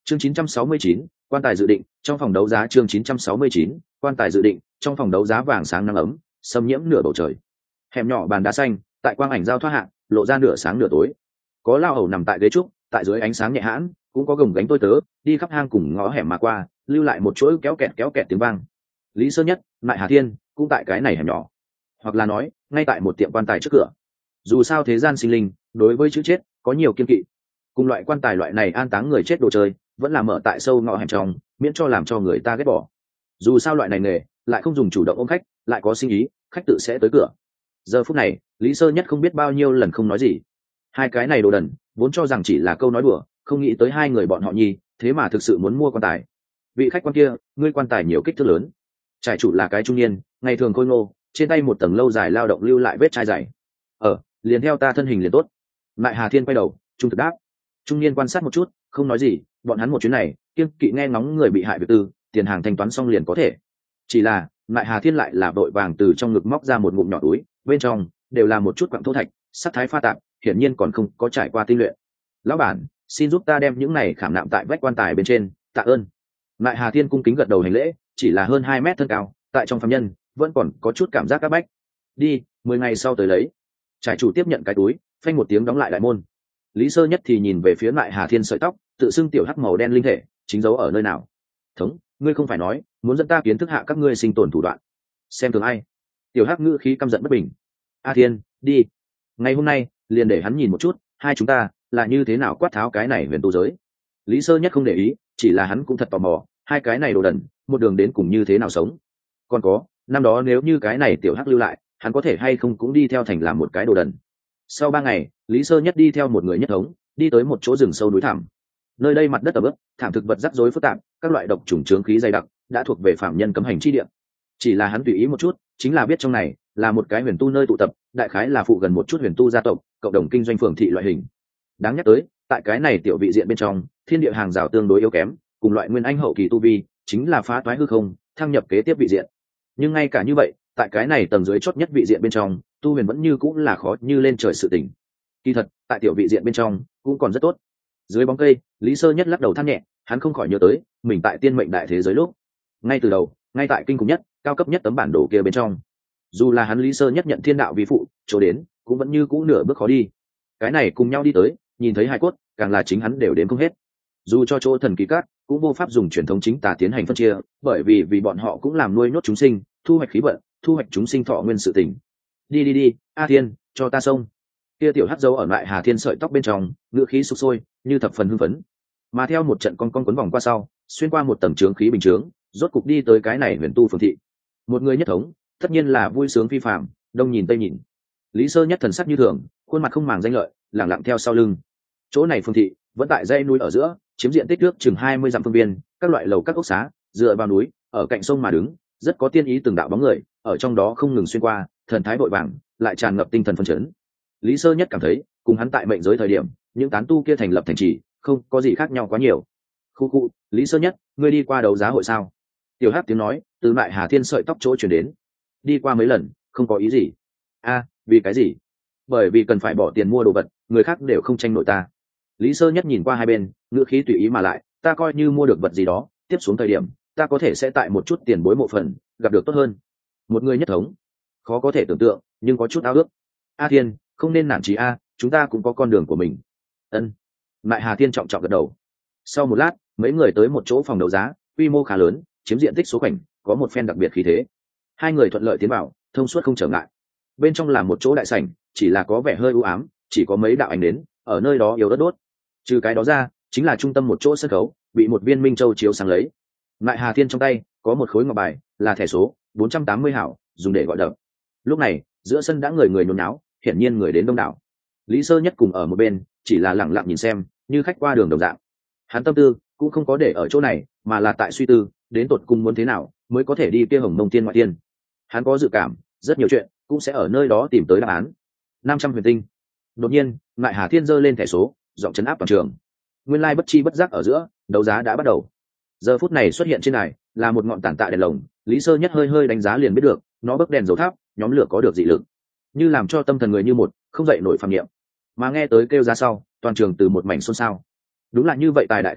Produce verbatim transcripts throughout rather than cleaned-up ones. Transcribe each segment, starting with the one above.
chương chín trăm sáu mươi chín, quan tài dự định trong phòng đấu giá. Chương chín trăm sáu mươi chín, quan tài dự định trong phòng đấu giá. Vàng sáng nắng ấm xâm nhiễm nửa bầu trời, hẻm nhỏ bàn đá xanh tại quang ảnh giao thoát hạ lộ ra nửa sáng nửa tối. Có lao hầu nằm tại ghế trúc, tại dưới ánh sáng nhẹ hãn, cũng có gồng gánh tôi tớ đi khắp hang cùng ngõ hẻm mà qua, lưu lại một chuỗi kéo kẹt kéo kẹt tiếng vang. Lý Sơ Nhất, Mại Hà Thiên cũng tại cái này hẻm nhỏ, hoặc là nói ngay tại một tiệm quan tài trước cửa. Dù sao thế gian sinh linh đối với chữ chết có nhiều kiên kỵ, cùng loại quan tài loại này an táng người chết đồ chơi vẫn là mở tại sâu ngõ hẻm trong, miễn cho làm cho người ta ghét bỏ. Dù sao loại này nghề lại không dùng chủ động ôm khách, lại có sinh ý, khách tự sẽ tới cửa. Giờ phút này Lý Sơ Nhất không biết bao nhiêu lần không nói gì. Hai cái này đồ đần vốn cho rằng chỉ là câu nói đùa, không nghĩ tới hai người bọn họ nhi thế mà thực sự muốn mua quan tài. Vị khách quan kia, ngươi quan tài nhiều kích thước lớn. Trại chủ là cái trung niên, ngày thường khôi ngô, trên tay một tầng lâu dài lao động lưu lại vết chai dày. Ờ, liền theo ta thân hình liền tốt. Mại Hà Thiên quay đầu trung thực đáp. Trung niên quan sát một chút, không nói gì. Bọn hắn một chuyến này kiêng kỵ nghe ngóng người bị hại việc tư, tiền hàng thanh toán xong liền có thể. Chỉ là Mại Hà Thiên lại là vội vàng từ trong ngực móc ra một ngụm nhỏ túi, bên trong đều là một chút quặng thô thạch, sắc thái pha tạp, hiển nhiên còn không có trải qua tinh luyện. Lão bản, xin giúp ta đem những này khảm nạm tại vách quan tài bên trên, tạ ơn. Mại Hà Thiên cung kính gật đầu hành lễ, chỉ là hơn hai mét thân cao, tại trong phàm nhân vẫn còn có chút cảm giác các bách. Đi, mười ngày sau tới lấy. Trại chủ tiếp nhận cái túi, phanh một tiếng đóng lại đại môn. Lý Sơ Nhất thì nhìn về phía Mại Hà Thiên sợi tóc, tự xưng tiểu hắc màu đen linh thể, chính giấu ở nơi nào? Thống, ngươi không phải nói muốn dẫn ta kiến thức hạ các ngươi sinh tồn thủ đoạn? Xem thường ai? Tiểu hắc ngữ khí căm giận bất bình. A Thiên, đi. Ngày hôm nay liền để hắn nhìn một chút hai chúng ta là như thế nào quát tháo cái này huyền tu giới. Lý Sơ Nhất không để ý, chỉ là hắn cũng thật tò mò, hai cái này đồ đần một đường đến cùng như thế nào sống. Còn có, năm đó nếu như cái này tiểu hắc lưu lại, hắn có thể hay không cũng đi theo thành làm một cái đồ đần. Sau ba ngày, Lý Sơ Nhất đi theo một người nhất thống, đi tới một chỗ rừng sâu núi thẳm. Nơi đây mặt đất ẩm ướt, thảm thực vật rắc rối phức tạp, các loại độc trùng trướng khí dày đặc, đã thuộc về phạm nhân cấm hành chi địa. Chỉ là hắn tùy ý một chút, chính là biết trong này là một cái huyền tu nơi tụ tập, đại khái là phụ gần một chút huyền tu gia tộc, cộng đồng kinh doanh phường thị loại hình. Đáng nhắc tới, tại cái này tiểu vị diện bên trong, thiên địa hàng rào tương đối yếu kém, cùng loại nguyên anh hậu kỳ tu vi, chính là phá toái hư không, thăng nhập kế tiếp vị diện. Nhưng ngay cả như vậy, tại cái này tầng dưới chót nhất vị diện bên trong, tu huyền vẫn như cũng là khó như lên trời sự tình. Kỳ thật, tại tiểu vị diện bên trong cũng còn rất tốt. Dưới bóng cây, Lý Sơ Nhất lắc đầu than nhẹ, hắn không khỏi nhớ tới mình tại tiên mệnh đại thế giới lúc, ngay từ đầu, ngay tại kinh khủng nhất, cao cấp nhất tấm bản đồ kia bên trong, dù là hắn Lý Sơ Nhất nhận thiên đạo vi phụ chỗ đến, cũng vẫn như cũ nửa bước khó đi. Cái này cùng nhau đi tới, nhìn thấy hai cốt, càng là chính hắn đều đến không hết. Dù cho chỗ thần kỳ cát cũng vô pháp dùng truyền thống chính tà tiến hành phân chia, bởi vì vì bọn họ cũng làm nuôi nhốt chúng sinh, thu hoạch khí vận, thu hoạch chúng sinh thọ nguyên sự tình. Đi đi đi, A Thiên, cho ta xông. Kia tiểu hắc dấu ở lại Hà Thiên sợi tóc bên trong, ngữ khí sục sôi, như thập phần hưng phấn. Mà theo một trận con con quấn vòng qua sau, xuyên qua một tầng trướng khí bình chướng, rốt cục đi tới cái này huyền tu phường thị. Một người nhất thống, tất nhiên là vui sướng phi phàm, đông nhìn tây nhìn. Lý Sơ Nhất thần sắc như thường, khuôn mặt không màng danh lợi, lẳng lặng theo sau lưng. Chỗ này phường thị vẫn tại dãy núi ở giữa, chiếm diện tích nước chừng hai mươi dặm phương viên, các loại lầu các ốc xá dựa vào núi, ở cạnh sông mà đứng, rất có tiên ý từng đạo bóng người ở trong đó không ngừng xuyên qua, thần thái vội vàng, lại tràn ngập tinh thần phấn chấn. Lý Sơ Nhất cảm thấy, cùng hắn tại mệnh giới thời điểm, những tán tu kia thành lập thành trì, không có gì khác nhau quá nhiều. Khu khu, Lý Sơ Nhất, ngươi đi qua đấu giá hội sao? Tiểu Hắc tiếng nói từ lại Hà Thiên sợi tóc chỗ truyền đến. Đi qua mấy lần, không có ý gì. A, vì cái gì? Bởi vì cần phải bỏ tiền mua đồ vật, người khác đều không tranh nổi ta. Lý Sơ Nhất nhìn qua hai bên, ngữ khí tùy ý mà lại, ta coi như mua được vật gì đó, tiếp xuống thời điểm, ta có thể sẽ tại một chút tiền bối mộ phần, gặp được tốt hơn. Một người nhất thống, khó có thể tưởng tượng, nhưng có chút ao ước. A Thiên, không nên nản chí a, chúng ta cũng có con đường của mình. Ân. Mại Hà Thiên trọng trọng gật đầu. Sau một lát, mấy người tới một chỗ phòng đấu giá, quy mô khá lớn, chiếm diện tích số khoảnh, có một phen đặc biệt khí thế. Hai người thuận lợi tiến vào, thông suốt không trở ngại. Bên trong là một chỗ đại sảnh, chỉ là có vẻ hơi u ám, chỉ có mấy đạo ánh đến, ở nơi đó yếu đất đốt. Trừ cái đó ra, chính là trung tâm một chỗ sân khấu, bị một viên minh châu chiếu sáng lấy. Mại Hà Thiên trong tay có một khối ngọc bài, là thẻ số bốn trăm tám mươi hảo, dùng để gọi đập. Lúc này, giữa sân đã người người nhốn náo, hiển nhiên người đến đông đảo. Lý Sơ Nhất cùng ở một bên, chỉ là lặng lặng nhìn xem, như khách qua đường đồng dạng. Hắn tâm tư cũng không có để ở chỗ này, mà là tại suy tư, đến tột cùng muốn thế nào mới có thể đi kia Hồng Mông Tiên ngoại tiên. Hắn có dự cảm, rất nhiều chuyện cũng sẽ ở nơi đó tìm tới đáp án. năm trăm huyền tinh. Đột nhiên, Mại Hà Thiên giơ lên thẻ số, giọng chấn áp toàn trường. Nguyên lai bất chi bất giác ở giữa, đấu giá đã bắt đầu. Giờ phút này xuất hiện trên này là một ngọn tản tạ đèn lồng, Lý Sơ Nhất hơi hơi đánh giá liền biết được, nó bấc đèn dầu tháp, nhóm lửa có được dị lực, như làm cho tâm thần người như một, không dậy nổi phàm niệm. Mà nghe tới kêu giá sau, toàn trường từ một mảnh xôn xao. Đúng là như vậy tài đại khí thô,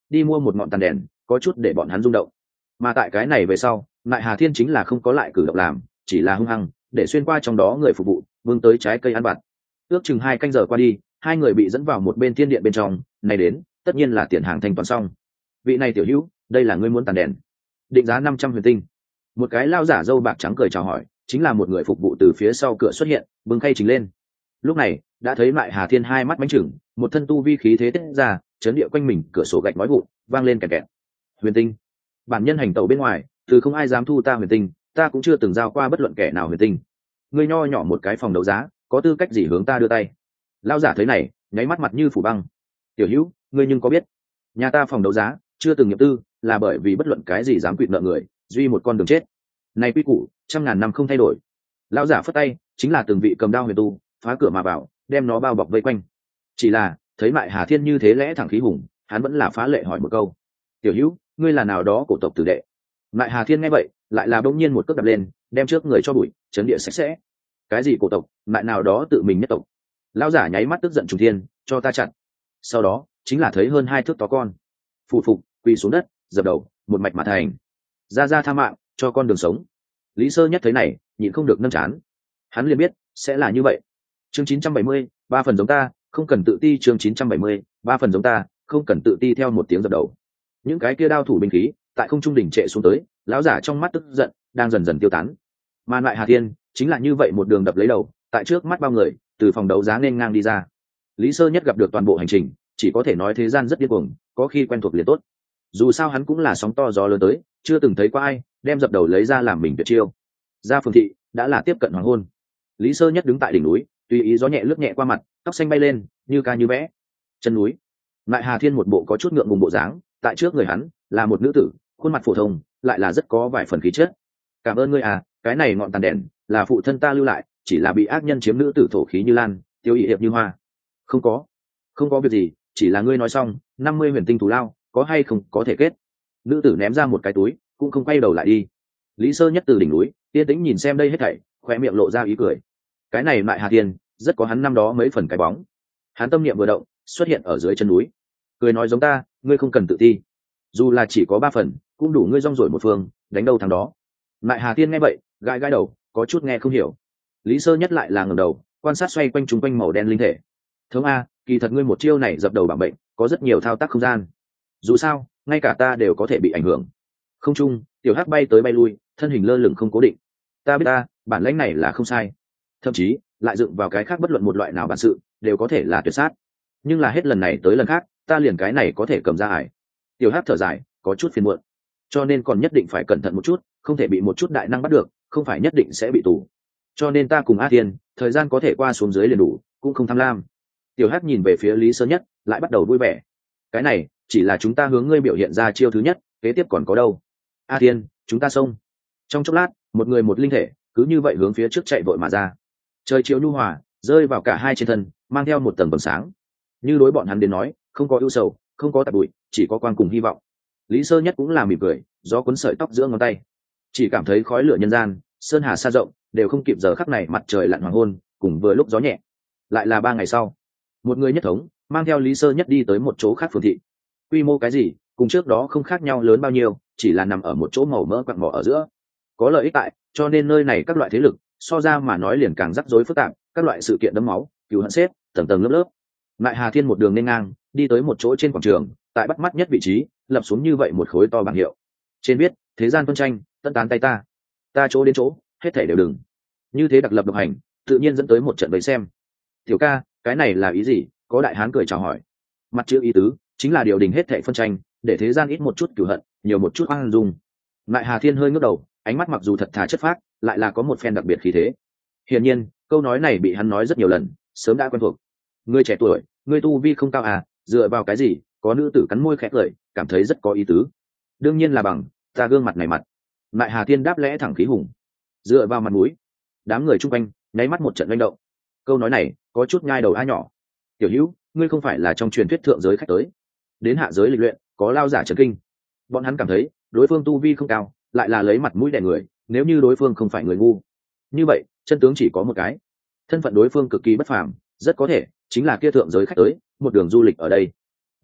đi mua một ngọn tàn đèn có chút để bọn hắn rung động. Mà tại cái này về sau lại Hà Thiên chính là không có lại cử động làm, chỉ là hung hăng để xuyên qua trong đó người phục vụ vương tới trái cây ăn vặt. Ước chừng hai canh giờ qua đi, hai người bị dẫn vào một bên thiên điện bên trong. Này đến tất nhiên là tiền hàng thanh toán xong. Vị này tiểu hữu, đây là ngươi muốn tàn đèn, định giá năm trăm huyền tinh. Một cái lao giả râu bạc trắng cười chào hỏi, chính là một người phục vụ từ phía sau cửa xuất hiện, bưng khay trình lên. Lúc này đã thấy lại Hà Thiên hai mắt bánh chừng, một thân tu vi khí thế tiết ra, chấn địa quanh mình, cửa sổ gạch nói vụn vang lên kẹt kẹt. Huyền tinh, bản nhân hành tẩu bên ngoài, từ không ai dám thu ta huyền tinh, ta cũng chưa từng giao qua bất luận kẻ nào huyền tinh. Ngươi nho nhỏ một cái phòng đấu giá, có tư cách gì hướng ta đưa tay? Lao giả thấy này, nháy mắt mặt như phủ băng. Tiểu hữu, ngươi nhưng có biết, nhà ta phòng đấu giá chưa từng nghiệp tư, là bởi vì bất luận cái gì dám quỵt nợ người, duy một con đường chết. Này quy củ trăm ngàn năm không thay đổi. Lão giả phất tay, chính là từng vị cầm đao huyền tu phá cửa mà vào, đem nó bao bọc vây quanh. Chỉ là thấy Mại Hà Thiên như thế lẽ thẳng khí hùng, hắn vẫn là phá lệ hỏi một câu: tiểu hữu, ngươi là nào đó cổ tộc tử đệ? Mại Hà Thiên nghe vậy, lại là bỗng nhiên một cước đập lên, đem trước người cho bụi chấn địa sạch sẽ. Cái gì cổ tộc, mại nào đó tự mình nhất tộc? Lão giả nháy mắt tức giận trùng thiên, cho ta chặn. Sau đó chính là thấy hơn hai thước to con phụ phục quỳ xuống đất, dập đầu một mạch mà thành: ra ra tha mạng, cho con đường sống. Lý Sơ Nhất thấy này, nhịn không được nâng chán. Hắn liền biết sẽ là như vậy. Chương chín trăm bảy mươi, ba phần giống ta, không cần tự ti. Chương chín trăm bảy mươi, ba phần giống ta, không cần tự ti. Theo một tiếng dập đầu, những cái kia đao thủ binh khí tại không trung đỉnh trệ xuống tới, lão giả trong mắt tức giận đang dần dần tiêu tán. Mà lại Hà Thiên chính là như vậy một đường đập lấy đầu, tại trước mắt bao người, từ phòng đấu giá nên ngang đi ra. Lý Sơ Nhất gặp được toàn bộ hành trình, chỉ có thể nói thế gian rất điên cuồng, có khi quen thuộc liền tốt. Dù sao hắn cũng là sóng to gió lớn tới, chưa từng thấy qua ai đem dập đầu lấy ra làm mình tuyệt chiêu. Ra phường thị đã là tiếp cận hoàng hôn. Lý Sơ Nhất đứng tại đỉnh núi, tùy ý gió nhẹ lướt nhẹ qua mặt, tóc xanh bay lên như ca như vẽ. Chân núi, lại Hà Thiên một bộ có chút ngượng ngùng bộ dáng, tại trước người hắn là một nữ tử, khuôn mặt phổ thông lại là rất có vài phần khí chất. Cảm ơn ngươi à, cái này ngọn tàn đèn là phụ thân ta lưu lại, chỉ là bị ác nhân chiếm nữ tử thổ khí như lan, tiêu ý hiệp như hoa. Không có, không có việc gì, chỉ là ngươi nói xong năm mươi huyền tinh thù lao, có hay không có thể kết. Nữ tử ném ra một cái túi, cũng không quay đầu lại đi. Lý Sơ Nhất từ đỉnh núi yên tĩnh nhìn xem đây hết thảy, khoe miệng lộ ra ý cười. Cái này lại Hà Thiên rất có hắn năm đó mấy phần cái bóng. Hắn tâm niệm vừa động, xuất hiện ở dưới chân núi, cười nói: giống ta, ngươi không cần tự ti, dù là chỉ có ba phần cũng đủ ngươi rong rổi một phương, đánh đâu thằng đó. Lại Hà Thiên nghe vậy, gãi gãi đầu, có chút nghe không hiểu. Lý Sơ Nhất lại là ngẩng đầu quan sát xoay quanh chúng quanh màu đen linh thể. Thống a, kỳ thật ngươi một chiêu này dập đầu bảo bệnh, có rất nhiều thao tác không gian. Dù sao ngay cả ta đều có thể bị ảnh hưởng. Không trung tiểu hắc bay tới bay lui, thân hình lơ lửng không cố định. Ta biết ta bản lãnh này là không sai, thậm chí lại dựng vào cái khác bất luận một loại nào bản sự đều có thể là tuyệt sát, nhưng là hết lần này tới lần khác ta liền cái này có thể cầm ra ải. Tiểu hắc thở dài, có chút phiền muộn, cho nên còn nhất định phải cẩn thận một chút, không thể bị một chút đại năng bắt được, không phải nhất định sẽ bị tù. Cho nên ta cùng A Thiên thời gian có thể qua xuống dưới liền đủ, cũng không tham lam. Tiểu hắc nhìn về phía Lý Sơ Nhất, lại bắt đầu vui vẻ. Cái này chỉ là chúng ta hướng ngươi biểu hiện ra chiêu thứ nhất, kế tiếp còn có đâu. A Thiên, chúng ta xông. Trong chốc lát, một người một linh thể cứ như vậy hướng phía trước chạy vội mà ra. Trời chiều nhu hòa rơi vào cả hai trên thân, mang theo một tầng vầng sáng. Như đối bọn hắn đến nói, không có ưu sầu, không có tạp bụi, chỉ có quang cùng hy vọng. Lý Sơ Nhất cũng là mỉm cười, gió cuốn sợi tóc giữa ngón tay, chỉ cảm thấy khói lửa nhân gian, sơn hà xa rộng, đều không kịp giờ khắc này mặt trời lặn hoàng hôn, cùng vừa lúc gió nhẹ. Lại là ba ngày sau, một người nhất thống mang theo Lý Sơ Nhất đi tới một chỗ khác phường thị. Quy mô cái gì cùng trước đó không khác nhau lớn bao nhiêu, chỉ là nằm ở một chỗ màu mỡ quặng mỏ ở giữa. Có lợi ích tại, cho nên nơi này các loại thế lực so ra mà nói liền càng rắc rối phức tạp, các loại sự kiện đẫm máu, cứu hận xếp tầng tầng lớp lớp. Lại Hà Thiên một đường nên ngang đi tới một chỗ trên quảng trường, tại bắt mắt nhất vị trí lập xuống như vậy một khối to bảng hiệu, trên viết: thế gian phân tranh, tân tán tay ta, ta chỗ đến chỗ, hết thảy đều đừng. Như thế đặc lập độc hành, tự nhiên dẫn tới một trận vây xem. Tiểu ca, cái này là ý gì? Có đại hán cười chào hỏi. Mặt chữ ý tứ chính là điều đình hết thảy phân tranh, để thế gian ít một chút cửu hận, nhiều một chút oan dung. Lại Hà Thiên hơi ngước đầu, ánh mắt mặc dù thật thà chất phác, lại là có một phen đặc biệt khí thế. Hiển nhiên câu nói này bị hắn nói rất nhiều lần, sớm đã quen thuộc. Ngươi trẻ tuổi, ngươi tu vi không cao à, dựa vào cái gì? Có nữ tử cắn môi khẽ cười, cảm thấy rất có ý tứ. Đương nhiên là bằng ta gương mặt này mặt. Lại Hà Thiên đáp lẽ thẳng khí hùng, dựa vào mặt mũi. Đám người chung quanh nháy mắt một trận manh động. Câu nói này có chút ngai đầu a nhỏ. Tiểu hữu, ngươi không phải là trong truyền thuyết thượng giới khách tới, đến hạ giới lịch luyện, có lao giả trấn kinh. Bọn hắn cảm thấy đối phương tu vi không cao, lại là lấy mặt mũi đè người, nếu như đối phương không phải người ngu, như vậy chân tướng chỉ có một cái: thân phận đối phương cực kỳ bất phàm, rất có thể chính là kia thượng giới khách tới, một đường du lịch ở đây. Bởi vậy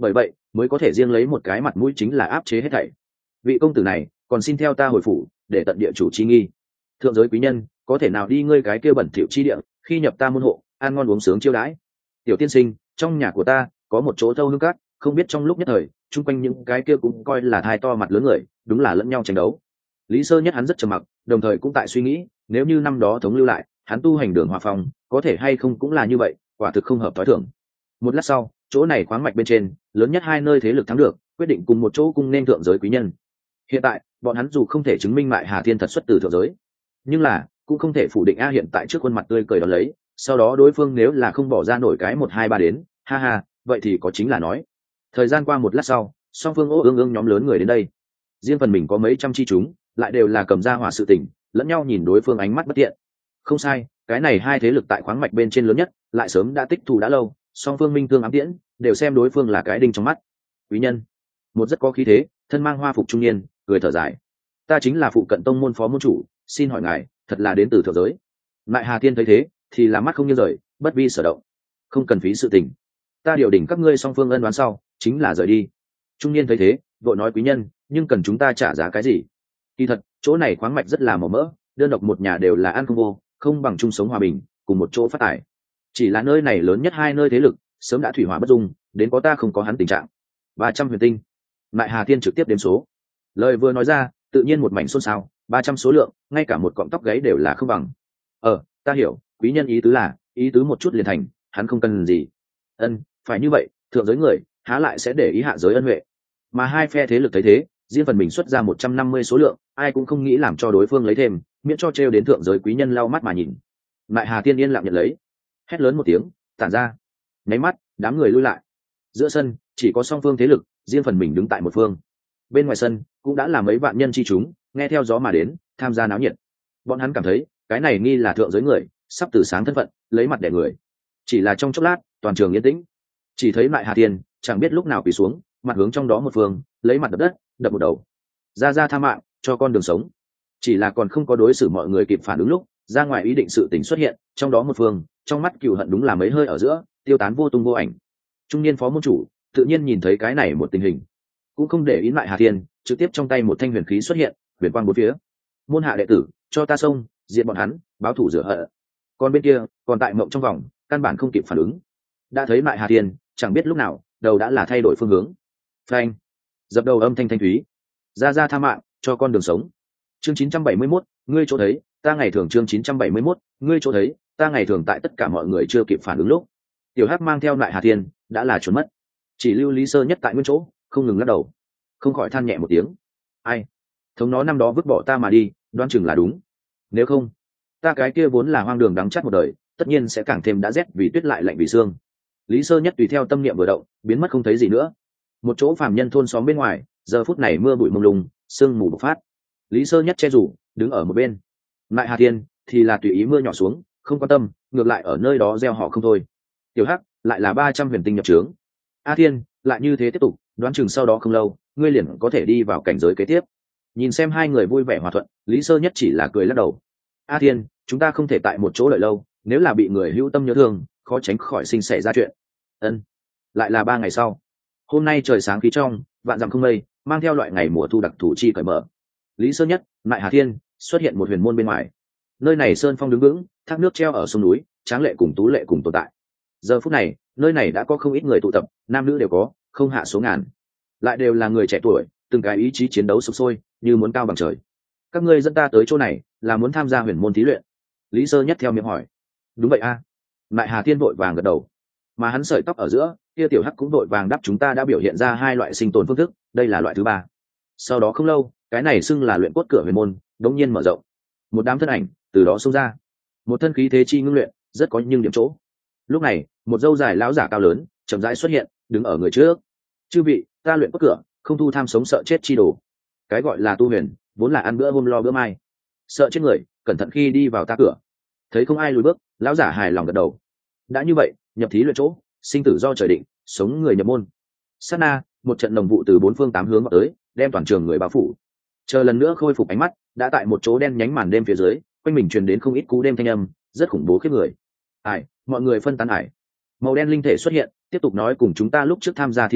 mới có thể riêng lấy một cái mặt mũi chính là áp chế hết thảy. Vị công tử này còn xin theo ta hồi phủ để tận địa chủ chi nghi. Thượng giới quý nhân có thể nào đi ngươi cái kia bẩn thỉu chi địa, khi nhập ta môn hộ ăn ngon uống sướng chiêu đãi. Tiểu tiên sinh, trong nhà của ta có một chỗ thâu hương cát, không biết trong lúc nhất thời chung quanh những cái kia cũng coi là thai to mặt lớn người, đúng là lẫn nhau tranh đấu. Lý Sơ Nhất hắn rất trầm mặc, đồng thời cũng tại suy nghĩ, nếu như năm đó thống lưu lại, hắn tu hành đường hòa phong, có thể hay không cũng là như vậy, quả thực không hợp thói thường. Một lát sau, chỗ này khoáng mạch bên trên, lớn nhất hai nơi thế lực thắng được, quyết định cùng một chỗ cung nên thượng giới quý nhân. Hiện tại, bọn hắn dù không thể chứng minh Mại Hà Thiên thật xuất từ thượng giới, nhưng là cũng không thể phủ định a hiện tại trước khuôn mặt tươi cười đó lấy, sau đó đối phương nếu là không bỏ ra nổi cái một hai ba đến, ha ha, vậy thì có chính là nói. Thời gian qua một lát sau, song phương ô ương ương nhóm lớn người đến đây, riêng phần mình có mấy trăm chi chúng, lại đều là cầm ra hỏa sự tình, lẫn nhau nhìn đối phương ánh mắt bất thiện. Không sai, cái này hai thế lực tại khoáng mạch bên trên lớn nhất, lại sớm đã tích thù đã lâu, song phương minh thương ám tiễn, đều xem đối phương là cái đinh trong mắt. Quý nhân, một rất có khí thế, thân mang hoa phục trung niên, cười thở dài. Ta chính là phụ cận tông môn phó môn chủ, xin hỏi ngài, thật là đến từ thượng giới. Mại Hà Thiên thấy thế, thì là mắt không như rời, bất vi sở động. Không cần phí sự tình, ta điều đỉnh các ngươi song phương ân đoán sau, chính là rời đi. Trung niên thấy thế, vội nói quý nhân, nhưng cần chúng ta trả giá cái gì? Kỳ thật, chỗ này khoáng mạch rất là màu mỡ, đơn độc một nhà đều là ăn không vô, không bằng chung sống hòa bình, cùng một chỗ phát tài. Chỉ là nơi này lớn nhất hai nơi thế lực, sớm đã thủy hỏa bất dung, đến có ta không có hắn tình trạng. Ba trăm huyền tinh. Mại Hà Thiên trực tiếp đếm số. Lời vừa nói ra, tự nhiên một mảnh xôn xao, ba trăm số lượng, ngay cả một cọng tóc gáy đều là không bằng. Ờ, ta hiểu, quý nhân ý tứ là, ý tứ một chút liền thành, hắn không cần gì. Ân, phải như vậy, thượng giới người, há lại sẽ để ý hạ giới ân huệ. Mà hai phe thế lực thấy thế, riêng phần mình xuất ra một trăm năm mươi số lượng, ai cũng không nghĩ làm cho đối phương lấy thêm, miễn cho trêu đến thượng giới quý nhân lau mắt mà nhìn. Mại Hà Tiên yên lặng nhận lấy, hét lớn một tiếng, tản ra. Nháy mắt, đám người lui lại. Giữa sân, chỉ có song phương thế lực, riêng phần mình đứng tại một phương. Bên ngoài sân, cũng đã là mấy vạn nhân chi chúng, nghe theo gió mà đến, tham gia náo nhiệt. Bọn hắn cảm thấy, cái này nghi là thượng giới người, sắp từ sáng thân phận, lấy mặt đẻ người. Chỉ là trong chốc lát, toàn trường yên tĩnh. Chỉ thấy Mại Hà Tiên, chẳng biết lúc nào quỳ xuống, mặt hướng trong đó một phương, lấy mặt đập đất, đập một đầu. Ra ra tha mạng, cho con đường sống. Chỉ là còn không có đối xử mọi người kịp phản ứng lúc, ra ngoài ý định sự tình xuất hiện, trong đó một phương, trong mắt cừu hận đúng là mấy hơi ở giữa, tiêu tán vô tung vô ảnh. Trung niên phó môn chủ, tự nhiên nhìn thấy cái này một tình hình, cũng không để ý Mại Hà Thiên, trực tiếp trong tay một thanh huyền khí xuất hiện, huyền quang bốn phía. Môn hạ đệ tử, cho ta xông, diệt bọn hắn, báo thủ rửa hận. Còn bên kia, còn tại mộng trong vòng, căn bản không kịp phản ứng. Đã thấy Mại Hà Thiên, chẳng biết lúc nào, đầu đã là thay đổi phương hướng. Phanh, dập đầu âm thanh thanh thúy. Ra ra tha mạng, cho con đường sống. Chương chín trăm bảy mươi mốt, ngươi chỗ thấy, ta ngày thường chương chín trăm bảy mươi mốt, ngươi chỗ thấy, ta ngày thường tại tất cả mọi người chưa kịp phản ứng lúc. Tiểu Hắc mang theo Mại Hà Thiên, đã là trốn mất. Chỉ lưu Lý Sơ Nhất tại nguyên chỗ, không ngừng lắc đầu, không khỏi than nhẹ một tiếng. Ai, thống nó năm đó vứt bỏ ta mà đi, đoan chừng là đúng. Nếu không, ta cái kia vốn là hoang đường đắng chát một đời, tất nhiên sẽ càng thêm đã rét vì tuyết lại lạnh vì xương. Lý Sơ Nhất tùy theo tâm niệm vừa động, biến mất không thấy gì nữa. Một chỗ phàm nhân thôn xóm bên ngoài, giờ phút này mưa bụi mông lung, sương mù bộc phát. Lý Sơ Nhất che rủ, đứng ở một bên. Mại Hà Thiên thì là tùy ý mưa nhỏ xuống, không quan tâm, ngược lại ở nơi đó gieo họ không thôi. Tiểu Hắc lại là ba trăm huyền tinh nhập trướng. A Thiên lại như thế tiếp tục, đoán chừng sau đó không lâu, ngươi liền có thể đi vào cảnh giới kế tiếp. Nhìn xem hai người vui vẻ hòa thuận, Lý Sơ Nhất chỉ là cười lắc đầu. A Thiên, chúng ta không thể tại một chỗ đợi lâu, nếu là bị người hữu tâm nhớ thương, khó tránh khỏi sinh xảy ra chuyện. Ân. Lại là ba ngày sau, hôm nay trời sáng khí trong, vạn dặm không mây, mang theo loại ngày mùa thu đặc thủ chi cởi mở. Lý Sơ Nhất, Mại Hà Thiên xuất hiện một huyền môn bên ngoài. Nơi này sơn phong đứng vững, thác nước treo ở sông núi, tráng lệ cùng tú lệ cùng tồn tại. Giờ phút này, nơi này đã có không ít người tụ tập, nam nữ đều có, không hạ số ngàn. Lại đều là người trẻ tuổi, từng cái ý chí chiến đấu sục sôi, như muốn cao bằng trời. Các ngươi dẫn ta tới chỗ này, là muốn tham gia huyền môn thí luyện? Lý Sơ Nhất theo miệng hỏi. Đúng vậy a. À. Mại Hà Thiên vội vàng gật đầu. Mà hắn sợi tóc ở giữa, kia Tiểu Hắc cũng vội vàng đáp chúng ta đã biểu hiện ra hai loại sinh tồn phương thức, đây là loại thứ ba. Sau đó không lâu, cái này xưng là luyện cốt cửa huyền môn, đống nhiên mở rộng. Một đám thân ảnh từ đó xông ra, một thân khí thế chi ngưng luyện, rất có nhưng điểm chỗ. Lúc này, một dâu dài lão giả cao lớn, chậm rãi xuất hiện, đứng ở người trước. Chư vị, ta luyện cốt cửa, không thu tham sống sợ chết chi đồ. Cái gọi là tu huyền, vốn là ăn bữa hôm lo bữa mai. Sợ chết người, cẩn thận khi đi vào ta cửa. Thấy không ai lùi bước, lão giả hài lòng gật đầu. Đã như vậy, nhập thí luyện chỗ, sinh tử do trời định, sống người nhập môn. Sát na, một trận đồng vụ từ bốn phương tám hướng vào tới, đem toàn trường người bao phủ. Chờ lần nữa khôi phục ánh mắt, đã tại một chỗ đen nhánh màn đêm phía dưới, quanh mình truyền đến không ít cú đêm thanh âm, rất khủng bố khiếp người. Ải, mọi người phân tán ải. Màu đen linh thể xuất hiện, tiếp tục nói cùng chúng ta lúc trước tham gia thí luyện,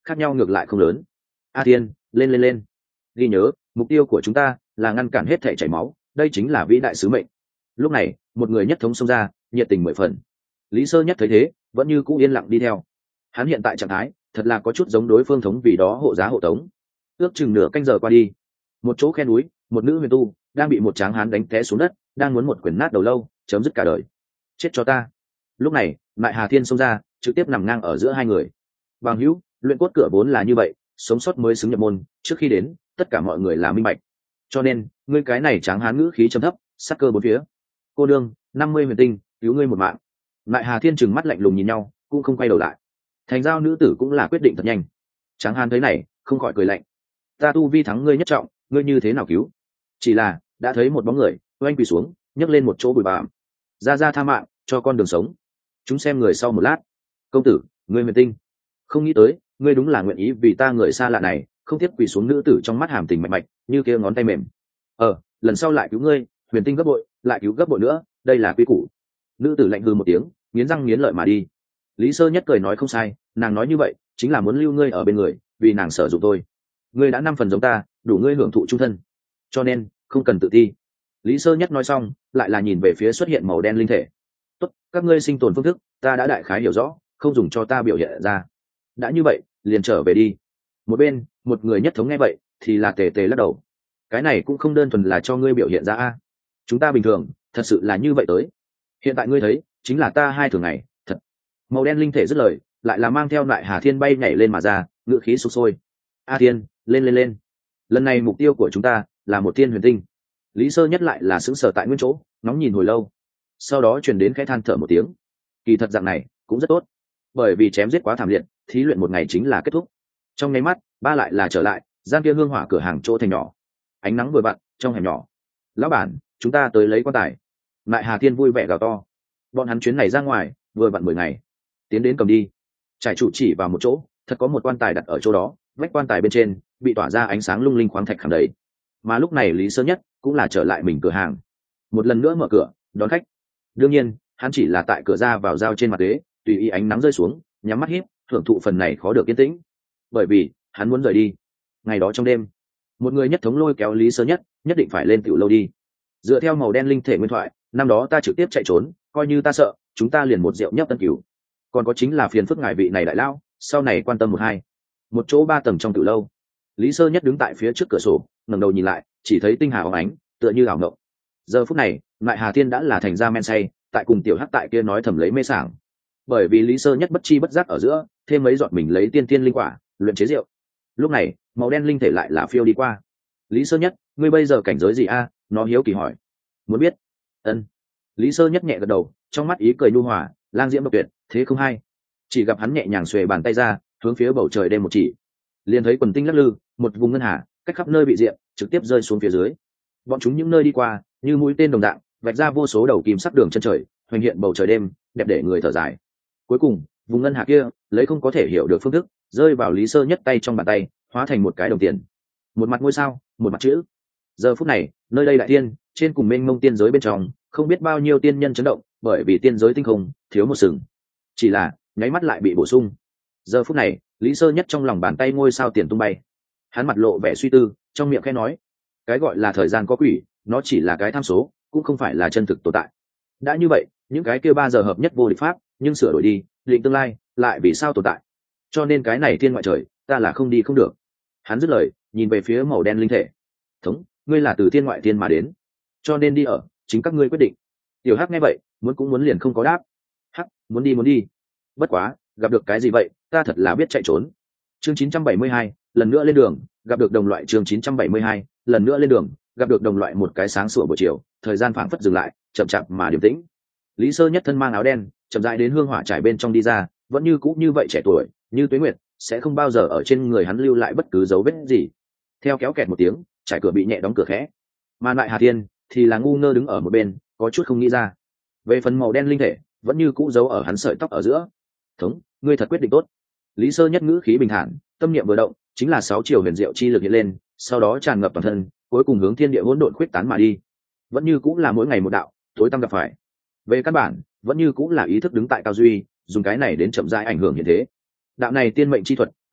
khác nhau ngược lại không lớn. A Thiên, lên lên lên, ghi nhớ mục tiêu của chúng ta là ngăn cản hết thể chảy máu, đây chính là vĩ đại sứ mệnh. Lúc này một người nhất thống xông ra, nhiệt tình mười phần. Lý Sơ Nhất thấy thế vẫn như cũ yên lặng đi theo. Hắn hiện tại trạng thái thật là có chút giống đối phương thống vì đó hộ giá hộ tống. Ước chừng nửa canh giờ qua đi, một chỗ khe núi, một nữ huyền tu đang bị một tráng hán đánh té xuống đất, đang muốn một quyền nát đầu lâu, chấm dứt cả đời. Chết cho ta. Lúc này Mại Hà Thiên xông ra, trực tiếp nằm ngang ở giữa hai người. Bằng hữu, luyện cốt cửa vốn là như vậy, sống sót mới xứng nhập môn, trước khi đến tất cả mọi người là minh bạch. Cho nên ngươi cái này tráng hán ngữ khí trầm thấp, sắc cơ bốn phía. Cô đương năm mươi huyền tinh, cứu ngươi một mạng. Mại Hà Thiên trừng mắt lạnh lùng nhìn nhau, cũng không quay đầu lại. Thành giao nữ tử cũng là quyết định thật nhanh. Tráng hán thấy này không khỏi cười lạnh. Ta tu vi thắng ngươi nhất trọng, ngươi như thế nào cứu? Chỉ là đã thấy một bóng người oanh quỳ xuống, nhấc lên một chỗ bụi bặm. Ra ra tha mạng, cho con đường sống. Chúng xem người sau một lát. Công tử, ngươi huyền tinh. Không nghĩ tới ngươi đúng là nguyện ý vì ta người xa lạ này, không tiếc quỳ xuống. Nữ tử trong mắt hàm tình mạnh mạch như kia ngón tay mềm. Ờ, lần sau lại cứu ngươi, huyền tinh gấp bội, lại cứu gấp bội nữa, đây là quy củ. Nữ tử lạnh hừ một tiếng, nghiến răng nghiến lợi mà đi. Lý Sơ Nhất cười nói không sai, nàng nói như vậy chính là muốn lưu ngươi ở bên người, vì nàng sử dụng tôi. Ngươi đã năm phần giống ta, đủ ngươi hưởng thụ trung thân, cho nên không cần tự ti. Lý Sơ Nhất nói xong lại là nhìn về phía xuất hiện màu đen linh thể. Tốt, các ngươi sinh tồn phương thức ta đã đại khái hiểu rõ, không dùng cho ta biểu hiện ra. Đã như vậy liền trở về đi. Một bên một người nhất thống nghe vậy thì là tề tề lắc đầu. Cái này cũng không đơn thuần là cho ngươi biểu hiện ra a, chúng ta bình thường thật sự là như vậy tới. Hiện tại ngươi thấy chính là ta hai thường ngày thật. Màu đen linh thể dứt lời lại là mang theo Lại Hà Thiên bay nhảy lên mà ra, ngựa khí sục sôi. A Thiên, lên lên lên, lần này mục tiêu của chúng ta là một thiên huyền tinh. Lý Sơ Nhất lại là sững sờ tại nguyên chỗ, ngóng nhìn hồi lâu, sau đó truyền đến khẽ than thở một tiếng. Kỳ thật dạng này cũng rất tốt, bởi vì chém giết quá thảm liệt, thí luyện một ngày chính là kết thúc. Trong nháy mắt ba lại là trở lại gian kia hương hỏa cửa hàng chỗ thành nhỏ, ánh nắng vừa vặn trong hẻm nhỏ. Lão bản, chúng ta tới lấy quan tài. Lại Hà Thiên vui vẻ gào to. Bọn hắn chuyến này ra ngoài vừa vặn mười ngày, tiến đến cầm đi. Trải chủ chỉ vào một chỗ, thật có một quan tài đặt ở chỗ đó, vách quan tài bên trên bị tỏa ra ánh sáng lung linh khoáng thạch khảm đầy. Mà lúc này Lý Sơ Nhất cũng là trở lại mình cửa hàng, một lần nữa mở cửa đón khách. Đương nhiên hắn chỉ là tại cửa ra vào giao trên mặt ghế, tùy ý ánh nắng rơi xuống, nhắm mắt híp hưởng thụ phần này khó được yên tĩnh, bởi vì hắn muốn rời đi. Ngày đó trong đêm, một người nhất thống lôi kéo Lý Sơ Nhất nhất định phải lên tiểu lâu đi. Dựa theo màu đen linh thể nguyên thoại, năm đó ta trực tiếp chạy trốn, coi như ta sợ, chúng ta liền một rượu nhấp tân cửu. Còn có chính là phiền phức ngài vị này đại lao, sau này quan tâm một hai. Một chỗ ba tầng trong tiểu lâu, Lý Sơ Nhất đứng tại phía trước cửa sổ, ngẩng đầu nhìn lại, chỉ thấy tinh hà óng ánh, tựa như ảo ngộng. Giờ phút này Lại Hà Thiên đã là thành ra men say, tại cùng tiểu hắc tại kia nói thầm lấy mê sảng. Bởi vì Lý Sơ Nhất bất chi bất giác ở giữa thêm mấy giọt mình lấy tiên tiên linh quả luyện chế rượu. Lúc này màu đen linh thể lại là phiêu đi qua. Lý Sơ Nhất, ngươi bây giờ cảnh giới gì a? Nó hiếu kỳ hỏi. Muốn biết? Ân. Lý Sơ Nhất nhẹ gật đầu, trong mắt ý cười nhu hòa, lang diễm độc tuyệt, thế không hay. Chỉ gặp hắn nhẹ nhàng xuề bàn tay ra, hướng phía bầu trời đêm một chỉ, liền thấy quần tinh lắc lư, một vùng ngân hà cách khắp nơi bị diệm trực tiếp rơi xuống phía dưới. Bọn chúng những nơi đi qua như mũi tên đồng dạng, vạch ra vô số đầu kim sắc đường chân trời, hoành hiện bầu trời đêm, đẹp để người thở dài. Cuối cùng vùng ngân hà kia lấy không có thể hiểu được phương thức rơi vào Lý Sơ Nhất tay trong bàn tay, hóa thành một cái đồng tiền, một mặt ngôi sao, một mặt chữ. Giờ phút này nơi đây đại tiên trên cùng mênh mông tiên giới bên trong, không biết bao nhiêu tiên nhân chấn động, bởi vì tiên giới tinh không thiếu một sừng, chỉ là nháy mắt lại bị bổ sung. Giờ phút này Lý Sơ Nhất trong lòng bàn tay ngôi sao tiền tung bay, hắn mặt lộ vẻ suy tư, trong miệng khẽ nói: cái gọi là thời gian có quỷ, nó chỉ là cái tham số, cũng không phải là chân thực tồn tại. Đã như vậy, những cái kia ba giờ hợp nhất vô địch pháp, nhưng sửa đổi đi định tương lai lại vì sao tồn tại? Cho nên cái này thiên ngoại trời ta là không đi không được. Hắn dứt lời nhìn về phía màu đen linh thể. Thống, ngươi là từ thiên ngoại thiên mà đến, cho nên đi ở chính các ngươi quyết định. Tiểu hắc nghe vậy muốn cũng muốn liền không có đáp. Hắc muốn đi muốn đi, bất quá gặp được cái gì vậy, ta thật là biết chạy trốn. Chương chín trăm bảy mươi hai, lần nữa lên đường, gặp được đồng loại. Chương chín trăm bảy mươi hai, lần nữa lên đường, gặp được đồng loại. Một cái sáng sủa buổi chiều, thời gian phảng phất dừng lại, chậm chạp mà điềm tĩnh. Lý Sơ Nhất thân mang áo đen, chậm rãi đến hương hỏa trải bên trong đi ra, vẫn như cũ như vậy trẻ tuổi, như tuế nguyệt, sẽ không bao giờ ở trên người hắn lưu lại bất cứ dấu vết gì. Theo kéo kẹt một tiếng, trải cửa bị nhẹ đóng cửa khẽ. Mà Lại Hà Thiên thì là ngu ngơ đứng ở một bên, có chút không nghĩ ra. Về phần màu đen linh thể, vẫn như cũ giấu ở hắn sợi tóc ở giữa. Thống, ngươi thật quyết định tốt. Lý Sơ Nhất ngữ khí bình thản, tâm niệm vừa động, chính là sáu chiều huyền diệu chi lực hiện lên, sau đó tràn ngập toàn thân, cuối cùng hướng thiên địa hỗn độn khuyết tán mà đi. Vẫn như cũng là mỗi ngày một đạo, tối tăm gặp phải. Về căn bản, vẫn như cũng là ý thức đứng tại cao duy, dùng cái này đến chậm rãi ảnh hưởng hiện thế. Đạo này tiên mệnh chi thuật,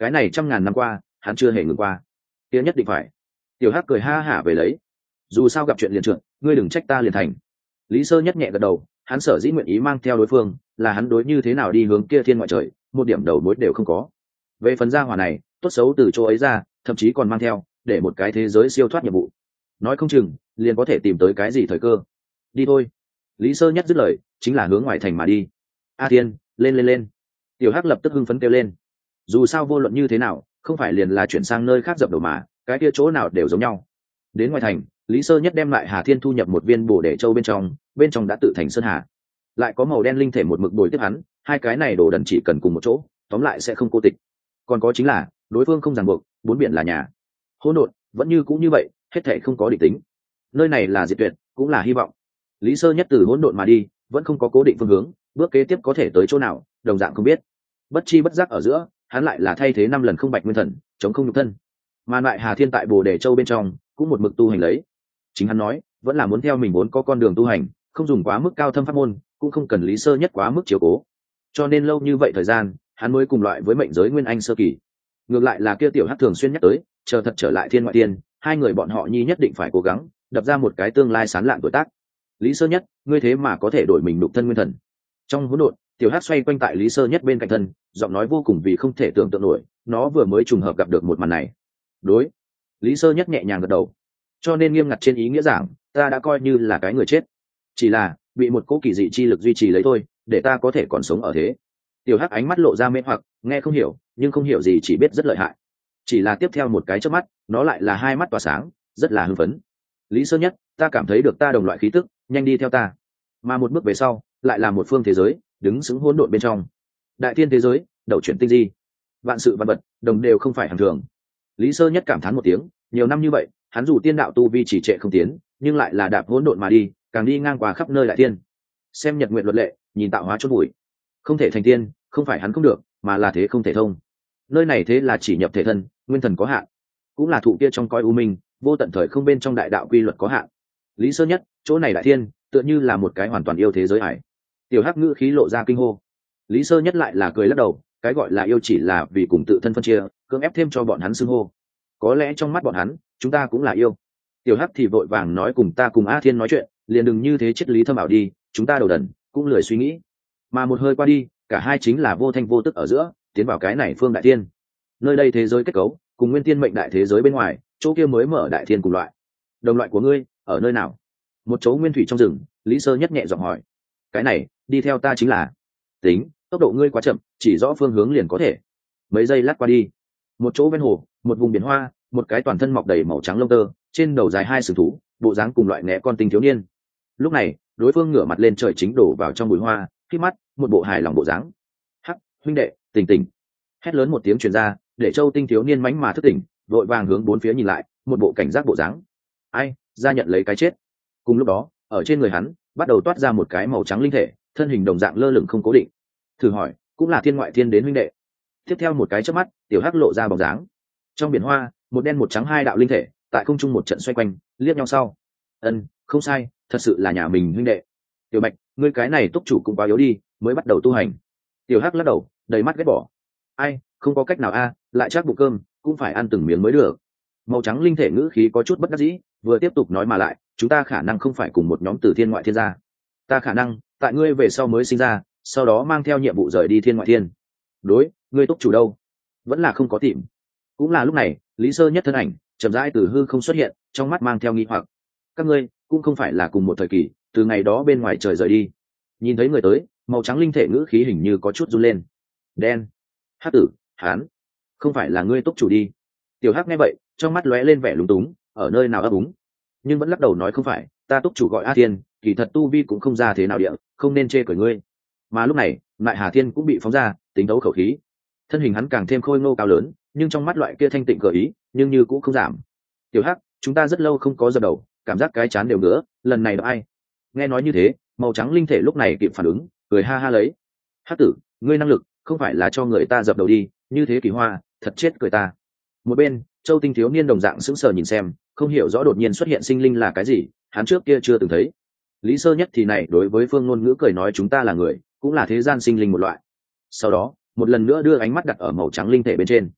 cái này trăm ngàn năm qua hắn chưa hề ngừng qua. Kia nhất định phải. Tiểu Hắc cười ha hả về lấy, dù sao gặp chuyện liền trượt, ngươi đừng trách ta liền thành. Lý Sơ Nhất nhẹ gật đầu, hắn sở dĩ nguyện ý mang theo đối phương là hắn đối như thế nào đi hướng kia thiên ngoại trời một điểm đầu mối đều không có. Về phần gia hỏa này tốt xấu từ chỗ ấy ra, thậm chí còn mang theo để một cái thế giới siêu thoát nhiệm vụ, nói không chừng liền có thể tìm tới cái gì thời cơ. Đi thôi. Lý Sơ Nhất dứt lời chính là hướng ngoài thành mà đi. A Thiên, lên lên lên. Tiểu Hắc lập tức hưng phấn kêu lên. Dù sao vô luận như thế nào không phải liền là chuyển sang nơi khác dập đầu mà, cái kia chỗ nào đều giống nhau. Đến ngoài thành, Lý Sơ Nhất đem lại Hà Thiên thu nhập một viên bổ để châu bên trong, bên trong đã tự thành sơn hà, lại có màu đen linh thể một mực bồi tiếp hắn, hai cái này đồ đần chỉ cần cùng một chỗ tóm lại sẽ không cô tịch. Còn có chính là đối phương không ràng buộc, bốn biển là nhà. Hỗn độn vẫn như cũng như vậy, hết thảy không có định tính. Nơi này là diệt tuyệt, cũng là hy vọng. Lý Sơ Nhất từ hỗn độn mà đi, vẫn không có cố định phương hướng, bước kế tiếp có thể tới chỗ nào đồng dạng không biết. Bất chi bất giác ở giữa, hắn lại là thay thế năm lần không bạch nguyên thần, chống không nhục thân. Mà lại Hà Thiên tại bồ đề châu bên trong cũng một mực tu hành lấy. Chính hắn nói vẫn là muốn theo mình muốn có con đường tu hành, không dùng quá mức cao thâm pháp môn, cũng không cần Lý Sơ Nhất quá mức chiếu cố. Cho nên lâu như vậy thời gian hắn mới cùng loại với mệnh giới nguyên anh sơ kỳ. Ngược lại là kia Tiểu Hắc thường xuyên nhắc tới chờ thật trở lại thiên ngoại tiên, hai người bọn họ nhi nhất định phải cố gắng đập ra một cái tương lai sán lạn tuổi tác. Lý Sơ Nhất, ngươi thế mà có thể đổi mình đục thân nguyên thần. Trong hỗn độn, Tiểu Hắc xoay quanh tại Lý Sơ Nhất bên cạnh thân, giọng nói vô cùng vì không thể tưởng tượng nổi, nó vừa mới trùng hợp gặp được một màn này. Đối. Lý Sơ Nhất nhẹ nhàng gật đầu. Cho nên nghiêm ngặt trên ý nghĩa giảng, ta đã coi như là cái người chết, chỉ là bị một cỗ kỳ dị chi lực duy trì lấy thôi, để ta có thể còn sống ở thế. Tiểu Hắc ánh mắt lộ ra mê hoặc, nghe không hiểu nhưng không hiểu gì chỉ biết rất lợi hại. Chỉ là tiếp theo một cái chớp mắt, nó lại là hai mắt tỏa sáng, rất là hưng phấn. Lý Sơ Nhất, ta cảm thấy được ta đồng loại khí tức, nhanh đi theo ta. Mà một bước về sau, lại là một phương thế giới, đứng sững hỗn độn bên trong. Đại thiên thế giới, đầu chuyển tinh di, vạn sự vạn vật, đồng đều không phải hàng thường. Lý Sơ Nhất cảm thán một tiếng, nhiều năm như vậy, hắn dù tiên đạo tu vi chỉ trệ không tiến, nhưng lại là đạp hỗn độn mà đi, càng đi ngang qua khắp nơi đại thiên. Xem nhật nguyện luật lệ, nhìn tạo hóa chốt bụi. Không thể thành tiên, không phải hắn không được, mà là thế không thể thông. Nơi này thế là chỉ nhập thể thân, nguyên thần có hạn, cũng là thụ kia trong coi u minh, vô tận thời không bên trong đại đạo quy luật có hạn. Lý Sơ Nhất, chỗ này đại thiên, tựa như là một cái hoàn toàn yêu thế giới ải. Tiểu Hắc ngữ khí lộ ra kinh hô. Lý Sơ Nhất lại là cười lắc đầu, cái gọi là yêu chỉ là vì cùng tự thân phân chia, cưỡng ép thêm cho bọn hắn xưng hô. Có lẽ trong mắt bọn hắn, chúng ta cũng là yêu. Tiểu Hắc thì vội vàng nói cùng ta cùng A Thiên nói chuyện, liền đừng như thế triết lý thâm ảo đi, chúng ta đầu đần, cũng lười suy nghĩ. Mà một hơi qua đi, cả hai chính là vô thanh vô tức ở giữa, tiến vào cái này phương đại thiên. Nơi đây thế giới kết cấu, cùng nguyên tiên mệnh đại thế giới bên ngoài, chỗ kia mới mở đại thiên cùng loại. Đồng loại của ngươi, ở nơi nào? Một chỗ nguyên thủy trong rừng, Lý Sơ Nhất nhẹ giọng hỏi. Cái này, đi theo ta chính là. Tính, tốc độ ngươi quá chậm, chỉ rõ phương hướng liền có thể. Mấy giây lát qua đi, một chỗ ven hồ, một vùng biển hoa, một cái toàn thân mọc đầy màu trắng lông tơ, trên đầu dài hai sừng thú, bộ dáng cùng loại né con tinh thiếu niên. Lúc này, đối phương ngửa mặt lên trời chính đổ vào trong bụi hoa, khi mắt, một bộ hài lòng bộ dáng. Hắc, huynh đệ, tỉnh tỉnh. Hét lớn một tiếng truyền ra, để Châu Tinh thiếu niên mánh mà thức tỉnh, vội vàng hướng bốn phía nhìn lại, một bộ cảnh giác bộ dáng. Ai, ra nhận lấy cái chết. Cùng lúc đó, ở trên người hắn bắt đầu toát ra một cái màu trắng linh thể, thân hình đồng dạng lơ lửng không cố định. Thử hỏi, cũng là thiên ngoại thiên đến huynh đệ. Tiếp theo một cái chớp mắt, Tiểu Hắc lộ ra bóng dáng. Trong biển hoa, một đen một trắng hai đạo linh thể, tại không trung một trận xoay quanh, liếc nhau sau. Ân, không sai, thật sự là nhà mình huynh đệ. Tiểu Bạch, ngươi cái này túc chủ cũng quá yếu đi, mới bắt đầu tu hành. Tiểu Hắc lắc đầu, đầy mắt ghét bỏ. Ai, không có cách nào a, lại chắc bụng cơm, cũng phải ăn từng miếng mới được. Màu trắng linh thể ngữ khí có chút bất đắc dĩ, vừa tiếp tục nói mà lại, chúng ta khả năng không phải cùng một nhóm từ thiên ngoại thiên gia. Ta khả năng, tại ngươi về sau mới sinh ra, sau đó mang theo nhiệm vụ rời đi thiên ngoại thiên. Đối, ngươi túc chủ đâu? Vẫn là không có tìm. Cũng là lúc này, Lý Sơ Nhất thân ảnh chậm rãi từ hư không xuất hiện, trong mắt mang theo nghi hoặc. Các ngươi cũng không phải là cùng một thời kỳ, từ ngày đó bên ngoài trời rời đi. Nhìn thấy người tới, màu trắng linh thể ngữ khí hình như có chút run lên. Đen, Hắc tử, hán, không phải là ngươi túc chủ đi. Tiểu Hắc nghe vậy, trong mắt lóe lên vẻ lúng túng, ở nơi nào ấp úng, nhưng vẫn lắc đầu nói không phải, ta túc chủ gọi A Thiên, kỳ thật tu vi cũng không ra thế nào địa, không nên chê cởi ngươi. Mà lúc này, lại Hà Thiên cũng bị phóng ra, tính đấu khẩu khí. Thân hình hắn càng thêm khôi ngô cao lớn, nhưng trong mắt loại kia thanh tịnh gợi ý, nhưng như cũng không giảm. Tiểu Hắc, chúng ta rất lâu không có dập đầu, cảm giác cái chán đều ngứa, lần này là ai? Nghe nói như thế, màu trắng linh thể lúc này kịp phản ứng, cười ha ha lấy. Hắc tử, ngươi năng lực không phải là cho người ta dập đầu đi, như thế kỳ hoa, thật chết cười ta. Một bên, Châu Tinh thiếu niên đồng dạng sững sờ nhìn xem, không hiểu rõ đột nhiên xuất hiện sinh linh là cái gì, hắn trước kia chưa từng thấy. Lý Sơ Nhất thì này đối với phương ngôn ngữ cười nói chúng ta là người, cũng là thế gian sinh linh một loại. Sau đó, một lần nữa đưa ánh mắt đặt ở màu trắng linh thể bên trên.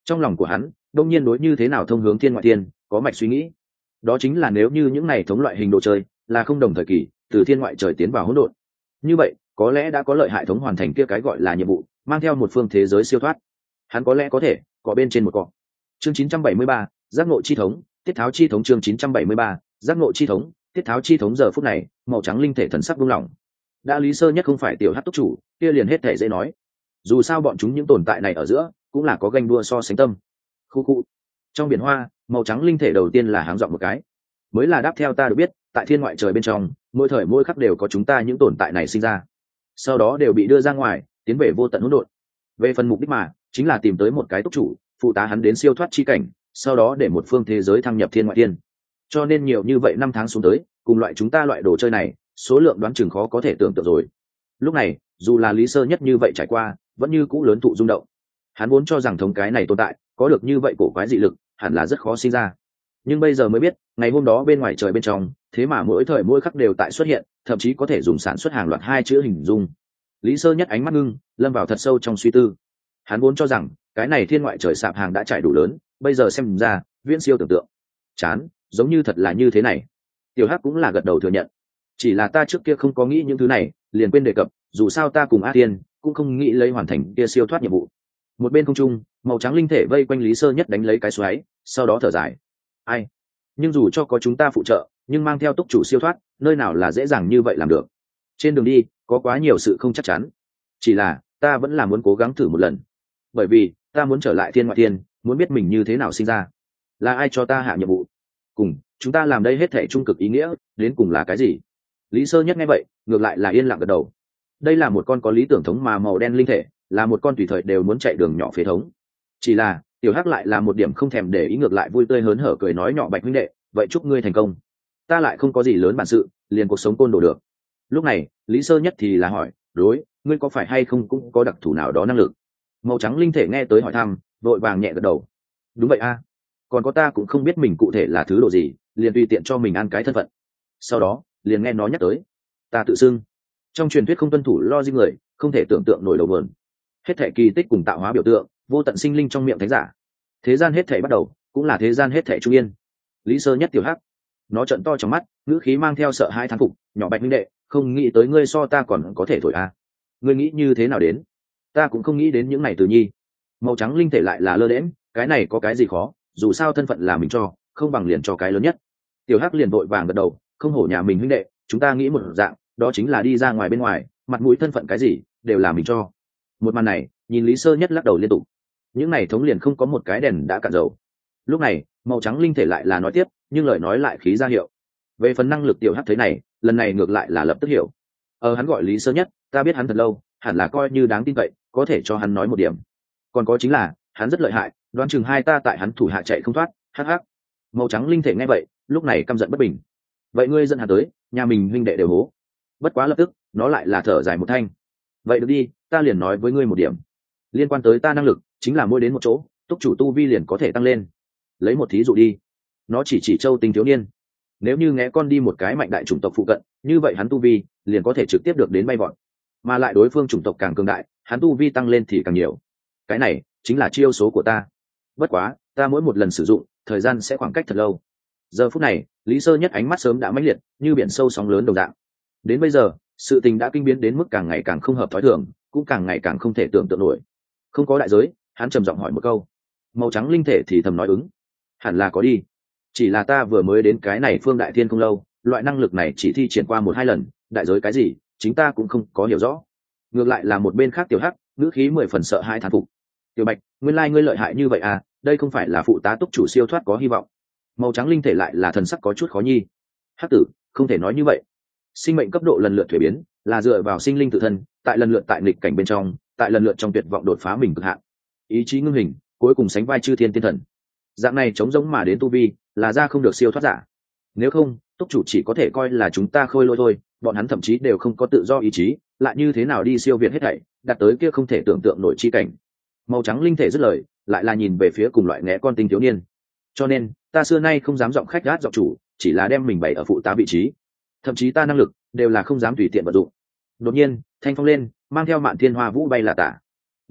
Trong lòng của hắn đông nhiên đối như thế nào thông hướng thiên ngoại thiên có mạch suy nghĩ. Đó chính là nếu như những này thống loại hình đồ chơi là không đồng thời kỳ từ thiên ngoại trời tiến vào hỗn độn, như vậy có lẽ đã có lợi hại thống hoàn thành kia cái gọi là nhiệm vụ, mang theo một phương thế giới siêu thoát. Hắn có lẽ có thể có bên trên một cọ. Chương chín trăm bảy mươi ba, giác ngộ chi thống, tiết tháo chi thống. Chương chín trăm bảy mươi ba, giác ngộ chi thống, tiết tháo chi thống. Giờ phút này màu trắng linh thể thần sắc buông lỏng. Đã Lý Sơ Nhất không phải tiểu hắc túc chủ, kia liền hết thể dễ nói. Dù sao bọn chúng những tồn tại này ở giữa cũng là có ganh đua so sánh tâm. Khu khu. Trong biển hoa, màu trắng linh thể đầu tiên là háng giọng một cái. Mới là đáp theo ta được biết, tại thiên ngoại trời bên trong, mỗi thời mỗi khắc đều có chúng ta những tồn tại này sinh ra. Sau đó đều bị đưa ra ngoài, tiến về vô tận hỗn độn. Về phần mục đích mà, chính là tìm tới một cái túc chủ, phụ tá hắn đến siêu thoát chi cảnh, sau đó để một phương thế giới thăng nhập thiên ngoại thiên. Cho nên nhiều như vậy năm tháng xuống tới, cùng loại chúng ta loại đồ chơi này, số lượng đoán chừng khó có thể tưởng tượng rồi. Lúc này, dù là Lý Sơ Nhất như vậy trải qua, vẫn như cũ lớn thụ rung động. Hắn vốn cho rằng thống cái này tồn tại, có được như vậy cổ quái dị lực, hẳn là rất khó sinh ra. Nhưng bây giờ mới biết, ngày hôm đó bên ngoài trời bên trong, thế mà mỗi thời mỗi khắc đều tại xuất hiện, thậm chí có thể dùng sản xuất hàng loạt hai chữ hình dung. Lý Sơ Nhất ánh mắt ngưng, lâm vào thật sâu trong suy tư. Hắn vốn cho rằng cái này thiên ngoại trời sạp hàng đã trải đủ lớn, bây giờ xem ra viễn siêu tưởng tượng. Chán, giống như thật là như thế này. Tiểu Hắc cũng là gật đầu thừa nhận. Chỉ là ta trước kia không có nghĩ những thứ này, liền quên đề cập, dù sao ta cùng A Tiên cũng không nghĩ lấy hoàn thành kia siêu thoát nhiệm vụ. Một bên không trung, màu trắng linh thể vây quanh Lý Sơ Nhất đánh lấy cái xoáy, sau đó thở dài. Ai? Nhưng dù cho có chúng ta phụ trợ, nhưng mang theo túc chủ siêu thoát, nơi nào là dễ dàng như vậy làm được. Trên đường đi, có quá nhiều sự không chắc chắn. Chỉ là, ta vẫn là muốn cố gắng thử một lần. Bởi vì, ta muốn trở lại thiên ngoại thiên, muốn biết mình như thế nào sinh ra. Là ai cho ta hạ nhiệm vụ? Cùng, chúng ta làm đây hết thể trung cực ý nghĩa, đến cùng là cái gì? Lý Sơ Nhất nghe vậy, ngược lại là yên lặng gật đầu. Đây là một con có lý tưởng thống mà màu đen linh thể, là một con tùy thời đều muốn chạy đường nhỏ phế thống. Chỉ là, Tiểu Hắc lại là một điểm không thèm để ý, ngược lại vui tươi hớn hở cười nói nhỏ Bạch huynh đệ, vậy chúc ngươi thành công. Ta lại không có gì lớn bản sự, liền cuộc sống côn đồ được. Lúc này, Lý Sơ Nhất thì là hỏi, đối, ngươi có phải hay không cũng có đặc thù nào đó năng lực? Màu trắng linh thể nghe tới hỏi thăm, vội vàng nhẹ gật đầu. Đúng vậy a, còn có ta cũng không biết mình cụ thể là thứ độ gì, liền tùy tiện cho mình ăn cái thân phận. Sau đó, liền nghe nó nhắc tới, ta tự xưng. Trong truyền thuyết không tuân thủ logic người, không thể tưởng tượng nổi đầu vườn. Hết thể kỳ tích cùng tạo hóa biểu tượng, vô tận sinh linh trong miệng thánh giả. Thế gian hết thể bắt đầu, cũng là thế gian hết thể trung yên. Lý Sơ Nhất Tiểu Hắc, nó trợn to trong mắt, ngữ khí mang theo sợ hãi thán phục, nhỏ Bạch huynh đệ, không nghĩ tới ngươi so ta còn có thể thổi a. Ngươi nghĩ như thế nào đến? Ta cũng không nghĩ đến những này từ nhi. Màu trắng linh thể lại là lơ đễm, cái này có cái gì khó, dù sao thân phận là mình cho, không bằng liền cho cái lớn nhất. Tiểu Hắc liền vội vàng gật đầu, không hổ nhà mình huynh đệ, chúng ta nghĩ một dạng, đó chính là đi ra ngoài bên ngoài, mặt mũi thân phận cái gì đều là mình cho. Một màn này, nhìn Lý Sơ Nhất lắc đầu liên tục. Những này thống liền không có một cái đèn đã cạn dầu. Lúc này, màu trắng linh thể lại là nói tiếp, nhưng lời nói lại khí ra hiệu. Về phần năng lực Tiểu Hắc thấy này, lần này ngược lại là lập tức hiểu. Ờ hắn gọi Lý Sơ Nhất, ta biết hắn thật lâu, hẳn là coi như đáng tin cậy, có thể cho hắn nói một điểm. Còn có chính là, hắn rất lợi hại, đoán chừng hai ta tại hắn thủ hạ chạy không thoát. Hắc hắc. Màu trắng linh thể nghe vậy, lúc này căm giận bất bình. Vậy ngươi dẫn hắn tới, nhà mình huynh đệ đều hố. Bất quá lập tức, nó lại là thở dài một thanh. Vậy được đi, ta liền nói với ngươi một điểm. Liên quan tới ta năng lực, chính là mỗi đến một chỗ, túc chủ tu vi liền có thể tăng lên. Lấy một thí dụ đi. Nó chỉ chỉ Châu Tinh thiếu niên. Nếu như nghe con đi một cái mạnh đại chủng tộc phụ cận, như vậy hắn tu vi liền có thể trực tiếp được đến bay vọt. Mà lại đối phương chủng tộc càng cường đại, hắn tu vi tăng lên thì càng nhiều. Cái này chính là chiêu số của ta. Bất quá, ta mỗi một lần sử dụng, thời gian sẽ khoảng cách thật lâu. Giờ phút này, Lý Sơ Nhất ánh mắt sớm đã mãnh liệt, như biển sâu sóng lớn đồng dạng. Đến bây giờ, sự tình đã kinh biến đến mức càng ngày càng không hợp thói thường, cũng càng ngày càng không thể tưởng tượng nổi. Không có đại giới, hắn trầm giọng hỏi một câu. Màu trắng linh thể thì thầm nói ứng. Hẳn là có đi. Chỉ là ta vừa mới đến cái này phương đại thiên không lâu, loại năng lực này chỉ thi triển qua một hai lần, đại giới cái gì, chính ta cũng không có hiểu rõ. Ngược lại là một bên khác Tiểu Hắc, ngữ khí mười phần sợ hai thán phục. Tiểu Bạch, nguyên lai ngươi lợi hại như vậy à, đây không phải là phụ tá túc chủ siêu thoát có hy vọng. Màu trắng linh thể lại là thần sắc có chút khó nhi. Hắc tử, không thể nói như vậy. Sinh mệnh cấp độ lần lượt thuế biến, là dựa vào sinh linh tự thân, tại lần lượt tại nghịch cảnh bên trong, tại lần lượt trong tuyệt vọng đột phá mình cực hạn. Ý chí ngưng hình, cuối cùng sánh vai chư thiên tiên thần. Dạng này chống giống mà đến tu vi, là ra không được siêu thoát giả. Nếu không, túc chủ chỉ có thể coi là chúng ta khôi lỗi thôi, bọn hắn thậm chí đều không có tự do ý chí, lại như thế nào đi siêu việt hết thảy, đạt tới kia không thể tưởng tượng nổi chi cảnh. Màu trắng linh thể dứt lời, lại là nhìn về phía cùng loại ngẽ con tinh thiếu niên. Cho nên, ta xưa nay không dám giọng khách gát giọng chủ, chỉ là đem mình bày ở phụ tá vị trí. Thậm chí ta năng lực đều là không dám tùy tiện vận dụng. Đột nhiên, thanh phong lên, mang theo mạn thiên hoa vũ bay là tả.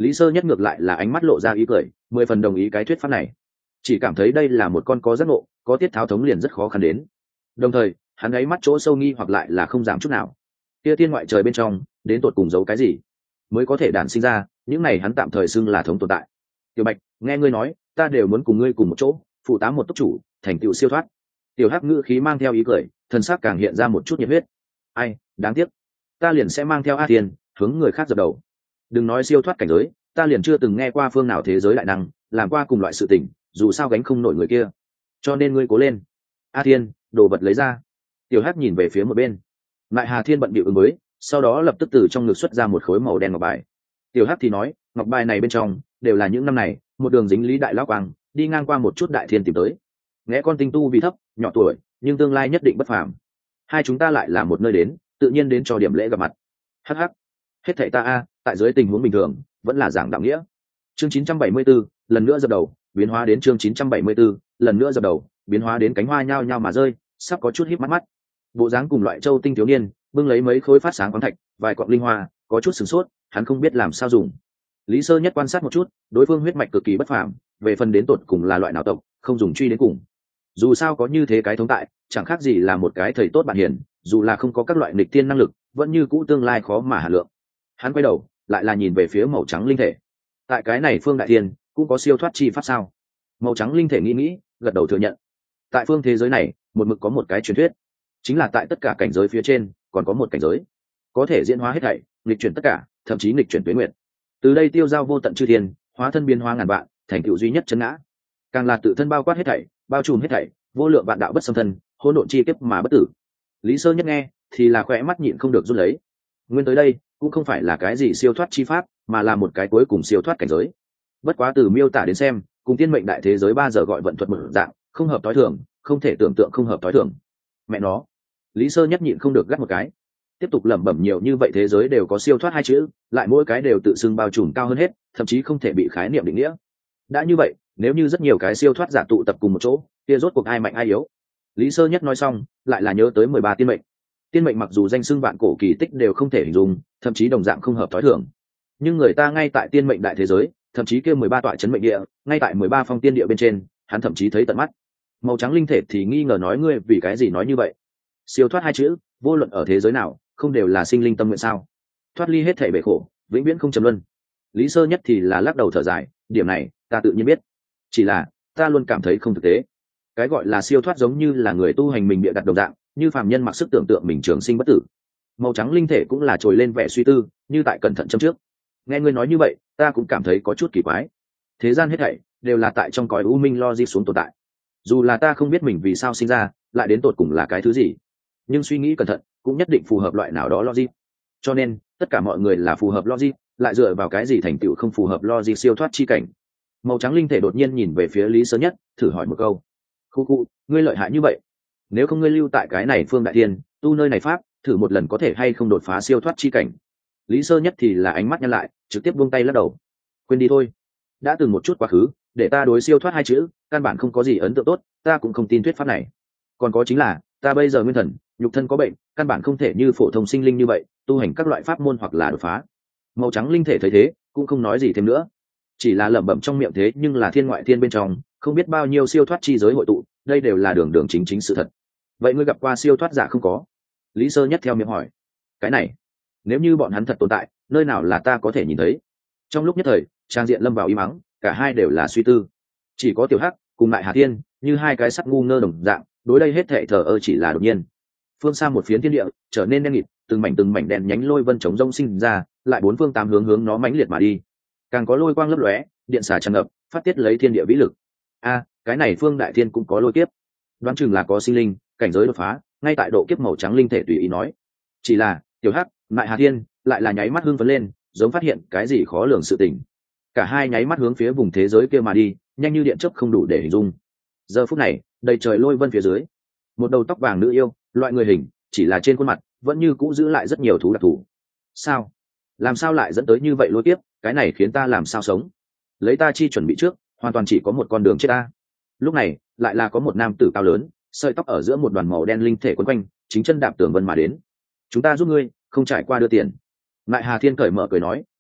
Lý Sơ Nhất ngược lại là ánh mắt lộ ra ý cười, mười phần đồng ý cái thuyết pháp này, chỉ cảm thấy đây là một con có giác ngộ, có tiết tháo thống liền rất khó khăn đến. Đồng thời hắn ấy mắt chỗ sâu nghi hoặc lại là không giảm chút nào. Kia tiên ngoại trời bên trong đến tột cùng giấu cái gì mới có thể đản sinh ra những này hắn tạm thời xưng là thống tồn tại. Tiểu Bạch, nghe ngươi nói, ta đều muốn cùng ngươi cùng một chỗ phụ tá một túc chủ thành tựu siêu thoát. Tiểu Hắc ngữ khí mang theo ý cười, thân xác càng hiện ra một chút nhiệt huyết. Ai, đáng tiếc, ta liền sẽ mang theo A Thiên hướng người khác dập đầu. Đừng nói siêu thoát cảnh giới, ta liền chưa từng nghe qua phương nào thế giới đại năng làm qua cùng loại sự tình, dù sao gánh không nổi người kia. Cho nên ngươi cố lên. A Thiên, đồ vật lấy ra. Tiểu Hắc nhìn về phía một bên. Lại Hà Thiên bận bịu ứng với, sau đó lập tức từ trong ngực xuất ra một khối màu đen ngọc bài. Tiểu Hắc thì nói, ngọc bài này bên trong đều là những năm này một đường dính Lý đại lão quang đi ngang qua một chút đại thiên tìm tới. Nghe con tinh tu vì thấp nhỏ tuổi nhưng tương lai nhất định bất phàm, hai chúng ta lại là một nơi đến, tự nhiên đến cho điểm lễ gặp mặt. Hắc hắc, hết thảy ta a tại dưới tình huống bình thường vẫn là giảng đạo nghĩa. Chương chín trăm bảy mươi 74, lần nữa dập đầu, biến hóa đến chương chín trăm bảy mươi 74, lần nữa dập đầu, biến hóa đến cánh hoa nhao nhao mà rơi, sắp có chút híp mắt mắt. Bộ dáng cùng loại châu tinh thiếu niên, bưng lấy mấy khối phát sáng khoáng thạch, vài cọng linh hoa, có chút sửng sốt, hắn không biết làm sao dùng. Lý Sơ Nhất quan sát một chút, đối phương huyết mạch cực kỳ bất phàm, về phần đến tột cùng là loại nào tộc, không dùng truy đến cùng. Dù sao có như thế cái thống tại, chẳng khác gì là một cái thầy tốt bạn hiền, dù là không có các loại nghịch thiên năng lực, vẫn như cũ tương lai khó mà hạ lượng. Hắn quay đầu, lại là nhìn về phía màu trắng linh thể. Tại cái này phương đại thiên, cũng có siêu thoát chi pháp sao? Màu trắng linh thể nghĩ nghĩ, gật đầu thừa nhận. Tại phương thế giới này, một mực có một cái truyền thuyết, chính là tại tất cả cảnh giới phía trên, còn có một cảnh giới có thể diễn hóa hết thảy, nghịch chuyển tất cả, thậm chí nghịch chuyển tuế nguyện. Từ đây tiêu giao vô tận chư thiên, hóa thân biến hóa ngàn vạn, thành tựu duy nhất chân ngã. Càng là tự thân bao quát hết thảy, bao trùm hết thảy, vô lượng vạn đạo bất xâm thân, hỗn độn chi kiếp mà bất tử. Lý Sơ Nhất nghe, thì là khỏe mắt nhịn không được run lấy. Nguyên tới đây, cũng không phải là cái gì siêu thoát chi pháp, mà là một cái cuối cùng siêu thoát cảnh giới. Bất quá từ miêu tả đến xem, cùng tiên mệnh đại thế giới ba giờ gọi vận thuật một dạng, không hợp tối thường, không thể tưởng tượng không hợp tối thường. Mẹ nó, Lý Sơ Nhất nhịn không được gắt một cái. Tiếp tục lẩm bẩm nhiều như vậy thế giới đều có siêu thoát hai chữ, lại mỗi cái đều tự xưng bao trùm cao hơn hết, thậm chí không thể bị khái niệm định nghĩa. Đã như vậy, nếu như rất nhiều cái siêu thoát giả tụ tập cùng một chỗ, kia rốt cuộc ai mạnh ai yếu? Lý Sơ Nhất nói xong, lại là nhớ tới mười ba tiên mệnh. Tiên mệnh mặc dù danh xưng vạn cổ kỳ tích đều không thể hình dung, thậm chí đồng dạng không hợp tối thường, nhưng người ta ngay tại tiên mệnh đại thế giới, thậm chí kia mười ba tọa chấn mệnh địa, ngay tại mười ba phong tiên địa bên trên, hắn thậm chí thấy tận mắt. Màu trắng linh thể thì nghi ngờ nói, ngươi vì cái gì nói như vậy? Siêu thoát hai chữ, vô luận ở thế giới nào, không đều là sinh linh tâm nguyện sao? Thoát ly hết thảy bể khổ, vĩnh viễn không trầm luân. Lý Sơ Nhất thì là lắc đầu thở dài, điểm này ta tự nhiên biết, chỉ là ta luôn cảm thấy không thực tế. Cái gọi là siêu thoát giống như là người tu hành mình bịa đặt đồng dạng, như phàm nhân mặc sức tưởng tượng mình trường sinh bất tử. Màu trắng linh thể cũng là trồi lên vẻ suy tư, như tại cẩn thận châm trước. Nghe ngươi nói như vậy, ta cũng cảm thấy có chút kỳ quái. Thế gian hết thảy đều là tại trong cõi u minh logic xuống tồn tại. Dù là ta không biết mình vì sao sinh ra, lại đến tột cùng là cái thứ gì, nhưng suy nghĩ cẩn thận cũng nhất định phù hợp loại nào đó logic. Cho nên tất cả mọi người là phù hợp logic, lại dựa vào cái gì thành tựu không phù hợp logic siêu thoát chi cảnh? Màu trắng linh thể đột nhiên nhìn về phía Lý Sơ Nhất, thử hỏi một câu. Khu khu, ngươi lợi hại như vậy, nếu không ngươi lưu tại cái này phương đại thiên, tu nơi này pháp, thử một lần có thể hay không đột phá siêu thoát chi cảnh? Lý Sơ Nhất thì là ánh mắt nhăn lại, trực tiếp buông tay lắc đầu. Quên đi thôi, đã từng một chút quá khứ, để ta đối siêu thoát hai chữ căn bản không có gì ấn tượng tốt, ta cũng không tin thuyết pháp này. Còn có chính là, ta bây giờ nguyên thần, nhục thân có bệnh, căn bản không thể như phổ thông sinh linh như vậy tu hành các loại pháp môn hoặc là đột phá. Màu trắng linh thể thấy thế, cũng không nói gì thêm nữa, chỉ là lẩm bẩm trong miệng thế nhưng là thiên ngoại thiên bên trong, không biết bao nhiêu siêu thoát chi giới hội tụ, đây đều là đường đường chính chính sự thật. Vậy ngươi gặp qua siêu thoát giả không có? Lý Sơ Nhất theo miệng hỏi. Cái này, nếu như bọn hắn thật tồn tại, nơi nào là ta có thể nhìn thấy? Trong lúc nhất thời, trang diện lâm vào im mắng, cả hai đều là suy tư. Chỉ có Tiểu Hắc cùng Mại Hà Thiên như hai cái sắt ngu ngơ đồng dạng, đối đây hết thệ thờ ơ chỉ là đột nhiên. Phương xa một phiến thiên địa trở nên đen nghịt, từng mảnh từng mảnh đèn nhánh lôi vân chống rông sinh ra, lại bốn phương tám hướng hướng nó mãnh liệt mà đi. Càng có lôi quang lấp lóe, điện xả tràn ngập, phát tiết lấy thiên địa vĩ lực. A, cái này phương đại thiên cũng có lôi kiếp, đoán chừng là có sinh linh cảnh giới đột phá, ngay tại độ kiếp. Màu trắng linh thể tùy ý nói. Chỉ là Tiểu Hắc, Mại Hà Thiên lại là nháy mắt hưng phấn lên, giống phát hiện cái gì khó lường sự tình. Cả hai nháy mắt hướng phía vùng thế giới kia mà đi, nhanh như điện chớp không đủ để hình dung. Giờ phút này, đầy trời lôi vân phía dưới, một đầu tóc vàng nữ yêu, loại người hình, chỉ là trên khuôn mặt vẫn như cũ giữ lại rất nhiều thú đặc thù. Sao? Làm sao lại dẫn tới như vậy lôi tiếp? Cái này khiến ta làm sao sống? Lấy ta chi chuẩn bị trước, hoàn toàn chỉ có một con đường chết ta. Lúc này, lại là có một nam tử cao lớn, sợi tóc ở giữa một đoàn màu đen linh thể quấn quanh, chính chân đạp tường vân mà đến. Chúng ta giúp ngươi, không trải qua đưa tiền. Mại Hà Thiên cởi mở cười nói,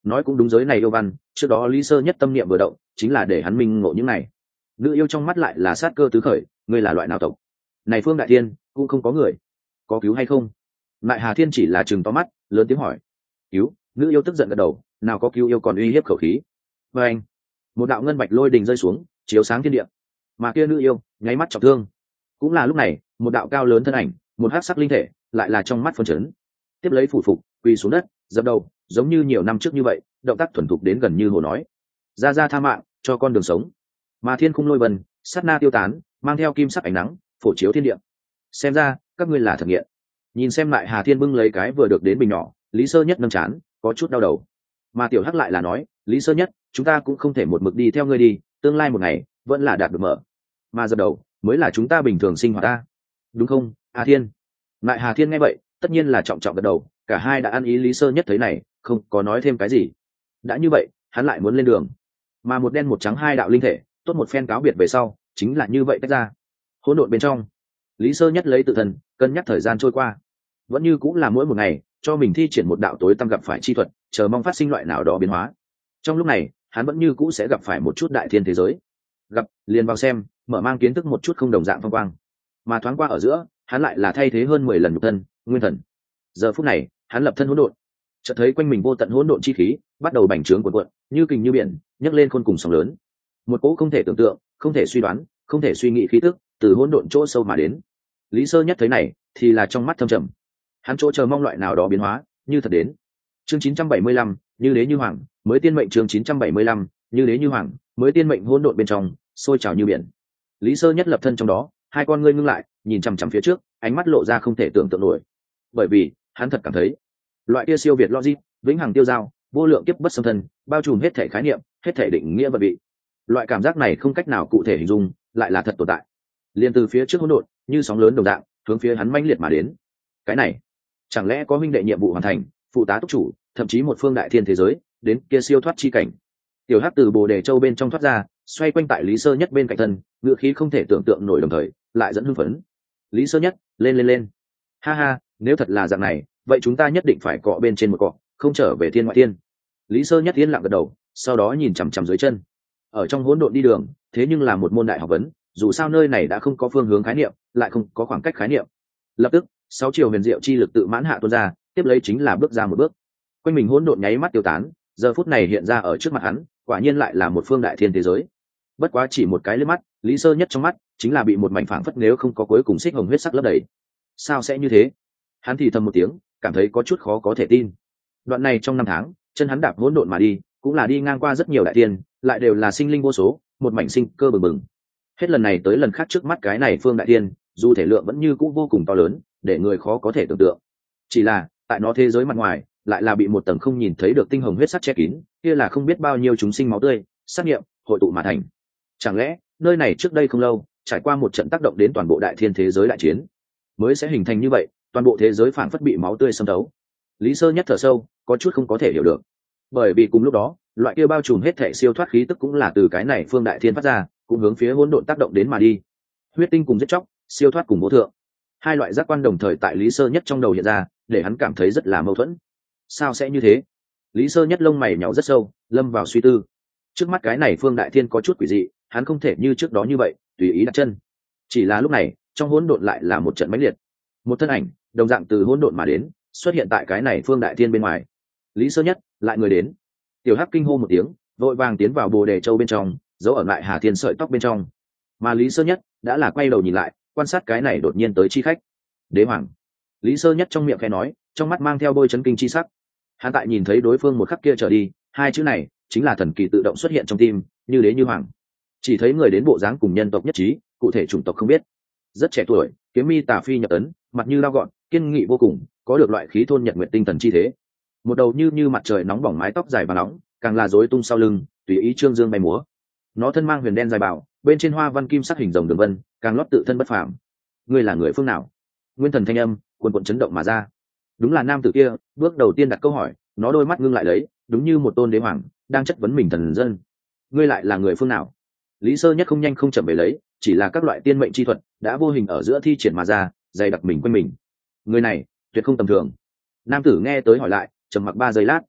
nói cũng đúng, giới này yêu văn trước đó lý sơ nhất tâm niệm vừa động chính là để hắn minh ngộ những này. Nữ yêu trong mắt lại là sát cơ tứ khởi, ngươi là loại nào tộc? Này Phương Đại Thiên cũng không có người, có cứu hay không? Lại Hà Thiên chỉ là chừng to mắt lớn tiếng hỏi. Cứu? Nữ yêu tức giận gật đầu, nào có cứu yêu còn uy hiếp khẩu khí. Và anh, một đạo ngân bạch lôi đình rơi xuống chiếu sáng thiên địa, mà kia nữ yêu nháy mắt trọng thương. Cũng là lúc này một đạo cao lớn thân ảnh, một hắc sắc linh thể lại là trong mắt phân chấn, tiếp lấy phủ phục quỳ xuống đất dập đầu, giống như nhiều năm trước như vậy, động tác thuần thục đến gần như hồ nói: ra ra tha mạng cho con đường sống. Mà thiên khung lôi vân sát na tiêu tán, mang theo kim sắc ánh nắng phổ chiếu thiên địa. Xem ra các ngươi là thật nghiện. Nhìn xem lại Hà Thiên bưng lấy cái vừa được đến bình nhỏ, Lý Sơ Nhất nâng chán có chút đau đầu. Mà tiểu hắc lại là nói: Lý Sơ Nhất, chúng ta cũng không thể một mực đi theo ngươi đi, tương lai một ngày vẫn là đạt được mở, mà dập đầu mới là chúng ta bình thường sinh hoạt ta, đúng không Hà Thiên? Lại Hà Thiên nghe vậy tất nhiên là trọng trọng gật đầu, cả hai đã ăn ý. Lý Sơ Nhất thấy này không có nói thêm cái gì. Đã như vậy hắn lại muốn lên đường. Mà một đen một trắng hai đạo linh thể tốt một phen cáo biệt về sau, chính là như vậy tách ra. Hỗn độn bên trong, Lý Sơ Nhất lấy tự thân cân nhắc thời gian trôi qua, vẫn như cũng là mỗi một ngày cho mình thi triển một đạo tối tăm gặp phải chi thuật, chờ mong phát sinh loại nào đó biến hóa. Trong lúc này hắn vẫn như cũ sẽ gặp phải một chút đại thiên thế giới, gặp liền vào xem, mở mang kiến thức một chút không đồng dạng phong quang. Mà thoáng qua ở giữa, hắn lại là thay thế hơn mười lần nhục thân nguyên thần. Giờ phút này hắn lập thân hỗn độn, chợt thấy quanh mình vô tận hỗn độn chi khí bắt đầu bành trướng cuộn cuộn, như kình như biển, nhấc lên khôn cùng sóng lớn. Một cỗ không thể tưởng tượng, không thể suy đoán, không thể suy nghĩ khí tức từ hỗn độn chỗ sâu mà đến. Lý Sơ Nhất thấy này thì là trong mắt thâm trầm, hắn chỗ chờ mong loại nào đó biến hóa như thật đến. Chương chín trăm bảy mươi lăm, như đế như hoàng, mới tiên mệnh. Chương chín trăm bảy mươi lăm, như đế như hoàng, mới tiên mệnh. Hỗn độn bên trong sôi trào như biển. Lý Sơ Nhất lập thân trong đó, hai con ngươi ngưng lại, nhìn chằm chằm phía trước, ánh mắt lộ ra không thể tưởng tượng nổi. Bởi vì hắn thật cảm thấy loại kia siêu việt logic, vĩnh hằng tiêu dao, vô lượng kiếp bất xâm thân, bao trùm hết thể khái niệm, hết thể định nghĩa vật vị. Loại cảm giác này không cách nào cụ thể hình dung, lại là thật tồn tại. Liên từ phía trước hỗn độn như sóng lớn đồng dạng hướng phía hắn mãnh liệt mà đến. Cái này chẳng lẽ có huynh đệ nhiệm vụ hoàn thành, phụ tá túc chủ, thậm chí một phương đại thiên thế giới đến kia siêu thoát chi cảnh. Tiểu hắc từ bồ đề châu bên trong thoát ra, xoay quanh tại Lý Sơ Nhất bên cạnh thân, ngựa khí không thể tưởng tượng nổi, đồng thời lại dẫn hưng phấn. Lý Sơ Nhất, lên lên lên, ha ha, nếu thật là dạng này, vậy chúng ta nhất định phải cọ bên trên một cọ, không trở về thiên ngoại thiên. Lý Sơ Nhất yên lặng gật đầu, sau đó nhìn chằm chằm dưới chân. Ở trong hỗn độn đi đường, thế nhưng là một môn đại học vấn, dù sao nơi này đã không có phương hướng khái niệm, lại không có khoảng cách khái niệm. Lập tức sáu chiều huyền diệu chi lực tự mãn hạ tuôn ra, tiếp lấy chính là bước ra một bước. Quanh mình hỗn độn nháy mắt tiêu tán, giờ phút này hiện ra ở trước mặt hắn, quả nhiên lại là một phương đại thiên thế giới. Bất quá chỉ một cái liếc mắt, Lý Sơ Nhất trong mắt chính là bị một mảnh phảng phất nếu không có cuối cùng xích hồng huyết sắc lấp đầy. Sao sẽ như thế? Hắn thì thầm một tiếng, cảm thấy có chút khó có thể tin. Đoạn này trong năm tháng, chân hắn đạp hỗn độn mà đi, cũng là đi ngang qua rất nhiều đại thiên, lại đều là sinh linh vô số, một mảnh sinh cơ bừng bừng. Hết lần này tới lần khác trước mắt cái này phương đại thiên, dù thể lượng vẫn như cũ vô cùng to lớn, để người khó có thể tưởng tượng. Chỉ là tại nó thế giới mặt ngoài, lại là bị một tầng không nhìn thấy được tinh hồng huyết sắc che kín, kia là không biết bao nhiêu chúng sinh máu tươi, sát nghiệm hội tụ mà thành. Chẳng lẽ nơi này trước đây không lâu trải qua một trận tác động đến toàn bộ đại thiên thế giới đại chiến, mới sẽ hình thành như vậy, toàn bộ thế giới phản phất bị máu tươi xâm thấu. Lý Sơ Nhất thở sâu, có chút không có thể hiểu được, bởi vì cùng lúc đó loại kia bao trùm hết thể siêu thoát khí tức cũng là từ cái này phương đại thiên phát ra, cũng hướng phía hỗn độn tác động đến mà đi. Huyết tinh cùng giết chóc, siêu thoát cùng vô thượng, hai loại giác quan đồng thời tại Lý Sơ Nhất trong đầu hiện ra, để hắn cảm thấy rất là mâu thuẫn. Sao sẽ như thế? Lý Sơ Nhất lông mày nhíu rất sâu, lâm vào suy tư. Trước mắt cái này phương đại thiên có chút quỷ dị, hắn không thể như trước đó như vậy tùy ý đặt chân. Chỉ là lúc này trong hỗn độn lại là một trận mãnh liệt, một thân ảnh đồng dạng từ hỗn độn mà đến, xuất hiện tại cái này phương đại thiên bên ngoài. Lý Sơ Nhất, lại người đến. Tiểu hắc kinh hô một tiếng, vội vàng tiến vào bồ đề châu bên trong, giấu ở lại Hà Thiên sợi tóc bên trong. Mà Lý Sơ Nhất đã là quay đầu nhìn lại, quan sát cái này đột nhiên tới chi khách. Đế hoàng. Lý Sơ Nhất trong miệng khẽ nói, trong mắt mang theo bôi chấn kinh chi sắc. Hắn tại nhìn thấy đối phương một khắc kia trở đi, hai chữ này chính là thần kỳ tự động xuất hiện trong tim, như đế như hoàng. Chỉ thấy người đến bộ dáng cùng nhân tộc nhất trí, cụ thể chủng tộc không biết. Rất trẻ tuổi, kiếm mi tà phi nhập tấn, mặt như lao gọn, kiên nghị vô cùng, có được loại khí thôn nhật nguyện tinh thần chi thế. Một đầu như như mặt trời nóng bỏng, mái tóc dài và nóng, càng là rối tung sau lưng, tùy ý trương dương bay múa. Nó thân mang huyền đen dài bảo, bên trên hoa văn kim sắc hình rồng đường vân, càng lót tự thân bất phàm. Ngươi là người phương nào? Nguyên thần thanh âm cuồn cuộn chấn động mà ra. Đúng là nam tử kia, bước đầu tiên đặt câu hỏi, nó đôi mắt ngưng lại lấy, đúng như một tôn đế hoàng đang chất vấn mình thần dân. Ngươi lại là người phương nào? Lý Sơ Nhất không nhanh không chậm về lấy, chỉ là các loại tiên mệnh chi thuật đã vô hình ở giữa thi triển mà ra, dày đặc mình quanh mình. Người này tuyệt không tầm thường. Nam tử nghe tới hỏi lại, trầm mặc ba giây lát,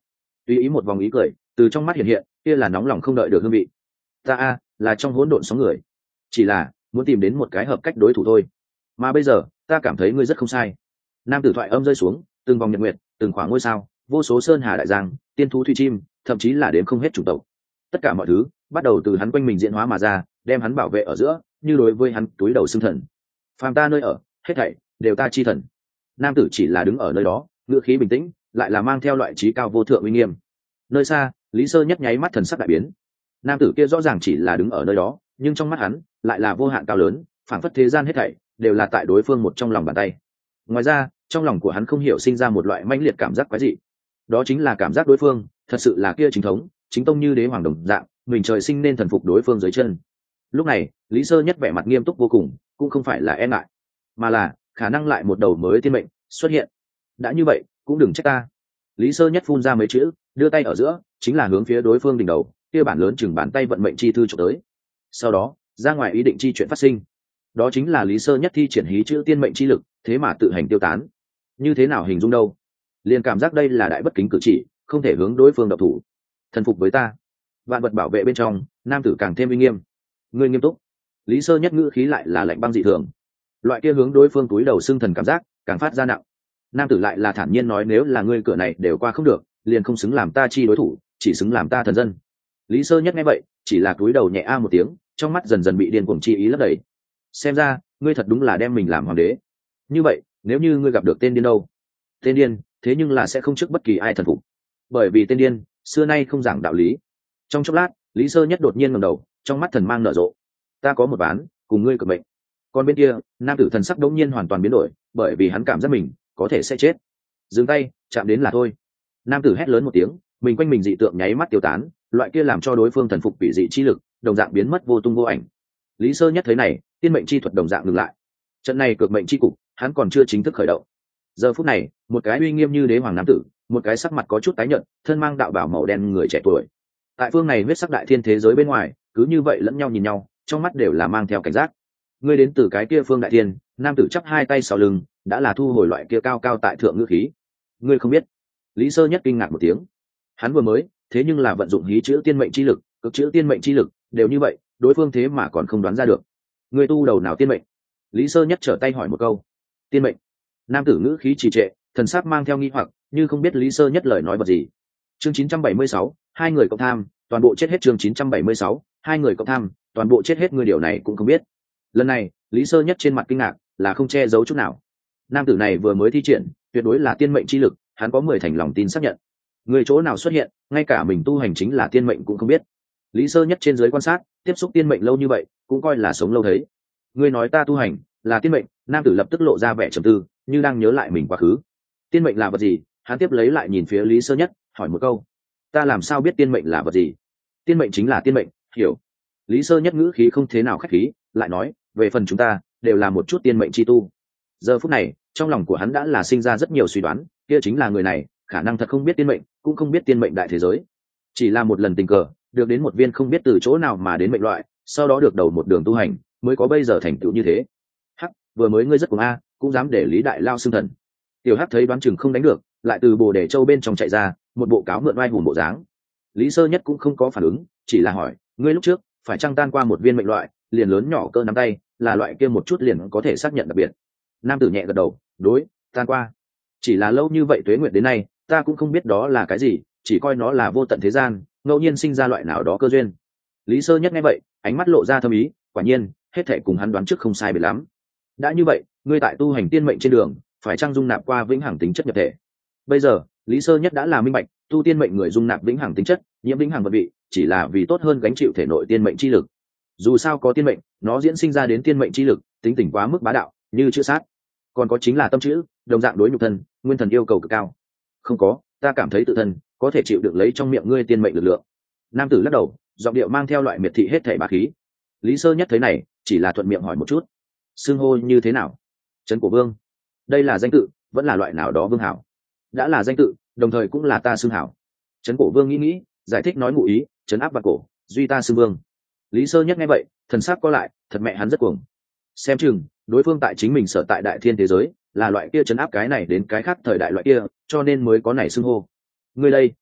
tùy ý một vòng ý cười từ trong mắt hiện hiện, kia là nóng lòng không đợi được hương vị. Ta a là trong hỗn độn sóng người, chỉ là muốn tìm đến một cái hợp cách đối thủ thôi, mà bây giờ ta cảm thấy ngươi rất không sai. Nam tử thoại âm rơi xuống, từng vòng nhật nguyệt, từng khoảng ngôi sao, vô số sơn hà đại giang, tiên thú thủy chim, thậm chí là đến không hết chủng tộc, tất cả mọi thứ bắt đầu từ hắn quanh mình diễn hóa mà ra, đem hắn bảo vệ ở giữa, như đối với hắn túi đầu xưng thần. Phàm ta nơi ở, hết thảy đều ta chi thần. Nam tử chỉ là đứng ở nơi đó, ngữ khí bình tĩnh, lại là mang theo loại trí cao vô thượng uy nghiêm. Nơi xa, Lý Sơ Nhất nháy mắt thần sắc đại biến. Nam tử kia rõ ràng chỉ là đứng ở nơi đó, nhưng trong mắt hắn lại là vô hạn cao lớn, phảng phất thế gian hết thảy đều là tại đối phương một trong lòng bàn tay. Ngoài ra, trong lòng của hắn không hiểu sinh ra một loại mãnh liệt cảm giác quái dị. Đó chính là cảm giác đối phương thật sự là kia chính thống, chính tông như đế hoàng đồng dạng, mình trời sinh nên thần phục đối phương dưới chân. Lúc này, Lý Sơ Nhất vẻ mặt nghiêm túc vô cùng, cũng không phải là e ngại, mà là khả năng lại một đầu mới tiên mệnh xuất hiện. Đã như vậy, cũng đừng trách ta. Lý Sơ Nhất phun ra mấy chữ, đưa tay ở giữa, chính là hướng phía đối phương đỉnh đầu, kia bản lớn chừng bàn tay vận mệnh chi thư chụp tới. Sau đó, ra ngoài ý định chi chuyện phát sinh. Đó chính là Lý Sơ Nhất thi triển hí chữ tiên mệnh chi lực, thế mà tự hành tiêu tán. Như thế nào hình dung đâu? Liền cảm giác đây là đại bất kính cử chỉ, không thể hướng đối phương độc thủ. Thần phục với ta. Vạn vật bảo vệ bên trong, nam tử càng thêm uy nghiêm. Ngươi nghiêm túc. Lý Sơ Nhất ngữ khí lại là lạnh băng dị thường. Loại kia hướng đối phương túi đầu xưng thần cảm giác càng phát ra nặng. Nam tử lại là thản nhiên nói, nếu là ngươi cửa này đều qua không được, liền không xứng làm ta chi đối thủ, chỉ xứng làm ta thần dân. Lý Sơ Nhất nghe vậy, chỉ là cúi đầu nhẹ a một tiếng, trong mắt dần dần bị điên cuồng chi ý lấp đầy. Xem ra, ngươi thật đúng là đem mình làm hoàng đế. Như vậy, nếu như ngươi gặp được tên điên đâu? Tên điên, thế nhưng là sẽ không trước bất kỳ ai thần phục, bởi vì tên điên xưa nay không giảng đạo lý. Trong chốc lát, Lý Sơ Nhất đột nhiên ngẩng đầu, trong mắt thần mang nở rộ. Ta có một ván, cùng ngươi cược mệnh. Còn bên kia, nam tử thần sắc đống nhiên hoàn toàn biến đổi, bởi vì hắn cảm giác mình có thể sẽ chết. Dừng tay, chạm đến là thôi. Nam tử hét lớn một tiếng, mình quanh mình dị tượng nháy mắt tiêu tán, loại kia làm cho đối phương thần phục bị dị chi lực đồng dạng biến mất vô tung vô ảnh. Lý Sơ Nhất thấy này, tiên mệnh chi thuật đồng dạng ngừng lại. Trận này cược mệnh chi cục, hắn còn chưa chính thức khởi động. Giờ phút này, một cái uy nghiêm như đế hoàng nam tử, một cái sắc mặt có chút tái nhợt, thân mang đạo bào màu đen người trẻ tuổi. Tại phương này huyết sắc đại thiên thế giới bên ngoài, cứ như vậy lẫn nhau nhìn nhau, trong mắt đều là mang theo cảnh giác. Ngươi đến từ cái kia phương đại thiên? Nam tử chắp hai tay sau lưng, đã là thu hồi loại kia cao cao tại thượng ngữ khí. Ngươi không biết? Lý Sơ Nhất kinh ngạc một tiếng. Hắn vừa mới, thế nhưng là vận dụng hí chữ tiên mệnh chi lực, cực chữ tiên mệnh chi lực, đều như vậy, đối phương thế mà còn không đoán ra được. Ngươi tu đầu nào tiên mệnh? Lý Sơ Nhất trở tay hỏi một câu. Tiên mệnh? Nam tử ngữ khí trì trệ, thần sắc mang theo nghi hoặc, như không biết Lý Sơ Nhất lời nói vật gì. Chương chín trăm bảy mươi sáu, hai người cộng tham, toàn bộ chết hết. Chương chín trăm bảy mươi sáu, hai người cộng tham, toàn bộ chết hết. Người điều này cũng không biết. Lần này, Lý Sơ Nhất trên mặt kinh ngạc, là không che giấu chút nào. Nam tử này vừa mới thi triển, tuyệt đối là tiên mệnh chi lực, hắn có mười thành lòng tin xác nhận. Người chỗ nào xuất hiện, ngay cả mình tu hành chính là tiên mệnh cũng không biết. Lý Sơ Nhất trên dưới quan sát, tiếp xúc tiên mệnh lâu như vậy, cũng coi là sống lâu thấy. Ngươi nói ta tu hành là tiên mệnh? Nam tử lập tức lộ ra vẻ trầm tư, như đang nhớ lại mình quá khứ. Tiên mệnh là vật gì? Hắn tiếp lấy lại nhìn phía Lý Sơ Nhất, hỏi một câu. Ta làm sao biết tiên mệnh là vật gì? Tiên mệnh chính là tiên mệnh, hiểu. Lý Sơ Nhất ngữ khí không thế nào khách khí, lại nói, về phần chúng ta, đều là một chút tiên mệnh chi tu. Giờ phút này, trong lòng của hắn đã là sinh ra rất nhiều suy đoán, kia chính là người này, khả năng thật không biết tiên mệnh, cũng không biết tiên mệnh đại thế giới. Chỉ là một lần tình cờ, được đến một viên không biết từ chỗ nào mà đến mệnh loại, sau đó được đầu một đường tu hành, mới có bây giờ thành tựu như thế. Hắc, vừa mới ngươi rất cuồng a, cũng dám để Lý đại lao xưng thần. Tiểu Hắc thấy đoán chừng không đánh được, lại từ Bồ Đề Châu bên trong chạy ra, một bộ cáo mượn oai hùng bộ dáng. Lý Sơ Nhất cũng không có phản ứng, chỉ là hỏi, ngươi lúc trước phải chăng tan qua một viên mệnh loại, liền lớn nhỏ cỡ nắm tay, là loại kia một chút liền có thể xác nhận đặc biệt. Nam tử nhẹ gật đầu, đối, tan qua. Chỉ là lâu như vậy tuế nguyệt đến nay, ta cũng không biết đó là cái gì, chỉ coi nó là vô tận thế gian, ngẫu nhiên sinh ra loại nào đó cơ duyên. Lý Sơ Nhất nghe vậy, ánh mắt lộ ra thâm ý, quả nhiên, hết thảy cùng hắn đoán trước không sai biệt lắm. Đã như vậy, ngươi tại tu hành tiên mệnh trên đường, phải chăng dung nạp qua vĩnh hằng tính chất nhập thể? Bây giờ, Lý Sơ Nhất đã là minh bạch, tu tiên mệnh người dung nạp vĩnh hằng tính chất, nhiễm vĩnh hằng vật vị, chỉ là vì tốt hơn gánh chịu thể nội tiên mệnh chi lực. Dù sao có tiên mệnh, nó diễn sinh ra đến tiên mệnh chi lực, tính tình quá mức bá đạo, như chữ sát. Còn có chính là tâm chữ, đồng dạng đối nhục thân, nguyên thần yêu cầu cực cao. Không có, ta cảm thấy tự thân có thể chịu được lấy trong miệng ngươi tiên mệnh lực lượng. Nam tử lắc đầu, giọng điệu mang theo loại miệt thị hết thảy bá khí. Lý Sơ Nhất thấy này, chỉ là thuận miệng hỏi một chút, xưng hô như thế nào? Trấn Cổ Vương. Đây là danh tự, vẫn là loại nào đó vương hảo? Đã là danh tự, đồng thời cũng là ta xưng hảo. Trấn Cổ Vương nghĩ nghĩ, giải thích nói ngụ ý, trấn áp và cổ, duy ta xưng vương. Lý Sơ Nhất nghe vậy, thần sắc co lại, thật mẹ hắn rất cuồng. Xem chừng, đối phương tại chính mình sở tại đại thiên thế giới, là loại kia trấn áp cái này đến cái khác thời đại loại kia, cho nên mới có này xưng hô. Ngươi đây,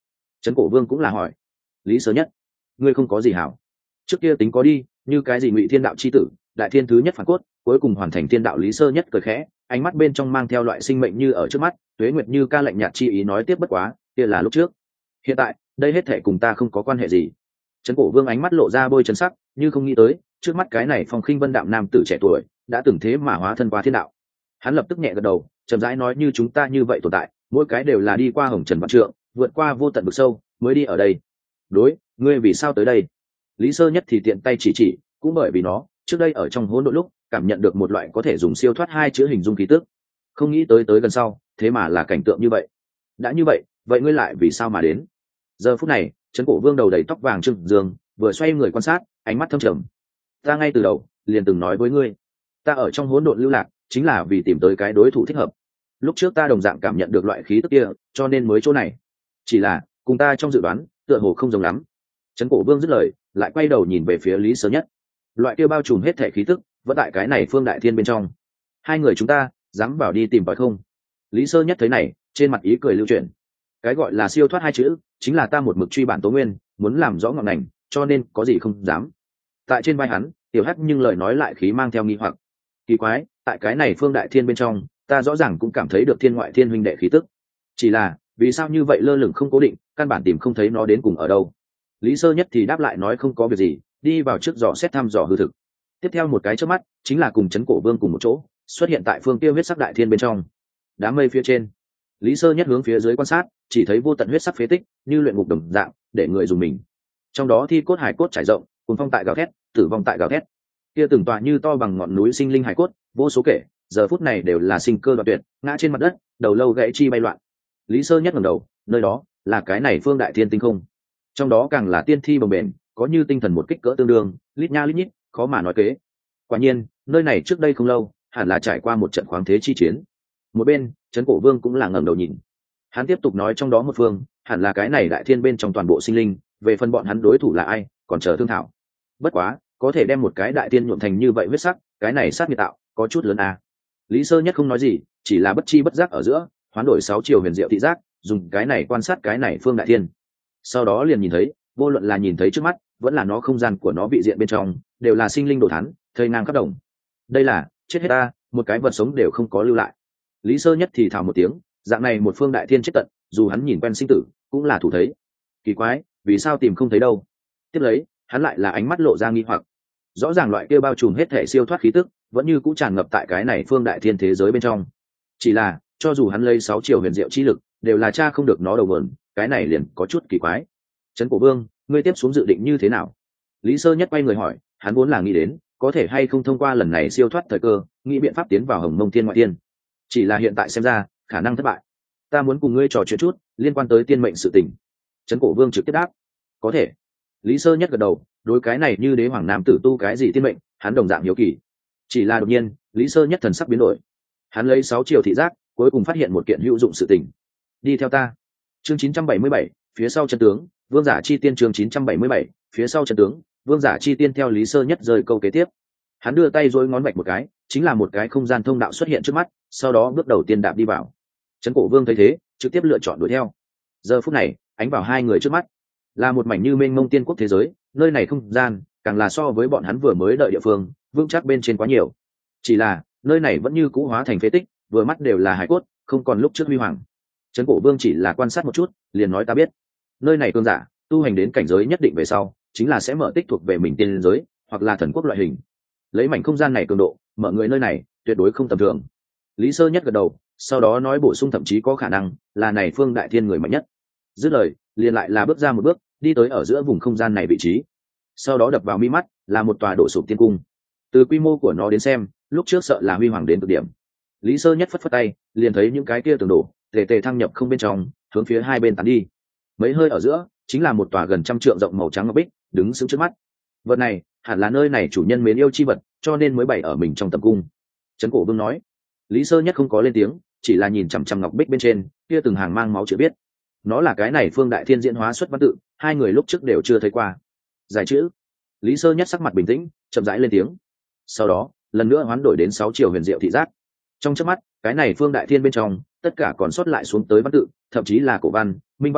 Trấn Cổ Vương cũng là hỏi. Lý Sơ Nhất, ngươi không có gì hảo, trước kia tính có đi, như cái gì Ngụy Thiên đạo chi tử, đại thiên thứ nhất phản cốt, cuối cùng hoàn thành thiên đạo. Lý Sơ Nhất cười khẽ, ánh mắt bên trong mang theo loại sinh mệnh như ở trước mắt. Tuế Nguyệt như ca lạnh nhạt chi ý nói tiếp, bất quá kia là lúc trước, hiện tại đây hết thể cùng ta không có quan hệ gì. Trấn Cổ Vương ánh mắt lộ ra bôi chân sắc, như không nghĩ tới trước mắt cái này phong khinh vân đạm nam tử trẻ tuổi đã từng thế mà hóa thân qua thiên đạo. Hắn lập tức nhẹ gật đầu, chậm rãi nói, như chúng ta như vậy tồn tại, mỗi cái đều là đi qua hồng trần vạn trượng, vượt qua vô tận vực sâu mới đi ở đây. Đối, ngươi vì sao tới đây? Lý Sơ Nhất thì tiện tay chỉ chỉ, cũng bởi vì nó trước đây ở trong hỗn độn lúc cảm nhận được một loại có thể dùng siêu thoát hai chữ hình dung khí tức, không nghĩ tới tới gần sau thế mà là cảnh tượng như vậy. Đã như vậy, vậy ngươi lại vì sao mà đến? Giờ phút này, Trấn Cổ Vương đầu đầy tóc vàng trừng dương, vừa xoay người quan sát, ánh mắt thâm trầm. Ta ngay từ đầu liền từng nói với ngươi, ta ở trong hỗn độn lưu lạc chính là vì tìm tới cái đối thủ thích hợp. Lúc trước ta đồng dạng cảm nhận được loại khí tức kia, cho nên mới chỗ này. Chỉ là cùng ta trong dự đoán tựa hồ không giống lắm. Trấn Cổ Vương dứt lời, lại quay đầu nhìn về phía Lý Sơ Nhất. Loại kia bao trùm hết thể khí tức vẫn tại cái này phương đại thiên bên trong. Hai người chúng ta dám vào đi tìm tòi không? Lý Sơ Nhất thấy này, trên mặt ý cười lưu chuyển. Cái gọi là siêu thoát hai chữ chính là ta một mực truy bản tố nguyên, muốn làm rõ ngọn ngành, cho nên có gì không dám. Tại trên vai hắn, tiểu hắc nhưng lời nói lại khí mang theo nghi hoặc. Kỳ quái, tại cái này phương đại thiên bên trong, ta rõ ràng cũng cảm thấy được thiên ngoại thiên huynh đệ khí tức. Chỉ là vì sao như vậy lơ lửng không cố định, căn bản tìm không thấy nó đến cùng ở đâu. Lý Sơ Nhất thì đáp lại nói, không có việc gì, đi vào trước dò xét thăm dò hư thực. Tiếp theo một cái chớp mắt, chính là cùng Trấn Cổ Vương cùng một chỗ xuất hiện tại phương kia huyết sắc đại thiên bên trong. Đám mây phía trên, Lý Sơ Nhất hướng phía dưới quan sát, chỉ thấy vô tận huyết sắc phế tích như luyện ngục đồng dạng, để người dùng mình. Trong đó thi cốt hải cốt trải rộng, cùng phong tại gào thét, tử vong tại gào thét. Kia từng tòa như to bằng ngọn núi sinh linh hải cốt, vô số kể, giờ phút này đều là sinh cơ đoạn tuyệt, ngã trên mặt đất, đầu lâu gãy chi bay loạn. Lý Sơ Nhất ngẩng đầu, nơi đó là cái này phương đại thiên tinh không. Trong đó càng là tiên thi bồng bềnh, có như tinh thần một kích cỡ tương đương, lít nha lít nhít, khó mà nói kế. Quả nhiên, nơi này trước đây không lâu, hẳn là trải qua một trận khoáng thế chi chiến. Một bên, Trấn Cổ Vương cũng là ngẩng đầu nhìn. Hắn tiếp tục nói, trong đó một phương, hẳn là cái này đại thiên bên trong toàn bộ sinh linh, về phần bọn hắn đối thủ là ai, còn chờ thương thảo. Bất quá, có thể đem một cái đại thiên nhuộm thành như vậy huyết sắc, cái này sát nghiệt tạo, có chút lớn à. Lý Sơ Nhất không nói gì, chỉ là bất chi bất giác ở giữa, hoán đổi sáu chiều huyền diệu thị giác, dùng cái này quan sát cái này phương đại thiên. Sau đó liền nhìn thấy, vô luận là nhìn thấy trước mắt, vẫn là nó không gian của nó vị diện bên trong, đều là sinh linh đồ thán, thây ngang khắp đồng. Đây là chết hết ta, một cái vật sống đều không có lưu lại. Lý Sơ Nhất thì thào một tiếng, dạng này một phương đại thiên chết tận, dù hắn nhìn quen sinh tử, cũng là thủ thấy. Kỳ quái, vì sao tìm không thấy đâu? Tiếp lấy, hắn lại là ánh mắt lộ ra nghi hoặc. Rõ ràng loại kia bao trùm hết thể siêu thoát khí tức, vẫn như cũng tràn ngập tại cái này phương đại thiên thế giới bên trong. Chỉ là, cho dù hắn lấy sáu chiều huyền diệu chi lực, đều là cha không được nó đầu nguồn, cái này liền có chút kỳ quái. Trấn Cổ Vương, ngươi tiếp xuống dự định như thế nào? Lý Sơ Nhất quay người hỏi, hắn vốn là nghĩ đến, có thể hay không thông qua lần này siêu thoát thời cơ, nghĩ biện pháp tiến vào Hồng Mông Thiên ngoại thiên. Chỉ là hiện tại xem ra, khả năng thất bại. Ta muốn cùng ngươi trò chuyện chút, liên quan tới tiên mệnh sự tình. Trấn Cổ Vương trực tiếp đáp, có thể. Lý Sơ Nhất gật đầu, đối cái này như đế hoàng nam tử tu cái gì tiên mệnh, hắn đồng dạng hiếu kỳ. Chỉ là đột nhiên, Lý Sơ Nhất thần sắc biến đổi. Hắn lấy sáu chiều thị giác, cuối cùng phát hiện một kiện hữu dụng sự tình. Đi theo ta. Chương chín trăm bảy mươi bảy, phía sau chân tướng, Vương Giả Chi Tiên. Chương chín trăm bảy mươi bảy, phía sau chân tướng, Vương Giả Chi Tiên. Theo Lý Sơ Nhất rời câu kế tiếp, hắn đưa tay dối ngón bạch một cái, chính là một cái không gian thông đạo xuất hiện trước mắt, sau đó bước đầu tiên đạp đi vào. Trấn Cổ Vương thấy thế, trực tiếp lựa chọn đuổi theo. Giờ phút này, ánh vào hai người trước mắt, là một mảnh như mênh mông tiên quốc thế giới, nơi này không gian càng là so với bọn hắn vừa mới đợi địa phương vững chắc bên trên quá nhiều. Chỉ là nơi này vẫn như cũ hóa thành phế tích, vừa mắt đều là hải cốt, không còn lúc trước huy hoàng. Trấn Cổ Vương chỉ là quan sát một chút, liền nói, ta biết nơi này cường giả tu hành đến cảnh giới nhất định về sau, chính là sẽ mở tích thuộc về mình tiên giới hoặc là thần quốc loại hình. Lấy mảnh không gian này cường độ, mở người nơi này tuyệt đối không tầm thường. Lý Sơ Nhất gật đầu, sau đó nói bổ sung, thậm chí có khả năng là này phương đại thiên người mạnh nhất. Dứt lời, liền lại là bước ra một bước, đi tới ở giữa vùng không gian này vị trí. Sau đó đập vào mi mắt là một tòa đổ sụp tiên cung. Từ quy mô của nó đến xem, lúc trước sợ là huy hoàng đến cực điểm. Lý Sơ Nhất phất phất tay, liền thấy những cái kia tường đổ tề tề thăng nhập không bên trong, hướng phía hai bên tán đi. Mấy hơi ở giữa, chính là một tòa gần trăm trượng rộng màu trắng ngọc bích, đứng sững trước mắt. Vật này hẳn là nơi này chủ nhân mến yêu chi vật, cho nên mới bày ở mình trong tầm cung. Trấn Cổ Vương nói. Lý Sơ Nhất không có lên tiếng, chỉ là nhìn chằm chằm ngọc bích bên trên kia từng hàng mang máu chữ viết. Nó là cái này phương đại thiên diễn hóa xuất văn tự, hai người lúc trước đều chưa thấy qua. Giải chữ. Lý Sơ Nhất sắc mặt bình tĩnh, chậm rãi lên tiếng. Sau đó, lần nữa hoán đổi đến sáu chiều huyền diệu thị giác. Trong chớp mắt, cái này phương đại thiên bên trong, tất cả còn sót lại xuống tới văn tự, thậm chí là cổ văn, minh văn,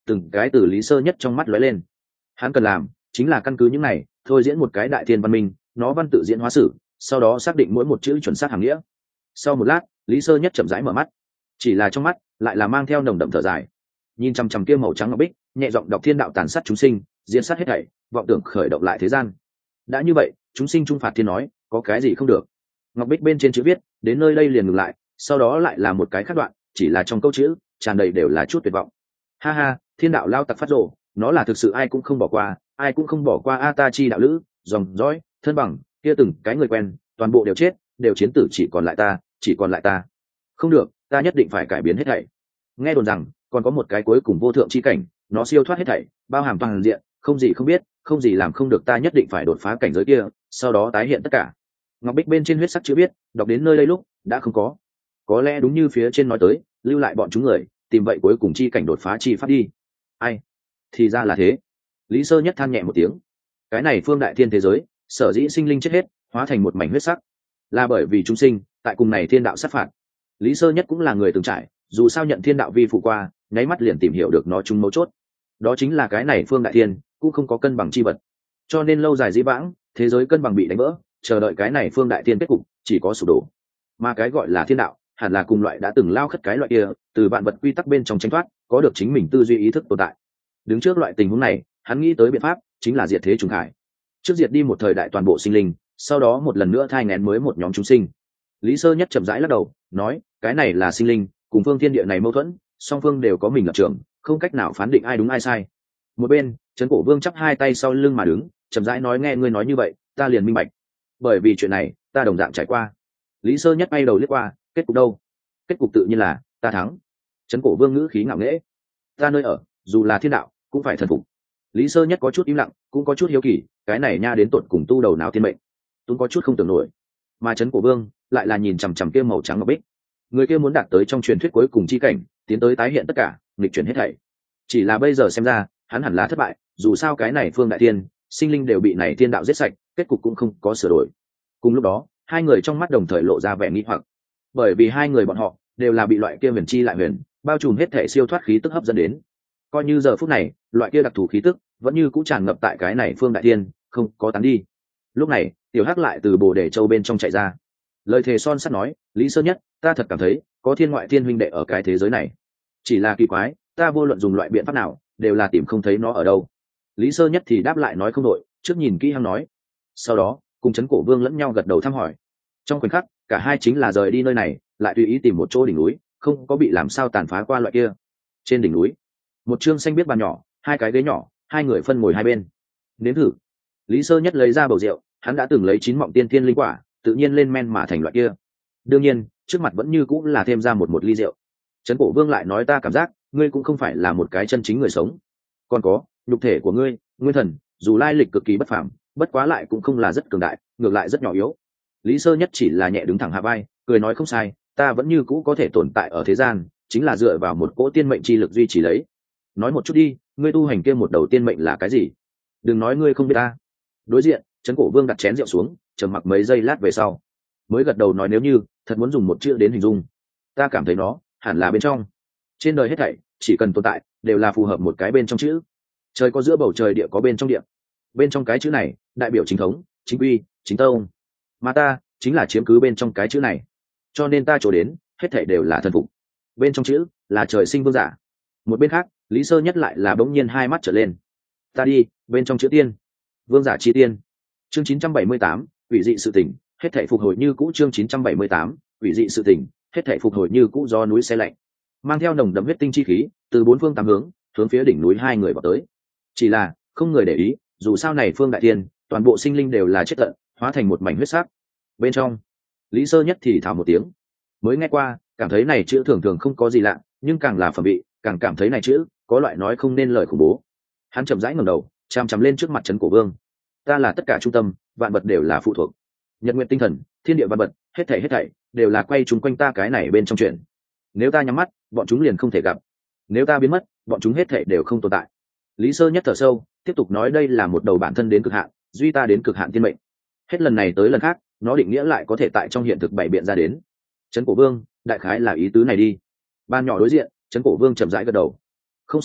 từng cái từ Lý Sơ Nhất trong mắt lóe lên. Hắn cần làm chính là căn cứ những này thôi diễn một cái đại thiên văn minh, nó văn tự diễn hóa sử, sau đó xác định mỗi một chữ chuẩn xác hàm nghĩa. Sau một lát, Lý Sơ Nhất chậm rãi mở mắt, chỉ là trong mắt lại là mang theo nồng đậm thở dài, nhìn chăm chăm kia màu trắng ngọc bích, nhẹ giọng đọc thiên đạo tàn sát chúng sinh, diễn sát hết thảy, vọng tưởng khởi động lại thế gian. Đã như vậy, chúng sinh trung phạt thiên nói, có cái gì không được. Ngọc bích bên trên chữ viết, đến nơi đây liền ngừng lại, sau đó lại là một cái khác đoạn, chỉ là trong câu chữ tràn đầy đều là chút tuyệt vọng. Ha ha, thiên đạo lao tặc phát rồ, nó là thực sự ai cũng không bỏ qua, ai cũng không bỏ qua a ta chi đạo lữ, dòng dõi, thân bằng, kia từng cái người quen, toàn bộ đều chết, đều chiến tử, chỉ còn lại ta, chỉ còn lại ta. Không được, ta nhất định phải cải biến hết thảy. Nghe đồn rằng còn có một cái cuối cùng vô thượng chi cảnh, nó siêu thoát hết thảy, bao hàm toàn diện, không gì không biết, không gì làm không được, ta nhất định phải đột phá cảnh giới kia, sau đó tái hiện tất cả. Ngọc bích bên trên huyết sắc chữ viết, đọc đến nơi đây lúc đã không có. Có lẽ đúng như phía trên nói tới, lưu lại bọn chúng người, tìm vậy cuối cùng chi cảnh đột phá chi pháp đi. Ai? Thì ra là thế. Lý Sơ Nhất than nhẹ một tiếng. Cái này phương đại thiên thế giới, sở dĩ sinh linh chết hết, hóa thành một mảnh huyết sắc, là bởi vì chúng sinh tại cùng này thiên đạo sát phạt. Lý Sơ Nhất cũng là người từng trải, dù sao nhận thiên đạo vi phụ qua, nháy mắt liền tìm hiểu được nó chung mấu chốt. Đó chính là cái này phương đại thiên cũng không có cân bằng chi vật, cho nên lâu dài dĩ vãng, thế giới cân bằng bị đánh vỡ, chờ đợi cái này phương đại thiên kết cục chỉ có sụp đổ. Mà cái gọi là thiên đạo, hẳn là cùng loại đã từng lao khất cái loại kia, từ vạn vật quy tắc bên trong tranh thoát, có được chính mình tư duy ý thức tồn tại. Đứng trước loại tình huống này, hắn nghĩ tới biện pháp chính là diệt thế trùng khải, trước diệt đi một thời đại toàn bộ sinh linh, sau đó một lần nữa thai nghén mới một nhóm chúng sinh. Lý Sơ Nhất chậm rãi lắc đầu, nói, cái này là sinh linh cùng phương thiên địa này mâu thuẫn, song phương đều có mình lập trường, không cách nào phán định ai đúng ai sai. Một bên, Trấn Cổ Vương chắp hai tay sau lưng mà đứng, chậm rãi nói, nghe ngươi nói như vậy, ta liền minh bạch. Bởi vì chuyện này, ta đồng dạng trải qua. Lý Sơ Nhất bay đầu liếc qua, kết cục đâu? Kết cục tự nhiên là ta thắng. Trấn Cổ Vương ngữ khí ngạo nghễ, ta nơi ở, dù là thiên đạo, cũng phải thần phục. Lý Sơ Nhất có chút im lặng, cũng có chút hiếu kỳ, cái này nha đến tột cùng tu đầu nào thiên mệnh, tôi có chút không tưởng nổi. Mà Trấn Cổ Vương lại là nhìn chằm chằm kia màu trắng ngọc bích, người kia muốn đạt tới trong truyền thuyết cuối cùng chi cảnh, tiến tới tái hiện tất cả, nghịch chuyển hết thảy. Chỉ là bây giờ xem ra, hắn hẳn là thất bại, dù sao cái này phương đại tiên, sinh linh đều bị này thiên đạo giết sạch, kết cục cũng không có sửa đổi. Cùng lúc đó, hai người trong mắt đồng thời lộ ra vẻ nghi hoặc, bởi vì hai người bọn họ đều là bị loại kia huyền chi lại huyền, bao trùm hết thể siêu thoát khí tức hấp dẫn đến. Coi như giờ phút này, loại kia đặc thù khí tức vẫn như cũ tràn ngập tại cái này phương đại tiên, không có tán đi. Lúc này, Tiểu Hắc lại từ Bồ Đề Châu bên trong chạy ra, lời thề son sắt nói, Lý Sơ Nhất, ta thật cảm thấy có thiên ngoại thiên huynh đệ ở cái thế giới này, chỉ là kỳ quái, ta vô luận dùng loại biện pháp nào, đều là tìm không thấy nó ở đâu. Lý Sơ Nhất thì đáp lại nói không đội, trước nhìn kỹ hăng nói, sau đó cùng Trấn Cổ Vương lẫn nhau gật đầu thăm hỏi. Trong khoảnh khắc, cả hai chính là rời đi nơi này, lại tùy ý tìm một chỗ đỉnh núi, không có bị làm sao tàn phá qua loại kia. Trên đỉnh núi, một chương xanh biết bàn nhỏ, hai cái ghế nhỏ, hai người phân ngồi hai bên. Nếm thử. Lý Sơ Nhất lấy ra bầu rượu, hắn đã từng lấy chín mọng tiên thiên linh quả, tự nhiên lên men mà thành loại kia. Đương nhiên, trước mặt vẫn như cũng là thêm ra một một ly rượu. Trấn Cổ Vương lại nói, ta cảm giác ngươi cũng không phải là một cái chân chính người sống. Còn có, nhục thể của ngươi, nguyên thần, dù lai lịch cực kỳ bất phàm, bất quá lại cũng không là rất cường đại, ngược lại rất nhỏ yếu. Lý Sơ Nhất chỉ là nhẹ đứng thẳng hạ vai, cười nói, không sai, ta vẫn như cũ có thể tồn tại ở thế gian, chính là dựa vào một cỗ tiên mệnh chi lực duy trì lấy. Nói một chút đi, ngươi tu hành kia một đầu tiên mệnh là cái gì? Đừng nói ngươi không biết ta. Đối diện, Trấn Cổ Vương đặt chén rượu xuống, trầm mặc mấy giây lát về sau, mới gật đầu nói, nếu như thật muốn dùng một chữ đến hình dung, ta cảm thấy nó hẳn là bên trong. Trên đời hết thảy, chỉ cần tồn tại, đều là phù hợp một cái bên trong chữ. Trời có giữa bầu trời, địa có bên trong địa. Bên trong cái chữ này, đại biểu chính thống, chính quy, chính tông. Mà ta chính là chiếm cứ bên trong cái chữ này, cho nên ta chỗ đến, hết thảy đều là thần phục. Bên trong chữ là trời sinh vương giả. Một bên khác, Lý Sơ Nhất lại là bỗng nhiên hai mắt trở lên. Ta đi, bên trong chữ tiên, vương giả chi tiên. Chương chín trăm bảy mươi tám, quỷ dị sự tỉnh, hết thảy phục hồi như cũ. Chương chín trăm bảy mươi tám, quỷ dị sự tỉnh, hết thảy phục hồi như cũ. Do núi xe lạnh, mang theo nồng đậm huyết tinh chi khí, từ bốn phương tám hướng, hướng phía đỉnh núi hai người vào tới. Chỉ là không người để ý, dù sao này phương đại tiên, toàn bộ sinh linh đều là chết tận, hóa thành một mảnh huyết sắc. Bên trong, Lý Sơ Nhất thì thào một tiếng, mới nghe qua, cảm thấy này chữ thường thường không có gì lạ, nhưng càng là phẩm vị, càng cảm thấy này chữ có loại nói không nên lời khủng bố. Hắn chậm rãi ngẩng đầu, chằm chằm lên trước mặt Trấn Cổ Vương. Ta là tất cả trung tâm, vạn vật đều là phụ thuộc. Nhật nguyện tinh thần, thiên địa vạn vật, hết thảy hết thảy đều là quay chúng quanh ta cái này bên trong chuyện. Nếu ta nhắm mắt, bọn chúng liền không thể gặp. Nếu ta biến mất, bọn chúng hết thảy đều không tồn tại. Lý Sơ Nhất thở sâu, tiếp tục nói, đây là một đầu bản thân đến cực hạn, duy ta đến cực hạn tiên mệnh. Hết lần này tới lần khác, nó định nghĩa lại có thể tại trong hiện thực bày biện ra đến. Trấn Cổ Vương, đại khái là ý tứ này đi. Ban nhỏ đối diện, Trấn Cổ Vương chậm rãi gật đầu. Không sai,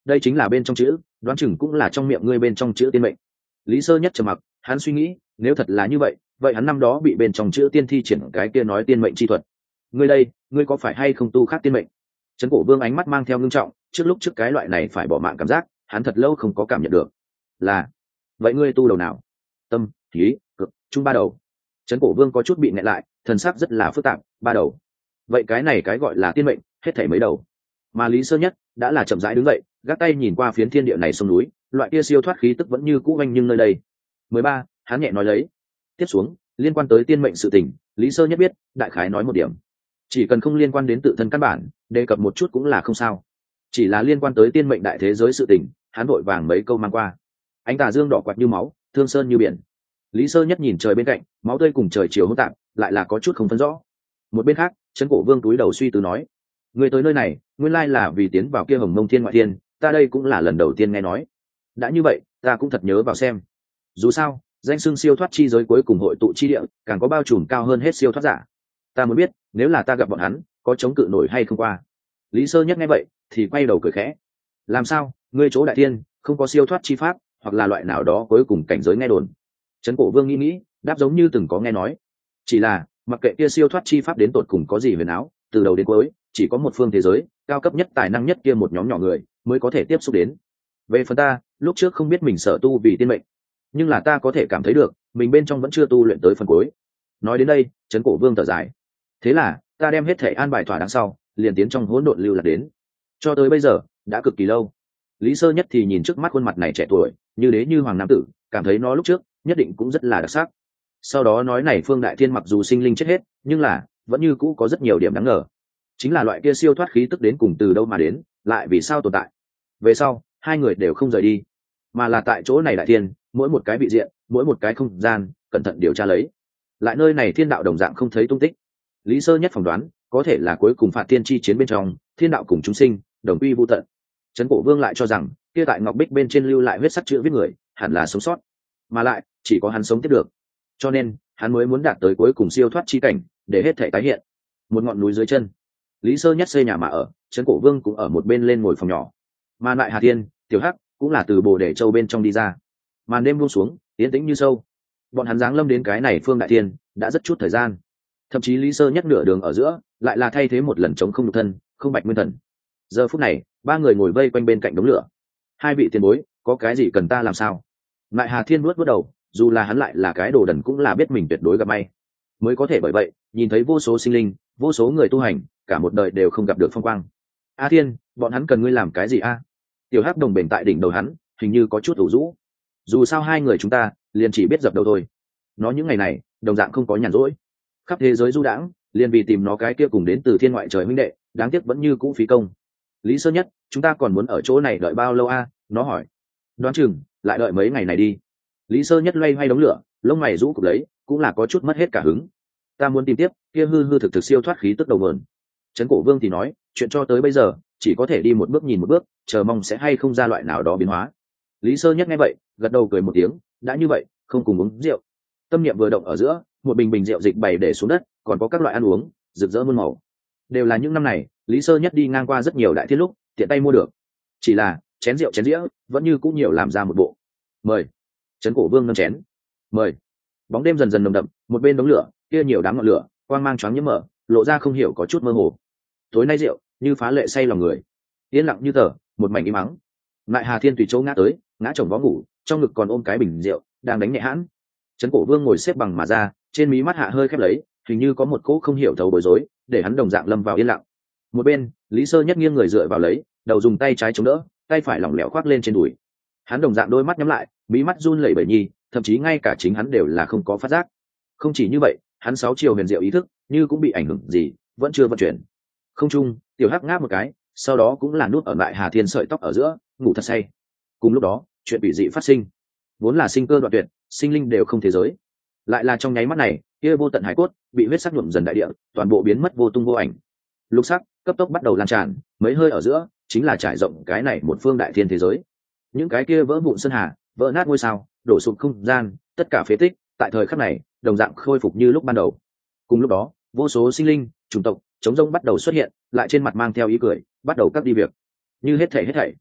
đây chính là bên trong chữ, đoán chừng cũng là trong miệng ngươi bên trong chữ tiên mệnh. Lý Sơ Nhất trầm mặc, hắn suy nghĩ, nếu thật là như vậy, vậy hắn năm đó bị bên trong chữ tiên thi triển cái kia nói tiên mệnh chi thuật. Ngươi đây, ngươi có phải hay không tu khác tiên mệnh? Trấn Cổ Vương ánh mắt mang theo ngưng trọng, trước lúc trước cái loại này phải bỏ mạng cảm giác, hắn thật lâu không có cảm nhận được. Là, vậy ngươi tu đầu nào? Tâm, khí, cực, trung ba đầu. Trấn Cổ Vương có chút bị nghẹn lại, thần sắc rất là phức tạp, ba đầu. Vậy cái này cái gọi là tiên mệnh, hết thảy mấy đầu? Mà Lý Sơ Nhất đã là chậm rãi đứng dậy, gác tay nhìn qua phiến thiên địa này sông núi, loại kia siêu thoát khí tức vẫn như cũ anh nhưng nơi đây. Mười ba, hắn nhẹ nói lấy. Tiếp xuống, liên quan tới tiên mệnh sự tình, Lý Sơ Nhất biết, đại khái nói một điểm. Chỉ cần không liên quan đến tự thân căn bản, đề cập một chút cũng là không sao. Chỉ là liên quan tới tiên mệnh đại thế giới sự tình, hắn vội vàng mấy câu mang qua. Ánh tà dương đỏ quạt như máu, thương sơn như biển. Lý Sơ Nhất nhìn trời bên cạnh, máu tươi cùng trời chiều hỗn tạp, lại là có chút không phân rõ. Một bên khác, Trấn Cổ Vương túi đầu suy tư nói: người tới nơi này, nguyên lai là vì tiến vào kia Hồng Mông Thiên ngoại thiên, ta đây cũng là lần đầu tiên nghe nói. Đã như vậy, ta cũng thật nhớ vào xem. Dù sao, danh xưng siêu thoát chi giới cuối cùng hội tụ chi địa, càng có bao trùm cao hơn hết siêu thoát giả. Ta muốn biết, nếu là ta gặp bọn hắn, có chống cự nổi hay không qua. Lý Sơ Nhất nghe vậy, thì quay đầu cười khẽ. Làm sao, ngươi chỗ đại thiên, không có siêu thoát chi pháp, hoặc là loại nào đó cuối cùng cảnh giới nghe đồn. Trấn Cổ Vương nghĩ nghĩ, đáp giống như từng có nghe nói. Chỉ là, mặc kệ kia siêu thoát chi pháp đến tột cùng có gì huyền áo, từ đầu đến cuối, chỉ có một phương thế giới, cao cấp nhất tài năng nhất kia một nhóm nhỏ người, mới có thể tiếp xúc đến. Về phần ta, lúc trước không biết mình sở tu vì tiên mệnh, nhưng là ta có thể cảm thấy được, mình bên trong vẫn chưa tu luyện tới phần cuối. Nói đến đây, Trấn Cổ Vương thở dài. Thế là, ta đem hết thể an bài thỏa đằng sau, liền tiến trong hỗn độn lưu lạc đến. Cho tới bây giờ, đã cực kỳ lâu. Lý Sơ Nhất thì nhìn trước mắt khuôn mặt này trẻ tuổi, như đế như hoàng nam tử, cảm thấy nó lúc trước nhất định cũng rất là đặc sắc. Sau đó nói này Phương Đại Thiên mặc dù sinh linh chết hết, nhưng là vẫn như cũ có rất nhiều điểm đáng ngờ. Chính là loại kia siêu thoát khí tức đến cùng từ đâu mà đến, lại vì sao tồn tại. Về sau, hai người đều không rời đi, mà là tại chỗ này Đại Thiên, mỗi một cái vị diện, mỗi một cái không gian, cẩn thận điều tra lấy. Lại nơi này thiên đạo đồng dạng không thấy tung tích. Lý Sơ Nhất phỏng đoán, có thể là cuối cùng phạt thiên chi chiến bên trong, thiên đạo cùng chúng sinh, đồng quy vô tận. Trấn Cổ Vương lại cho rằng, kia tại ngọc bích bên trên lưu lại huyết sắc chữ viết người, hẳn là sống sót, mà lại chỉ có hắn sống tiếp được. Cho nên, hắn mới muốn đạt tới cuối cùng siêu thoát chi cảnh, để hết thể tái hiện. Một ngọn núi dưới chân, Lý Sơ Nhất xây nhà mà ở, Trấn Cổ Vương cũng ở một bên lên ngồi phòng nhỏ. Mà lại Hà Thiên, Tiểu Hắc cũng là từ Bồ Đề Châu bên trong đi ra. Màn đêm buông xuống, yên tĩnh như sâu. Bọn hắn giáng lâm đến cái này Phương Đại Thiên, đã rất chút thời gian. Thậm chí Lý Sơ Nhất nửa đường ở giữa, lại là thay thế một lần chống không nhục thân, không bạch nguyên thần. Giờ phút này, ba người ngồi vây quanh bên cạnh đống lửa. Hai vị tiền bối, có cái gì cần ta làm sao? Lại Hà Thiên nuốt bước đầu, dù là hắn lại là cái đồ đần cũng là biết mình tuyệt đối gặp may, mới có thể bởi vậy nhìn thấy vô số sinh linh, vô số người tu hành, cả một đời đều không gặp được phong quang. A Thiên, bọn hắn cần ngươi làm cái gì a? Tiểu Hắc đồng bền tại đỉnh đầu hắn, hình như có chút ủ rũ. Dù sao hai người chúng ta liền chỉ biết dập đầu thôi. Nó những ngày này đồng dạng không có nhàn rỗi, khắp thế giới du đãng, liền vì tìm nó cái kia cùng đến từ thiên ngoại trời huynh đệ, đáng tiếc vẫn như cũ phí công. Lý Sơ Nhất, chúng ta còn muốn ở chỗ này đợi bao lâu a? Nó hỏi. Đoán chừng lại đợi mấy ngày này đi. Lý Sơ Nhất loay hoay đống lửa, lông mày rũ cụp lấy, cũng là có chút mất hết cả hứng. Ta muốn tìm tiếp kia hư hư thực thực siêu thoát khí tức đầu nguồn. Trấn Cổ Vương thì nói, chuyện cho tới bây giờ chỉ có thể đi một bước nhìn một bước, chờ mong sẽ hay không ra loại nào đó biến hóa. Lý Sơ Nhất nghe vậy, gật đầu cười một tiếng, đã như vậy, không cùng uống rượu. Tâm niệm vừa động ở giữa, một bình bình rượu dịch bày để xuống đất, còn có các loại ăn uống, rực rỡ muôn màu. Đều là những năm này, Lý Sơ Nhất đi ngang qua rất nhiều đại thiên lúc, tiện tay mua được. Chỉ là chén rượu chén dĩa, vẫn như cũng nhiều làm ra một bộ. Mời. Trấn Cổ Vương nâng chén. Mời. Bóng đêm dần dần nồng đậm, một bên đống lửa, kia nhiều đám ngọn lửa, quang mang choáng nhiễm mở, lộ ra không hiểu có chút mơ hồ. Tối nay rượu, như phá lệ say lòng người. Yên lặng như tờ, một mảnh im mắng. Lại Hà Thiên tùy chỗ ngã tới, ngã chồng vó ngủ, trong ngực còn ôm cái bình rượu, đang đánh nhẹ hãn. Trấn Cổ Vương ngồi xếp bằng mà ra, trên mí mắt hạ hơi khép lấy, hình như có một cỗ không hiểu thấu bối rối, để hắn đồng dạng lâm vào yên lặng. Một bên, Lý Sơ Nhất nghiêng người dựa vào lấy, đầu dùng tay trái chống đỡ, tay phải lỏng lẻo khoác lên trên đùi. Hắn đồng dạng đôi mắt nhắm lại, mí mắt run lẩy bẩy nhi, thậm chí ngay cả chính hắn đều là không có phát giác. Không chỉ như vậy, hắn sáu chiều huyền diệu ý thức, như cũng bị ảnh hưởng gì, vẫn chưa vận chuyển. Không trung, Tiểu Hắc ngáp một cái, sau đó cũng là nuốt ở lại Hà Thiên sợi tóc ở giữa, ngủ thật say. Cùng lúc đó, chuyện bị dị phát sinh, vốn là sinh cơ đoạn tuyệt, sinh linh đều không thế giới, lại là trong nháy mắt này, kia vô tận hải cốt bị huyết sắc nhuộm dần đại địa, toàn bộ biến mất vô tung vô ảnh. Lục sắc cấp tốc bắt đầu lan tràn, mấy hơi ở giữa, chính là trải rộng cái này một phương đại thiên thế giới. Những cái kia vỡ vụn sơn hà, vỡ nát ngôi sao, đổ sụp không gian, tất cả phế tích, tại thời khắc này, đồng dạng khôi phục như lúc ban đầu. Cùng lúc đó, vô số sinh linh, chủng tộc, chống rông bắt đầu xuất hiện, lại trên mặt mang theo ý cười, bắt đầu các đi việc. Như hết thảy hết thảy,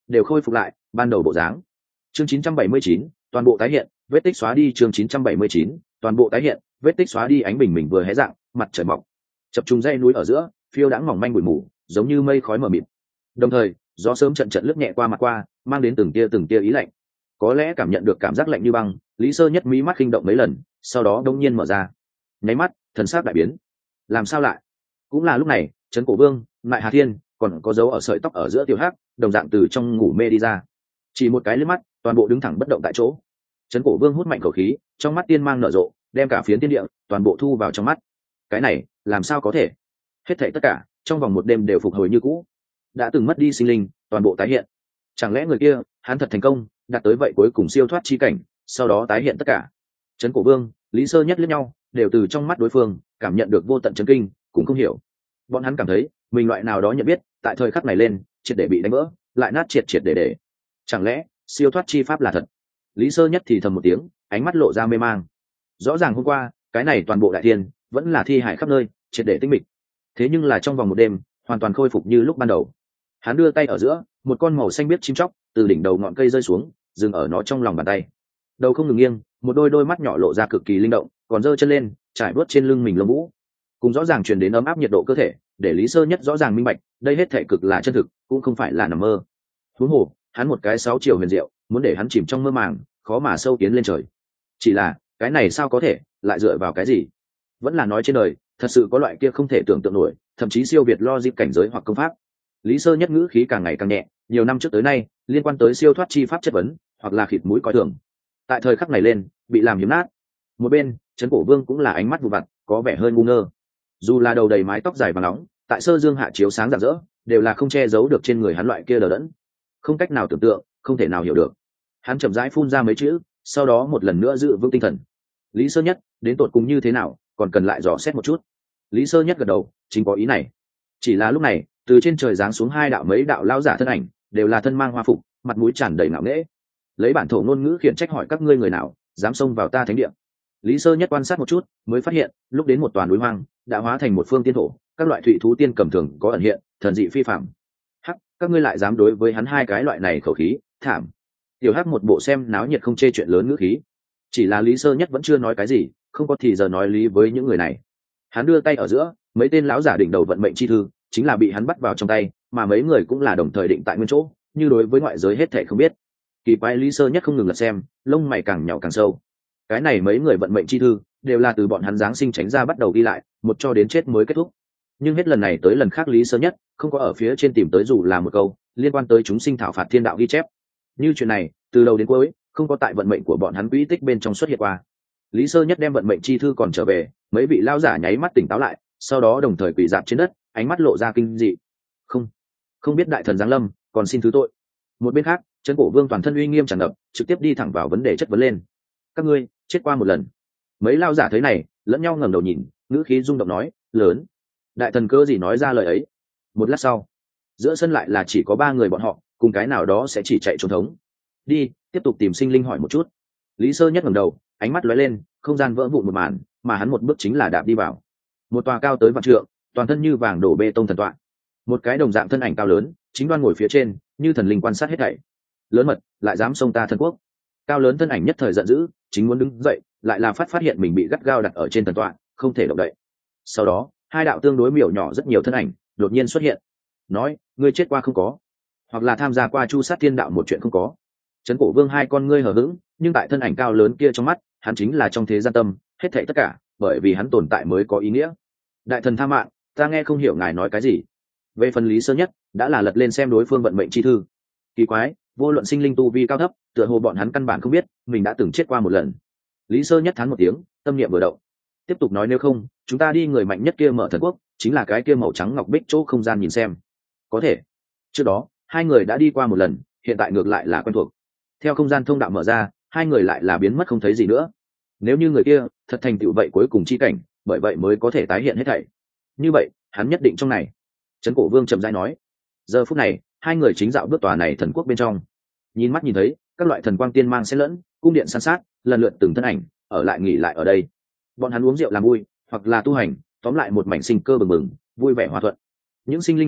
đều khôi phục lại ban đầu bộ dáng. Chương chín trăm bảy mươi chín, toàn bộ tái hiện, vết tích xóa đi. Chương chín trăm bảy mươi chín, toàn bộ tái hiện, vết tích xóa đi. Ánh bình minh vừa hé dạng, mặt trời mọc, chập trùng dãy núi ở giữa, phiêu đãng mỏng manh bụi mù, giống như mây khói mờ mịt. Đồng thời, gió sớm trận trận lướt nhẹ qua mặt qua, mang đến từng tia từng tia ý lạnh. Có lẽ cảm nhận được cảm giác lạnh như băng, Lý Sơ Nhất mí mắt khinh động mấy lần, sau đó đông nhiên mở ra. Nháy mắt, thần sắc đại biến. Làm sao lại? Cũng là lúc này, Trấn Cổ Vương, Mại Hà Thiên, còn có dấu ở sợi tóc ở giữa Tiểu Hắc, đồng dạng từ trong ngủ mê đi ra. Chỉ một cái liếc mắt, toàn bộ đứng thẳng bất động tại chỗ. Trấn Cổ Vương hút mạnh khẩu khí, trong mắt tiên mang nở rộ, đem cả phiến thiên địa toàn bộ thu vào trong mắt. Cái này, làm sao có thể? Hết thảy tất cả, trong vòng một đêm đều phục hồi như cũ. Đã từng mất đi sinh linh, toàn bộ tái hiện. Chẳng lẽ người kia, hắn thật thành công, đạt tới vậy cuối cùng siêu thoát chi cảnh, sau đó tái hiện tất cả. Trấn Cổ Vương, Lý Sơ Nhất liếc nhau, đều từ trong mắt đối phương cảm nhận được vô tận chấn kinh, cũng không hiểu. Bọn hắn cảm thấy, mình loại nào đó nhận biết, tại thời khắc này lên, triệt để bị đánh vỡ, lại nát triệt triệt để để. Chẳng lẽ, siêu thoát chi pháp là thật? Lý Sơ Nhất thì thầm một tiếng, ánh mắt lộ ra mê mang. Rõ ràng hôm qua, cái này toàn bộ đại thiên vẫn là thi hải khắp nơi, triệt để tinh mịch. Thế nhưng là trong vòng một đêm, hoàn toàn khôi phục như lúc ban đầu. Hắn đưa tay ở giữa, một con màu xanh biếc chim chóc từ đỉnh đầu ngọn cây rơi xuống, dừng ở nó trong lòng bàn tay. Đầu không ngừng nghiêng, một đôi đôi mắt nhỏ lộ ra cực kỳ linh động, còn giơ chân lên, trải bước trên lưng mình lông vũ. Cùng rõ ràng truyền đến ấm áp nhiệt độ cơ thể, để Lý Sơ Nhất rõ ràng minh bạch, đây hết thể cực là chân thực, cũng không phải là nằm mơ. Huống hồ, hắn một cái sáu chiều huyền diệu, muốn để hắn chìm trong mơ màng, khó mà sâu tiến lên trời. Chỉ là, cái này sao có thể, lại dựa vào cái gì? Vẫn là nói trên đời, thật sự có loại kia không thể tưởng tượng nổi, thậm chí siêu việt logic cảnh giới hoặc công pháp. Lý Sơ Nhất ngữ khí càng ngày càng nhẹ, nhiều năm trước tới nay, liên quan tới siêu thoát chi pháp chất vấn, hoặc là khịt mũi coi thường. Tại thời khắc này lên, bị làm hiếm nát. Một bên, Trấn Cổ Vương cũng là ánh mắt vụ vặt, có vẻ hơi ngu ngơ. Dù là đầu đầy mái tóc dài và nóng, tại sơ dương hạ chiếu sáng rạng rỡ, đều là không che giấu được trên người hắn loại kia đờ đẫn. Không cách nào tưởng tượng, không thể nào hiểu được. Hắn chậm rãi phun ra mấy chữ, sau đó một lần nữa giữ vững tinh thần. Lý Sơ Nhất, đến tột cùng như thế nào, còn cần lại dò xét một chút. Lý Sơ Nhất gật đầu, chính có ý này. Chỉ là lúc này, từ trên trời giáng xuống hai đạo mấy đạo lao giả thân ảnh, đều là thân mang hoa phục, mặt mũi tràn đầy ngạo nghễ. Lấy bản thổ ngôn ngữ khiển trách hỏi các ngươi người nào dám xông vào ta thánh địa. Lý Sơ Nhất quan sát một chút, mới phát hiện, lúc đến một toàn núi hoang, đã hóa thành một phương tiên thổ, các loại thủy thú tiên cầm thường có ẩn hiện, thần dị phi phàm. Hắc, các ngươi lại dám đối với hắn hai cái loại này khẩu khí, thảm. Tiểu Hắc một bộ xem náo nhiệt không chê chuyện lớn ngữ khí. Chỉ là Lý Sơ Nhất vẫn chưa nói cái gì, không có thì giờ nói lý với những người này. Hắn đưa tay ở giữa, mấy tên lão giả đỉnh đầu vận mệnh chi thư, chính là bị hắn bắt vào trong tay, mà mấy người cũng là đồng thời định tại nguyên chỗ, như đối với ngoại giới hết thảy không biết. Kỳ quái Lý Sơ Nhất không ngừng lật xem, lông mày càng nhỏ càng sâu. Cái này mấy người vận mệnh chi thư, đều là từ bọn hắn giáng sinh tránh ra bắt đầu ghi lại, một cho đến chết mới kết thúc. Nhưng hết lần này tới lần khác Lý Sơ Nhất không có ở phía trên tìm tới dù là một câu liên quan tới chúng sinh thảo phạt thiên đạo ghi chép. Như chuyện này, từ đầu đến cuối, không có tại vận mệnh của bọn hắn quỹ tích bên trong xuất hiện qua. Lý Sơ Nhất đem vận mệnh chi thư còn trở về, mấy vị lao giả nháy mắt tỉnh táo lại, sau đó đồng thời quỳ dạp trên đất, ánh mắt lộ ra kinh dị. Không, không biết đại thần giáng lâm, còn xin thứ tội. Một bên khác, Trấn Cổ Vương toàn thân uy nghiêm tràn ngập, trực tiếp đi thẳng vào vấn đề chất vấn lên. Các ngươi chết qua một lần. Mấy lao giả thấy này, lẫn nhau ngẩng đầu nhìn, ngữ khí rung động nói, lớn. Đại thần cơ gì nói ra lời ấy? Một lát sau, giữa sân lại là chỉ có ba người bọn họ, cùng cái nào đó sẽ chỉ chạy trốn thống. Đi, tiếp tục tìm sinh linh hỏi một chút. Lý Sơ Nhất ngẩng đầu, ánh mắt lóe lên, không gian vỡ vụn một màn, mà hắn một bước chính là đạp đi vào. Một tòa cao tới vạn trượng, toàn thân như vàng đổ bê tông thần tọa. Một cái đồng dạng thân ảnh cao lớn, chính đoan ngồi phía trên, như thần linh quan sát hết thảy. Lớn mật, lại dám xông ta thần quốc. Cao lớn thân ảnh nhất thời giận dữ, chính muốn đứng dậy, lại là phát phát hiện mình bị gắt gao đặt ở trên thần tọa, không thể động đậy. Sau đó, hai đạo tương đối miểu nhỏ rất nhiều thân ảnh, đột nhiên xuất hiện. Nói, ngươi chết qua không có, hoặc là tham gia qua chu sát thiên đạo một chuyện không có. Trấn Cổ Vương hai con ngươi hờ hững, nhưng tại thân ảnh cao lớn kia trong mắt, hắn chính là trong thế gian tâm, hết thảy tất cả, bởi vì hắn tồn tại mới có ý nghĩa. Đại thần tha mạng, ta nghe không hiểu ngài nói cái gì. Về phần Lý Sơ Nhất, đã là lật lên xem đối phương vận mệnh chi thư. Kỳ quái, vô luận sinh linh tu vi cao thấp, tựa hồ bọn hắn căn bản không biết mình đã từng chết qua một lần. Lý Sơ Nhất thán một tiếng, tâm niệm vừa động, tiếp tục nói, nếu không chúng ta đi người mạnh nhất kia mở thần quốc, chính là cái kia màu trắng ngọc bích chỗ không gian nhìn xem. Có thể. Trước đó hai người đã đi qua một lần, hiện tại ngược lại là quen thuộc. Theo không gian thông đạo mở ra, hai người lại là biến mất không thấy gì nữa. Nếu như người kia thật thành tựu vậy cuối cùng chi cảnh, bởi vậy mới có thể tái hiện hết thảy, như vậy hắn nhất định trong này. Trấn Cổ Vương chậm rãi nói. Giờ phút này, hai người chính dạo bước tòa này thần quốc bên trong, nhìn mắt nhìn thấy các loại thần quang tiên mang xen lẫn, cung điện san sát, lần lượt từng thân ảnh ở lại nghỉ lại ở đây. Bọn hắn uống rượu làm vui, hoặc là tu hành, tóm lại một mảnh sinh cơ bừng bừng, vui vẻ hòa thuận. Những sinh linh này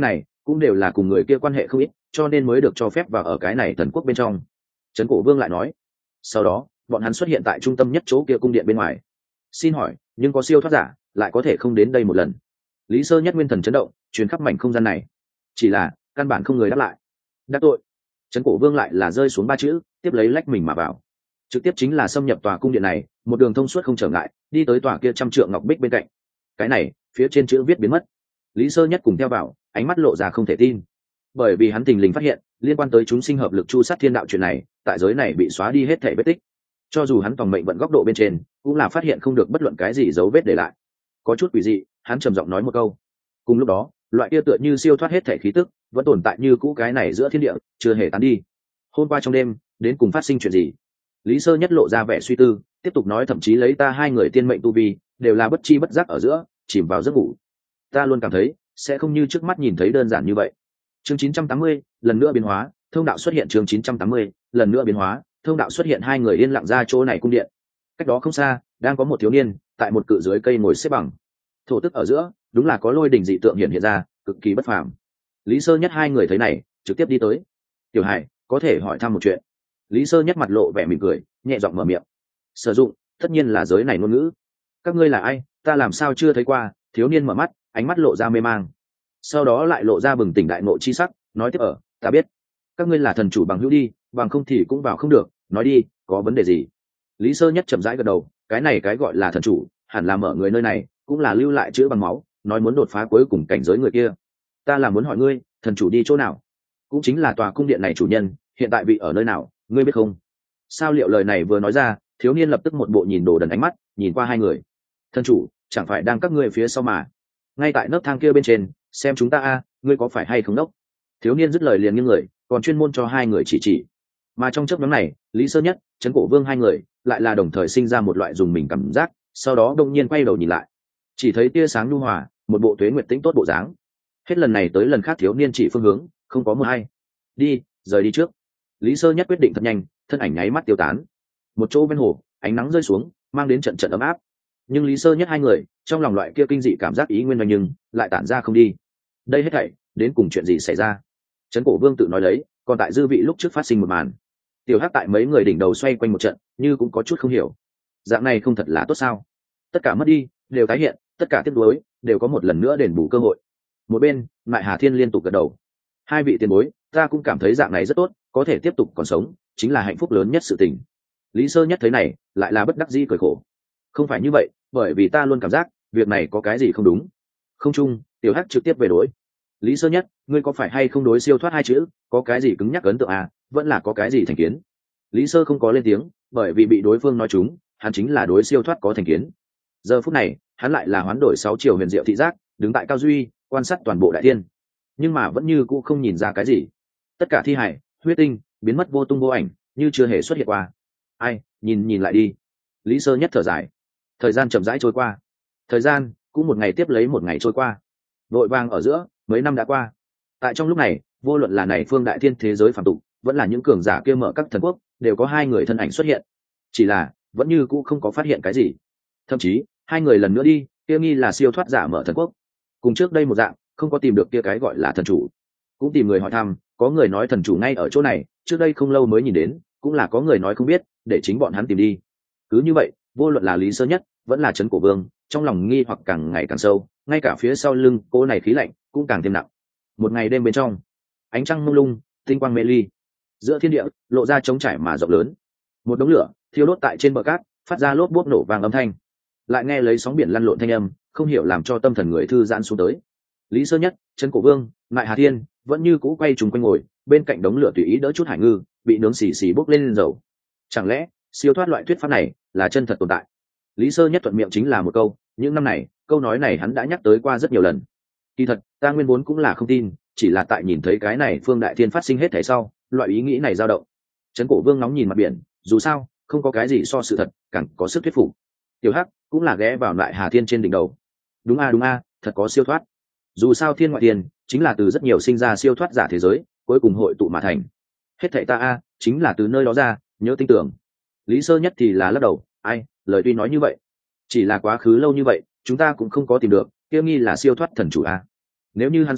cũng đều là cùng người kia quan hệ không ít, cho nên mới được cho phép vào ở cái này thần quốc bên trong. Trấn Cổ Vương lại nói, sau đó bọn hắn xuất hiện tại trung tâm nhất chỗ kia cung điện bên ngoài. Xin hỏi, nhưng có siêu thoát giả lại có thể không đến đây một lần? Lý Sơ Nhất nguyên thần chấn động, truyền khắp mảnh không gian này. Chỉ là căn bản không người đáp lại. Đắc tội. Trấn Cổ Vương lại là rơi xuống ba chữ, tiếp lấy lách mình mà vào, trực tiếp chính là xâm nhập tòa cung điện này, một đường thông suốt không trở ngại, đi tới tòa kia trăm trượng ngọc bích bên cạnh. Cái này, phía trên chữ viết biến mất. Lý Sơ Nhất cùng theo vào, ánh mắt lộ ra không thể tin, bởi vì hắn thình lình phát hiện liên quan tới chúng sinh hợp lực chu sát thiên đạo chuyện này, tại giới này bị xóa đi hết thảy vết tích. Cho dù hắn phòng mệnh vận góc độ bên trên, cũng là phát hiện không được bất luận cái gì dấu vết để lại. Có chút quỷ dị, hắn trầm giọng nói một câu. Cùng lúc đó, loại kia tựa như siêu thoát hết thảy khí tức, vẫn tồn tại như cũ cái này giữa thiên địa, chưa hề tán đi. Hôm qua trong đêm, đến cùng phát sinh chuyện gì? Lý Sơ Nhất lộ ra vẻ suy tư, tiếp tục nói, thậm chí lấy ta hai người tiên mệnh tu vi, đều là bất chi bất giác ở giữa, chìm vào giấc ngủ. Ta luôn cảm thấy, sẽ không như trước mắt nhìn thấy đơn giản như vậy. Chương chín trăm tám mươi, lần nữa biến hóa, thông đạo xuất hiện. Chương chín trăm tám mươi, lần nữa biến hóa, thông đạo xuất hiện. Hai người yên lặng ra chỗ này cung điện. Cách đó không xa, đang có một thiếu niên tại một cự dưới cây ngồi xếp bằng. Thổ tức ở giữa, đúng là có lôi đình dị tượng hiện hiện ra, cực kỳ bất phàm. Lý Sơ Nhất hai người thấy này, trực tiếp đi tới. Tiểu Hải, có thể hỏi thăm một chuyện? Lý Sơ Nhất mặt lộ vẻ mỉm cười, nhẹ giọng mở miệng. Sử dụng, tất nhiên là giới này ngôn ngữ. Các ngươi là ai, ta làm sao chưa thấy qua? Thiếu niên mở mắt, ánh mắt lộ ra mê mang, sau đó lại lộ ra bừng tỉnh đại ngộ chi sắc, nói tiếp, ở ta biết các ngươi là thần chủ bằng hữu đi, bằng không thì cũng vào không được, nói đi, có vấn đề gì? Lý Sơ Nhất chậm rãi gật đầu, cái này cái gọi là thần chủ, hẳn là mở người nơi này, cũng là lưu lại chữ bằng máu, nói muốn đột phá cuối cùng cảnh giới người kia. Ta là muốn hỏi ngươi, thần chủ đi chỗ nào? Cũng chính là tòa cung điện này chủ nhân, hiện tại vị ở nơi nào, ngươi biết không? Sao liệu lời này vừa nói ra, thiếu niên lập tức một bộ nhìn đồ đần ánh mắt, nhìn qua hai người. Thần chủ, chẳng phải đang các ngươi phía sau mà? Ngay tại nấc thang kia bên trên, xem chúng ta a, ngươi có phải hay không đốc? Thiếu niên dứt lời liền nghiêng người, còn chuyên môn cho hai người chỉ chỉ. Mà trong chớp nhoáng này, Lý Sơ Nhất, Trấn Cổ Vương hai người lại là đồng thời sinh ra một loại dùng mình cảm giác, sau đó đông nhiên quay đầu nhìn lại, chỉ thấy tia sáng nhu hòa, một bộ tuế nguyệt tĩnh tốt bộ dáng. Hết lần này tới lần khác thiếu niên chỉ phương hướng, không có một ai. Đi, rời đi trước. Lý Sơ Nhất quyết định thật nhanh, thân ảnh nháy mắt tiêu tán. Một chỗ bên hồ, ánh nắng rơi xuống, mang đến trận trận ấm áp. Nhưng Lý Sơ Nhất hai người, trong lòng loại kia kinh dị cảm giác ý nguyên nhưng nhưng lại tản ra không đi. Đây hết thảy đến cùng chuyện gì xảy ra? Trấn Cổ Vương tự nói lấy, còn tại dư vị lúc trước phát sinh một màn. Tiểu Hắc tại mấy người đỉnh đầu xoay quanh một trận, như cũng có chút không hiểu. Dạng này không thật là tốt sao? Tất cả mất đi, đều tái hiện, tất cả tiếc nuối, đều có một lần nữa đền bù cơ hội. Một bên, Mại Hà Thiên liên tục gật đầu. Hai vị tiền bối, ta cũng cảm thấy dạng này rất tốt, có thể tiếp tục còn sống, chính là hạnh phúc lớn nhất sự tình. Lý Sơ Nhất thấy này, lại là bất đắc dĩ cười khổ. Không phải như vậy, bởi vì ta luôn cảm giác việc này có cái gì không đúng. Không chung, Tiểu Hắc trực tiếp về đối. Lý Sơ Nhất, ngươi có phải hay không đối siêu thoát hai chữ có cái gì cứng nhắc ấn tượng à, vẫn là có cái gì thành kiến? Lý Sơ không có lên tiếng, bởi vì bị đối phương nói trúng, hắn chính là đối siêu thoát có thành kiến. Giờ phút này, hắn lại là hoán đổi sáu chiều huyền diệu thị giác, đứng tại cao duy, quan sát toàn bộ đại thiên, nhưng mà vẫn như cũ không nhìn ra cái gì. Tất cả thi hải, huyết tinh, biến mất vô tung vô ảnh, như chưa hề xuất hiện qua. Ai, nhìn nhìn lại đi. Lý Sơ Nhất thở dài. Thời gian chậm rãi trôi qua, thời gian cũng một ngày tiếp lấy một ngày trôi qua, vội vàng ở giữa mấy năm đã qua. Tại trong lúc này, vô luận là này phương đại thiên thế giới phàm tục, vẫn là những cường giả kia mở các thần quốc, đều có hai người thân ảnh xuất hiện, chỉ là vẫn như cũ không có phát hiện cái gì. Thậm chí hai người lần nữa đi, kia nghi là siêu thoát giả mở thần quốc, cùng trước đây một dạng, không có tìm được kia cái gọi là thần chủ. Cũng tìm người hỏi thăm, có người nói thần chủ ngay ở chỗ này, trước đây không lâu mới nhìn đến, cũng là có người nói không biết, để chính bọn hắn tìm đi. Cứ như vậy, vô luận là Lý Sơ Nhất vẫn là Trấn Cổ Vương, trong lòng nghi hoặc càng ngày càng sâu, ngay cả phía sau lưng cô này khí lạnh cũng càng thêm nặng. Một ngày đêm bên trong, ánh trăng mông lung, tinh quang mê ly, giữa thiên địa lộ ra trống trải mà rộng lớn. Một đống lửa thiêu đốt tại trên bờ cát, phát ra lốp bốp nổ vàng âm thanh, lại nghe lấy sóng biển lăn lộn thanh âm, không hiểu làm cho tâm thần người thư giãn xuống tới. Lý Sơ Nhất, Trấn Cổ Vương, Mại Hà Thiên vẫn như cũ quay trùng quanh ngồi bên cạnh đống lửa tùy ý đỡ chút hải ngư bị nướng xì xì bốc lên, lên dầu. Chẳng lẽ siêu thoát loại thuyết pháp này là chân thật tồn tại? Lý Sơ Nhất thuận miệng chính là một câu, những năm này câu nói này hắn đã nhắc tới qua rất nhiều lần. Kỳ thật ta nguyên vốn cũng là không tin, chỉ là tại nhìn thấy cái này phương đại thiên phát sinh hết thảy sau, loại ý nghĩ này dao động. Trấn Cổ Vương nóng nhìn mặt biển, dù sao không có cái gì so sự thật càng có sức thuyết phục. Tiểu Hắc cũng là ghé vào lại Hà Thiên trên đỉnh đầu. Đúng a đúng a, thật có siêu thoát. Dù sao thiên ngoại thiên chính là từ rất nhiều sinh ra siêu thoát giả thế giới, cuối cùng hội tụ mà thành. Hết thảy ta a chính là từ nơi đó ra, nhớ tin tưởng. Lý Sơ Nhất thì là lắc đầu, ai, lời tuy nói như vậy, chỉ là quá khứ lâu như vậy, chúng ta cũng không có tìm được, kia nghi là siêu thoát thần chủ a. Nếu như hắn xuất hiện,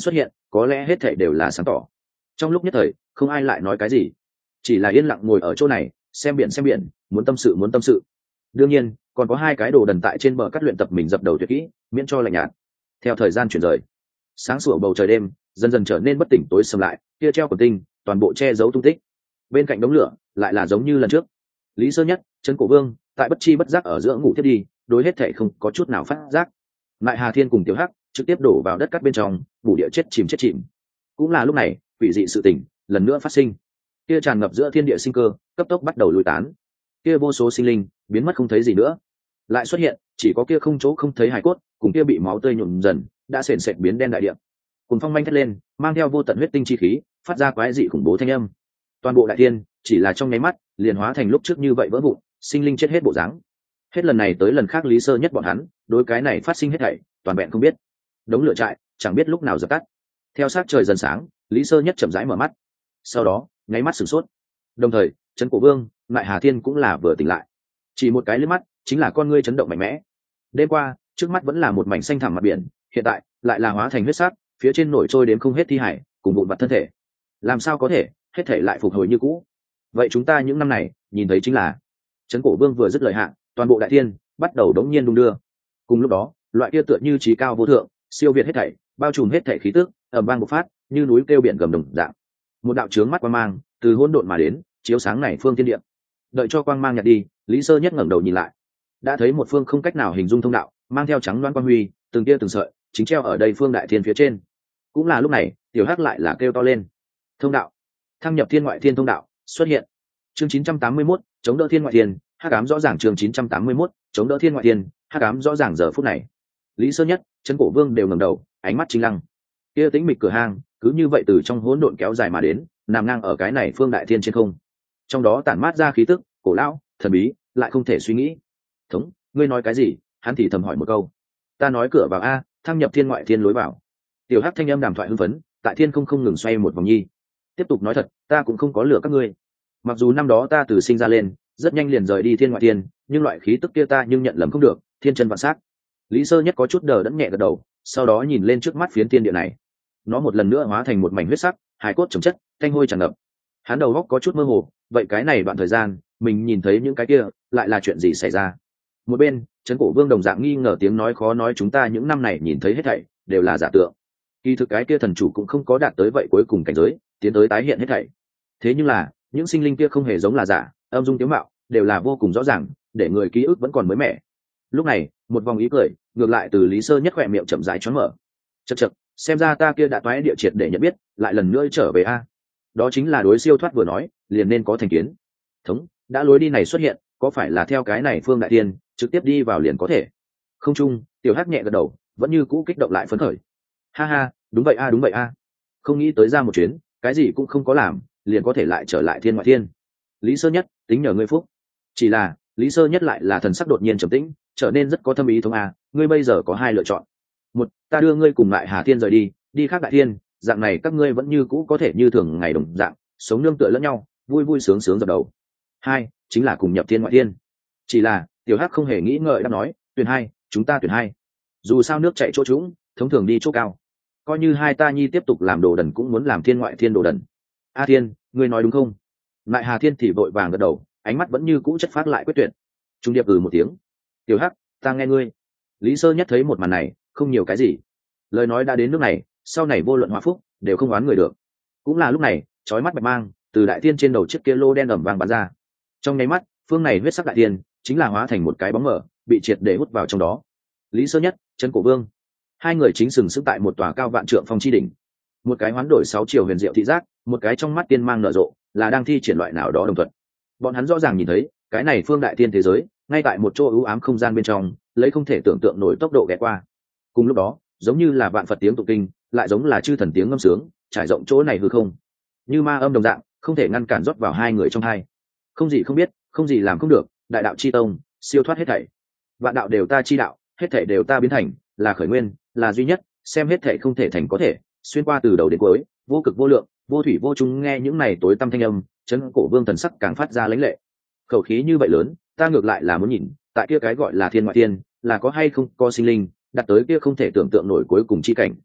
có lẽ hết thảy đều là sáng tỏ. Trong lúc nhất thời không ai lại nói cái gì, chỉ là yên lặng ngồi ở chỗ này xem biển xem biển, muốn tâm sự muốn tâm sự. Đương nhiên còn có hai cái đồ đần tại trên bờ cắt luyện tập mình dập đầu tuyệt kỹ, miễn cho lạnh nhạt. Theo thời gian chuyển rời, sáng sủa bầu trời đêm dần dần trở nên bất tỉnh tối sầm lại, kia treo của tinh toàn bộ che giấu tung tích. Bên cạnh đống lửa lại là giống như lần trước, Lý Sơ Nhất, Trấn Cổ Vương tại bất chi bất giác ở giữa ngủ thiết đi, đối hết thảy không có chút nào phát giác. Lại Hà Thiên cùng Tiểu Hắc trực tiếp đổ vào đất cắt bên trong, bù địa chết chìm chết chìm. Cũng là lúc này quỷ dị sự tình lần nữa phát sinh, kia tràn ngập giữa thiên địa sinh cơ cấp tốc bắt đầu lùi tán, kia vô số sinh linh biến mất không thấy gì nữa, lại xuất hiện chỉ có kia không chỗ không thấy hài cốt cùng kia bị máu tươi nhuộm dần đã sền sệt biến đen đại địa. Cùng phong manh thét lên, mang theo vô tận huyết tinh chi khí, phát ra quái dị khủng bố thanh âm. Toàn bộ đại thiên chỉ là trong nháy mắt liền hóa thành lúc trước như vậy vỡ vụn, sinh linh chết hết bộ dáng. Hết lần này tới lần khác Lý Sơ Nhất bọn hắn đối cái này phát sinh hết thảy toàn vẹn không biết. Đống lửa trại chẳng biết lúc nào dập tắt. Theo sát trời dần sáng, Lý Sơ Nhất chậm rãi mở mắt, sau đó nháy mắt sửng sốt. Đồng thời Trấn Cổ Vương, Lại Hà Thiên cũng là vừa tỉnh lại, chỉ một cái liếc mắt chính là con ngươi chấn động mạnh mẽ. Đêm qua trước mắt vẫn là một mảnh xanh thẳm mặt biển, hiện tại lại là hóa thành huyết sắc, phía trên nổi trôi đến không hết thi hải cùng vụn vặt thân thể. Làm sao có thể hết thể lại phục hồi như cũ? Vậy chúng ta những năm này nhìn thấy chính là Trấn Cổ Vương vừa dứt lời hạ, toàn bộ đại thiên bắt đầu đống nhiên đung đưa. Cùng lúc đó loại kia tựa như trí cao vô thượng, siêu việt hết thảy, bao trùm hết thảy khí tức ầm vang bộc phát, như núi kêu biển gầm đồng dạng. Một đạo chướng mắt quang mang từ hỗn độn mà đến, chiếu sáng này phương thiên địa. Đợi cho quang mang nhạt đi, Lý Sơ Nhất ngẩng đầu nhìn lại, đã thấy một phương không cách nào hình dung thông đạo, mang theo trắng loáng quang huy, từng tia từng sợi chính treo ở đây phương đại thiên phía trên. Cũng là lúc này Tiểu Hắc lại là kêu to lên: thông đạo, thăng nhập thiên ngoại thiên thông đạo xuất hiện. Chương chín trăm tám mươi mốt, chống đỡ thiên ngoại thiên. Hắc ám rõ ràng. Chương chín trăm tám mươi mốt, chống đỡ thiên ngoại thiên. Hắc ám rõ ràng. Giờ phút này Lý Sơ Nhất, Trấn Cổ Vương đều ngẩng đầu, ánh mắt chính lăng. Kia tĩnh mịch cửa hang cứ như vậy từ trong hỗn độn kéo dài mà đến, nằm ngang ở cái này phương đại thiên trên không. Trong đó tản mát ra khí tức cổ lão, thần bí, lại không thể suy nghĩ. Thống, ngươi nói cái gì? Hắn thì thầm hỏi một câu. Ta nói cửa vào a, thăng nhập thiên ngoại thiên lối vào. Tiểu Hắc thanh âm đàm thoại hưng phấn, tại thiên không không ngừng xoay một vòng nhi. Tiếp tục nói thật, ta cũng không có lừa các ngươi. Mặc dù năm đó ta từ sinh ra lên rất nhanh liền rời đi thiên ngoại thiên, nhưng loại khí tức kia ta nhưng nhận lầm không được, thiên chân vạn sắc. Lý Sơ Nhất có chút đờ đẫn nhẹ gật đầu, sau đó nhìn lên trước mắt phiến thiên địa này. Nó một lần nữa hóa thành một mảnh huyết sắc, hài cốt chồng chất, thanh hôi tràn ngập. Hắn đầu óc có chút mơ hồ, vậy cái này đoạn thời gian mình nhìn thấy những cái kia lại là chuyện gì xảy ra? Một bên Trấn Cổ Vương đồng dạng nghi ngờ tiếng nói khó nói, chúng ta những năm này nhìn thấy hết thảy đều là giả tượng. Kỳ thực cái kia thần chủ cũng không có đạt tới vậy cuối cùng cảnh giới, tiến tới tái hiện hết thảy. Thế nhưng là những sinh linh kia không hề giống là giả, âm dung tiếu mạo đều là vô cùng rõ ràng, để người ký ức vẫn còn mới mẻ. Lúc này một vòng ý cười ngược lại từ Lý Sơ Nhất khỏe miệng chậm rãi choáng mở. Chậc chậc, xem ra ta kia đã toái địa triệt để nhận biết, lại lần nữa trở về a. Đó chính là đối siêu thoát vừa nói liền nên có thành kiến. Thống, đã lối đi này xuất hiện, có phải là theo cái này phương đại tiên trực tiếp đi vào liền có thể? Không chung, Tiểu Hắc nhẹ gật đầu, vẫn như cũ kích động lại phấn khởi. Ha ha, đúng vậy a đúng vậy a. Không nghĩ tới ra một chuyến, cái gì cũng không có làm, liền có thể lại trở lại thiên ngoại thiên. Lý Sơ Nhất, tính nhờ ngươi phúc. Chỉ là Lý Sơ Nhất lại là thần sắc đột nhiên trầm tĩnh, trở nên rất có thâm ý. Thống a, ngươi bây giờ có hai lựa chọn. Một, ta đưa ngươi cùng Lại Hà Thiên rời đi, đi khác đại thiên, dạng này các ngươi vẫn như cũ có thể như thường ngày đồng dạng sống nương tựa lẫn nhau, vui vui sướng sướng dập đầu. Hai, chính là cùng nhập thiên ngoại thiên. Chỉ là Tiểu Hắc không hề nghĩ ngợi đáp nói, tuyển hai, chúng ta tuyển hai. Dù sao nước chảy chỗ trũng, thông thường đi chỗ cao. Coi như hai ta nhi tiếp tục làm đồ đần cũng muốn làm thiên ngoại thiên đồ đần. A Thiên, ngươi nói đúng không? Lại Hà Thiên thì vội vàng gật đầu, ánh mắt vẫn như cũ chất phát lại quyết tuyệt. Trung điệp ừ một tiếng. Tiểu Hắc, ta nghe ngươi. Lý Sơ Nhất thấy một màn này không nhiều cái gì, lời nói đã đến nước này, sau này vô luận hòa phúc đều không oán người được. Cũng là lúc này chói mắt bạch mang từ đại thiên trên đầu chiếc kia lô đen ẩm vàng bắn ra. Trong nháy mắt phương này huyết sắc đại thiên chính là hóa thành một cái bóng mờ, bị triệt để hút vào trong đó. Lý Sơ Nhất, Trấn Cổ Vương, hai người chính sừng sững tại một tòa cao vạn trượng phong chi đỉnh. Một cái hoán đổi sáu chiều huyền diệu thị giác, một cái trong mắt tiên mang nở rộ, là đang thi triển loại nào đó đồng thuận. Bọn hắn rõ ràng nhìn thấy cái này phương đại thiên thế giới ngay tại một chỗ ưu ám không gian bên trong, lấy không thể tưởng tượng nổi tốc độ ghé qua. Cùng lúc đó giống như là vạn Phật tiếng tụng kinh, lại giống là chư thần tiếng ngâm sướng, trải rộng chỗ này hư không, như ma âm đồng dạng, không thể ngăn cản rót vào hai người trong hai. Không gì không biết, không gì làm không được, đại đạo chi tông, siêu thoát hết thảy. Vạn đạo đều ta chi đạo, hết thảy đều ta biến thành, là khởi nguyên, là duy nhất, xem hết thảy không thể thành có thể, xuyên qua từ đầu đến cuối, vô cực vô lượng, vô thủy vô chung. Nghe những này tối tăm thanh âm, Trấn Cổ Vương thần sắc càng phát ra lãnh lệ. Khẩu khí như vậy lớn, ta ngược lại là muốn nhìn, tại kia cái gọi là thiên ngoại thiên, là có hay không có sinh linh, đặt tới kia không thể tưởng tượng nổi cuối cùng chi cảnh.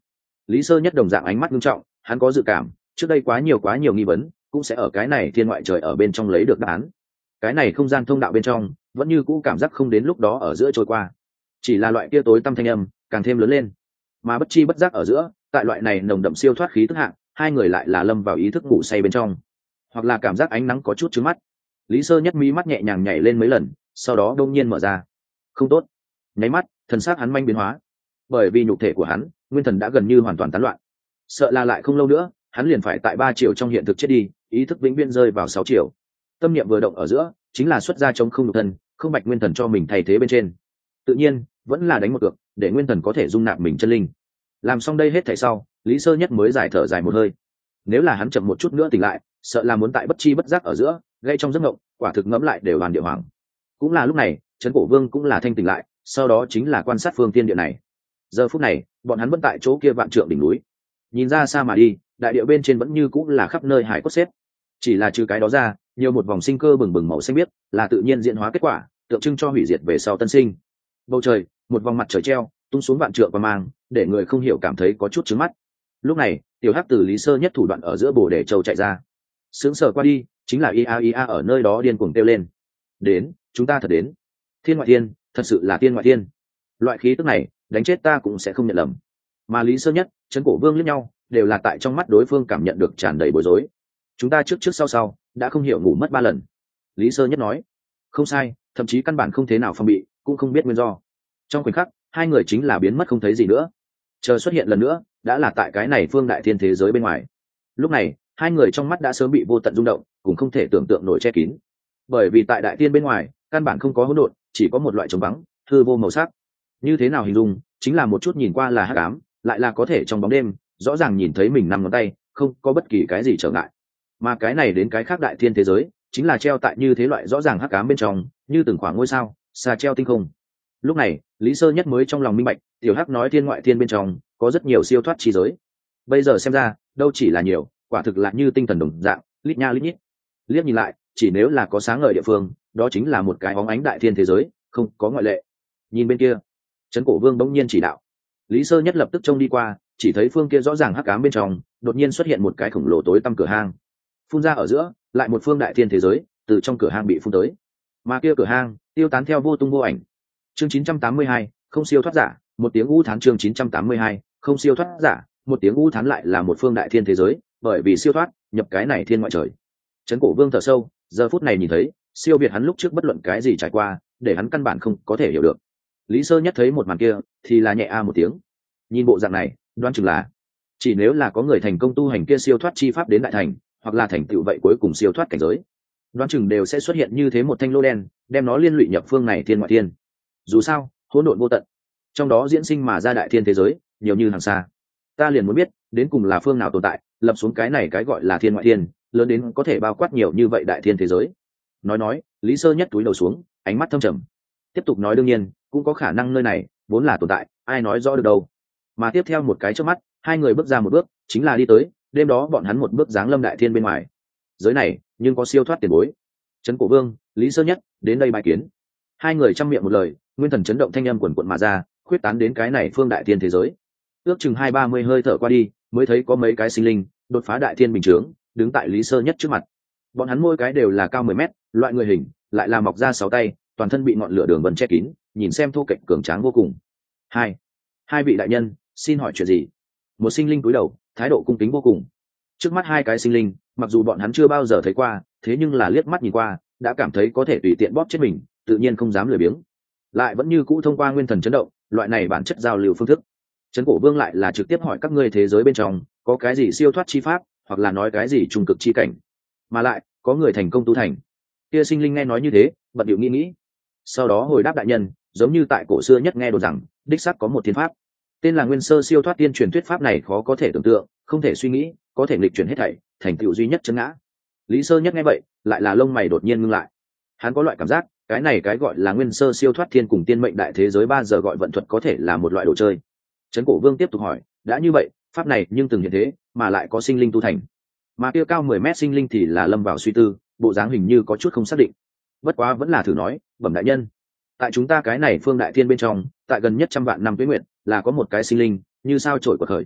Lý Sơ Nhất đồng dạng ánh mắt nghiêm trọng, hắn có dự cảm trước đây quá nhiều quá nhiều nghi vấn cũng sẽ ở cái này thiên ngoại trời ở bên trong lấy được đáp án. Cái này không gian thông đạo bên trong vẫn như cũ cảm giác không đến lúc đó ở giữa trôi qua, chỉ là loại kia tối tăm thanh âm càng thêm lớn lên, mà bất chi bất giác ở giữa tại loại này nồng đậm siêu thoát khí tức hạng, hai người lại là lâm vào ý thức ngủ say bên trong, hoặc là cảm giác ánh nắng có chút trứng mắt. Lý Sơ Nhất mí mắt nhẹ nhàng nhảy lên mấy lần, sau đó đông nhiên mở ra. Không tốt! Nháy mắt thần xác hắn manh biến hóa, bởi vì nhục thể của hắn nguyên thần đã gần như hoàn toàn tán loạn, sợ là lại không lâu nữa hắn liền phải tại ba triệu trong hiện thực chết đi, ý thức vĩnh viễn rơi vào sáu triệu. Tâm niệm vừa động ở giữa chính là xuất ra chống không nhục thân, không bạch nguyên thần cho mình thay thế bên trên. Tự nhiên vẫn là đánh một cược để nguyên thần có thể dung nạp mình chân linh. Làm xong đây hết thảy sau, Lý Sơ Nhất mới giải thở dài một hơi. Nếu là hắn chậm một chút nữa tỉnh lại, sợ là muốn tại bất chi bất giác ở giữa gây trong giấc mộng, quả thực ngẫm lại đều hoàn địa hoàng. Cũng là lúc này Trấn Cổ Vương cũng là thanh tỉnh lại, sau đó chính là quan sát phương tiên địa này. Giờ phút này bọn hắn vẫn tại chỗ kia vạn trượng đỉnh núi, nhìn ra xa mà đi, đại địa bên trên vẫn như cũng là khắp nơi hải cốt xếp, chỉ là trừ cái đó ra nhiều một vòng sinh cơ bừng bừng màu xanh biếc, là tự nhiên diễn hóa kết quả, tượng trưng cho hủy diệt về sau tân sinh. Bầu trời một vòng mặt trời treo tung xuống vạn trượng và mang, để người không hiểu cảm thấy có chút trứng mắt. Lúc này tiểu hắc từ Lý Sơ Nhất thủ đoạn ở giữa bồ đề châu chạy ra, sướng sờ qua đi chính là ia ia ở nơi đó điên cuồng kêu lên: đến, chúng ta thật đến, thiên ngoại thiên, thật sự là thiên ngoại thiên. Loại khí tức này đánh chết ta cũng sẽ không nhận lầm. Mà Lý Sơ Nhất, Trấn Cổ Vương liếc nhau, đều là tại trong mắt đối phương cảm nhận được tràn đầy bối rối. Chúng ta trước trước sau sau đã không hiểu ngủ mất ba lần. Lý Sơ Nhất nói. Không sai, thậm chí căn bản không thế nào phòng bị, cũng không biết nguyên do. Trong khoảnh khắc hai người chính là biến mất không thấy gì nữa, chờ xuất hiện lần nữa đã là tại cái này phương đại thiên thế giới bên ngoài. Lúc này hai người trong mắt đã sớm bị vô tận rung động, cũng không thể tưởng tượng nổi che kín, bởi vì tại đại thiên bên ngoài căn bản không có hỗn độn, chỉ có một loại trống vắng hư vô màu sắc. Như thế nào hình dung, chính là một chút nhìn qua là hắc ám, lại là có thể trong bóng đêm rõ ràng nhìn thấy mình năm ngón tay, không có bất kỳ cái gì trở ngại. Mà cái này đến cái khác đại thiên thế giới chính là treo tại như thế loại rõ ràng hắc ám bên trong, như từng khoảng ngôi sao xa treo tinh không. Lúc này Lý Sơ Nhất mới trong lòng minh bạch, tiểu hắc nói thiên ngoại thiên bên trong có rất nhiều siêu thoát chi giới, bây giờ xem ra đâu chỉ là nhiều, quả thực là như tinh thần đồng dạng, lít nha lít nhít. Liếc nhìn lại, chỉ nếu là có sáng ngời địa phương, đó chính là một cái bóng ánh đại thiên thế giới, không có ngoại lệ. Nhìn bên kia, Trấn Cổ Vương bỗng nhiên chỉ đạo. Lý Sơ Nhất lập tức trông đi qua, chỉ thấy phương kia rõ ràng hắc ám bên trong đột nhiên xuất hiện một cái khổng lồ tối tăm cửa hang, phun ra ở giữa lại một phương đại thiên thế giới từ trong cửa hang bị phun tới, mà kia cửa hang tiêu tán theo vô tung vô ảnh. Chương chín trăm tám mươi hai, không siêu thoát giả, một tiếng u thán. Chương chín trăm tám mươi hai, không siêu thoát giả, một tiếng u thán lại là một phương đại thiên thế giới, bởi vì siêu thoát nhập cái này thiên ngoại trời. Trấn Cổ Vương thở sâu, giờ phút này nhìn thấy siêu việt hắn lúc trước bất luận cái gì trải qua, để hắn căn bản không có thể hiểu được. Lý Sơ Nhất thấy một màn kia thì là nhẹ a một tiếng, nhìn bộ dạng này đoán chừng là chỉ nếu là có người thành công tu hành kia siêu thoát chi pháp đến đại thành, hoặc là thành tựu vậy cuối cùng siêu thoát cảnh giới, đoán chừng đều sẽ xuất hiện như thế một thanh lô đen, đem nó liên lụy nhập phương này thiên ngoại thiên. Dù sao hỗn độn vô tận, trong đó diễn sinh mà ra đại thiên thế giới nhiều như hàng xa. Ta liền muốn biết đến cùng là phương nào tồn tại lập xuống cái này cái gọi là thiên ngoại thiên, lớn đến có thể bao quát nhiều như vậy đại thiên thế giới. Nói nói Lý Sơ Nhất túi đầu xuống, ánh mắt thâm trầm, tiếp tục nói đương nhiên cũng có khả năng nơi này vốn là tồn tại, ai nói rõ được đâu. Mà tiếp theo một cái trước mắt, hai người bước ra một bước chính là đi tới đêm đó bọn hắn một bước giáng lâm đại thiên bên ngoài. Giới này nhưng có siêu thoát tiền bối, Trấn Cổ Vương, Lý Sơ Nhất đến đây bài kiến. Hai người chăm miệng một lời, nguyên thần chấn động thanh âm quần quận mà ra, khuyết tán đến cái này phương đại thiên thế giới. Ước chừng hai ba mươi hơi thở qua đi, mới thấy có mấy cái sinh linh đột phá đại thiên bình chướng, đứng tại Lý Sơ Nhất trước mặt. Bọn hắn mỗi cái đều là cao mười mét, loại người hình lại là mọc ra sáu tay, toàn thân bị ngọn lửa đường vân che kín, nhìn xem thô kệch cường tráng vô cùng. Hai, hai vị đại nhân, xin hỏi chuyện gì? Một sinh linh cúi đầu, thái độ cung kính vô cùng. Trước mắt hai cái sinh linh, mặc dù bọn hắn chưa bao giờ thấy qua, thế nhưng là liếc mắt nhìn qua đã cảm thấy có thể tùy tiện bóp chết mình, tự nhiên không dám lười biếng, lại vẫn như cũ thông qua nguyên thần chấn động, loại này bản chất giao lưu phương thức. Trấn Cổ Vương lại là trực tiếp hỏi các ngươi thế giới bên trong có cái gì siêu thoát chi pháp, hoặc là nói cái gì trung cực chi cảnh, mà lại có người thành công tu thành. Kia sinh linh nghe nói như thế, bận điệu nghĩ nghĩ, sau đó hồi đáp đại nhân, giống như tại cổ xưa nhất nghe đồn rằng đích xác có một thiên pháp, tên là nguyên sơ siêu thoát tiên truyền thuyết. Pháp này khó có thể tưởng tượng, không thể suy nghĩ, có thể nghịch chuyển hết thảy, thành tựu duy nhất chân ngã. Lý Sơ Nhất nghe vậy lại là lông mày đột nhiên ngưng lại, hắn có loại cảm giác cái này cái gọi là nguyên sơ siêu thoát thiên cùng tiên mệnh đại thế giới ba giờ gọi vận thuật có thể là một loại đồ chơi. Trấn Cổ Vương tiếp tục hỏi, đã như vậy pháp này nhưng từng hiện thế, mà lại có sinh linh tu thành, mà kia cao mười mét sinh linh thì là lâm vào suy tư, bộ dáng hình như có chút không xác định. Bất quá vẫn là thử nói, bẩm đại nhân, tại chúng ta cái này phương đại thiên bên trong, tại gần nhất trăm vạn năm tuế nguyện, là có một cái sinh linh như sao trổi của khởi.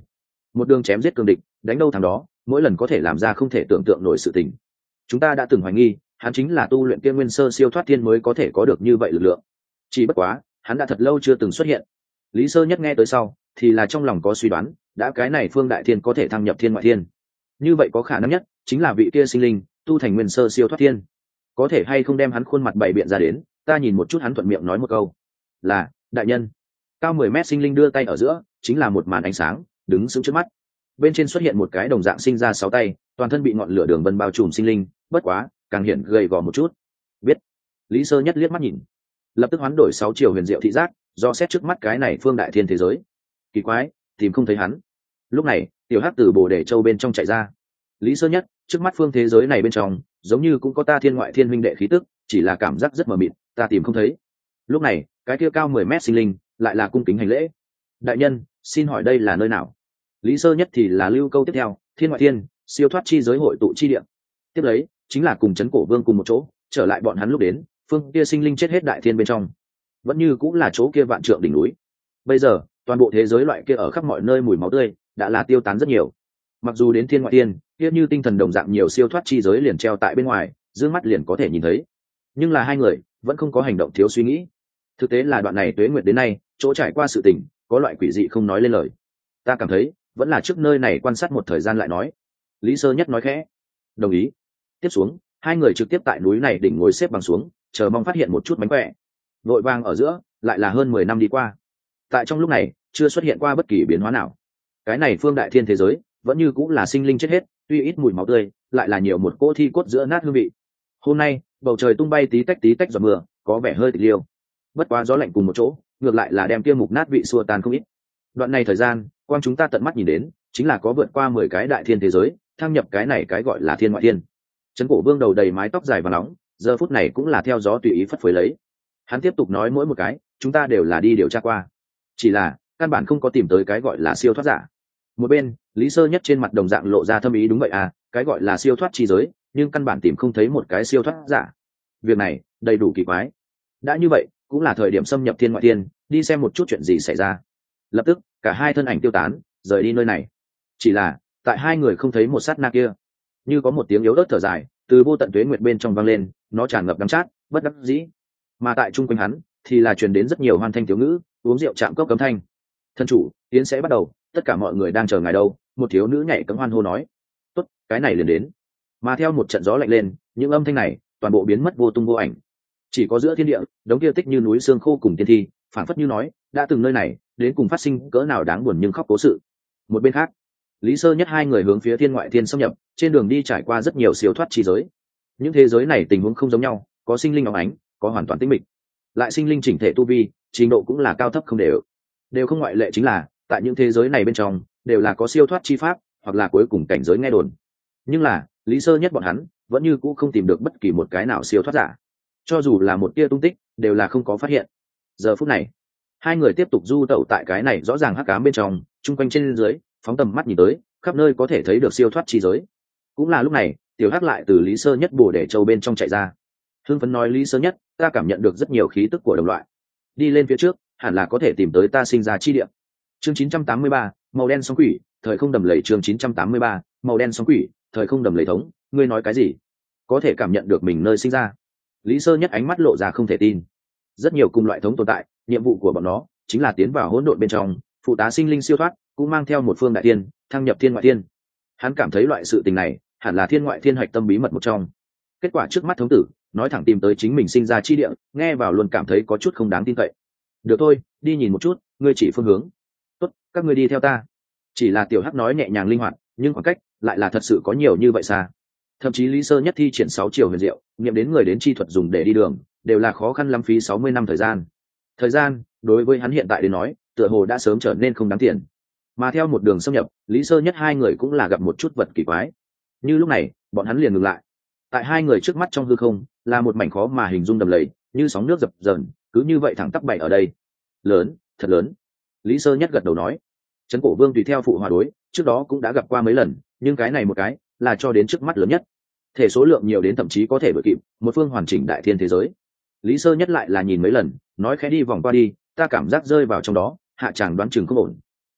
một đường chém giết cường địch, đánh đâu thằng đó, mỗi lần có thể làm ra không thể tưởng tượng nổi sự tình. Chúng ta đã từng hoài nghi hắn chính là tu luyện kia nguyên sơ siêu thoát thiên mới có thể có được như vậy lực lượng, chỉ bất quá hắn đã thật lâu chưa từng xuất hiện. Lý Sơ Nhất nghe tới sau thì là trong lòng có suy đoán, đã cái này Phương Đại Thiên có thể thăng nhập thiên ngoại thiên, như vậy có khả năng nhất chính là vị kia sinh linh tu thành nguyên sơ siêu thoát thiên. Có thể hay không đem hắn khuôn mặt bày biện ra đến, ta nhìn một chút. Hắn thuận miệng nói một câu là đại nhân. Cao mười mét sinh linh đưa tay ở giữa, chính là một màn ánh sáng đứng sững trước mắt. Bên trên xuất hiện một cái đồng dạng sinh ra sáu tay, toàn thân bị ngọn lửa đường vân bao trùm sinh linh, bất quá càng hiện gầy gò một chút. Biết. Lý Sơ Nhất liếc mắt nhìn, lập tức hoán đổi sáu chiều huyền diệu thị giác, do xét trước mắt cái này Phương Đại Thiên thế giới. Kỳ quái, tìm không thấy hắn. Lúc này tiểu hắc từ Bồ Đề Châu bên trong chạy ra. Lý Sơ Nhất, trước mắt phương thế giới này bên trong giống như cũng có ta thiên ngoại thiên minh đệ khí tức, chỉ là cảm giác rất mờ mịt, ta tìm không thấy. Lúc này cái kia cao mười mét sinh linh lại là cung kính hành lễ. Đại nhân, xin hỏi đây là nơi nào? Lý Sơ Nhất thì là lưu câu tiếp theo, thiên ngoại thiên, siêu thoát chi giới hội tụ chi địa. Tiếp lấy chính là cùng Trấn Cổ Vương cùng một chỗ, trở lại bọn hắn lúc đến phương kia sinh linh chết hết đại thiên bên trong, vẫn như cũng là chỗ kia vạn trượng đỉnh núi. Bây giờ toàn bộ thế giới loại kia ở khắp mọi nơi mùi máu tươi đã là tiêu tán rất nhiều. Mặc dù đến thiên ngoại thiên kia như tinh thần đồng dạng nhiều siêu thoát chi giới liền treo tại bên ngoài, dương mắt liền có thể nhìn thấy, nhưng là hai người vẫn không có hành động thiếu suy nghĩ. Thực tế là đoạn này tuế nguyệt đến nay chỗ trải qua sự tình có loại quỷ dị không nói lên lời. Ta cảm thấy vẫn là trước nơi này quan sát một thời gian lại nói. Lý Sơ Nhất nói khẽ. Đồng ý. Tiếp xuống hai người trực tiếp tại núi này đỉnh ngồi xếp bằng xuống, chờ mong phát hiện một chút mánh khỏe. Vội vàng ở giữa lại là hơn mười năm đi qua, tại trong lúc này chưa xuất hiện qua bất kỳ biến hóa nào. Cái này Phương Đại Thiên thế giới vẫn như cũng là sinh linh chết hết, tuy ít mùi máu tươi, lại là nhiều một cỗ thi cốt giữa nát hương vị. Hôm nay bầu trời tung bay tí tách tí tách giọt mưa, có vẻ hơi tịch liêu. Bất quá gió lạnh cùng một chỗ, ngược lại là đem kia mục nát vị xua tan không ít. Đoạn này thời gian, quang chúng ta tận mắt nhìn đến, chính là có vượt qua mười cái đại thiên thế giới, thăng nhập cái này cái gọi là thiên ngoại thiên. Trấn Cổ Vương đầu đầy mái tóc dài và nóng, giờ phút này cũng là theo gió tùy ý phất phới lấy. Hắn tiếp tục nói mỗi một cái, chúng ta đều là đi điều tra qua, chỉ là căn bản không có tìm tới cái gọi là siêu thoát giả. Một bên Lý Sơ Nhất trên mặt đồng dạng lộ ra thâm ý. Đúng vậy à, cái gọi là siêu thoát chi giới, nhưng căn bản tìm không thấy một cái siêu thoát giả. Việc này đầy đủ kỳ quái. Đã như vậy cũng là thời điểm xâm nhập thiên ngoại thiên, đi xem một chút chuyện gì xảy ra. Lập tức cả hai thân ảnh tiêu tán rời đi nơi này. Chỉ là tại hai người không thấy một sát na kia, như có một tiếng yếu ớt thở dài từ vô tận tuế nguyệt bên trong vang lên, nó tràn ngập đắng chát bất đắc dĩ. Mà tại chung quanh hắn thì là truyền đến rất nhiều hoan thanh thiếu ngữ, uống rượu chạm cốc cấm thanh. Thân chủ, tiến sẽ bắt đầu, tất cả mọi người đang chờ ngài đâu. Một thiếu nữ nhảy cấm hoan hô nói. Tốt, cái này liền đến. Mà theo một trận gió lạnh lên, những âm thanh này toàn bộ biến mất vô tung vô ảnh. Chỉ có giữa thiên địa đống kia tích như núi xương khô cùng tiên thi, phảng phất như nói đã từng nơi này đến cùng phát sinh cỡ nào đáng buồn nhưng khóc cố sự. Một bên khác, Lý Sơ Nhất hai người hướng phía thiên ngoại thiên xâm nhập, trên đường đi trải qua rất nhiều siêu thoát chi giới. Những thế giới này tình huống không giống nhau, có sinh linh óng ánh, có hoàn toàn tĩnh mịch, lại sinh linh chỉnh thể tu vi trình độ cũng là cao thấp không đều, đều không ngoại lệ. Chính là tại những thế giới này bên trong đều là có siêu thoát chi pháp, hoặc là cuối cùng cảnh giới nghe đồn. Nhưng là Lý Sơ Nhất bọn hắn vẫn như cũ không tìm được bất kỳ một cái nào siêu thoát giả, cho dù là một tia tung tích đều là không có phát hiện. Giờ phút này hai người tiếp tục du tẩu tại cái này rõ ràng hắc ám bên trong, chung quanh trên dưới phóng tầm mắt nhìn tới, khắp nơi có thể thấy được siêu thoát chi giới. Cũng là lúc này tiểu hắc lại từ Lý Sơ Nhất Bồ Đề Châu bên trong chạy ra, hưng phấn nói: Lý Sơ Nhất, ta cảm nhận được rất nhiều khí tức của đồng loại, đi lên phía trước hẳn là có thể tìm tới ta sinh ra chi địa. Chương chín trăm tám mươi ba, màu đen sóng quỷ, thời không đầm lầy. Chương chín trăm tám mươi ba, màu đen sóng quỷ, thời không đầm lầy. Thống, ngươi nói cái gì? Có thể cảm nhận được mình nơi sinh ra? Lý Sơ Nhất ánh mắt lộ ra không thể tin. Rất nhiều cùng loại thống tồn tại, nhiệm vụ của bọn nó chính là tiến vào hỗn độn bên trong, phụ tá sinh linh siêu thoát, cũng mang theo một phương đại thiên, thăng nhập thiên ngoại thiên. Hắn cảm thấy loại sự tình này hẳn là thiên ngoại thiên hạch tâm bí mật một trong. Kết quả trước mắt thống tử nói thẳng tìm tới chính mình sinh ra chi địa, nghe vào luôn cảm thấy có chút không đáng tin cậy. Được thôi, đi nhìn một chút, ngươi chỉ phương hướng. Tốt, các ngươi đi theo ta. Chỉ là tiểu hắc nói nhẹ nhàng linh hoạt, nhưng khoảng cách lại là thật sự có nhiều như vậy xa. Thậm chí Lý Sơ Nhất thi triển sáu chiều huyền diệu, nghiệm đến người đến chi thuật dùng để đi đường, đều là khó khăn lắm phí sáu mươi năm thời gian. Thời gian đối với hắn hiện tại đến nói, tựa hồ đã sớm trở nên không đáng tiền. Mà theo một đường xâm nhập, Lý Sơ Nhất hai người cũng là gặp một chút vật kỳ quái. Như lúc này bọn hắn liền ngừng lại. Tại hai người trước mắt trong hư không là một mảnh khó mà hình dung đầm lầy, như sóng nước dập dờn, cứ như vậy thẳng tắp bày ở đây. Lớn, thật lớn. Lý Sơ Nhất gật đầu nói. Trấn Cổ Vương tùy theo phụ hòa đối, trước đó cũng đã gặp qua mấy lần, nhưng cái này một cái là cho đến trước mắt lớn nhất, thể số lượng nhiều đến thậm chí có thể đuổi kịp một phương hoàn chỉnh đại thiên thế giới. Lý Sơ Nhất lại là nhìn mấy lần, nói khẽ đi vòng qua đi, ta cảm giác rơi vào trong đó, hạ chàng đoán chừng không ổn. Ai,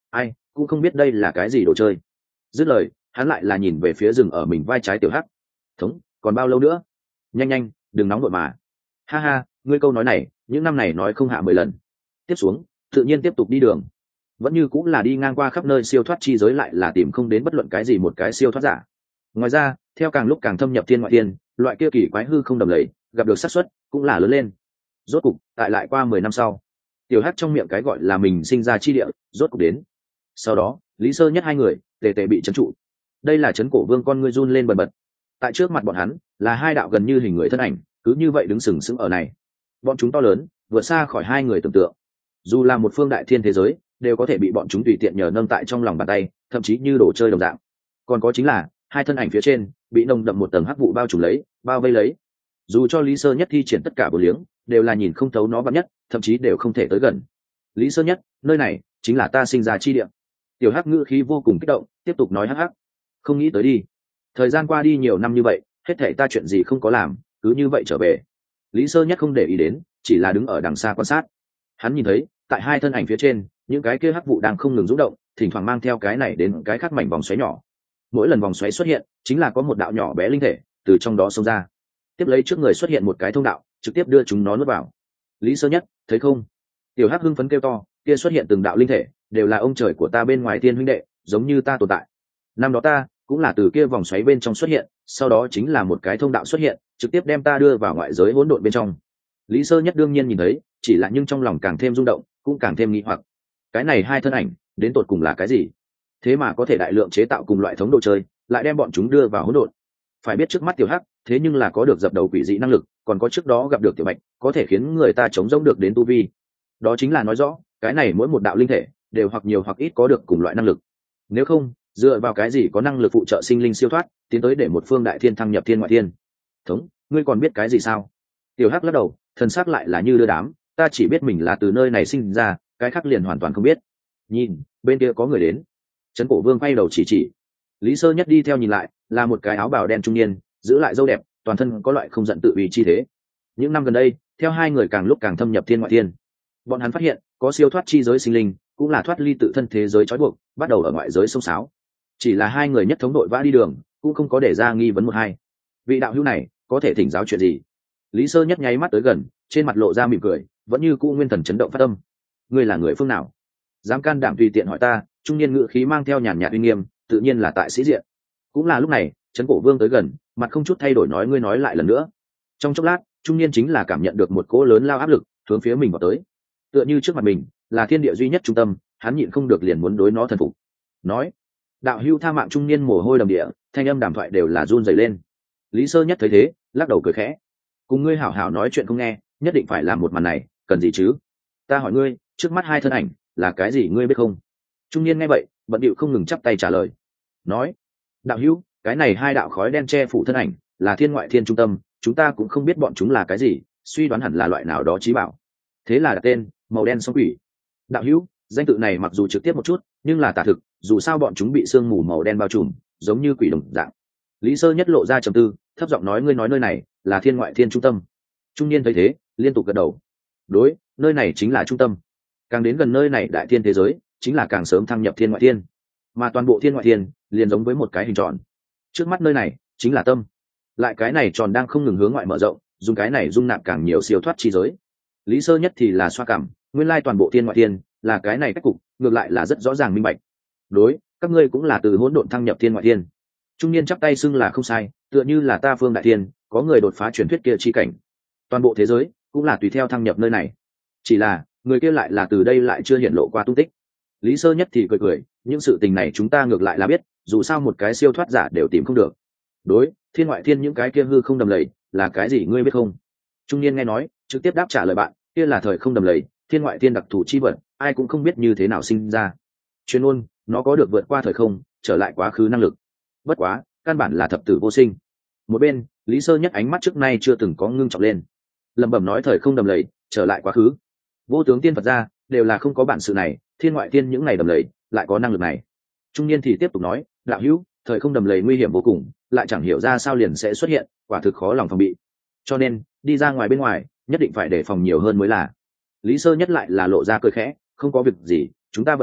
cũng không biết đây là cái gì đồ chơi. Dứt lời, hắn lại là nhìn về phía rừng ở mình vai trái tiểu hắc. Thống, còn bao lâu nữa? Nhanh nhanh, đừng nóng vội mà. Ha ha, ngươi câu nói này những năm này nói không hạ mười lần. Tiếp xuống tự nhiên tiếp tục đi đường, vẫn như cũng là đi ngang qua khắp nơi siêu thoát chi giới, lại là tìm không đến bất luận cái gì một cái siêu thoát giả. Ngoài ra theo càng lúc càng thâm nhập thiên ngoại thiên, loại kia kỳ quái hư không đầm lầy gặp được xác suất cũng là lớn lên. Rốt cục tại lại qua mười năm sau, tiểu hắc trong miệng cái gọi là mình sinh ra chi địa rốt cục đến. Sau đó Lý Sơ Nhất hai người tề tề bị trấn trụ. Đây là trấn cổ vương con ngươi run lên bần bật. Tại trước mặt bọn hắn là hai đạo gần như hình người thân ảnh, cứ như vậy đứng sừng sững ở này. Bọn chúng to lớn vượt xa khỏi hai người tưởng tượng, dù là một phương đại thiên thế giới đều có thể bị bọn chúng tùy tiện nhờ nâng tại trong lòng bàn tay, thậm chí như đồ chơi đồng dạng. Còn có chính là hai thân ảnh phía trên bị nồng đậm một tầng hắc vụ bao trùm lấy, bao vây lấy. Dù cho Lý Sơ Nhất thi triển tất cả bổ liếng, đều là nhìn không thấu nó bắn nhất, thậm chí đều không thể tới gần. Lý Sơ Nhất, nơi này chính là ta sinh ra chi địa. Tiểu hắc ngữ khí vô cùng kích động, tiếp tục nói hắc hắc. Không nghĩ tới đi, thời gian qua đi nhiều năm như vậy, hết thảy ta chuyện gì không có làm, cứ như vậy trở về. Lý Sơ Nhất không để ý đến, chỉ là đứng ở đằng xa quan sát. Hắn nhìn thấy tại hai thân ảnh phía trên, những cái kia hắc vụ đang không ngừng rung động, thỉnh thoảng mang theo cái này đến cái khác mảnh vòng xoáy nhỏ. Mỗi lần vòng xoáy xuất hiện chính là có một đạo nhỏ bé linh thể từ trong đó xông ra, tiếp lấy trước người xuất hiện một cái thông đạo, trực tiếp đưa chúng nó nuốt vào. Lý Sơ Nhất, thấy không? Tiểu hắc hưng phấn kêu to, kia xuất hiện từng đạo linh thể đều là ông trời của ta bên ngoài tiên huynh đệ, giống như ta tồn tại. Năm đó ta cũng là từ kia vòng xoáy bên trong xuất hiện, sau đó chính là một cái thông đạo xuất hiện, trực tiếp đem ta đưa vào ngoại giới hỗn độn bên trong. Lý Sơ Nhất đương nhiên nhìn thấy, chỉ là nhưng trong lòng càng thêm rung động, cũng càng thêm nghi hoặc. Cái này hai thân ảnh đến tột cùng là cái gì? Thế mà có thể đại lượng chế tạo cùng loại thống đồ chơi, lại đem bọn chúng đưa vào hỗn độn. Phải biết trước mắt tiểu hắc thế nhưng là có được dập đầu quỷ dị năng lực, còn có trước đó gặp được tiểu bạch có thể khiến người ta chống rỗng được đến tu vi. Đó chính là nói rõ cái này mỗi một đạo linh thể đều hoặc nhiều hoặc ít có được cùng loại năng lực. Nếu không, dựa vào cái gì có năng lực phụ trợ sinh linh siêu thoát, tiến tới để một phương đại thiên thăng nhập thiên ngoại thiên? Thống, ngươi còn biết cái gì sao? Tiểu hắc lắc đầu, thần sắc lại là như đưa đám, ta chỉ biết mình là từ nơi này sinh ra, cái khác liền hoàn toàn không biết. Nhìn, bên kia có người đến. Trấn cổ vương quay đầu chỉ chỉ. Lý Sơ Nhất đi theo nhìn lại, là một cái áo bào đen trung niên, giữ lại râu đẹp, toàn thân có loại không giận tự uy chi thế. Những năm gần đây, theo hai người càng lúc càng thâm nhập thiên ngoại thiên, bọn hắn phát hiện có siêu thoát chi giới sinh linh, cũng là thoát ly tự thân thế giới trói buộc, bắt đầu ở ngoại giới sông sáo. Chỉ là hai người nhất thống đội vã đi đường, cũng không có để ra nghi vấn một hai. Vị đạo hữu này có thể thỉnh giáo chuyện gì? Lý Sơ Nhất nháy mắt tới gần, trên mặt lộ ra mỉm cười, vẫn như cũ nguyên thần chấn động phát tâm. Ngươi là người phương nào? Dám can đảm tùy tiện hỏi ta? Trung niên ngữ khí mang theo nhàn nhạt uy nghiêm, tự nhiên là tại sĩ diện. Cũng là lúc này, Trấn cổ vương tới gần, mặt không chút thay đổi nói, ngươi nói lại lần nữa. Trong chốc lát, trung niên chính là cảm nhận được một cỗ lớn lao áp lực hướng phía mình vào tới, tựa như trước mặt mình là thiên địa duy nhất trung tâm, hắn nhịn không được liền muốn đối nó thần phục. Nói, đạo hữu tha mạng. Trung niên mồ hôi đầm địa, thanh âm đàm thoại đều là run rẩy lên. Lý Sơ Nhất thấy thế, lắc đầu cười khẽ, cùng ngươi hảo hảo nói chuyện không nghe, nhất định phải làm một màn này, cần gì chứ? Ta hỏi ngươi, trước mắt hai thân ảnh là cái gì ngươi biết không? Trung niên nghe vậy, bận điệu không ngừng chắp tay trả lời. Nói, đạo hữu, cái này hai đạo khói đen che phủ thân ảnh là thiên ngoại thiên trung tâm, chúng ta cũng không biết bọn chúng là cái gì, suy đoán hẳn là loại nào đó trí bảo, thế là đặt tên màu đen sóng quỷ. Đạo hữu, danh tự này mặc dù trực tiếp một chút, nhưng là tả thực, dù sao bọn chúng bị sương mù màu đen bao trùm, giống như quỷ đồng dạng. Lý Sơ Nhất lộ ra trầm tư, thấp giọng nói, ngươi nói nơi này là thiên ngoại thiên trung tâm? Trung niên thấy thế, liên tục gật đầu. Đối, nơi này chính là trung tâm. Càng đến gần nơi này đại thiên thế giới, chính là càng sớm thăng nhập thiên ngoại thiên, mà toàn bộ thiên ngoại thiên liền giống với một cái hình tròn. Trước mắt nơi này chính là tâm, lại cái này tròn đang không ngừng hướng ngoại mở rộng, dùng cái này dung nạp càng nhiều siêu thoát chi giới. Lý Sơ Nhất thì là xoa cảm, nguyên lai toàn bộ thiên ngoại thiên là cái này cách cục, ngược lại là rất rõ ràng minh bạch. Đối, các ngươi cũng là từ hỗn độn thăng nhập thiên ngoại thiên. Trung niên chắp tay xưng là không sai, tựa như là ta phương đại thiên có người đột phá truyền thuyết kia chi cảnh, toàn bộ thế giới cũng là tùy theo thăng nhập nơi này, chỉ là người kia lại là từ đây lại chưa hiện lộ qua tung tích. Lý Sơ Nhất thì cười cười, những sự tình này chúng ta ngược lại là biết, dù sao một cái siêu thoát giả đều tìm không được. Đối, thiên ngoại thiên những cái kia hư không đầm lầy là cái gì ngươi biết không? Trung niên nghe nói, trực tiếp đáp trả lời bạn, kia là thời không đầm lầy, thiên ngoại thiên đặc thù chi vật, ai cũng không biết như thế nào sinh ra. Chuyên môn, nó có được vượt qua thời không, trở lại quá khứ năng lực. Bất quá, căn bản là thập tử vô sinh. Một bên, Lý Sơ Nhất ánh mắt trước nay chưa từng có ngưng trọng lên, lẩm bẩm nói, thời không đầm lầy, trở lại quá khứ. Vô tướng tiên Phật gia đều là không có bản sự này, thiên ngoại thiên những này đầm lầy lại có năng lực này. Trung niên thì tiếp tục nói, đạo hữu, thời không đầm lầy nguy hiểm vô cùng, lại chẳng hiểu ra sao liền sẽ xuất hiện, quả thực khó lòng phòng bị. Cho nên, đi ra ngoài bên ngoài, nhất định phải đề phòng nhiều hơn mới là. Lý Sơ Nhất lại là lộ ra cười khẽ, không có việc gì, chúng ta vật khí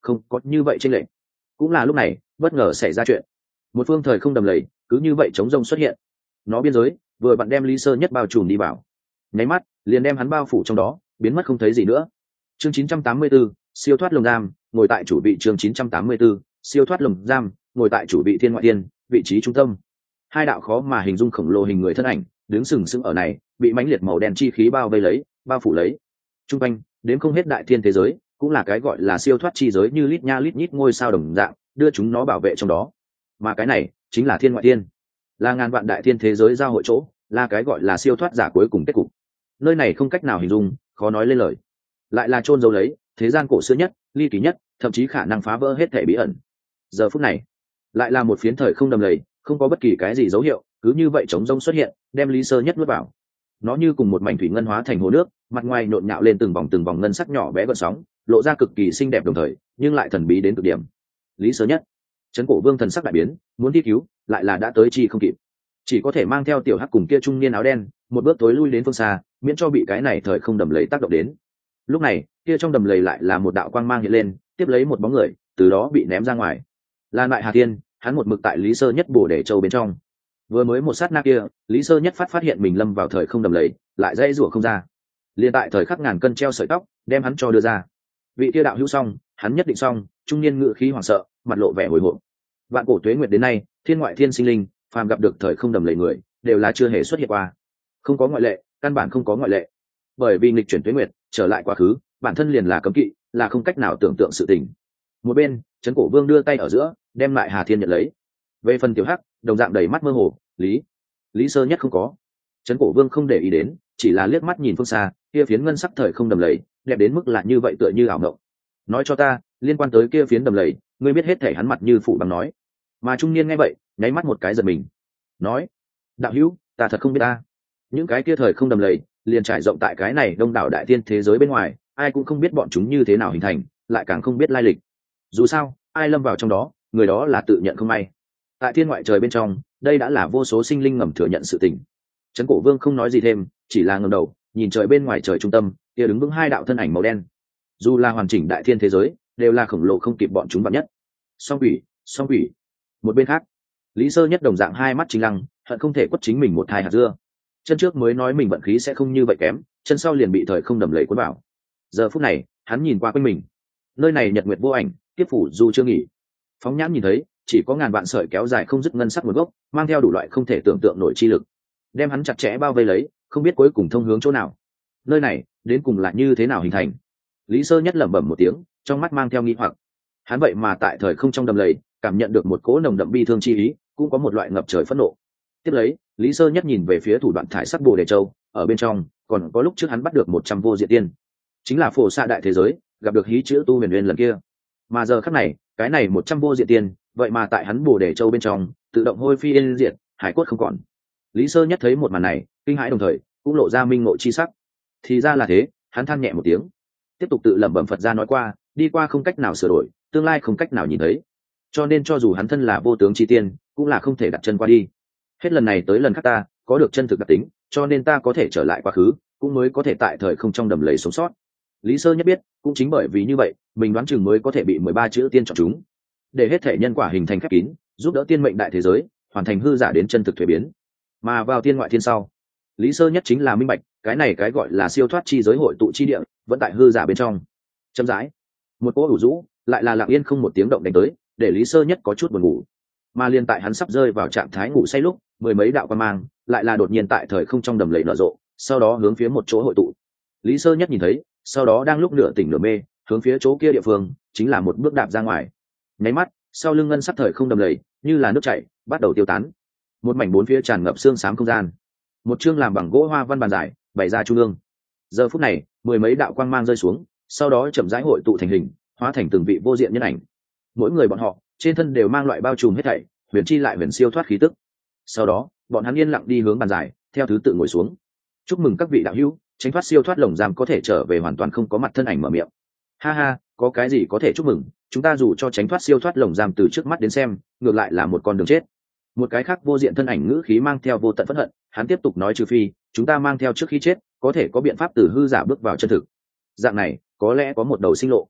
không có như vậy chênh lệch. Cũng là lúc này bất ngờ xảy ra chuyện, một phương thời không đầm lầy cứ như vậy chống rông xuất hiện, nó biên giới vừa bạn đem Lý Sơ Nhất bao trùm đi vào, nháy mắt liền đem hắn bao phủ trong đó, biến mất không thấy gì nữa. Chương chín trăm tám mươi 4, siêu thoát lồng giam, ngồi tại chủ vị. Chương chín trăm tám mươi 4, siêu thoát lồng giam, ngồi tại chủ vị thiên ngoại thiên, vị trí trung tâm. Hai đạo khó mà hình dung khổng lồ hình người thân ảnh đứng sừng sững ở này, bị mãnh liệt màu đen chi khí bao vây lấy, bao phủ lấy. Trung quanh đến không hết đại thiên thế giới, cũng là cái gọi là siêu thoát chi giới, như lít nha lít nhít ngôi sao đồng dạng, đưa chúng nó bảo vệ trong đó. Mà cái này chính là thiên ngoại thiên, là ngàn vạn đại thiên thế giới giao hội chỗ, là cái gọi là siêu thoát giả cuối cùng kết cục. Nơi này không cách nào hình dung, khó nói lên lời, lại là chôn giấu lấy thế gian cổ xưa nhất, ly kỳ nhất, thậm chí khả năng phá vỡ hết thể bí ẩn. Giờ phút này lại là một phiến thời không đầm lầy, không có bất kỳ cái gì dấu hiệu, cứ như vậy trống rông xuất hiện, đem Lý Sơ Nhất nuốt vào. Nó như cùng một mảnh thủy ngân hóa thành hồ nước, mặt ngoài nhộn nhạo lên từng vòng từng vòng ngân sắc nhỏ bé gợn sóng, lộ ra cực kỳ xinh đẹp đồng thời nhưng lại thần bí đến cực điểm. Lý Sơ Nhất, Trấn Cổ Vương thần sắc đại biến, muốn đi cứu lại là đã tới chi không kịp, chỉ có thể mang theo tiểu hắc cùng kia trung niên áo đen một bước tối lui đến phương xa, miễn cho bị cái này thời không đầm lầy tác động đến. Lúc này kia trong đầm lầy lại là một đạo quang mang hiện lên, tiếp lấy một bóng người từ đó bị ném ra ngoài. Lan Bại Hà Thiên, hắn một mực tại Lý Sơ Nhất bổ để châu bên trong. Vừa mới một sát na kia, Lý Sơ Nhất phát phát hiện mình lâm vào thời không đầm lầy, lại dây rủa không ra. Liên tại thời khắc ngàn cân treo sợi tóc, đem hắn cho đưa ra. Vị kia đạo hữu xong, hắn nhất định xong. Trung niên ngự khí hoảng sợ, mặt lộ vẻ hồi hộp. Vạn cổ tuế nguyệt đến nay, thiên ngoại thiên sinh linh, phàm gặp được thời không đầm lầy người, đều là chưa hề xuất hiện qua. Không có ngoại lệ, căn bản không có ngoại lệ. Bởi vì nghịch chuyển tuế nguyệt, trở lại quá khứ, bản thân liền là cấm kỵ, là không cách nào tưởng tượng sự tình. Một bên, Trấn Cổ Vương đưa tay ở giữa, đem lại Hà Thiên nhận lấy. Về phần tiểu hắc, đồng dạng đầy mắt mơ hồ, lý lý Sơ Nhất không có. Trấn Cổ Vương không để ý đến, chỉ là liếc mắt nhìn phương xa, kia phiến ngân sắc thời không đầm lầy, đẹp đến mức là như vậy tựa như ảo ngộng. Nói cho ta, liên quan tới kia phiến đầm lầy, ngươi biết hết thể. Hắn mặt như phủ bằng nói. Mà trung niên nghe vậy, nháy mắt một cái giật mình, nói: đạo hữu, ta thật không biết ta. Những cái kia thời không đầm lầy liền trải rộng tại cái này đông đảo đại thiên thế giới bên ngoài, ai cũng không biết bọn chúng như thế nào hình thành, lại càng không biết lai lịch. Dù sao, ai lâm vào trong đó, người đó là tự nhận không may. Tại thiên ngoại trời bên trong, đây đã là vô số sinh linh ngầm thừa nhận sự tình. Trấn Cổ Vương không nói gì thêm, chỉ là ngẩng đầu nhìn trời bên ngoài trời trung tâm, kia đứng vững hai đạo thân ảnh màu đen. Dù là hoàn chỉnh đại thiên thế giới, đều là khổng lồ không kịp bọn chúng bạn nhất. Song quỷ, song quỷ. Một bên khác, Lý Sơ Nhất đồng dạng hai mắt chính lăng, hận không thể quất chính mình một thai hạt dưa. Chân trước mới nói mình vận khí sẽ không như vậy kém, chân sau liền bị thời không đầm lầy cuốn vào. Giờ phút này, hắn nhìn qua quanh mình, nơi này nhật nguyệt vô ảnh, tiếp phủ dù chưa nghỉ. Phóng nhãn nhìn thấy, chỉ có ngàn vạn sợi kéo dài không dứt ngân sắc nguồn gốc, mang theo đủ loại không thể tưởng tượng nổi chi lực, đem hắn chặt chẽ bao vây lấy, không biết cuối cùng thông hướng chỗ nào. Nơi này đến cùng là như thế nào hình thành? Lý Sơ Nhất lẩm bẩm một tiếng, trong mắt mang theo nghi hoặc. Hắn vậy mà tại thời không trong đầm lầy cảm nhận được một cỗ nồng đậm bi thương chi ý, cũng có một loại ngập trời phẫn nộ. Tiếp lấy, Lý Sơ Nhất nhìn về phía thủ đoạn thải sắc bồ đề châu, ở bên trong còn có lúc trước hắn bắt được một trăm vô diện tiên, chính là phổ xạ đại thế giới gặp được hí chữ tu huyền nguyên lần kia. Mà giờ khắc này, cái này một trăm vô diện tiên, vậy mà tại hắn bồ đề châu bên trong tự động hôi phi yên diệt, hải cốt không còn. Lý Sơ Nhất thấy một màn này, kinh hãi đồng thời cũng lộ ra minh ngộ chi sắc. Thì ra là thế, hắn than nhẹ một tiếng, tiếp tục tự lẩm bẩm Phật gia nói qua, đi qua không cách nào sửa đổi, tương lai không cách nào nhìn thấy, cho nên cho dù hắn thân là vô tướng chi tiên, cũng là không thể đặt chân qua đi. Hết lần này tới lần khác ta có được chân thực đặc tính, cho nên ta có thể trở lại quá khứ, cũng mới có thể tại thời không trong đầm lầy sống sót. Lý Sơ Nhất biết, cũng chính bởi vì như vậy, mình đoán chừng mới có thể bị mười ba chữ tiên chọn chúng, để hết thể nhân quả hình thành khép kín, giúp đỡ tiên mệnh đại thế giới hoàn thành hư giả đến chân thực thuế biến. Mà vào thiên ngoại thiên sau, Lý Sơ Nhất chính là minh bạch, cái này cái gọi là siêu thoát chi giới hội tụ chi địa, vẫn tại hư giả bên trong. Chậm rãi, một cỗ ủ rũ lại là lặng yên không một tiếng động đánh tới, để Lý Sơ Nhất có chút buồn ngủ. Mà liên tại hắn sắp rơi vào trạng thái ngủ say lúc, mười mấy đạo quang mang lại là đột nhiên tại thời không trong đầm lầy nở rộ, sau đó hướng phía một chỗ hội tụ. Lý Sơ Nhất nhìn thấy, sau đó đang lúc nửa tỉnh nửa mê, hướng phía chỗ kia địa phương, chính là một bước đạp ra ngoài. Nháy mắt, sau lưng ngân sắc thời không đầm lầy, như là nước chảy, bắt đầu tiêu tán. Một mảnh bốn phía tràn ngập xương xám không gian. Một chương làm bằng gỗ hoa văn bàn dài, bày ra trung ương. Giờ phút này, mười mấy đạo quang mang rơi xuống, sau đó chậm rãi hội tụ thành hình, hóa thành từng vị vô diện nhân ảnh. Mỗi người bọn họ, trên thân đều mang loại bao trùm hết thảy, huyền chi lại huyền siêu thoát khí tức. Sau đó, bọn hắn yên lặng đi hướng bàn dài, theo thứ tự ngồi xuống. Chúc mừng các vị đạo hữu, tránh thoát siêu thoát lồng giam có thể trở về hoàn toàn không có mặt thân ảnh mở miệng. Ha ha, có cái gì có thể chúc mừng, chúng ta dù cho tránh thoát siêu thoát lồng giam từ trước mắt đến xem, ngược lại là một con đường chết. Một cái khác vô diện thân ảnh ngữ khí mang theo vô tận phẫn hận, hắn tiếp tục nói, trừ phi chúng ta mang theo trước khi chết, có thể có biện pháp từ hư giả bước vào chân thực. Dạng này, có lẽ có một đầu sinh lộ.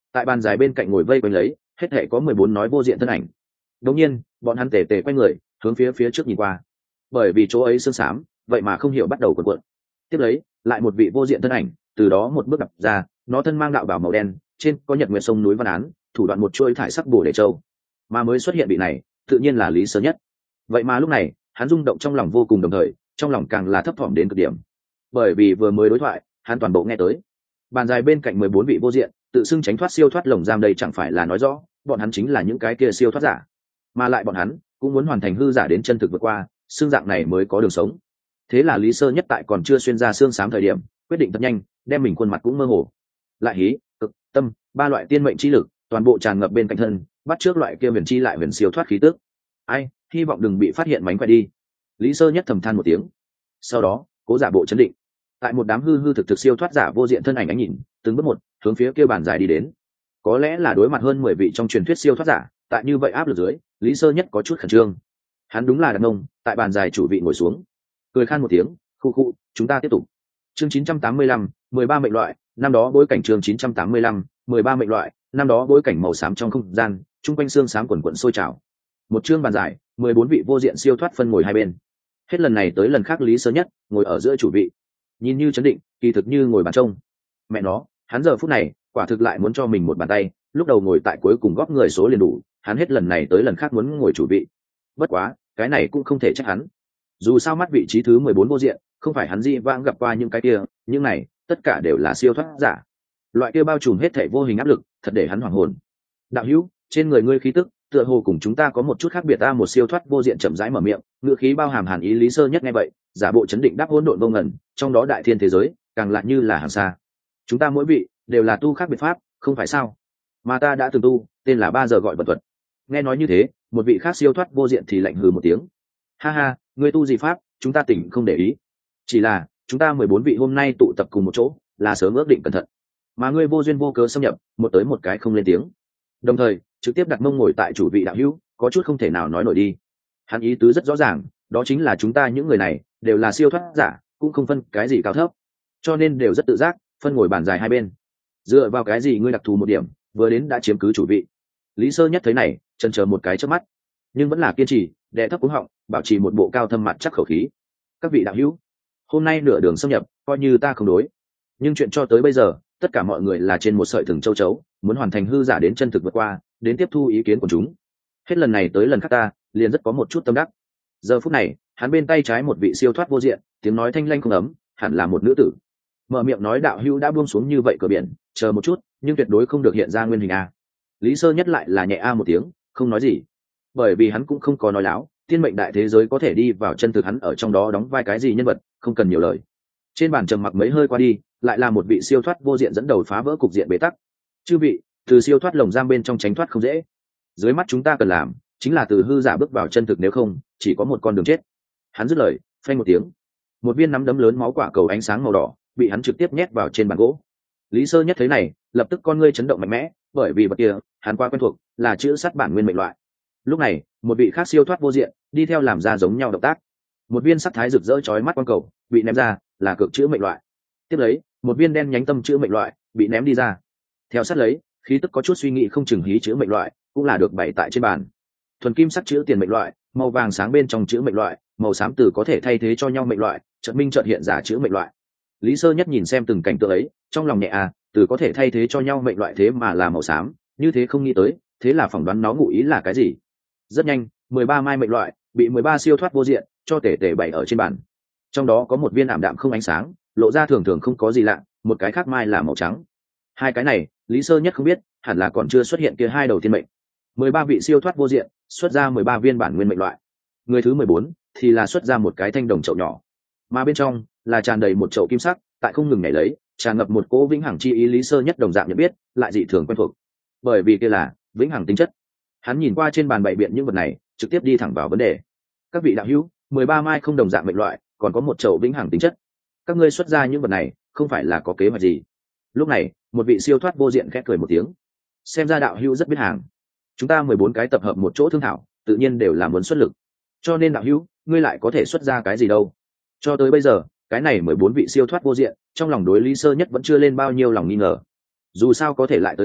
tại bàn dài bên cạnh ngồi vây quanh lấy hết thể có mười bốn nói vô diện thân ảnh. Đống nhiên bọn hắn tề tề quay người hướng phía phía trước nhìn qua, bởi vì chỗ ấy sương xám vậy mà không hiểu bắt đầu cuộn cuộn. Tiếp lấy lại một vị vô diện thân ảnh từ đó một bước đập ra, nó thân mang đạo bào màu đen, trên có nhật nguyệt sông núi văn án, thủ đoạn một chuôi thải sắc bổ để châu. Mà mới xuất hiện vị này tự nhiên là Lý Sơ Nhất. Vậy mà lúc này hắn rung động trong lòng vô cùng, đồng thời trong lòng càng là thấp thỏm đến cực điểm, bởi vì vừa mới đối thoại hắn toàn bộ nghe tới. Bàn dài bên cạnh mười bốn vị vô diện tự xưng tránh thoát siêu thoát lồng giam, đây chẳng phải là nói rõ bọn hắn chính là những cái kia siêu thoát giả, mà lại bọn hắn cũng muốn hoàn thành hư giả đến chân thực vượt qua xương dạng này mới có đường sống. Thế là Lý Sơ Nhất tại còn chưa xuyên ra xương xám thời điểm quyết định thật nhanh đem mình khuôn mặt cũng mơ hồ lại hí cực tâm ba loại tiên mệnh chi lực toàn bộ tràn ngập bên cạnh thân, bắt trước loại kia huyền chi lại huyền siêu thoát khí tức. Ai, hy vọng đừng bị phát hiện mánh khỏe đi. Lý Sơ Nhất thầm than một tiếng, sau đó cố giả bộ chấn định, tại một đám hư hư thực thực siêu thoát giả vô diện thân ảnh ánh nhìn từng bước một hướng phía kia bàn dài đi đến. Có lẽ là đối mặt hơn mười vị trong truyền thuyết siêu thoát giả, tại như vậy áp lực dưới Lý Sơ Nhất có chút khẩn trương. Hắn đúng là đàn ông, tại bàn dài chủ vị ngồi xuống cười khan một tiếng, khu khu, chúng ta tiếp tục. Chương chín trăm tám mươi lăm, mười ba mệnh loại, năm đó bối cảnh chương chín trăm tám mươi lăm, mười ba mệnh loại, năm đó bối cảnh màu xám trong không gian, trung quanh xương xám quần quần sôi trào. Một chương bàn dài, mười bốn vị vô diện siêu thoát phân ngồi hai bên. Hết lần này tới lần khác Lý Sơ Nhất ngồi ở giữa chủ vị, nhìn như chấn định, kỳ thực như ngồi bàn trông. Mẹ nó, hắn giờ phút này quả thực lại muốn cho mình một bàn tay, lúc đầu ngồi tại cuối cùng góp người số liền đủ, hắn hết lần này tới lần khác muốn ngồi chủ vị. Bất quá, cái này cũng không thể trách hắn. Dù sao mắt vị trí thứ mười bốn vô diện, không phải hắn di vãng gặp qua những cái kia, những này tất cả đều là siêu thoát giả. Loại kia bao trùm hết thảy vô hình áp lực, thật để hắn hoảng hồn. Đạo hữu, trên người ngươi khí tức, tựa hồ cùng chúng ta có một chút khác biệt. Ta một siêu thoát vô diện chậm rãi mở miệng, ngữ khí bao hàm hàn ý. Lý Sơ Nhất nghe vậy, giả bộ chấn định đáp hỗn độn vô ngần, trong đó đại thiên thế giới, càng lại như là hàng xa. Chúng ta mỗi vị đều là tu khác biệt pháp, không phải sao? Mà ta đã từng tu, tên là ba giờ gọi vật thuật. Nghe nói như thế, một vị khác siêu thoát vô diện thì lạnh hừ một tiếng. Ha ha, ngươi tu gì pháp, chúng ta tỉnh không để ý. Chỉ là chúng ta mười bốn vị hôm nay tụ tập cùng một chỗ, là sớm ước định cẩn thận, mà ngươi vô duyên vô cớ xâm nhập, một tới một cái không lên tiếng, đồng thời trực tiếp đặt mông ngồi tại chủ vị đạo hữu, có chút không thể nào nói nổi đi. Hắn ý tứ rất rõ ràng, đó chính là chúng ta những người này đều là siêu thoát giả, cũng không phân cái gì cao thấp, cho nên đều rất tự giác phân ngồi bàn dài hai bên. Dựa vào cái gì ngươi đặc thù một điểm vừa đến đã chiếm cứ chủ vị? Lý Sơ Nhất thấy này chần chờ một cái trước mắt, nhưng vẫn là kiên trì đè thấp cuống họng, bảo trì một bộ cao thâm mặt chắc khẩu khí. Các vị đạo hữu, hôm nay nửa đường xâm nhập coi như ta không đối, nhưng chuyện cho tới bây giờ tất cả mọi người là trên một sợi thừng châu chấu, muốn hoàn thành hư giả đến chân thực vượt qua, đến tiếp thu ý kiến của chúng. Hết lần này tới lần khác ta liền rất có một chút tâm đắc. Giờ phút này hắn bên tay trái một vị siêu thoát vô diện, tiếng nói thanh lanh không ấm, hẳn là một nữ tử, mở miệng nói đạo hữu đã buông xuống như vậy cửa biển, chờ một chút, nhưng tuyệt đối không được hiện ra nguyên hình a. Lý Sơ Nhất lại là nhẹ a một tiếng, không nói gì, bởi vì hắn cũng không có nói láo, tiên mệnh đại thế giới có thể đi vào chân thực, hắn ở trong đó đóng vai cái gì nhân vật, không cần nhiều lời. Trên bàn trầm mặc mấy hơi qua đi, lại là một vị siêu thoát vô diện dẫn đầu phá vỡ cục diện bế tắc. Chư vị, từ siêu thoát lồng giam bên trong tránh thoát không dễ, dưới mắt chúng ta cần làm chính là từ hư giả bước vào chân thực, nếu không chỉ có một con đường chết. Hắn dứt lời, phanh một tiếng, một viên nắm đấm lớn máu quả cầu ánh sáng màu đỏ bị hắn trực tiếp nhét vào trên bàn gỗ. Lý Sơ Nhất thấy này, lập tức con ngươi chấn động mạnh mẽ, bởi vì vật kia hắn quá quen thuộc, là chữ sắt bản nguyên mệnh loại. Lúc này một vị khác siêu thoát vô diện đi theo làm ra giống nhau động tác, một viên sắc thái rực rỡ chói mắt quang cầu bị ném ra, là cực chữ mệnh loại. Tiếp lấy một viên đen nhánh tâm chữ mệnh loại bị ném đi ra, theo sát lấy khí tức có chút suy nghĩ không chừng hí chữ mệnh loại cũng là được bày tại trên bàn. Thuần kim sắc chữ tiền mệnh loại, màu vàng sáng bên trong chữ mệnh loại, màu xám từ có thể thay thế cho nhau mệnh loại, chợt minh chợt hiện giả chữ mệnh loại. Lý Sơ Nhất nhìn xem từng cảnh tượng ấy, trong lòng nhẹ à, từ có thể thay thế cho nhau mệnh loại thế mà là màu xám, như thế không nghĩ tới, thế là phỏng đoán nó ngụ ý là cái gì. Rất nhanh mười ba mai mệnh loại bị mười ba siêu thoát vô diện cho tể tể bày ở trên bàn, trong đó có một viên ảm đạm không ánh sáng, lộ ra thường thường không có gì lạ, một cái khác mai là màu trắng. Hai cái này Lý Sơ Nhất không biết, hẳn là còn chưa xuất hiện kia hai đầu tiên mệnh. Mười ba vị siêu thoát vô diện xuất ra mười ba viên bản nguyên mệnh loại, người thứ mười bốn thì là xuất ra một cái thanh đồng chậu nhỏ, mà bên trong là tràn đầy một chậu kim sắc, tại không ngừng nhảy lấy, tràn ngập một cỗ vĩnh hằng chi ý. Lý Sơ Nhất đồng dạng nhận biết, lại dị thường quen thuộc, bởi vì kia là vĩnh hằng tính chất. Hắn nhìn qua trên bàn bày biện những vật này, trực tiếp đi thẳng vào vấn đề. Các vị đạo hữu, mười ba mai không đồng dạng mệnh loại, còn có một chậu vĩnh hằng tính chất, các ngươi xuất ra những vật này không phải là có kế hoạch gì? Lúc này một vị siêu thoát vô diện khẽ cười một tiếng, xem ra đạo hữu rất biết hàng. Chúng ta mười bốn cái tập hợp một chỗ thương thảo, tự nhiên đều là muốn xuất lực, cho nên đạo hữu ngươi lại có thể xuất ra cái gì đâu? Cho tới bây giờ cái này mười bốn vị siêu thoát vô diện trong lòng đối Lý Sơ Nhất vẫn chưa lên bao nhiêu lòng nghi ngờ. Dù sao có thể lại tới đây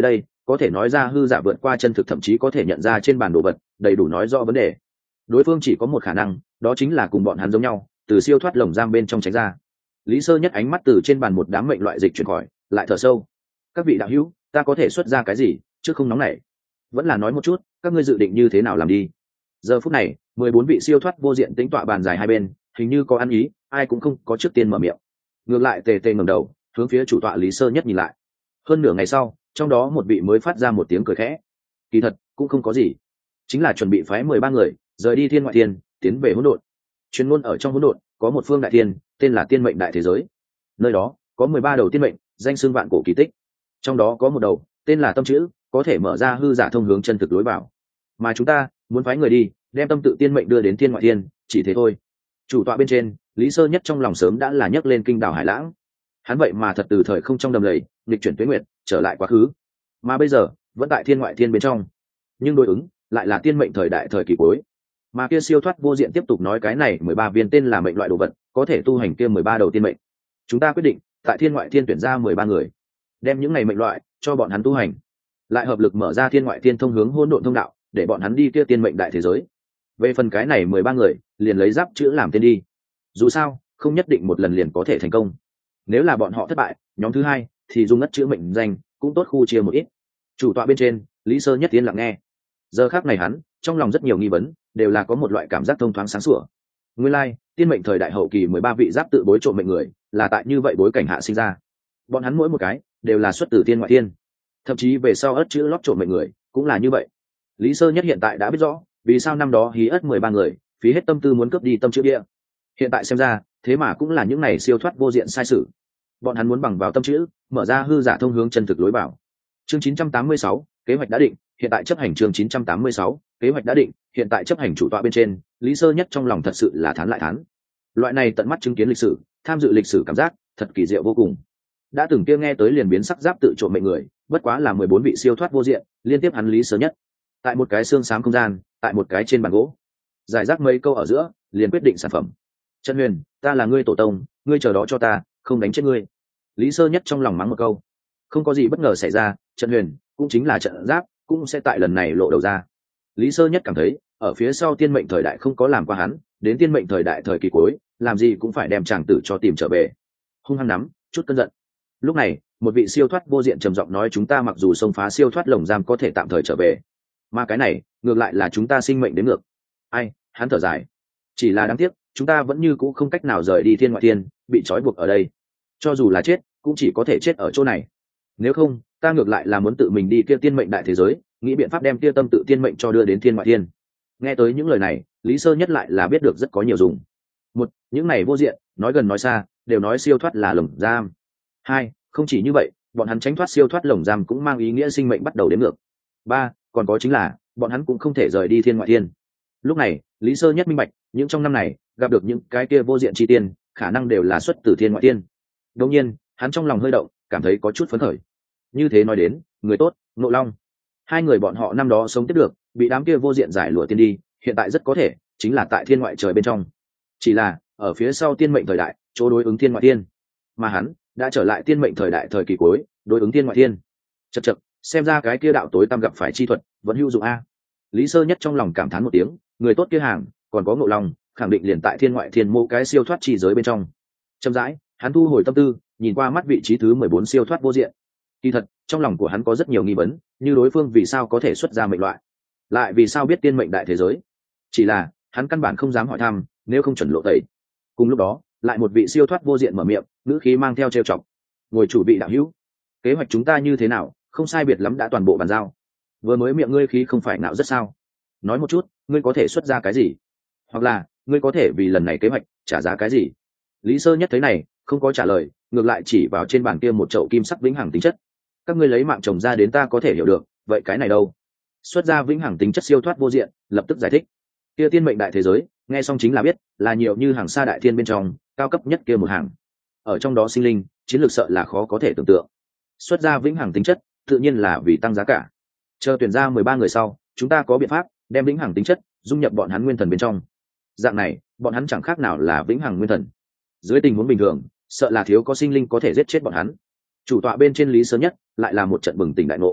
có thể nói ra hư giả vượt qua chân thực, thậm chí có thể nhận ra trên bản đồ vật, đầy đủ nói rõ vấn đề. Đối phương chỉ có một khả năng, đó chính là cùng bọn hắn giống nhau, từ siêu thoát lồng giam bên trong tránh ra. Lý Sơ Nhất ánh mắt từ trên bàn một đám mệnh loại dịch chuyển khỏi, lại thở sâu. Các vị đạo hữu, ta có thể xuất ra cái gì, chứ không nóng nảy. Vẫn là nói một chút, các ngươi dự định như thế nào làm đi. Giờ phút này, mười bốn vị siêu thoát vô diện tính tọa bàn dài hai bên, hình như có ăn ý, ai cũng không có trước tiên mở miệng. Ngược lại tề tề ngẩng đầu, hướng phía chủ tọa Lý Sơ Nhất nhìn lại. Hơn nửa ngày sau, trong đó một vị mới phát ra một tiếng cười khẽ. Kỳ thật, cũng không có gì, chính là chuẩn bị phái mười ba người rời đi thiên ngoại thiên, tiến về hỗn độn. Chuyên môn ở trong hỗn độn có một phương đại thiên, tên là Tiên Mệnh Đại Thế Giới. Nơi đó có mười ba đầu tiên mệnh, danh xưng vạn cổ kỳ tích. Trong đó có một đầu tên là tâm chữ, có thể mở ra hư giả thông hướng chân thực lối vào. Mà chúng ta muốn phái người đi, đem tâm tự tiên mệnh đưa đến thiên ngoại thiên, chỉ thế thôi. Chủ tọa bên trên, Lý Sơ Nhất trong lòng sớm đã là nhấc lên kinh đảo hải lãng. Hắn vậy mà thật từ thời không trong đầm lầy, nghịch chuyển tuế nguyệt, trở lại quá khứ. Mà bây giờ, vẫn tại thiên ngoại thiên bên trong. Nhưng đối ứng lại là tiên mệnh thời đại thời kỳ cuối. Mà kia siêu thoát vô diện tiếp tục nói cái này mười ba viên tên là mệnh loại đồ vật, có thể tu hành kia mười ba đầu tiên mệnh. Chúng ta quyết định, tại thiên ngoại thiên tuyển ra mười ba người, đem những này mệnh loại cho bọn hắn tu hành, lại hợp lực mở ra thiên ngoại thiên thông hướng hỗn độn thông đạo, để bọn hắn đi kia tiên mệnh đại thế giới. Về phần cái này mười ba người, liền lấy giáp chữ làm tên đi. Dù sao, không nhất định một lần liền có thể thành công. Nếu là bọn họ thất bại, nhóm thứ hai thì dùng ngất chữ mệnh danh, cũng tốt khu chia một ít. Chủ tọa bên trên, Lý Sơ Nhất tiến lặng nghe. Giờ khắc này hắn trong lòng rất nhiều nghi vấn, đều là có một loại cảm giác thông thoáng sáng sủa. Nguyên lai, like, tiên mệnh thời đại hậu kỳ mười ba vị giáp tự bối trộm mệnh người, là tại như vậy bối cảnh hạ sinh ra. Bọn hắn mỗi một cái đều là xuất từ tiên ngoại thiên, thậm chí về sau ất chữ lót trộm mệnh người cũng là như vậy. Lý Sơ Nhất hiện tại đã biết rõ vì sao năm đó hí ất mười ba người phí hết tâm tư muốn cướp đi tâm chữ địa. Hiện tại xem ra, thế mà cũng là những này siêu thoát vô diện sai sự. Bọn hắn muốn bằng vào tâm chữ, mở ra hư giả thông hướng chân thực lối vào. Chương chín trăm tám mươi sáu, kế hoạch đã định, hiện tại chấp hành chương chín trăm tám mươi sáu, kế hoạch đã định, hiện tại chấp hành. Chủ tọa bên trên, Lý Sơ Nhất trong lòng thật sự là thán lại thán. Loại này tận mắt chứng kiến lịch sử, tham dự lịch sử cảm giác, thật kỳ diệu vô cùng. Đã từng kia nghe tới liền biến sắc giáp tự trộm mệnh người, bất quá là mười bốn vị siêu thoát vô diện, liên tiếp hắn Lý Sơ Nhất. Tại một cái xương xám không gian, tại một cái trên bàn gỗ, giải rác mấy câu ở giữa, liền quyết định sản phẩm. Trần Huyền, ta là ngươi tổ tông, ngươi chờ đó cho ta, không đánh chết ngươi. Lý Sơ Nhất trong lòng mắng một câu. Không có gì bất ngờ xảy ra, Trần Huyền cũng chính là trận giáp, cũng sẽ tại lần này lộ đầu ra. Lý Sơ Nhất cảm thấy, ở phía sau tiên mệnh thời đại không có làm qua hắn, đến tiên mệnh thời đại thời kỳ cuối, làm gì cũng phải đem chàng tử cho tìm trở về. Hung hăng nắm, chút cơn giận. Lúc này, một vị siêu thoát vô diện trầm giọng nói, chúng ta mặc dù xông phá siêu thoát lồng giam có thể tạm thời trở về, mà cái này ngược lại là chúng ta sinh mệnh đến ngược. Ai? Hắn thở dài. Chỉ là đáng tiếc, chúng ta vẫn như cũ không cách nào rời đi thiên ngoại thiên, bị trói buộc ở đây. Cho dù là chết, cũng chỉ có thể chết ở chỗ này. Nếu không, ta ngược lại là muốn tự mình đi kia tiên mệnh đại thế giới, nghĩ biện pháp đem kia tâm tự tiên mệnh cho đưa đến thiên ngoại thiên. Nghe tới những lời này, Lý Sơ Nhất lại là biết được rất có nhiều dùng. Một, những này vô diện, nói gần nói xa, đều nói siêu thoát là lồng giam. Hai, không chỉ như vậy, bọn hắn tránh thoát siêu thoát lồng giam cũng mang ý nghĩa sinh mệnh bắt đầu đếm ngược. Ba, còn có chính là, bọn hắn cũng không thể rời đi thiên ngoại thiên. Lúc này, Lý Sơ Nhất minh bạch, những trong năm này, gặp được những cái kia vô diện chi tiên, khả năng đều là xuất từ thiên ngoại thiên. Đương nhiên, hắn trong lòng hơi động, cảm thấy có chút phấn khởi. Như thế nói đến, người tốt, Ngộ Long, hai người bọn họ năm đó sống tiếp được, bị đám kia vô diện giải lụa tiên đi, hiện tại rất có thể chính là tại thiên ngoại trời bên trong. Chỉ là ở phía sau tiên mệnh thời đại, chỗ đối ứng thiên ngoại thiên, mà hắn đã trở lại tiên mệnh thời đại thời kỳ cuối, đối ứng thiên ngoại thiên. Chậc chậc, xem ra cái kia đạo tối tăm gặp phải chi thuật vẫn hữu dụng a. Lý Sơ Nhất trong lòng cảm thán một tiếng, người tốt kia hàng, còn có Ngộ Long, khẳng định liền tại thiên ngoại thiên mô cái siêu thoát chi giới bên trong. Chậm rãi, hắn thu hồi tâm tư, nhìn qua mắt vị trí thứ mười bốn siêu thoát vô diện. Kỳ thật, trong lòng của hắn có rất nhiều nghi vấn, như đối phương vì sao có thể xuất ra mệnh loại, lại vì sao biết tiên mệnh đại thế giới. Chỉ là, hắn căn bản không dám hỏi thăm, nếu không chuẩn lộ tẩy. Cùng lúc đó, lại một vị siêu thoát vô diện mở miệng, ngữ khí mang theo trêu chọc. Ngồi chủ vị đạo hữu, kế hoạch chúng ta như thế nào, không sai biệt lắm đã toàn bộ bàn giao. Vừa mới miệng ngươi khí không phải nạo rất sao? Nói một chút, ngươi có thể xuất ra cái gì? Hoặc là, ngươi có thể vì lần này kế hoạch trả giá cái gì? Lý Sơ Nhất thấy này, không có trả lời, ngược lại chỉ vào trên bàn kia một chậu kim sắc vĩnh hằng tính chất. Các ngươi lấy mạng chồng ra đến ta có thể hiểu được, vậy cái này đâu? Xuất ra vĩnh hằng tính chất siêu thoát vô diện, lập tức giải thích. Kia tiên mệnh đại thế giới, nghe xong chính là biết, là nhiều như hàng sa đại thiên bên trong, cao cấp nhất kia một hàng. Ở trong đó sinh linh, chiến lược sợ là khó có thể tưởng tượng. Xuất ra vĩnh hằng tính chất, tự nhiên là vì tăng giá cả. Chờ tuyển ra mười ba người sau, chúng ta có biện pháp đem vĩnh hằng tính chất dung nhập bọn hắn nguyên thần bên trong. Dạng này, bọn hắn chẳng khác nào là vĩnh hằng nguyên thần. Dưới tình huống bình thường, sợ là thiếu có sinh linh có thể giết chết bọn hắn. Chủ tọa bên trên Lý Sơ Nhất lại là một trận bừng tỉnh đại ngộ.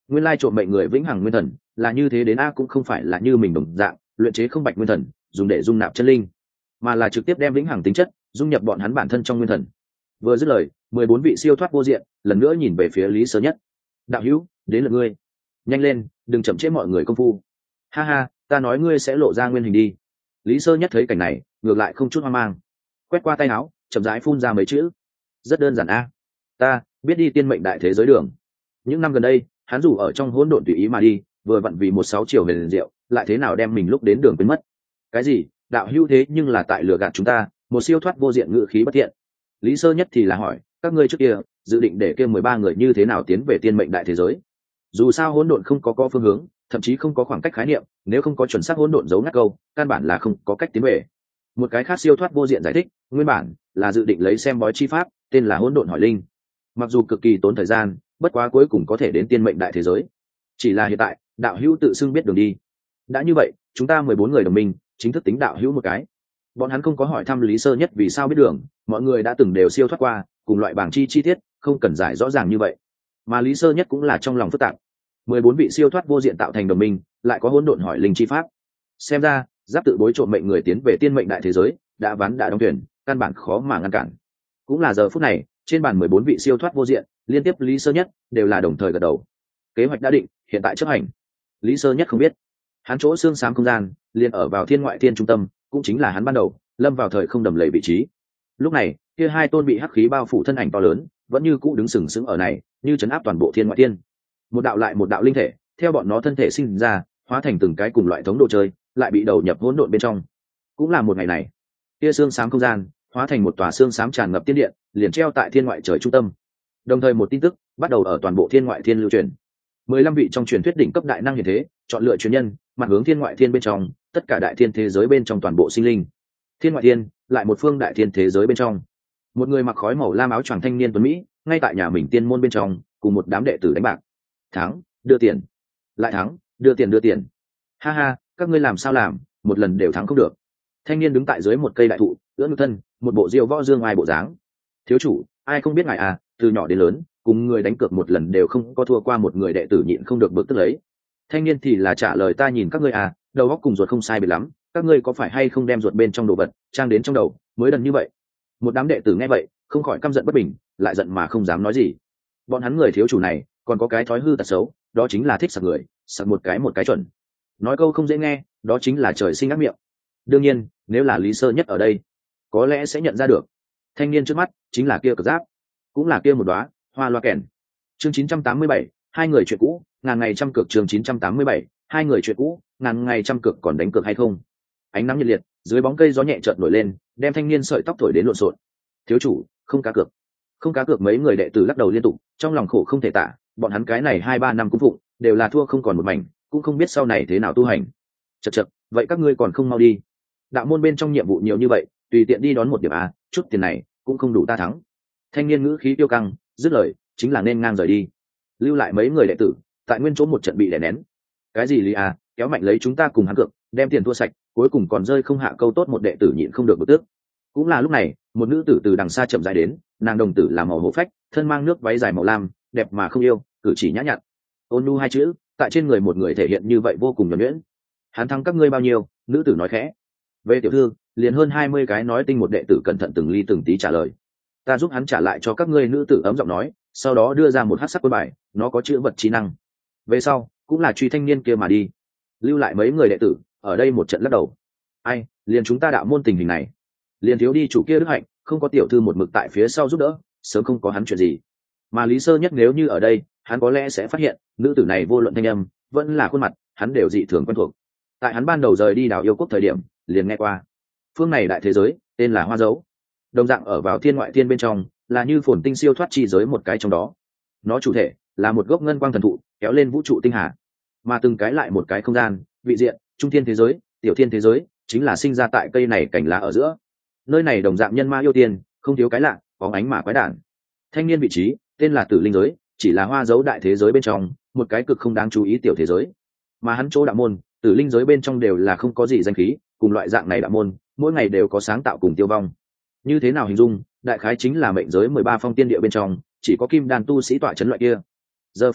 nguyên lai trộm mệnh người vĩnh hằng nguyên thần là như thế đến a, cũng không phải là như mình đồng dạng luyện chế không bạch nguyên thần dùng để dung nạp chân linh, mà là trực tiếp đem vĩnh hằng tính chất dung nhập bọn hắn bản thân trong nguyên thần. Vừa dứt lời, mười bốn vị siêu thoát vô diện lần nữa nhìn về phía Lý Sơ Nhất. Đạo hữu, đến lượt ngươi, nhanh lên, đừng chậm trễ mọi người công phu. Ha ha, ta nói ngươi sẽ lộ ra nguyên hình đi. Lý Sơ Nhất thấy cảnh này ngược lại không chút hoang mang, quét qua tay áo chậm rãi phun ra mấy chữ. Rất đơn giản a, ta biết đi tiên mệnh đại thế giới đường. Những năm gần đây hắn dù ở trong hỗn độn tùy ý mà đi, vừa vặn vì một sáu chiều về liền rượu lại thế nào đem mình lúc đến đường quên mất. Cái gì đạo hữu thế nhưng là tại lừa gạt chúng ta, một siêu thoát vô diện ngự khí bất thiện. Lý Sơ Nhất thì là hỏi, các ngươi trước kia dự định để kêu mười ba người như thế nào tiến về tiên mệnh đại thế giới? Dù sao hỗn độn không có có phương hướng, thậm chí không có khoảng cách khái niệm, nếu không có chuẩn xác hỗn độn giấu ngắt câu, căn bản là không có cách tiến về. Một cái khác siêu thoát vô diện giải thích, nguyên bản là dự định lấy xem bói chi pháp, tên là hỗn độn hỏi linh. Mặc dù cực kỳ tốn thời gian, bất quá cuối cùng có thể đến tiên mệnh đại thế giới. Chỉ là hiện tại, đạo hữu tự xưng biết đường đi. Đã như vậy, chúng ta mười bốn người đồng minh, chính thức tính đạo hữu một cái. Bọn hắn không có hỏi thăm Lý Sơ Nhất vì sao biết đường, mọi người đã từng đều siêu thoát qua, cùng loại bảng chi chi tiết, không cần giải rõ ràng như vậy. Mà Lý Sơ Nhất cũng là trong lòng phức tạp. mười bốn vị siêu thoát vô diện tạo thành đồng minh, lại có hỗn độn hỏi linh chi pháp. Xem ra, giáp tự bối trộm mệnh người tiến về tiên mệnh đại thế giới, đã ván đã đóng thuyền, căn bản khó mà ngăn cản. Cũng là giờ phút này, trên bàn mười bốn vị siêu thoát vô diện, liên tiếp Lý Sơ Nhất đều là đồng thời gật đầu. Kế hoạch đã định, hiện tại chấp hành. Lý Sơ Nhất không biết, hắn chỗ xương xám không gian liền ở vào thiên ngoại thiên trung tâm, cũng chính là hắn ban đầu lâm vào thời không đầm lầy vị trí. Lúc này, kia hai tôn bị hắc khí bao phủ thân ảnh to lớn, vẫn như cũ đứng sừng sững ở này, như chấn áp toàn bộ thiên ngoại thiên. Một đạo lại một đạo linh thể, theo bọn nó thân thể sinh ra, hóa thành từng cái cùng loại thống đồ chơi, lại bị đầu nhập hỗn độn bên trong. Cũng là một ngày này, kia xương xám không gian hóa thành một tòa xương xám tràn ngập tiên điện, liền treo tại thiên ngoại trời trung tâm. Đồng thời một tin tức bắt đầu ở toàn bộ thiên ngoại thiên lưu truyền. mười lăm vị trong truyền thuyết đỉnh cấp đại năng hiện thế, chọn lựa truyền nhân, mặt hướng thiên ngoại thiên bên trong, tất cả đại thiên thế giới bên trong toàn bộ sinh linh. Thiên ngoại thiên, lại một phương đại thiên thế giới bên trong. Một người mặc khói màu lam áo choàng thanh niên tuấn mỹ, ngay tại nhà mình tiên môn bên trong, cùng một đám đệ tử đánh bạc. Thắng, đưa tiền. Lại thắng, đưa tiền đưa tiền. Ha ha, các ngươi làm sao làm, một lần đều thắng không được. Thanh niên đứng tại dưới một cây đại thụ, ưỡn ngực thân, một bộ diêu võ dương ai bộ dáng. Thiếu chủ, ai không biết ngài à, từ nhỏ đến lớn, cùng người đánh cược một lần đều không có thua qua một người đệ tử nhịn không được bực tức lấy. Thanh niên thì là trả lời, ta nhìn các ngươi à, đầu óc cùng ruột không sai biệt lắm, các ngươi có phải hay không đem ruột bên trong đồ vật trang đến trong đầu mới đần như vậy. Một đám đệ tử nghe vậy không khỏi căm giận bất bình, lại giận mà không dám nói gì. Bọn hắn người thiếu chủ này còn có cái thói hư tật xấu, đó chính là thích sặc người, sặc một cái một cái chuẩn. Nói câu không dễ nghe, đó chính là trời sinh ác miệng. Đương nhiên, nếu là Lý Sơ Nhất ở đây, có lẽ sẽ nhận ra được, thanh niên trước mắt chính là kia cực giáp, cũng là kia một đóa hoa loa kèn. Chương chín trăm tám mươi bảy, hai người chuyện cũ, ngàn ngày trăm cược. Chương chín trăm tám mươi bảy, hai người chuyện cũ, ngàn ngày trăm cược, còn đánh cược hay không? Ánh nắng nhiệt liệt, dưới bóng cây gió nhẹ chợt nổi lên, đem thanh niên sợi tóc thổi đến lộn xộn. Thiếu chủ, không cá cược. Không cá cược. Mấy người đệ tử lắc đầu liên tục, trong lòng khổ không thể tả, bọn hắn cái này hai ba năm cung phụng, đều là thua không còn một mảnh, cũng không biết sau này thế nào tu hành. Chậc chậc, vậy các ngươi còn không mau đi. Đạo môn bên trong nhiệm vụ nhiều như vậy, tùy tiện đi đón một điểm à, chút tiền này cũng không đủ ta thắng. Thanh niên ngữ khí tiêu căng, dứt lời chính là nên ngang rời đi, lưu lại mấy người đệ tử tại nguyên chỗ một trận bị đè nén. Cái gì Lý à, kéo mạnh lấy chúng ta cùng hắn cược, đem tiền thua sạch, cuối cùng còn rơi không hạ câu tốt, một đệ tử nhịn không được bực tức. Cũng là lúc này, một nữ tử từ đằng xa chậm rãi đến, nàng đồng tử là màu hổ phách, thân mang nước váy dài màu lam, đẹp mà không yêu, cử chỉ nhã nhặn. Ôn nhu hai chữ tại trên người một người thể hiện như vậy vô cùng nhuần nhuyễn. Hắn thắng các ngươi bao nhiêu? Nữ tử nói khẽ. Về tiểu thư, liền hơn hai mươi cái. Nói tinh một đệ tử cẩn thận từng ly từng tí trả lời. Ta giúp hắn trả lại cho các ngươi. Nữ tử ấm giọng nói, sau đó đưa ra một hắc sắc quân bài, nó có chữ vật trí năng. Về sau cũng là truy thanh niên kia mà đi, lưu lại mấy người đệ tử ở đây một trận lắc đầu. Ai, liền chúng ta đạo môn tình hình này, liền thiếu đi chủ kia đức hạnh, không có tiểu thư một mực tại phía sau giúp đỡ, sớm không có hắn chuyện gì. Mà Lý Sơ Nhất nếu như ở đây, hắn có lẽ sẽ phát hiện nữ tử này vô luận thanh âm vẫn là khuôn mặt, hắn đều dị thường quen thuộc. Tại hắn ban đầu rời đi đảo yêu quốc thời điểm liền nghe qua. Phương này đại thế giới tên là Hoa Dấu, đồng dạng ở vào thiên ngoại thiên bên trong, là như phồn tinh siêu thoát chi giới một cái trong đó. Nó chủ thể là một gốc ngân quang thần thụ kéo lên vũ trụ tinh hà, mà từng cái lại một cái không gian vị diện, trung thiên thế giới, tiểu thiên thế giới, chính là sinh ra tại cây này cành lá ở giữa. Nơi này đồng dạng nhân ma yêu tiên, không thiếu cái lạ, có ánh mà quái đản. Thanh niên vị trí tên là Tử Linh giới, chỉ là Hoa Dấu đại thế giới bên trong một cái cực không đáng chú ý tiểu thế giới. Mà hắn chỗ đạo môn, Tử Linh giới bên trong đều là không có gì danh khí, cùng loại dạng này đạo môn, mỗi ngày đều có sáng tạo cùng tiêu vong. Như thế nào hình dung, đại khái chính là mệnh giới mười ba phong tiên địa bên trong, chỉ có kim đan tu sĩ tọa chấn loại kia. Giờ phút này,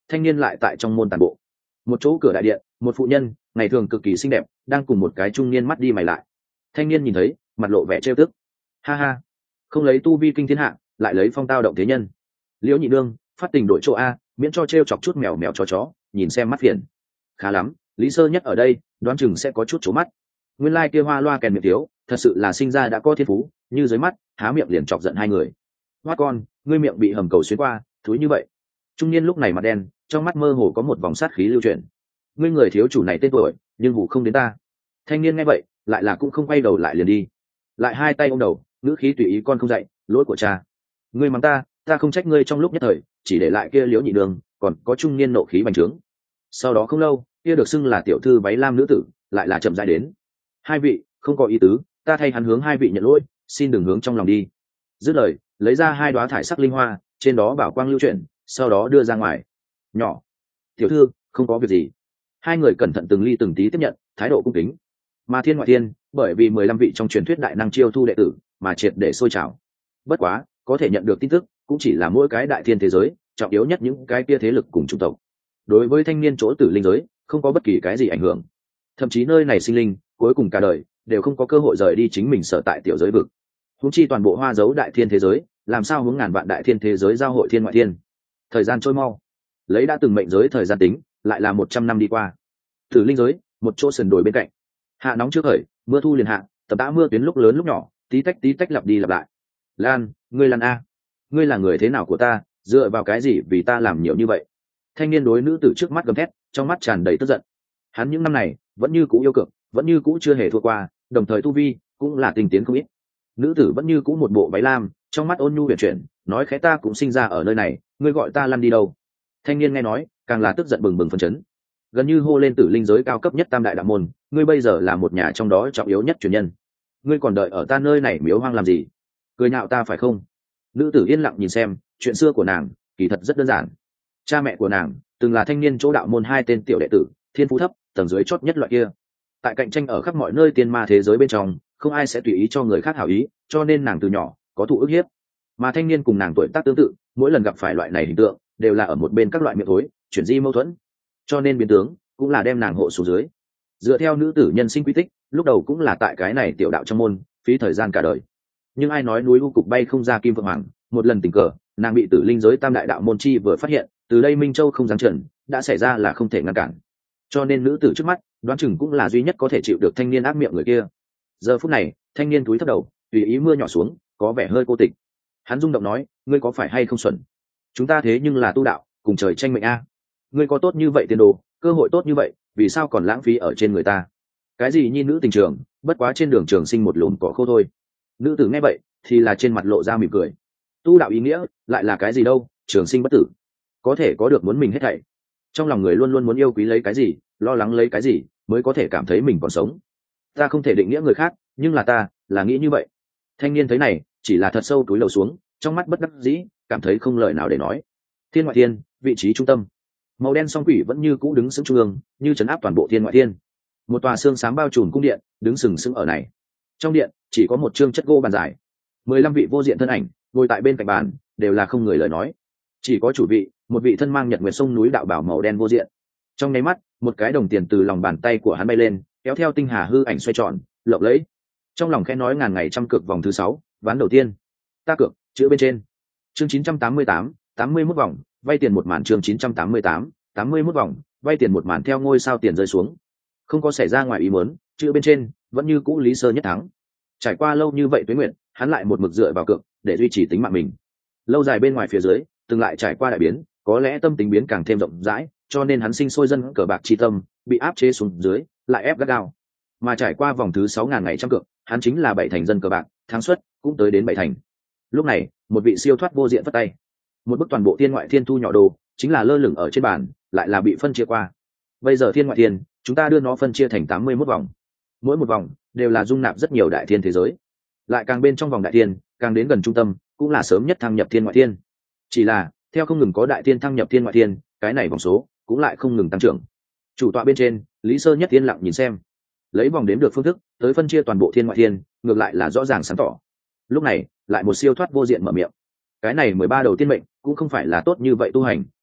thanh niên lại tại trong môn tàn bộ. Một chỗ cửa đại điện, một phụ nhân ngày thường cực kỳ xinh đẹp đang cùng một cái trung niên mắt đi mày lại. Thanh niên nhìn thấy mặt lộ vẻ trêu tức. Ha ha, không lấy tu vi kinh thiên hạ, lại lấy phong tao động thế nhân. Liễu nhị nương, phát tình đổi chỗ a, miễn cho trêu chọc chút mèo mèo chó chó, nhìn xem mắt phiền. Khá lắm, Lý Sơ Nhất ở đây, đoán chừng sẽ có chút chố mắt. Nguyên lai kia hoa loa kèn miệng thiếu, thật sự là sinh ra đã có thiên phú, như dưới mắt há miệng liền chọc giận hai người. Hoa con, ngươi miệng bị hầm cầu xuyên qua, thúi như vậy. Trung niên lúc này mặt đen, trong mắt mơ hồ có một vòng sát khí lưu chuyển. Ngươi người thiếu chủ này tên tuổi, nhưng vụ không đến ta. Thanh niên nghe vậy, lại là cũng không quay đầu lại liền đi. Lại hai tay ôm đầu, ngữ khí tùy ý con không dạy, lỗi của cha. Ngươi mắng ta, ta không trách ngươi trong lúc nhất thời, chỉ để lại kia Liễu nhị đường, còn có trung niên nộ khí bành trướng. Sau đó không lâu, kia được xưng là tiểu thư váy lam nữ tử, lại là chậm rãi đến. Hai vị, không có ý tứ, ta thay hắn hướng hai vị nhận lỗi, xin đừng hướng trong lòng đi. Dứt lời, lấy ra hai đóa thải sắc linh hoa, trên đó bảo quang lưu chuyển, sau đó đưa ra ngoài. Nhỏ, tiểu thư, không có việc gì. Hai người cẩn thận từng ly từng tí tiếp nhận, thái độ cung kính. Mà Thiên Ngoại Thiên, bởi vì mười lăm vị trong truyền thuyết đại năng chiêu thu đệ tử, mà triệt để sôi trào. Bất quá, có thể nhận được tin tức, cũng chỉ là mỗi cái đại thiên thế giới, trọng yếu nhất những cái kia thế lực cùng trung tộc. Đối với thanh niên chỗ tử linh giới, không có bất kỳ cái gì ảnh hưởng. Thậm chí nơi này sinh linh, cuối cùng cả đời đều không có cơ hội rời đi chính mình sở tại tiểu giới vực. Huống chi toàn bộ hoa dấu đại thiên thế giới, làm sao hướng ngàn vạn đại thiên thế giới giao hội thiên ngoại thiên. Thời gian trôi mau, lấy đã từng mệnh giới thời gian tính, lại là một trăm năm đi qua. Tử linh giới, một chỗ sườn đồi bên cạnh. Hạ nóng trước khởi, mưa thu liền hạ, tập tã mưa tuyến lúc lớn lúc nhỏ, tí tách tí tách lặp đi lặp lại. Lan, ngươi Lan a, ngươi là người thế nào của ta, dựa vào cái gì vì ta làm nhiều như vậy? Thanh niên đối nữ tử trước mắt gầm thét, trong mắt tràn đầy tức giận. Hắn những năm này vẫn như cũ yêu cực, vẫn như cũ chưa hề thua qua, đồng thời tu vi cũng là tinh tiến không ít. Nữ tử vẫn như cũ một bộ váy lam, trong mắt ôn nhu huyền chuyển, nói khẽ ta cũng sinh ra ở nơi này, ngươi gọi ta Lăn đi đâu? Thanh niên nghe nói, càng là tức giận bừng bừng phấn chấn, gần như hô lên tử linh giới cao cấp nhất tam đại đạo môn, ngươi bây giờ là một nhà trong đó trọng yếu nhất truyền nhân, ngươi còn đợi ở ta nơi này miếu hoang làm gì? Cười nhạo ta phải không? Nữ tử yên lặng nhìn xem, chuyện xưa của nàng kỳ thật rất đơn giản. Cha mẹ của nàng từng là thanh niên chỗ đạo môn hai tên tiểu đệ tử, thiên phú thấp, tầng dưới chót nhất loại kia. Tại cạnh tranh ở khắp mọi nơi tiên ma thế giới bên trong, không ai sẽ tùy ý cho người khác hảo ý, cho nên nàng từ nhỏ có thụ ức hiếp. Mà thanh niên cùng nàng tuổi tác tương tự, mỗi lần gặp phải loại này hình tượng, đều là ở một bên các loại miệng thối, chuyển di mâu thuẫn. Cho nên biến tướng cũng là đem nàng hộ xuống dưới. Dựa theo nữ tử nhân sinh quy tích, lúc đầu cũng là tại cái này tiểu đạo trong môn, phí thời gian cả đời. Nhưng ai nói núi u cục bay không ra kim phượng hoàng, một lần tình cờ, nàng bị tử linh giới tam đại đạo môn chi vừa phát hiện, từ đây Minh Châu không giáng trần, đã xảy ra là không thể ngăn cản. Cho nên nữ tử trước mắt, đoán chừng cũng là duy nhất có thể chịu được thanh niên ác miệng người kia. Giờ phút này, thanh niên cúi thấp đầu, tùy ý mưa nhỏ xuống, có vẻ hơi cô tịch. Hắn rung động nói, ngươi có phải hay không xuẩn? Chúng ta thế nhưng là tu đạo, cùng trời tranh mệnh a. Ngươi có tốt như vậy tiền đồ, cơ hội tốt như vậy, vì sao còn lãng phí ở trên người ta? Cái gì nhi nữ tình trường, bất quá trên đường trường sinh một lùm cỏ khô thôi. Nữ tử nghe vậy, thì là trên mặt lộ ra mỉm cười. Tu đạo ý nghĩa, lại là cái gì đâu? Trường sinh bất tử, có thể có được muốn mình hết thảy. Trong lòng người luôn luôn muốn yêu quý lấy cái gì, lo lắng lấy cái gì, mới có thể cảm thấy mình còn sống. Ta không thể định nghĩa người khác, nhưng là ta là nghĩ như vậy. Thanh niên thấy này, chỉ là thật sâu túi lầu xuống, trong mắt bất đắc dĩ, cảm thấy không lời nào để nói. Thiên ngoại thiên, vị trí trung tâm, màu đen song quỷ vẫn như cũ đứng sững trung ương, như trấn áp toàn bộ thiên ngoại thiên. Một tòa xương xám bao trùm cung điện, đứng sừng sững ở này. Trong điện chỉ có một trương chất gỗ bàn dài, mười lăm vị vô diện thân ảnh ngồi tại bên cạnh bàn, đều là không người lời nói. Chỉ có chủ vị, một vị thân mang nhật nguyệt sông núi đạo bảo màu đen vô diện. Trong nháy mắt, một cái đồng tiền từ lòng bàn tay của hắn bay lên, kéo theo tinh hà hư ảnh xoay tròn, lộng lẫy. Trong lòng khẽ nói ngàn ngày trăm cược vòng thứ sáu, ván đầu tiên. Ta cược, chữ bên trên. Chương chín trăm tám mươi tám, tám mươi mốt vòng, vay tiền một màn chương chín trăm tám mươi tám, tám mươi mốt vòng, vay tiền một màn theo ngôi sao tiền rơi xuống. Không có xảy ra ngoài ý muốn, chữ bên trên vẫn như cũ Lý Sơ Nhất thắng. Trải qua lâu như vậy tuế nguyện, hắn lại một mực dựa vào cược để duy trì tính mạng mình. Lâu dài bên ngoài phía dưới, từng lại trải qua đại biến, có lẽ tâm tính biến càng thêm rộng rãi, cho nên hắn sinh sôi dân cờ bạc chi tâm, bị áp chế xuống dưới, lại ép gắt gao. Mà trải qua vòng thứ sáu ngàn ngày trăm cược, hắn chính là bảy thành dân cờ bạc, thắng suất cũng tới đến bảy thành. Lúc này, một vị siêu thoát vô diện vất tay, một bức toàn bộ thiên ngoại thiên thu nhỏ đồ, chính là lơ lửng ở trên bàn, lại là bị phân chia qua. Bây giờ thiên ngoại thiên, chúng ta đưa nó phân chia thành tám mươi mốt vòng. Mỗi một vòng đều là dung nạp rất nhiều đại thiên thế giới. Lại càng bên trong vòng đại thiên, càng đến gần trung tâm, cũng là sớm nhất thăng nhập thiên ngoại thiên. Chỉ là, theo không ngừng có đại thiên thăng nhập thiên ngoại thiên, cái này vòng số cũng lại không ngừng tăng trưởng. Chủ tọa bên trên, Lý Sơ Nhất yên lặng nhìn xem, lấy vòng đếm được phương thức tới phân chia toàn bộ thiên ngoại thiên, ngược lại là rõ ràng sáng tỏ. Lúc này, lại một siêu thoát vô diện mở miệng. Cái này mười ba đầu tiên mệnh cũng không phải là tốt như vậy tu hành,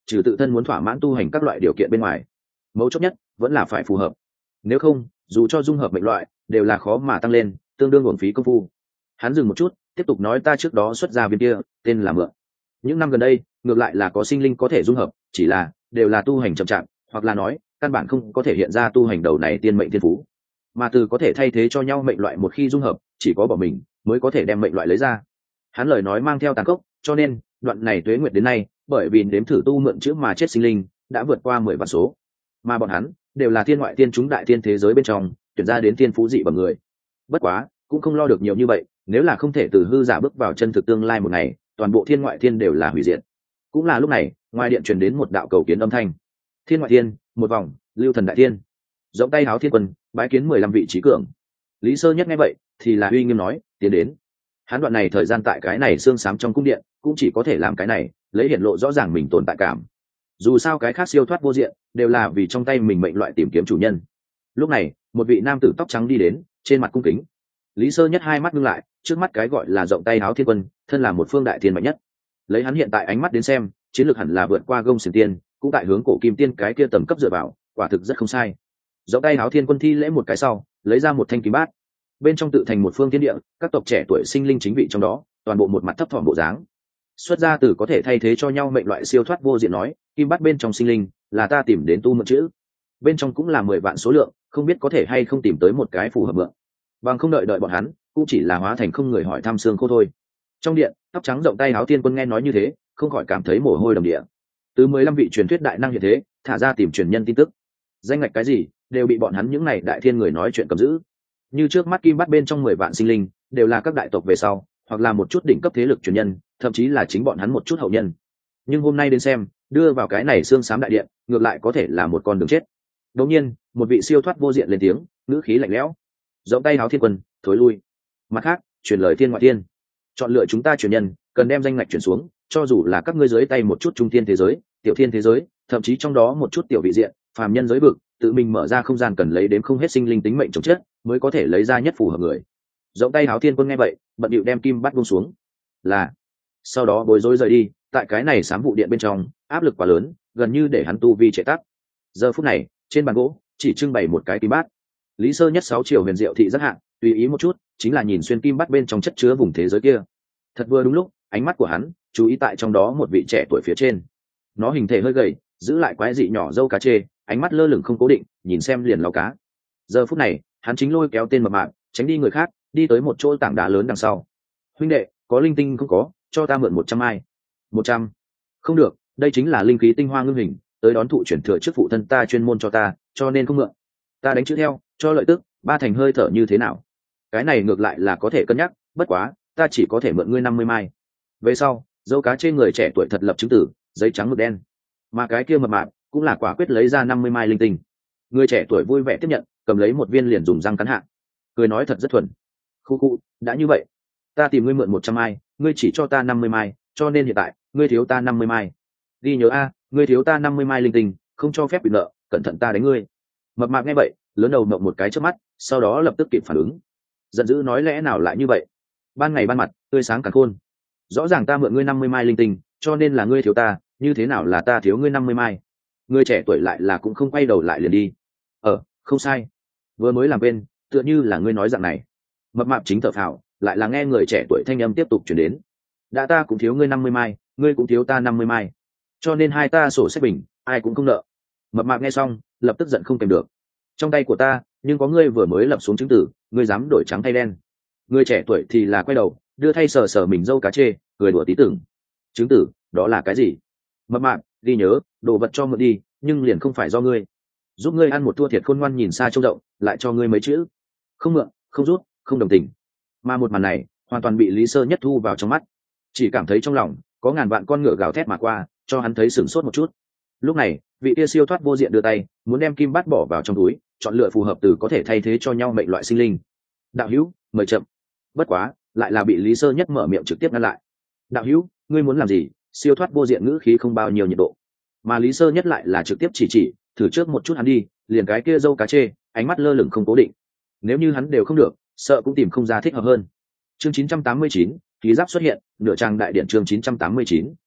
trừ tự thân muốn thỏa mãn tu hành các loại điều kiện bên ngoài, mấu chốt nhất vẫn là phải phù hợp. Nếu không, dù cho dung hợp mệnh loại đều là khó mà tăng lên, tương đương uổng phí công phu. Hắn dừng một chút, tiếp tục nói, ta trước đó xuất ra viên kia tên là Mượn. Những năm gần đây ngược lại là có sinh linh có thể dung hợp, chỉ là đều là tu hành chậm chạp, hoặc là nói căn bản không có thể hiện ra tu hành đầu này tiên mệnh thiên phú, mà từ có thể thay thế cho nhau mệnh loại một khi dung hợp, chỉ có bỏ mình mới có thể đem mệnh loại lấy ra. Hắn lời nói mang theo tàn khốc, cho nên đoạn này tuế nguyệt đến nay, bởi vì đếm thử tu mượn chữ mà chết sinh linh đã vượt qua mười vạn số, mà bọn hắn đều là thiên ngoại tiên chúng đại tiên thế giới bên trong tuyển ra đến tiên phú dị bằng người. Bất quá cũng không lo được nhiều như vậy, nếu là không thể từ hư giả bước vào chân thực tương lai một ngày, toàn bộ thiên ngoại thiên đều là hủy diệt. Cũng là lúc này, ngoài điện truyền đến một đạo cầu kiến âm thanh. Thiên ngoại thiên một vòng, lưu thần đại tiên rộng tay háo thiên quân bái kiến mười lăm vị trí cường. Lý Sơ Nhất nghe vậy thì là uy nghiêm nói, tiến đến. Hắn đoạn này thời gian tại cái này xương xám trong cung điện cũng chỉ có thể làm cái này, lấy hiển lộ rõ ràng mình tồn tại cảm. Dù sao cái khác siêu thoát vô diện đều là vì trong tay mình mệnh loại tìm kiếm chủ nhân. Lúc này một vị nam tử tóc trắng đi đến, trên mặt cung kính. Lý Sơ Nhất hai mắt ngưng lại, trước mắt cái gọi là rộng tay háo thiên quân thân là một phương đại thiên mạnh nhất. Lấy hắn hiện tại ánh mắt đến xem, chiến lược hẳn là vượt qua Gông Xiển Tiên, cũng tại hướng cổ kim tiên cái kia tầm cấp dựa vào, quả thực rất không sai. Rộng tay háo thiên quân thi lễ một cái sau, lấy ra một thanh kim bát, bên trong tự thành một phương thiên địa, các tộc trẻ tuổi sinh linh chính vị trong đó, toàn bộ một mặt thấp thỏm bộ dáng. Xuất ra từ có thể thay thế cho nhau mệnh loại siêu thoát vô diện nói, kim bát bên trong sinh linh là ta tìm đến tu mượn chữ, bên trong cũng là mười vạn số lượng, không biết có thể hay không tìm tới một cái phù hợp mượn. Bằng không đợi đợi bọn hắn, cũng chỉ là hóa thành không người hỏi thăm xương khô thôi. Trong điện, tóc trắng rộng tay áo thiên quân nghe nói như thế, không khỏi cảm thấy mồ hôi đầm địa. Từ mười lăm vị truyền thuyết đại năng hiện thế, thả ra tìm truyền nhân tin tức, danh ngạch cái gì đều bị bọn hắn những này đại thiên người nói chuyện cầm giữ. Như trước mắt kim bắt bên trong mười vạn sinh linh đều là các đại tộc về sau, hoặc là một chút đỉnh cấp thế lực truyền nhân, thậm chí là chính bọn hắn một chút hậu nhân. Nhưng hôm nay đến xem, đưa vào cái này xương xám đại điện, ngược lại có thể là một con đường chết. Đột nhiên, một vị siêu thoát vô diện lên tiếng, ngữ khí lạnh lẽo. Rộng tay áo thiên quân, thối lui. Mặt khác, truyền lời thiên ngoại thiên, chọn lựa chúng ta truyền nhân, cần đem danh ngạch chuyển xuống, cho dù là các ngươi dưới tay một chút trung thiên thế giới, tiểu thiên thế giới, thậm chí trong đó một chút tiểu vị diện, phàm nhân giới vực, tự mình mở ra không gian cần lấy đến không hết sinh linh tính mệnh chống chết, mới có thể lấy ra nhất phù hợp người. Rộng tay háo thiên quân nghe vậy, bận điệu đem kim bắt buông xuống. Là, sau đó bối rối rời đi, tại cái này sám vụ điện bên trong, áp lực quá lớn, gần như để hắn tu vi trệ tắc. Giờ phút này, trên bàn gỗ chỉ trưng bày một cái kim bát. Lý Sơ Nhất sáu chiều huyền diệu thị rất hạn, tùy ý một chút, chính là nhìn xuyên kim bát bên trong chất chứa vùng thế giới kia. Thật vừa đúng lúc, ánh mắt của hắn chú ý tại trong đó một vị trẻ tuổi phía trên. Nó hình thể hơi gầy, giữ lại quái dị nhỏ dâu cá chê, ánh mắt lơ lửng không cố định, nhìn xem liền lao cá. Giờ phút này, hắn chính lôi kéo tên mập mạp, tránh đi người khác, đi tới một chỗ tảng đá lớn đằng sau. Huynh đệ, có linh tinh không có, cho ta mượn một trăm ai. Một trăm? Không được, đây chính là linh khí tinh hoa ngưng hình, tới đón thụ chuyển thừa trước phụ thân ta chuyên môn cho ta, cho nên không mượn. Ta đánh chữ theo, cho lợi tức, ba thành hơi thở như thế nào? Cái này ngược lại là có thể cân nhắc, bất quá, ta chỉ có thể mượn ngươi năm mươi mai. Về sau, dâu cá trên người trẻ tuổi thật lập chứng tử, giấy trắng mực đen. Mà cái kia mập mạp cũng là quả quyết lấy ra năm mươi mai linh tinh. Người trẻ tuổi vui vẻ tiếp nhận, cầm lấy một viên liền dùng răng cắn hạ, cười nói thật rất thuần. Khu khu, đã như vậy, ta tìm ngươi mượn một trăm mai, ngươi chỉ cho ta năm mươi mai, cho nên hiện tại ngươi thiếu ta năm mươi mai. Ghi nhớ a, ngươi thiếu ta năm mươi mai linh tinh, không cho phép bị nợ, cẩn thận ta đánh ngươi. Mập mạp nghe vậy, lớn đầu mộng một cái trước mắt, sau đó lập tức kịp phản ứng, giận dữ nói lẽ nào lại như vậy? Ban ngày ban mặt, tươi sáng càn khôn, rõ ràng ta mượn ngươi năm mươi mai linh tinh, cho nên là ngươi thiếu ta, như thế nào là ta thiếu ngươi năm mươi mai? Ngươi trẻ tuổi lại là cũng không quay đầu lại liền đi. Ờ, không sai, vừa mới làm bên, tựa như là ngươi nói dạng này. Mập mạp chính thở phào, lại là nghe người trẻ tuổi thanh âm tiếp tục chuyển đến. Đã ta cũng thiếu ngươi năm mươi mai, ngươi cũng thiếu ta năm mươi mai, cho nên hai ta sổ sách bình, ai cũng không nợ. Mập mạp nghe xong, lập tức giận không kèm được. Trong tay của ta, nhưng có ngươi vừa mới lập xuống chứng tử, ngươi dám đổi trắng thay đen? Người trẻ tuổi thì là quay đầu, đưa thay sờ sờ mình dâu cá chê, cười đùa tí tưởng. Chứng tử, đó là cái gì? Mập mạp, ghi nhớ, đồ vật cho mượn đi, nhưng liền không phải do ngươi. Giúp ngươi ăn một thua thiệt khôn ngoan nhìn xa trông rộng, lại cho ngươi mấy chữ. Không mượn, không rút, không đồng tình. Mà một màn này, hoàn toàn bị Lý Sơ Nhất thu vào trong mắt. Chỉ cảm thấy trong lòng có ngàn vạn con ngựa gào thét mà qua, cho hắn thấy sửng sốt một chút. Lúc này, vị tia siêu thoát vô diện đưa tay, muốn đem kim bát bỏ vào trong túi, chọn lựa phù hợp từ có thể thay thế cho nhau mệnh loại sinh linh. Đạo hữu, mời chậm. Bất quá, lại là bị Lý Sơ Nhất mở miệng trực tiếp ngăn lại. Đạo hữu, ngươi muốn làm gì? Siêu thoát vô diện ngữ khí không bao nhiêu nhiệt độ, mà Lý Sơ Nhất lại là trực tiếp chỉ chỉ, thử trước một chút hắn đi, liền cái kia dâu cá chê, ánh mắt lơ lửng không cố định. Nếu như hắn đều không được, sợ cũng tìm không ra thích hợp hơn. Chương chín trăm tám mươi chín, khí giáp xuất hiện, nửa trang đại điện chương chín trăm tám mươi chín,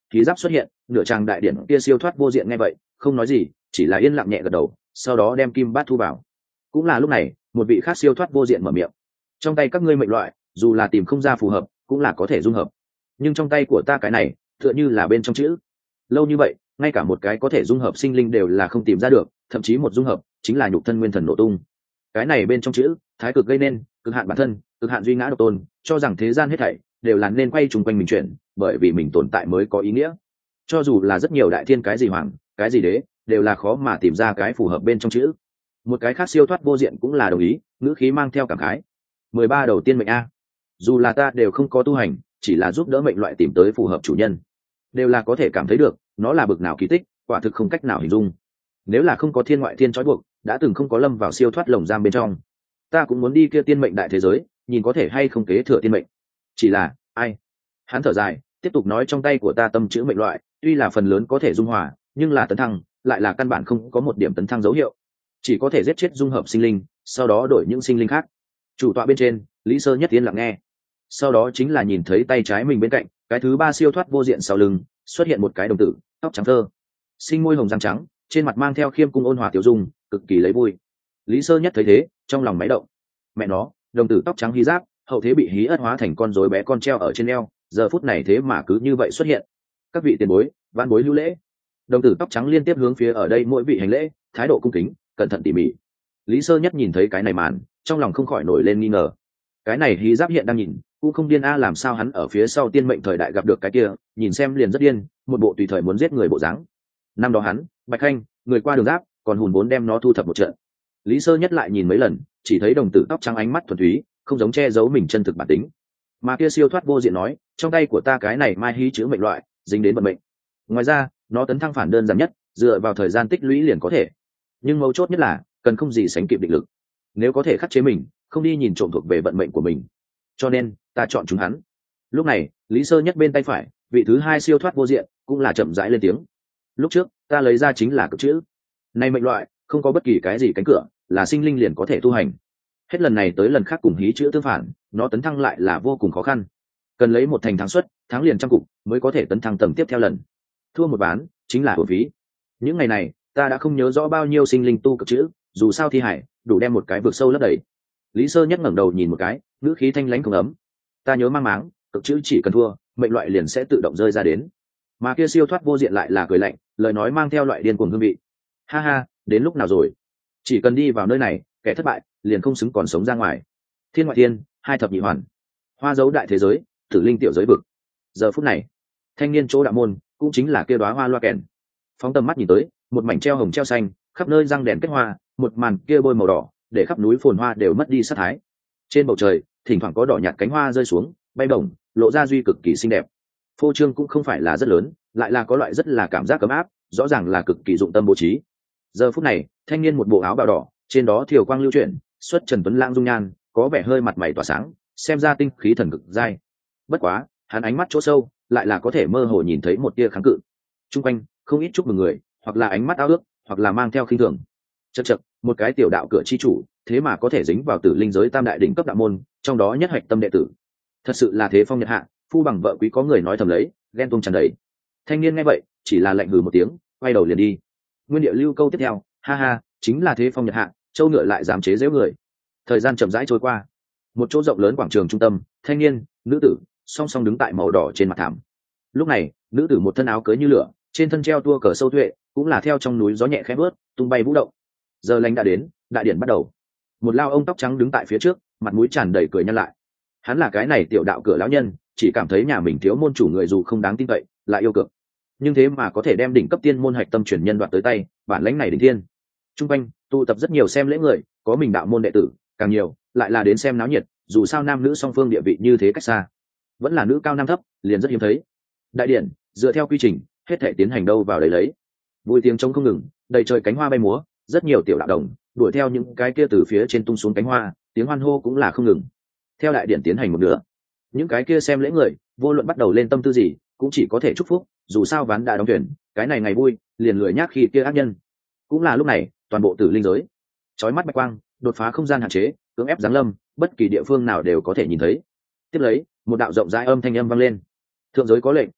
khí giáp xuất hiện, nửa tràng đại điển kia siêu thoát vô diện nghe vậy không nói gì, chỉ là yên lặng nhẹ gật đầu, sau đó đem kim bát thu vào. Cũng là lúc này, một vị khác siêu thoát vô diện mở miệng: trong tay các ngươi mệnh loại dù là tìm không ra phù hợp cũng là có thể dung hợp, nhưng trong tay của ta cái này tựa như là bên trong chữ. Lâu như vậy ngay cả một cái có thể dung hợp sinh linh đều là không tìm ra được, thậm chí một dung hợp chính là nhục thân nguyên thần nổ tung. Cái này bên trong chữ thái cực gây nên cực hạn bản thân, cực hạn duy ngã độc tôn, cho rằng thế gian hết thảy đều là nên quay chung quanh mình chuyển, bởi vì mình tồn tại mới có ý nghĩa. Cho dù là rất nhiều đại thiên cái gì hoàng cái gì đế đều là khó mà tìm ra cái phù hợp bên trong chữ. Một cái khác siêu thoát vô diện cũng là đồng ý, ngữ khí mang theo cảm khái: mười ba đầu tiên mệnh a, dù là ta đều không có tu hành, chỉ là giúp đỡ mệnh loại tìm tới phù hợp chủ nhân, đều là có thể cảm thấy được nó là bực nào kỳ tích, quả thực không cách nào hình dung. Nếu là không có thiên ngoại thiên trói buộc, đã từng không có lâm vào siêu thoát lồng giam bên trong. Ta cũng muốn đi kia tiên mệnh đại thế giới, nhìn có thể hay không kế thừa tiên mệnh. Chỉ là ai? Hắn thở dài, tiếp tục nói: trong tay của ta tâm chữ mệnh loại tuy là phần lớn có thể dung hòa, nhưng là tấn thăng lại là căn bản không có một điểm tấn thăng dấu hiệu, chỉ có thể giết chết dung hợp sinh linh, sau đó đổi những sinh linh khác. Chủ tọa bên trên, Lý Sơ Nhất yên lặng nghe, sau đó chính là nhìn thấy tay trái mình bên cạnh cái thứ ba siêu thoát vô diện sau lưng xuất hiện một cái đồng tử tóc trắng thơ, sinh môi hồng răng trắng, trên mặt mang theo khiêm cung ôn hòa tiểu dung, cực kỳ lấy vui. Lý Sơ Nhất thấy thế, trong lòng máy động. Mẹ nó, đồng tử tóc trắng hí giáp hậu thế bị hí ất hóa thành con rối bé con treo ở trên eo, giờ phút này thế mà cứ như vậy xuất hiện. Các vị tiền bối, vãn bối lưu lễ. Đồng tử tóc trắng liên tiếp hướng phía ở đây mỗi vị hành lễ, thái độ cung kính cẩn thận tỉ mỉ. Lý Sơ Nhất nhìn thấy cái này màn, trong lòng không khỏi nổi lên nghi ngờ. Cái này hí giáp hiện đang nhìn cũng không điên a, làm sao hắn ở phía sau tiên mệnh thời đại gặp được cái kia, nhìn xem liền rất điên, một bộ tùy thời muốn giết người bộ dáng. Năm đó hắn, Bạch Khanh, người qua đường giáp, còn hùn vốn đem nó thu thập một trận. Lý Sơ Nhất lại nhìn mấy lần, chỉ thấy đồng tử tóc trắng ánh mắt thuần túy, không giống che giấu mình chân thực bản tính. Mà kia siêu thoát vô diện nói: trong tay của ta cái này mai hí chữ mệnh loại, dính đến vận mệnh. Ngoài ra, nó tấn thăng phản đơn giản nhất, dựa vào thời gian tích lũy liền có thể. Nhưng mấu chốt nhất là, cần không gì sánh kịp định lực. Nếu có thể khắc chế mình, không đi nhìn trộm thuộc về vận mệnh của mình. Cho nên, ta chọn chúng hắn. Lúc này, Lý Sơ Nhất bên tay phải, vị thứ hai siêu thoát vô diện, cũng là chậm rãi lên tiếng: lúc trước, ta lấy ra chính là cực chữ. Nay mệnh loại, không có bất kỳ cái gì cánh cửa, là sinh linh liền có thể tu hành. Hết lần này tới lần khác cùng hí chữ tương phản, nó tấn thăng lại là vô cùng khó khăn. Cần lấy một thành thắng suất, thắng liền trăm cục, mới có thể tấn thăng tầng tiếp theo lần. Thua một ván, chính là hưởng phí. Những ngày này, ta đã không nhớ rõ bao nhiêu sinh linh tu cực chữ, dù sao thi hải đủ đem một cái vực sâu lấp đầy. Lý Sơ Nhất ngẩng đầu nhìn một cái, ngữ khí thanh lãnh không ấm: ta nhớ mang máng, cực chữ chỉ cần thua, mệnh loại liền sẽ tự động rơi ra đến. Mà kia siêu thoát vô diện lại là cười lạnh, lời nói mang theo loại điên cuồng hương vị: ha ha, đến lúc nào rồi? Chỉ cần đi vào nơi này, kẻ thất bại liền không xứng còn sống ra ngoài. Thiên ngoại thiên, hai thập nhị hoàn, hoa dấu đại thế giới, tử linh tiểu giới vực. Giờ phút này, thanh niên chỗ đạo môn, cũng chính là kia đóa hoa loa kèn, phóng tầm mắt nhìn tới, một mảnh treo hồng treo xanh, khắp nơi răng đèn kết hoa, một màn kia bôi màu đỏ, để khắp núi phồn hoa đều mất đi sát thái. Trên bầu trời, thỉnh thoảng có đỏ nhạt cánh hoa rơi xuống, bay bổng, lộ ra duy cực kỳ xinh đẹp. Phô trương cũng không phải là rất lớn, lại là có loại rất là cảm giác ấm áp, rõ ràng là cực kỳ dụng tâm bố trí. Giờ phút này, thanh niên một bộ áo bào đỏ, trên đó thiều quang lưu chuyển, xuất trần tuấn lãng dung nhan, có vẻ hơi mặt mày tỏa sáng, xem ra tinh khí thần cực dai. Bất quá, hắn ánh mắt chỗ sâu, lại là có thể mơ hồ nhìn thấy một tia kháng cự. Trung quanh, không ít chúc mừng người, hoặc là ánh mắt ao ước, hoặc là mang theo khinh thường. Chậc chậc, một cái tiểu đạo cửa chi chủ, thế mà có thể dính vào tử linh giới tam đại đỉnh cấp đạo môn, trong đó nhất hạch tâm đệ tử. Thật sự là thế phong nhật hạ, phu bằng vợ quý, có người nói thầm lấy, ghen tuông tràn đầy. Thanh niên nghe vậy, chỉ là lạnh hừ một tiếng, quay đầu liền đi. Nguyên địa lưu câu tiếp theo: ha ha, chính là thế phong nhật hạ, châu ngựa lại dám chế giễu người. Thời gian chậm rãi trôi qua, một chỗ rộng lớn quảng trường trung tâm, thanh niên, nữ tử song song đứng tại màu đỏ trên mặt thảm. Lúc này, nữ tử một thân áo cưới như lửa, trên thân treo tua cờ sâu tuệ, cũng là theo trong núi gió nhẹ khẽ bước, tung bay vũ động. Giờ lành đã đến, đại điển bắt đầu. Một lao ông tóc trắng đứng tại phía trước, mặt mũi tràn đầy cười nhăn lại. Hắn là cái này tiểu đạo cửa lão nhân, chỉ cảm thấy nhà mình thiếu môn chủ người dù không đáng tin cậy, lại yêu cực, nhưng thế mà có thể đem đỉnh cấp tiên môn hạch tâm truyền nhân đoạt tới tay, bản lãnh này đỉnh thiên. Trung quanh tụ tập rất nhiều xem lễ người, có mình đạo môn đệ tử, càng nhiều lại là đến xem náo nhiệt, dù sao nam nữ song phương địa vị như thế cách xa, vẫn là nữ cao nam thấp, liền rất hiếm thấy. Đại điển dựa theo quy trình, hết thể tiến hành đâu vào đấy lấy. Vui tiếng trống không ngừng, đầy trời cánh hoa bay múa, rất nhiều tiểu đạo đồng đuổi theo những cái kia từ phía trên tung xuống cánh hoa, tiếng hoan hô cũng là không ngừng. Theo đại điển tiến hành một nửa, những cái kia xem lễ người, vô luận bắt đầu lên tâm tư gì, cũng chỉ có thể chúc phúc, dù sao ván đã đóng thuyền, cái này ngày vui, liền lười nhác khi kia ác nhân. Cũng là lúc này, toàn bộ tử linh giới, chói mắt bạch quang, đột phá không gian hạn chế, cưỡng ép giáng lâm, bất kỳ địa phương nào đều có thể nhìn thấy. Tiếp lấy, một đạo rộng rãi âm thanh âm vang lên: thượng giới có lệnh,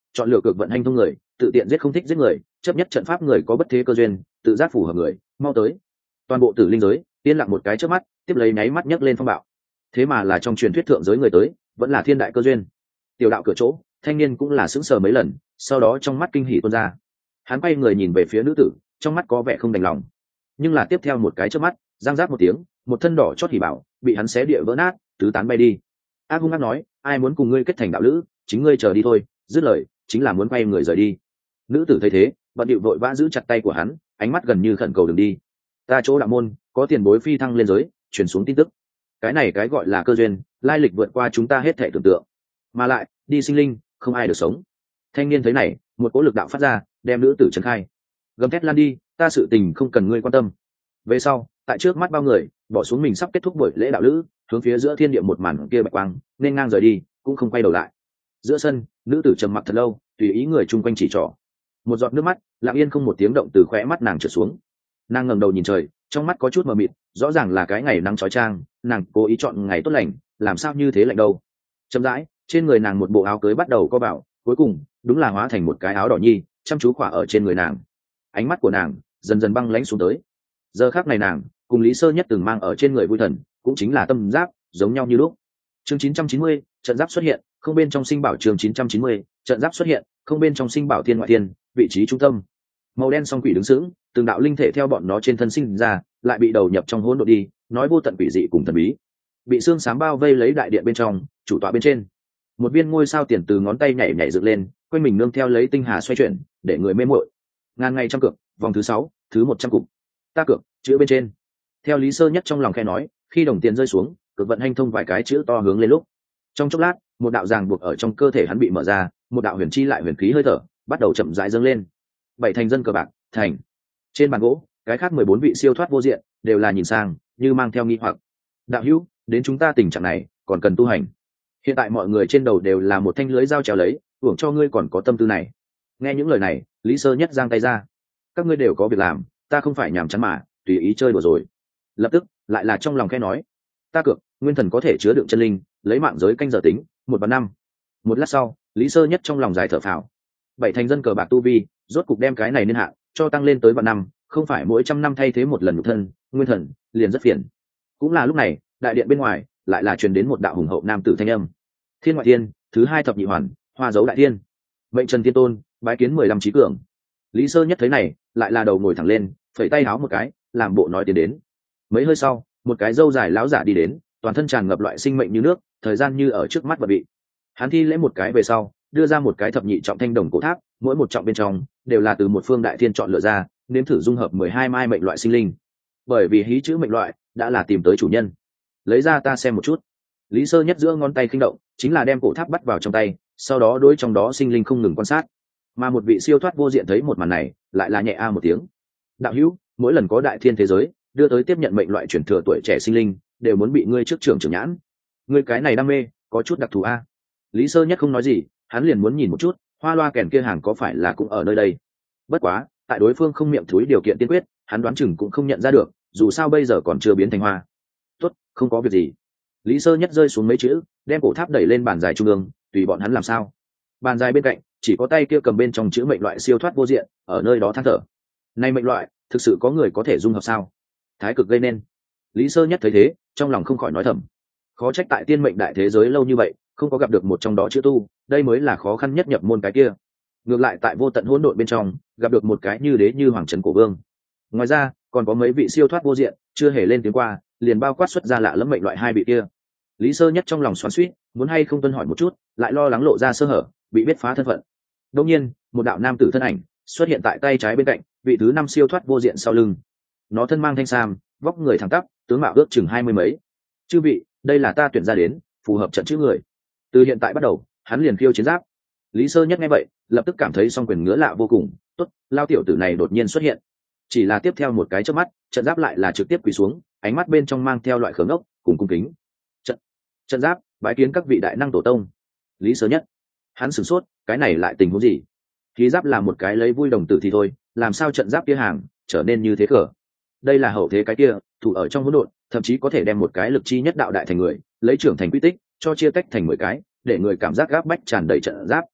chọn lựa cực vận hành thông người, tự tiện giết không thích giết người, chấp nhất trận pháp người có bất thế cơ duyên, tự giác phù hợp người, mau tới. Toàn bộ tử linh giới yên lặng một cái trước mắt, tiếp lấy nháy mắt nhấc lên phong bạo. Thế mà là trong truyền thuyết thượng giới người tới, vẫn là thiên đại cơ duyên. Tiểu đạo cửa chỗ, thanh niên cũng là sững sờ mấy lần, sau đó trong mắt kinh hỉ tuôn ra. Hắn quay người nhìn về phía nữ tử, trong mắt có vẻ không đành lòng. Nhưng là tiếp theo một cái trước mắt, giang giác một tiếng, một thân đỏ chót hỉ bảo bị hắn xé địa vỡ nát, tứ tán bay đi. Ác hung ác nói, ai muốn cùng ngươi kết thành đạo lữ, chính ngươi chờ đi thôi. Dứt lời, chính là muốn quay người rời đi. Nữ tử thấy thế, bận điệu vội vã giữ chặt tay của hắn, ánh mắt gần như khẩn cầu đừng đi. Ta chỗ đạo môn có tiền bối phi thăng lên giới, truyền xuống tin tức. Cái này cái gọi là cơ duyên, lai lịch vượt qua chúng ta hết thể tưởng tượng. Mà lại, đi sinh linh, không ai được sống. Thanh niên thấy này, một cỗ lực đạo phát ra, đem nữ tử trấn khai. Gầm thét lan đi, ta sự tình không cần ngươi quan tâm. Về sau, tại trước mắt bao người, bỏ xuống mình sắp kết thúc buổi lễ đạo lữ, hướng phía giữa thiên địa một màn kia bạch quang, nên ngang rời đi, cũng không quay đầu lại. Giữa sân, nữ tử trầm mặc thật lâu, tùy ý người chung quanh chỉ trỏ. Một giọt nước mắt lặng yên không một tiếng động từ khóe mắt nàng trượt xuống. Nàng ngẩng đầu nhìn trời, trong mắt có chút mờ mịt, rõ ràng là cái ngày nắng chói chang, nàng cố ý chọn ngày tốt lành, làm sao như thế lạnh đâu. Chậm rãi, trên người nàng một bộ áo cưới bắt đầu co bảo, cuối cùng đúng là hóa thành một cái áo đỏ nhi, chăm chú khỏa ở trên người nàng. Ánh mắt của nàng dần dần băng lãnh xuống tới. Giờ khắc này nàng cùng Lý Sơ Nhất từng mang ở trên người vui thần, cũng chính là tâm giáp, giống nhau như lúc. Chương chín trăm chín mươi, trận giáp xuất hiện, không bên trong sinh bảo. Chương chín trăm chín mươi, trận giáp xuất hiện, không bên trong sinh bảo thiên ngoại thiên, vị trí trung tâm. Màu đen song quỷ đứng sững, từng đạo linh thể theo bọn nó trên thân sinh ra, lại bị đầu nhập trong hỗn độn đi, nói vô tận quỷ dị cùng thần bí. Bị xương xám bao vây lấy đại điện bên trong, chủ tọa bên trên. Một viên ngôi sao tiền từ ngón tay nhảy nhảy dựng lên, quanh mình nương theo lấy tinh hà xoay chuyển, để người mê muội. Ngàn ngày trăm cược, vòng thứ sáu, thứ một trăm cục. Ta cược, chữ bên trên. Theo Lý Sơ Nhất trong lòng khe nói, khi đồng tiền rơi xuống, cực vận hành thông vài cái chữ to hướng lên lúc. Trong chốc lát, một đạo ràng buộc ở trong cơ thể hắn bị mở ra, một đạo huyền chi lại huyền khí hơi thở, bắt đầu chậm rãi dâng lên. Bảy thành dân cờ bạc, thành. Trên bàn gỗ, cái khác mười bốn vị siêu thoát vô diện, đều là nhìn sang, như mang theo nghi hoặc. Đạo hữu, đến chúng ta tình trạng này, còn cần tu hành. Hiện tại mọi người trên đầu đều là một thanh lưới dao trèo lấy, hưởng cho ngươi còn có tâm tư này. Nghe những lời này, Lý Sơ Nhất giang tay ra. Các ngươi đều có việc làm, ta không phải nhàm chán mà, tùy ý chơi đùa rồi. Lập tức, lại là trong lòng khẽ nói. Ta cược, nguyên thần có thể chứa đựng chân linh, lấy mạng giới canh giờ tính, một vạn năm. Một lát sau, Lý Sơ Nhất trong lòng dài thở phào. Bảy thành dân cờ bạc tu vi, rốt cục đem cái này niên hạn cho tăng lên tới vạn năm, không phải mỗi trăm năm thay thế một lần nhục thân, nguyên thần liền rất phiền. Cũng là lúc này, đại điện bên ngoài lại là truyền đến một đạo hùng hậu nam tử thanh âm. Thiên ngoại thiên, thứ hai thập nhị hoàn, hoa dấu đại thiên. Mệnh Trần Thiên Tôn, bái kiến mười lăm trí cường. Lý Sơ Nhất thấy này, lại là đầu ngồi thẳng lên, phẩy tay háo một cái, làm bộ nói tiến đến. Mấy hơi sau, một cái râu dài láo giả đi đến, toàn thân tràn ngập loại sinh mệnh như nước, thời gian như ở trước mắt vật bị. Hắn thi lễ một cái về sau, đưa ra một cái thập nhị trọng thanh đồng cổ tháp, mỗi một trọng bên trong đều là từ một phương đại thiên chọn lựa ra, nếm thử dung hợp mười hai mai mệnh loại sinh linh. Bởi vì hí chữ mệnh loại đã là tìm tới chủ nhân. Lấy ra ta xem một chút. Lý Sơ Nhất giữa ngón tay khinh động, chính là đem cổ tháp bắt vào trong tay, sau đó đối trong đó sinh linh không ngừng quan sát. Mà một vị siêu thoát vô diện thấy một màn này, lại là nhẹ a một tiếng. Đạo hữu, mỗi lần có đại thiên thế giới đưa tới tiếp nhận mệnh loại chuyển thừa tuổi trẻ sinh linh, đều muốn bị ngươi trước trưởng trưởng nhãn. Ngươi cái này đam mê, có chút đặc thù a. Lý Sơ Nhất không nói gì, hắn liền muốn nhìn một chút, hoa loa kèn kia hàng có phải là cũng ở nơi đây. Bất quá, tại đối phương không miệng thúi điều kiện tiên quyết, hắn đoán chừng cũng không nhận ra được, dù sao bây giờ còn chưa biến thành hoa. Tốt, không có việc gì. Lý Sơ Nhất rơi xuống mấy chữ, đem cổ tháp đẩy lên bàn dài trung ương, tùy bọn hắn làm sao. Bàn dài bên cạnh, chỉ có tay kia cầm bên trong chữ mệnh loại siêu thoát vô diện, ở nơi đó than thở. Này mệnh loại, thực sự có người có thể dung hợp sao? Thái cực gây nên. Lý Sơ Nhất thấy thế, trong lòng không khỏi nói thầm. Khó trách tại tiên mệnh đại thế giới lâu như vậy, không có gặp được một trong đó chữ tu, đây mới là khó khăn nhất nhập môn cái kia. Ngược lại tại vô tận hỗn độn bên trong, gặp được một cái như đế như hoàng trấn cổ vương. Ngoài ra, còn có mấy vị siêu thoát vô diện, chưa hề lên tiếng qua, liền bao quát xuất ra lạ lẫm mệnh loại hai vị kia. Lý Sơ Nhất trong lòng xoắn xuýt, muốn hay không tuân hỏi một chút, lại lo lắng lộ ra sơ hở, bị biết phá thân phận. Đương nhiên, một đạo nam tử thân ảnh xuất hiện tại tay trái bên cạnh, vị thứ năm siêu thoát vô diện sau lưng. Nó thân mang thanh sam, vóc người thẳng tắp, tướng mạo ước chừng hai mươi mấy. Chư vị, đây là ta tuyển ra đến, phù hợp trận chữ người. Từ hiện tại bắt đầu, hắn liền khiêu chiến giáp. Lý Sơ Nhất nghe vậy, lập tức cảm thấy song quyền ngứa lạ vô cùng. Tốt, lao tiểu tử này đột nhiên xuất hiện. Chỉ là tiếp theo một cái chớp mắt, trận giáp lại là trực tiếp quỳ xuống, ánh mắt bên trong mang theo loại khớm ốc, cùng cung kính. Trận, trận giáp, bái kiến các vị đại năng tổ tông. Lý Sơ Nhất, hắn sửng sốt, cái này lại tình huống gì? Khí giáp là một cái lấy vui đồng tử thì thôi, làm sao trận giáp kia hàng trở nên như thế cờ? Đây là hậu thế cái kia, thủ ở trong hỗn độn, thậm chí có thể đem một cái lực chi nhất đạo đại thành người, lấy trưởng thành quy tích, cho chia tách thành mười cái, để người cảm giác gáp bách tràn đầy trận giáp.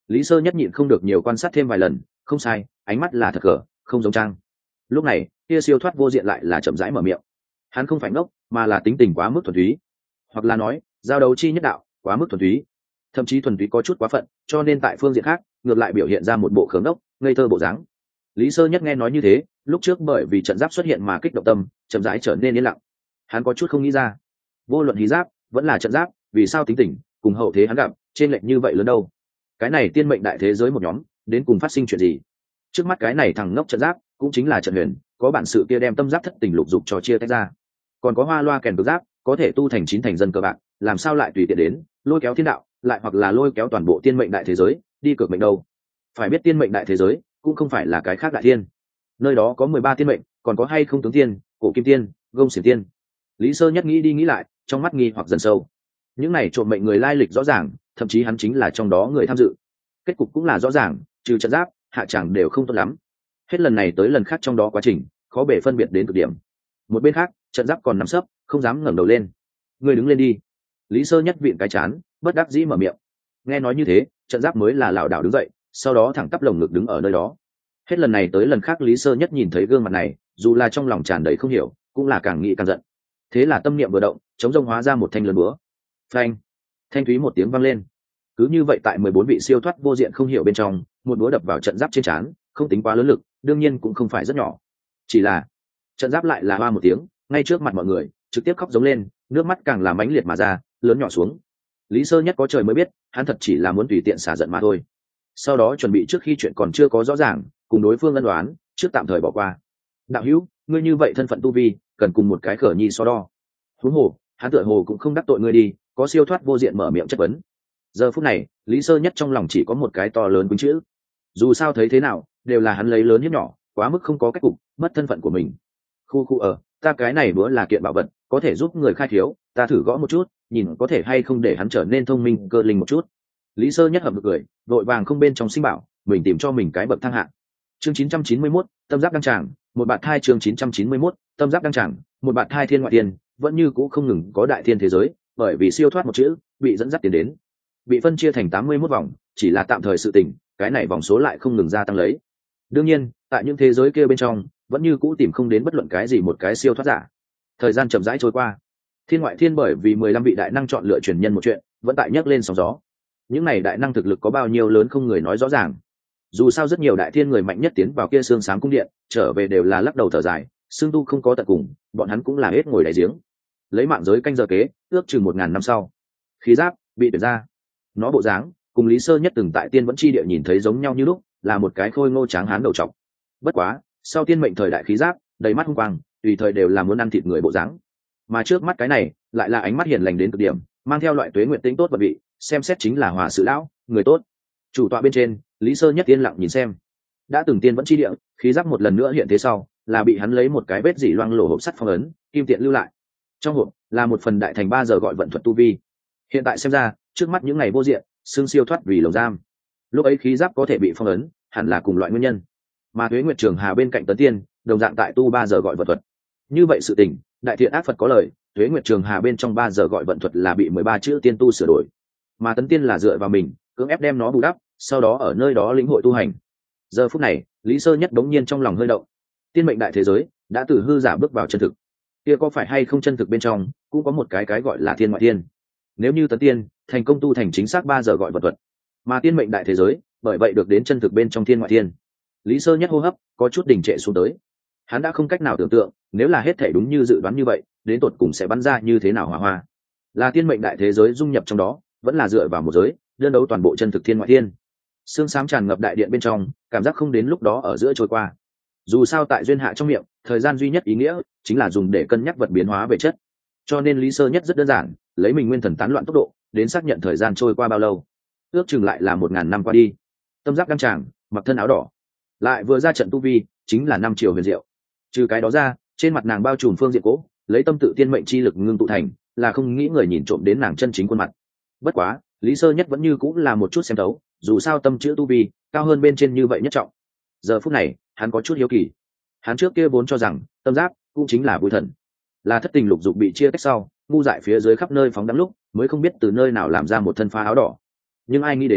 Lý Sơ Nhất nhịn không được nhiều quan sát thêm vài lần, không sai, ánh mắt là thật cờ, không giống trang. Lúc này kia siêu thoát vô diện lại là chậm rãi mở miệng. Hắn không phải ngốc, mà là tính tình quá mức thuần túy, hoặc là nói giao đấu chi nhất đạo quá mức thuần túy, thậm chí thuần túy có chút quá phận, cho nên tại phương diện khác ngược lại biểu hiện ra một bộ khớm đốc ngây thơ bộ dáng. Lý Sơ Nhất nghe nói như thế, lúc trước bởi vì trận giáp xuất hiện mà kích động tâm chậm rãi trở nên yên lặng. Hắn có chút không nghĩ ra, vô luận hí giáp vẫn là trận giáp, vì sao tính tình cùng hậu thế hắn gặp trên lệch như vậy lớn đâu? Cái này tiên mệnh đại thế giới một nhóm đến cùng phát sinh chuyện gì? Trước mắt cái này thằng ngốc trận giáp cũng chính là trận huyền, có bản sự kia đem tâm giáp thất tình lục dục cho chia tách ra, còn có hoa loa kèn cực giáp có thể tu thành chín thành dân cơ bạc, làm sao lại tùy tiện đến lôi kéo thiên đạo, lại hoặc là lôi kéo toàn bộ tiên mệnh đại thế giới đi cược mệnh đâu? Phải biết tiên mệnh đại thế giới cũng không phải là cái khác đại thiên, nơi đó có mười ba tiên mệnh, còn có hay không tướng tiên, cổ kim tiên, gông xiển tiên. Lý Sơ Nhất nghĩ đi nghĩ lại, trong mắt nghi hoặc dần sâu. Những này trộm mệnh người lai lịch rõ ràng, thậm chí hắn chính là trong đó người tham dự. Kết cục cũng là rõ ràng, trừ trận giáp, hạ chẳng đều không tốt lắm. Hết lần này tới lần khác trong đó quá trình khó bề phân biệt đến cực điểm. Một bên khác, trận giáp còn nằm sấp, không dám ngẩng đầu lên. Người đứng lên đi. Lý Sơ Nhất vịn cái chán, bất đắc dĩ mở miệng. Nghe nói như thế, trận giáp mới là lảo đảo đứng dậy, sau đó thẳng tắp lồng ngực đứng ở nơi đó. Hết lần này tới lần khác Lý Sơ Nhất nhìn thấy gương mặt này, dù là trong lòng tràn đầy không hiểu, cũng là càng nghĩ càng giận. Thế là tâm niệm vừa động, chống rông hóa ra một thanh lớn búa. Phanh! Thanh thúy một tiếng vang lên. Cứ như vậy tại mười bốn vị siêu thoát vô diện không hiểu bên trong, một búa đập vào trận giáp trên trán, không tính quá lớn lực, đương nhiên cũng không phải rất nhỏ. Chỉ là trận giáp lại là hoa một tiếng, ngay trước mặt mọi người, trực tiếp khóc giống lên, nước mắt càng làm mãnh liệt mà ra, lớn nhỏ xuống. Lý Sơ Nhất có trời mới biết, hắn thật chỉ là muốn tùy tiện xả giận mà thôi. Sau đó chuẩn bị trước khi chuyện còn chưa có rõ ràng, cùng đối phương ân đoán, trước tạm thời bỏ qua. Đạo hữu, ngươi như vậy thân phận tu vi, cần cùng một cái khở nhi so đo. Huống hồ, hắn tựa hồ cũng không đắc tội ngươi đi, có siêu thoát vô diện mở miệng chất vấn. Giờ phút này, Lý Sơ Nhất trong lòng chỉ có một cái to lớn quýnh chữ. Dù sao thấy thế nào, đều là hắn lấy lớn hiếp nhỏ, quá mức không có cách cục, mất thân phận của mình. Khu khu ở, ta cái này bữa là kiện bảo vật, có thể giúp người khai thiếu, ta thử gõ một chút, nhìn có thể hay không để hắn trở nên thông minh cơ linh một chút. Lý Sơ Nhất hợp được cười, vội vàng không bên trong sinh bảo, mình tìm cho mình cái bậc thang hạng. Chương chín trăm chín mươi mốt, tâm giáp đăng tràng, một bạt thai. Chương chín trăm chín mươi mốt, tâm giáp đăng tràng, một bạt thai. Thiên ngoại thiên, vẫn như cũ không ngừng có đại thiên thế giới, bởi vì siêu thoát một chữ, bị dẫn dắt tiến đến, bị phân chia thành tám mươi mốt vòng, chỉ là tạm thời sự tình, cái này vòng số lại không ngừng gia tăng lấy. Đương nhiên, tại những thế giới kia bên trong, vẫn như cũ tìm không đến bất luận cái gì một cái siêu thoát giả. Thời gian chậm rãi trôi qua, thiên ngoại thiên bởi vì mười lăm vị đại năng chọn lựa truyền nhân một chuyện, vẫn tại nhấc lên sóng gió. Những này đại năng thực lực có bao nhiêu lớn không người nói rõ ràng. Dù sao rất nhiều đại thiên người mạnh nhất tiến vào kia xương sáng cung điện, trở về đều là lắc đầu thở dài, xương tu không có tận cùng, bọn hắn cũng là hết ngồi đáy giếng. Lấy mạng giới canh giờ kế, ước chừng một ngàn năm sau, khí giáp bị tuyển ra. Nó bộ dáng cùng Lý Sơ Nhất từng tại tiên vẫn chi địa nhìn thấy giống nhau như lúc, là một cái khôi ngô tráng hán đầu trọc. Bất quá, sau tiên mệnh thời đại khí giáp, đầy mắt hung quang, tùy thời đều là muốn ăn thịt người bộ dáng. Mà trước mắt cái này, lại là ánh mắt hiền lành đến cực điểm, mang theo loại tuế nguyện tính tốt vật vị, xem xét chính là hòa sự lão, người tốt. Chủ tọa bên trên, Lý Sơ Nhất yên lặng nhìn xem. Đã từng tiên vẫn chi địa, khí giáp một lần nữa hiện thế sau, là bị hắn lấy một cái vết dỉ loang lổ hộp sắt phong ấn, kim tiện lưu lại. Trong hộp là một phần đại thành ba giờ gọi vận thuật tu vi. Hiện tại xem ra, trước mắt những ngày vô diện, xương siêu thoát vì lồng giam. Lúc ấy khí giáp có thể bị phong ấn, hẳn là cùng loại nguyên nhân. Mà Tuế Nguyệt Trường Hà bên cạnh Tấn Tiên, đồng dạng tại tu ba giờ gọi vận thuật. Như vậy sự tình, đại thiện ác Phật có lời, Tuế Nguyệt Trường Hà bên trong ba giờ gọi vận thuật là bị mười ba chữ tiên tu sửa đổi. Mà Tấn Tiên là dựa vào mình, cưỡng ép đem nó bù đắp, sau đó ở nơi đó lĩnh hội tu hành. Giờ phút này, Lý Sơ Nhất đống nhiên trong lòng hơi động. Tiên mệnh đại thế giới đã từ hư giả bước vào chân thực. Kia có phải hay không chân thực bên trong, cũng có một cái cái gọi là thiên ngoại thiên. Nếu như Tấn Tiên thành công tu thành chính xác ba giờ gọi vận thuật, mà tiên mệnh đại thế giới bởi vậy được đến chân thực bên trong thiên ngoại thiên, Lý Sơ Nhất hô hấp có chút đình trệ xuống tới. Hắn đã không cách nào tưởng tượng, nếu là hết thể đúng như dự đoán như vậy, đến tột cùng sẽ bắn ra như thế nào hỏa hoa. Là tiên mệnh đại thế giới dung nhập trong đó, vẫn là dựa vào một giới đơn đấu toàn bộ chân thực thiên ngoại thiên. Sương sám tràn ngập đại điện bên trong, cảm giác không đến lúc đó ở giữa trôi qua. Dù sao tại duyên hạ trong miệng, thời gian duy nhất ý nghĩa chính là dùng để cân nhắc vật biến hóa về chất. Cho nên Lý Sơ Nhất rất đơn giản, lấy mình nguyên thần tán loạn tốc độ, đến xác nhận thời gian trôi qua bao lâu. Ước chừng lại là một ngàn năm qua đi. Tâm giáp đăng tràng, mặc thân áo đỏ, lại vừa ra trận tu vi, chính là năm chiều huyền diệu. Trừ cái đó ra, trên mặt nàng bao trùm phương diện cố, lấy tâm tự tiên mệnh chi lực ngưng tụ thành, là không nghĩ người nhìn trộm đến nàng chân chính khuôn mặt. Bất quá, Lý Sơ Nhất vẫn như cũng là một chút xem thấu, dù sao tâm chữ tu vi cao hơn bên trên như vậy nhất trọng. Giờ phút này, hắn có chút hiếu kỳ. Hắn trước kia vốn cho rằng tâm giáp cũng chính là vui thần, là thất tình lục dục bị chia cách sau, ngu dại phía dưới khắp nơi phóng đắm lúc, mới không biết từ nơi nào làm ra một thân pha áo đỏ. Nhưng ai nghĩ đến,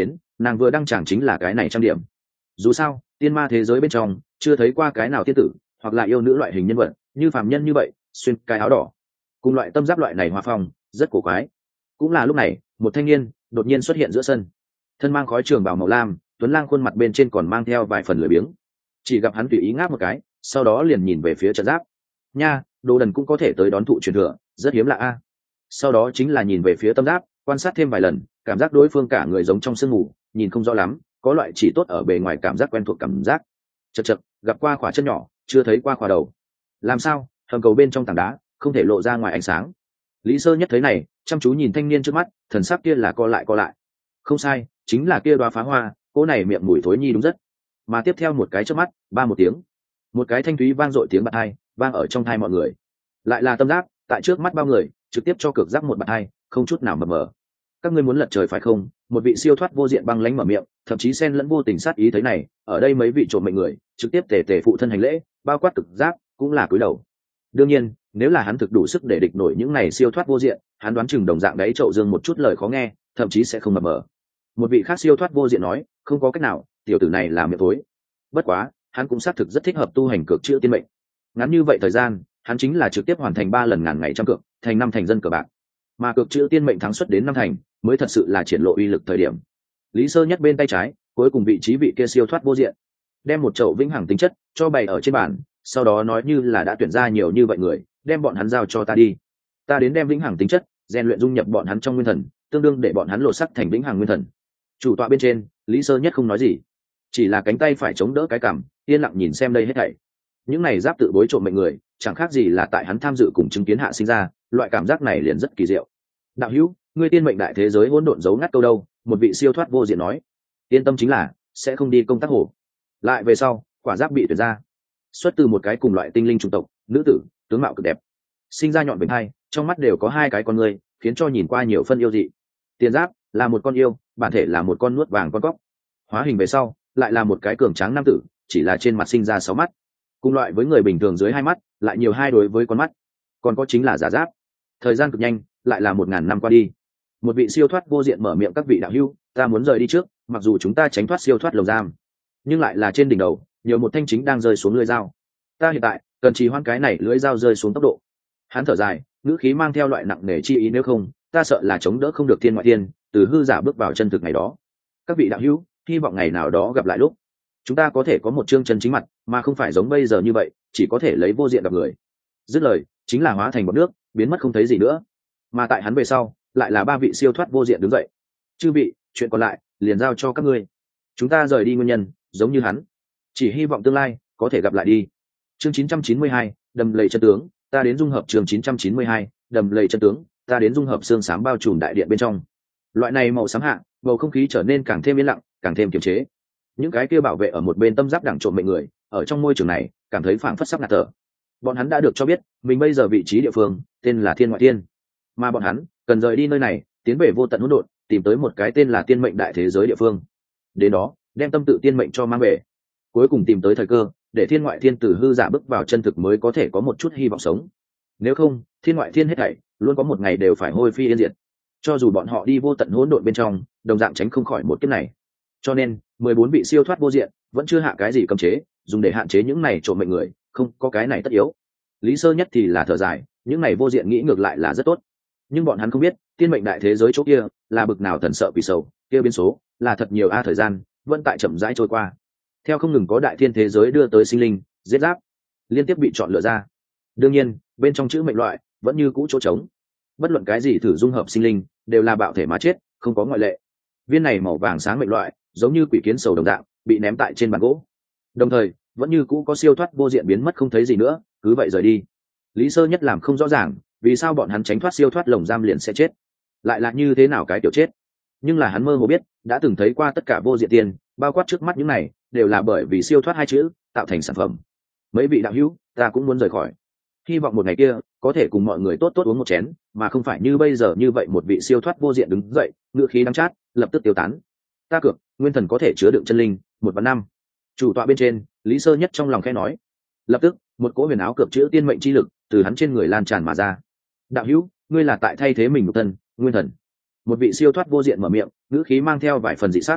nàng vừa đăng tràng chính là cái này trang điểm. Dù sao tiên ma thế giới bên trong chưa thấy qua cái nào tiên tử hoặc là yêu nữ loại hình nhân vật như phàm nhân như vậy xuyên cái áo đỏ cùng loại tâm giáp loại này hoa phong rất cổ quái. Cũng là lúc này một thanh niên đột nhiên xuất hiện giữa sân, thân mang khói trường bào màu lam, tuấn lang khuôn mặt bên trên còn mang theo vài phần lười biếng. Chỉ gặp hắn tùy ý ngáp một cái, sau đó liền nhìn về phía trận giáp. Nha, đồ đần cũng có thể tới đón thụ truyền thừa, rất hiếm lạ a. Sau đó chính là nhìn về phía tâm giáp, quan sát thêm vài lần, cảm giác đối phương cả người giống trong sương mù, nhìn không rõ lắm, có loại chỉ tốt ở bề ngoài cảm giác quen thuộc cảm giác. Chậc chậc, gặp qua khỏa chân nhỏ, chưa thấy qua khỏa đầu. Làm sao? Hầm cầu bên trong tảng đá, không thể lộ ra ngoài ánh sáng. Lý Sơ Nhất thấy này, chăm chú nhìn thanh niên trước mắt, thần sắc kia là co lại co lại. Không sai, chính là kia đoá phá hoa, cô này miệng mùi thối nhi đúng rất. Mà tiếp theo một cái trước mắt, ba một tiếng, một cái thanh thúy vang dội tiếng bạt hai, vang ở trong tai mọi người. Lại là tâm giáp, tại trước mắt bao người, trực tiếp cho cược giáp một bạt hai, không chút nào mờ mờ. Các ngươi muốn lật trời phải không? Một vị siêu thoát vô diện băng lãnh mở miệng, thậm chí xen lẫn vô tình sát ý thấy này, ở đây mấy vị trộm mệnh người, trực tiếp tề tề phụ thân hành lễ, bao quát cực giáp, cũng là cúi đầu. Đương nhiên, nếu là hắn thực đủ sức để địch nổi những này siêu thoát vô diện, hắn đoán chừng đồng dạng đấy trậu dương một chút lời khó nghe, thậm chí sẽ không mập mờ. Một vị khác siêu thoát vô diện nói, không có cách nào, tiểu tử này là miệng tối. Bất quá, hắn cũng xác thực rất thích hợp tu hành cực chữa tiên mệnh. Ngắn như vậy thời gian, hắn chính là trực tiếp hoàn thành ba lần ngàn ngày trăm cược, thành năm thành dân cờ bạc. Mà cực chữa tiên mệnh thắng suất đến năm thành, mới thật sự là triển lộ uy lực thời điểm. Lý Sơ Nhất bên tay trái, cuối cùng vị trí vị kia siêu thoát vô diện, đem một chậu vĩnh hằng tính chất cho bày ở trên bàn, sau đó nói như là đã tuyển ra nhiều như vậy người, đem bọn hắn giao cho ta đi. Ta đến đem vĩnh hằng tính chất rèn luyện dung nhập bọn hắn trong nguyên thần, tương đương để bọn hắn lộ sắc thành vĩnh hằng nguyên thần. Chủ tọa bên trên, Lý Sơ Nhất không nói gì, chỉ là cánh tay phải chống đỡ cái cằm, yên lặng nhìn xem đây hết thảy. Những này giáp tự bối trộm mệnh người, chẳng khác gì là tại hắn tham dự cùng chứng kiến hạ sinh ra, loại cảm giác này liền rất kỳ diệu. Đạo hữu, ngươi tiên mệnh đại thế giới hỗn độn giấu ngắt câu đâu? Một vị siêu thoát vô diện nói. Yên tâm chính là sẽ không đi công tác hồ. Lại về sau, quả giáp bị tuyển ra, xuất từ một cái cùng loại tinh linh chủng tộc, nữ tử, tướng mạo cực đẹp, sinh ra nhọn vành hai, trong mắt đều có hai cái con người, khiến cho nhìn qua nhiều phân yêu dị. Tiền giáp là một con yêu, bản thể là một con nuốt vàng con cóc, hóa hình về sau lại là một cái cường tráng nam tử, chỉ là trên mặt sinh ra sáu mắt, cùng loại với người bình thường dưới hai mắt, lại nhiều hai đối với con mắt. Còn có chính là giả giáp. Thời gian cực nhanh, lại là một ngàn năm qua đi. Một vị siêu thoát vô diện mở miệng, các vị đạo hữu, ta muốn rời đi trước, mặc dù chúng ta tránh thoát siêu thoát lồng giam, nhưng lại là trên đỉnh đầu nhiều một thanh chính đang rơi xuống lưỡi dao. Ta hiện tại cần trì hoãn cái này lưỡi dao rơi xuống tốc độ. Hắn thở dài, ngữ khí mang theo loại nặng nề chi ý, nếu không ta sợ là chống đỡ không được thiên ngoại thiên, từ hư giả bước vào chân thực ngày đó. Các vị đạo hữu, hy vọng ngày nào đó gặp lại lúc chúng ta có thể có một chương chân chính mặt, mà không phải giống bây giờ như vậy chỉ có thể lấy vô diện gặp người. Dứt lời chính là hóa thành bọt nước, biến mất không thấy gì nữa. Mà tại hắn về sau lại là ba vị siêu thoát vô diện đứng dậy. Chư vị, chuyện còn lại liền giao cho các ngươi. Chúng ta rời đi nguyên nhân giống như hắn, chỉ hy vọng tương lai có thể gặp lại đi. Chương chín trăm chín mươi hai, đầm lầy chân tướng, ta đến dung hợp. Chương chín trăm chín mươi hai, đầm lầy chân tướng, ta đến dung hợp xương xám bao trùm đại điện bên trong. Loại này màu xám hạ, bầu không khí trở nên càng thêm yên lặng, càng thêm kiềm chế. Những cái kia bảo vệ ở một bên tâm giáp đảng trộm mệnh người, ở trong môi trường này cảm thấy phảng phất sắp ngạt thở. Bọn hắn đã được cho biết mình bây giờ vị trí địa phương tên là thiên ngoại thiên, mà bọn hắn cần rời đi nơi này, tiến về vô tận hỗn độn, tìm tới một cái tên là tiên mệnh đại thế giới địa phương. Đến đó đem tâm tự tiên mệnh cho mang về, cuối cùng tìm tới thời cơ để thiên ngoại thiên từ hư giả bước vào chân thực, mới có thể có một chút hy vọng sống. Nếu không, thiên ngoại thiên hết thảy luôn có một ngày đều phải hôi phi yên diệt. Cho dù bọn họ đi vô tận hỗn độn bên trong, đồng dạng tránh không khỏi một kiếp này. Cho nên mười bốn vị siêu thoát vô diện vẫn chưa hạ cái gì cấm chế dùng để hạn chế những này trộm mệnh người, không có cái này tất yếu. Lý Sơ Nhất thì là thở dài, những này vô diện nghĩ ngược lại là rất tốt, nhưng bọn hắn không biết tiên mệnh đại thế giới chỗ kia là bực nào thần sợ quỷ sầu, kia biến số là thật nhiều a. Thời gian vẫn tại chậm rãi trôi qua, theo không ngừng có đại thiên thế giới đưa tới sinh linh giết giáp liên tiếp bị chọn lựa ra. Đương nhiên bên trong chữ mệnh loại vẫn như cũ chỗ trống, bất luận cái gì thử dung hợp sinh linh đều là bạo thể mà chết, không có ngoại lệ. Viên này màu vàng sáng mệnh loại giống như quỷ kiến sầu đồng dạng bị ném tại trên bàn gỗ, đồng thời vẫn như cũ có siêu thoát vô diện biến mất không thấy gì nữa, cứ vậy rời đi. Lý Sơ Nhất làm không rõ ràng vì sao bọn hắn tránh thoát siêu thoát lồng giam liền sẽ chết, lại là như thế nào cái kiểu chết. Nhưng là hắn mơ hồ biết đã từng thấy qua tất cả vô diện tiền, bao quát trước mắt những này đều là bởi vì siêu thoát hai chữ tạo thành sản phẩm. Mấy vị đạo hữu, ta cũng muốn rời khỏi, hy vọng một ngày kia có thể cùng mọi người tốt tốt uống một chén, mà không phải như bây giờ như vậy. Một vị siêu thoát vô diện đứng dậy, ngữ khí đắng chát, lập tức tiêu tán. Ta cược nguyên thần có thể chứa đựng chân linh một vạn năm. Chủ tọa bên trên, Lý Sơ Nhất trong lòng khẽ nói. Lập tức một cỗ huyền áo cược chữ tiên mệnh chi lực từ hắn trên người lan tràn mà ra. Đạo hữu, ngươi là tại thay thế mình một thân nguyên thần. Một vị siêu thoát vô diện mở miệng, ngữ khí mang theo vài phần dị sắc.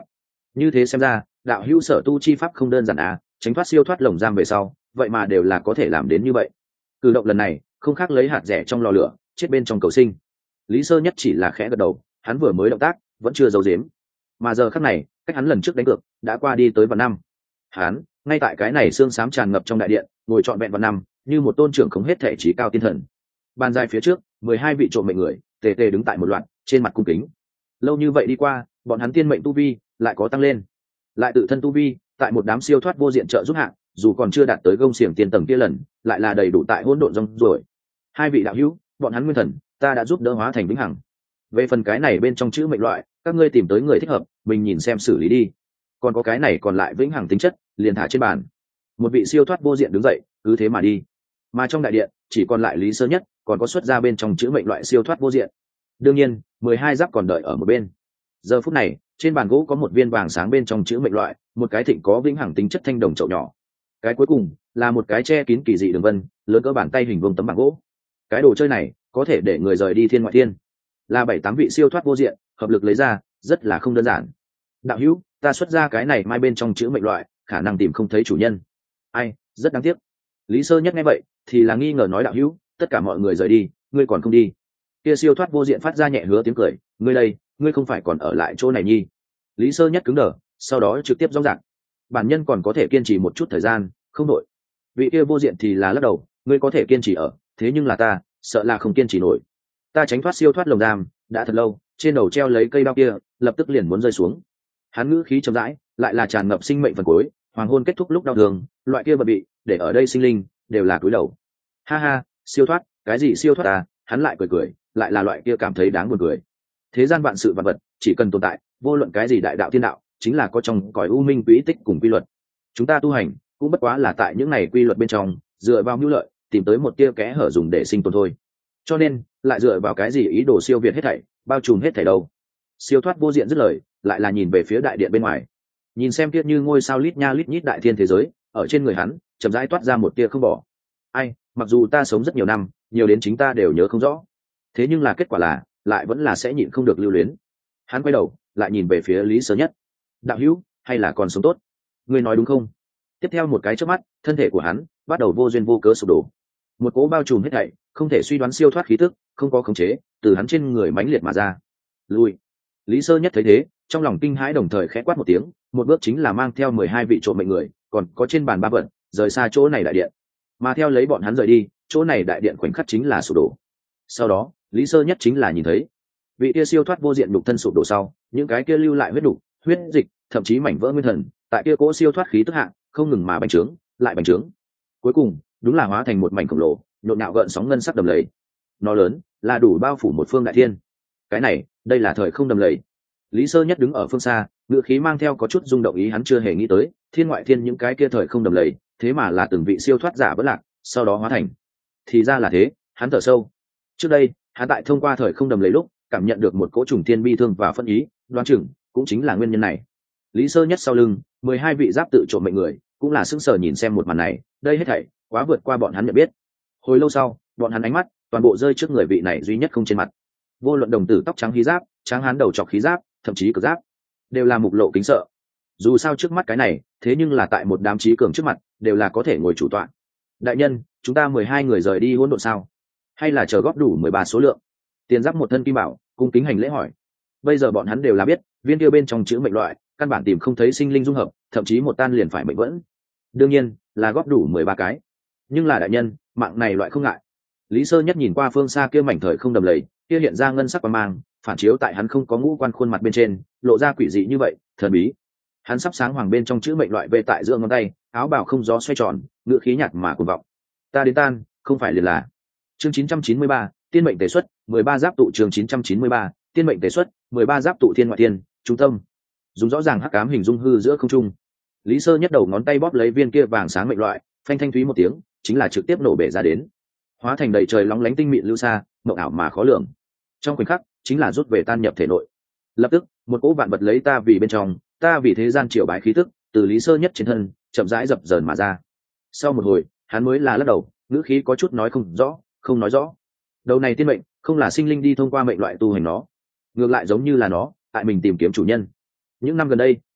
Như thế xem ra đạo hữu sở tu chi pháp không đơn giản à, tránh thoát siêu thoát lồng giam về sau vậy mà đều là có thể làm đến như vậy. Cử động lần này không khác lấy hạt rẻ trong lò lửa chết bên trong cầu sinh. Lý Sơ Nhất chỉ là khẽ gật đầu, hắn vừa mới động tác vẫn chưa giấu giếm, mà giờ khắc này cách hắn lần trước đánh cược đã qua đi tới vạn năm. Hắn ngay tại cái này xương xám tràn ngập trong đại điện ngồi trọn vẹn vạn năm, như một tôn trưởng không hết thể trí cao tiên thần. Bàn dài phía trước mười hai vị trộm mệnh người tề tề đứng tại một loạt, trên mặt cung kính. Lâu như vậy đi qua, bọn hắn tiên mệnh tu vi lại có tăng lên, lại tự thân tu vi tại một đám siêu thoát vô diện trợ giúp hạng, dù còn chưa đạt tới gông xiềng tiên tầng kia lần, lại là đầy đủ tại hỗn độn rong rồi. Hai vị đạo hữu, bọn hắn nguyên thần ta đã giúp đỡ hóa thành vĩnh hằng. Về phần cái này bên trong chữ mệnh loại, các ngươi tìm tới người thích hợp mình nhìn xem xử lý đi. Còn có cái này còn lại vĩnh hằng tính chất, liền thả trên bàn. Một vị siêu thoát vô diện đứng dậy, cứ thế mà đi. Mà trong đại điện chỉ còn lại Lý Sơ Nhất, còn có xuất ra bên trong chữ mệnh loại siêu thoát vô diện. Đương nhiên mười hai giáp còn đợi ở một bên. Giờ phút này trên bàn gỗ có một viên vàng sáng bên trong chữ mệnh loại, một cái thịnh có vĩnh hằng tính chất thanh đồng chậu nhỏ. Cái cuối cùng là một cái che kín kỳ dị đường vân lớn cỡ bàn tay hình vuông tấm bảng gỗ. Cái đồ chơi này có thể để người rời đi thiên ngoại thiên, là bảy tám vị siêu thoát vô diện hợp lực lấy ra, rất là không đơn giản. Đạo hữu, ta xuất ra cái này mai bên trong chữ mệnh loại khả năng tìm không thấy chủ nhân. Ai, rất đáng tiếc. Lý Sơ Nhất nghe vậy thì là nghi ngờ nói, đạo hữu, tất cả mọi người rời đi, ngươi còn không đi? Kia siêu thoát vô diện phát ra nhẹ hứa tiếng cười, ngươi đây, ngươi không phải còn ở lại chỗ này nhi? Lý Sơ Nhất cứng đờ, sau đó trực tiếp rõ ràng, bản nhân còn có thể kiên trì một chút thời gian, không nổi. Vị kia vô diện thì là lắc đầu, ngươi có thể kiên trì ở, thế nhưng là ta sợ là không kiên trì nổi. Ta tránh thoát siêu thoát lồng giam đã thật lâu, trên đầu treo lấy cây đao kia lập tức liền muốn rơi xuống. Hắn ngữ khí chậm rãi, lại là tràn ngập sinh mệnh phần cuối, hoàng hôn kết thúc lúc đau thương, loại kia vật bị để ở đây sinh linh đều là cúi đầu. Ha ha, siêu thoát, cái gì siêu thoát à? Hắn lại cười cười, lại là loại kia cảm thấy đáng buồn cười. Thế gian vạn sự vạn vật chỉ cần tồn tại, vô luận cái gì đại đạo thiên đạo, chính là có trong cõi u minh quỹ tích cùng quy luật. Chúng ta tu hành cũng bất quá là tại những này quy luật bên trong, dựa vào mưu lợi tìm tới một tia kẽ hở dùng để sinh tồn thôi. Cho nên lại dựa vào cái gì ý đồ siêu việt hết thảy, bao trùm hết thảy đâu? Siêu thoát vô diện dứt lời, lại là nhìn về phía đại điện bên ngoài, nhìn xem tiết như ngôi sao lít nha lít nhít đại thiên thế giới, ở trên người hắn chậm rãi toát ra một tia không bỏ. Ai, mặc dù ta sống rất nhiều năm, nhiều đến chính ta đều nhớ không rõ, thế nhưng là kết quả là lại vẫn là sẽ nhịn không được lưu luyến. Hắn quay đầu lại nhìn về phía Lý Sơ Nhất, đạo hữu, hay là còn sống tốt, ngươi nói đúng không? Tiếp theo một cái chớp mắt, thân thể của hắn bắt đầu vô duyên vô cớ sụp đổ, một cỗ bao trùm hết thảy không thể suy đoán siêu thoát khí tức không có khống chế từ hắn trên người mãnh liệt mà ra. Lui. Lý Sơ Nhất thấy thế, trong lòng kinh hãi, đồng thời khẽ quát một tiếng, một bước chính là mang theo mười hai vị trộm mệnh người còn có trên bàn ba vận rời xa chỗ này đại điện. Mà theo lấy bọn hắn rời đi, chỗ này đại điện khoảnh khắc chính là sụp đổ. Sau đó Lý Sơ Nhất chính là nhìn thấy vị kia siêu thoát vô diện đục thân sụp đổ sau, những cái kia lưu lại huyết đục, huyết dịch, thậm chí mảnh vỡ nguyên thần, tại kia cỗ siêu thoát khí tức hạ không ngừng mà bành trướng, lại bành trướng, cuối cùng đúng là hóa thành một mảnh khổng lồ nhộn nhạo gợn sóng ngân sắc đầm lầy. Nó lớn là đủ bao phủ một phương đại thiên. Cái này đây là thời không đầm lầy. Lý Sơ Nhất đứng ở phương xa, ngựa khí mang theo có chút rung động, ý hắn chưa hề nghĩ tới thiên ngoại thiên những cái kia thời không đầm lầy thế mà là từng vị siêu thoát giả bất lạc sau đó hóa thành. Thì ra là thế. Hắn thở sâu. Trước đây hắn tại thông qua thời không đầm lầy lúc cảm nhận được một cỗ trùng thiên bi thương và phân ý, đoán chừng cũng chính là nguyên nhân này. Lý Sơ Nhất sau lưng mười hai vị giáp tự trộm mệnh người cũng là sững sờ nhìn xem một màn này, đây hết thảy quá vượt qua bọn hắn nhận biết. Hồi lâu sau, bọn hắn ánh mắt toàn bộ rơi trước người vị này duy nhất không trên mặt. Vô luận đồng tử tóc trắng khí giáp, trắng hán đầu trọc khí giáp, thậm chí cực giáp, đều là mục lộ kính sợ. Dù sao trước mắt cái này, thế nhưng là tại một đám trí cường trước mặt, đều là có thể ngồi chủ tọa. Đại nhân, chúng ta mười hai người rời đi hỗn độn sao? Hay là chờ góp đủ mười ba số lượng? Tiền giáp một thân kim bảo, cung kính hành lễ hỏi. Bây giờ bọn hắn đều là biết, viên kia bên trong chữ mệnh loại, căn bản tìm không thấy sinh linh dung hợp, thậm chí một tan liền phải mệnh vẫn. Đương nhiên là góp đủ mười ba cái. Nhưng là đại nhân, mạng này loại không ngại. Lý Sơ Nhất nhìn qua phương xa kia mảnh thời không đầm lầy, kia hiện ra ngân sắc quang mang, phản chiếu tại hắn không có ngũ quan khuôn mặt bên trên, lộ ra quỷ dị như vậy, thần bí. Hắn sắp sáng hoàng bên trong chữ mệnh loại về tại giữa ngón tay, áo bào không gió xoay tròn, ngữ khí nhạt mà cuồng vọng. Ta đến tan, không phải liền là. Chương chín trăm chín mươi ba, tiên mệnh tề xuất, mười ba giáp tụ. Chương chín trăm chín mươi ba, tiên mệnh tề xuất, mười ba giáp tụ thiên ngoại thiên, trung tâm. Dùng rõ ràng hắc ám hình dung hư giữa không trung. Lý Sơ Nhất đầu ngón tay bóp lấy viên kia vàng sáng mệnh loại, phanh thanh thúy một tiếng, chính là trực tiếp nổ bể ra đến, hóa thành đầy trời lóng lánh tinh mịn lưu xa, mộng ảo mà khó lường. Trong khoảnh khắc chính là rút về tan nhập thể nội. Lập tức một cỗ vạn vật lấy ta vì bên trong, ta vì thế gian triều bái khí tức từ Lý Sơ Nhất trên thân chậm rãi dập dờn mà ra. Sau một hồi hắn mới là lắc đầu, ngữ khí có chút nói không rõ, không nói rõ. Đầu này tiên mệnh không là sinh linh đi thông qua mệnh loại tu hành nó, ngược lại giống như là nó tại mình tìm kiếm chủ nhân. Những năm gần đây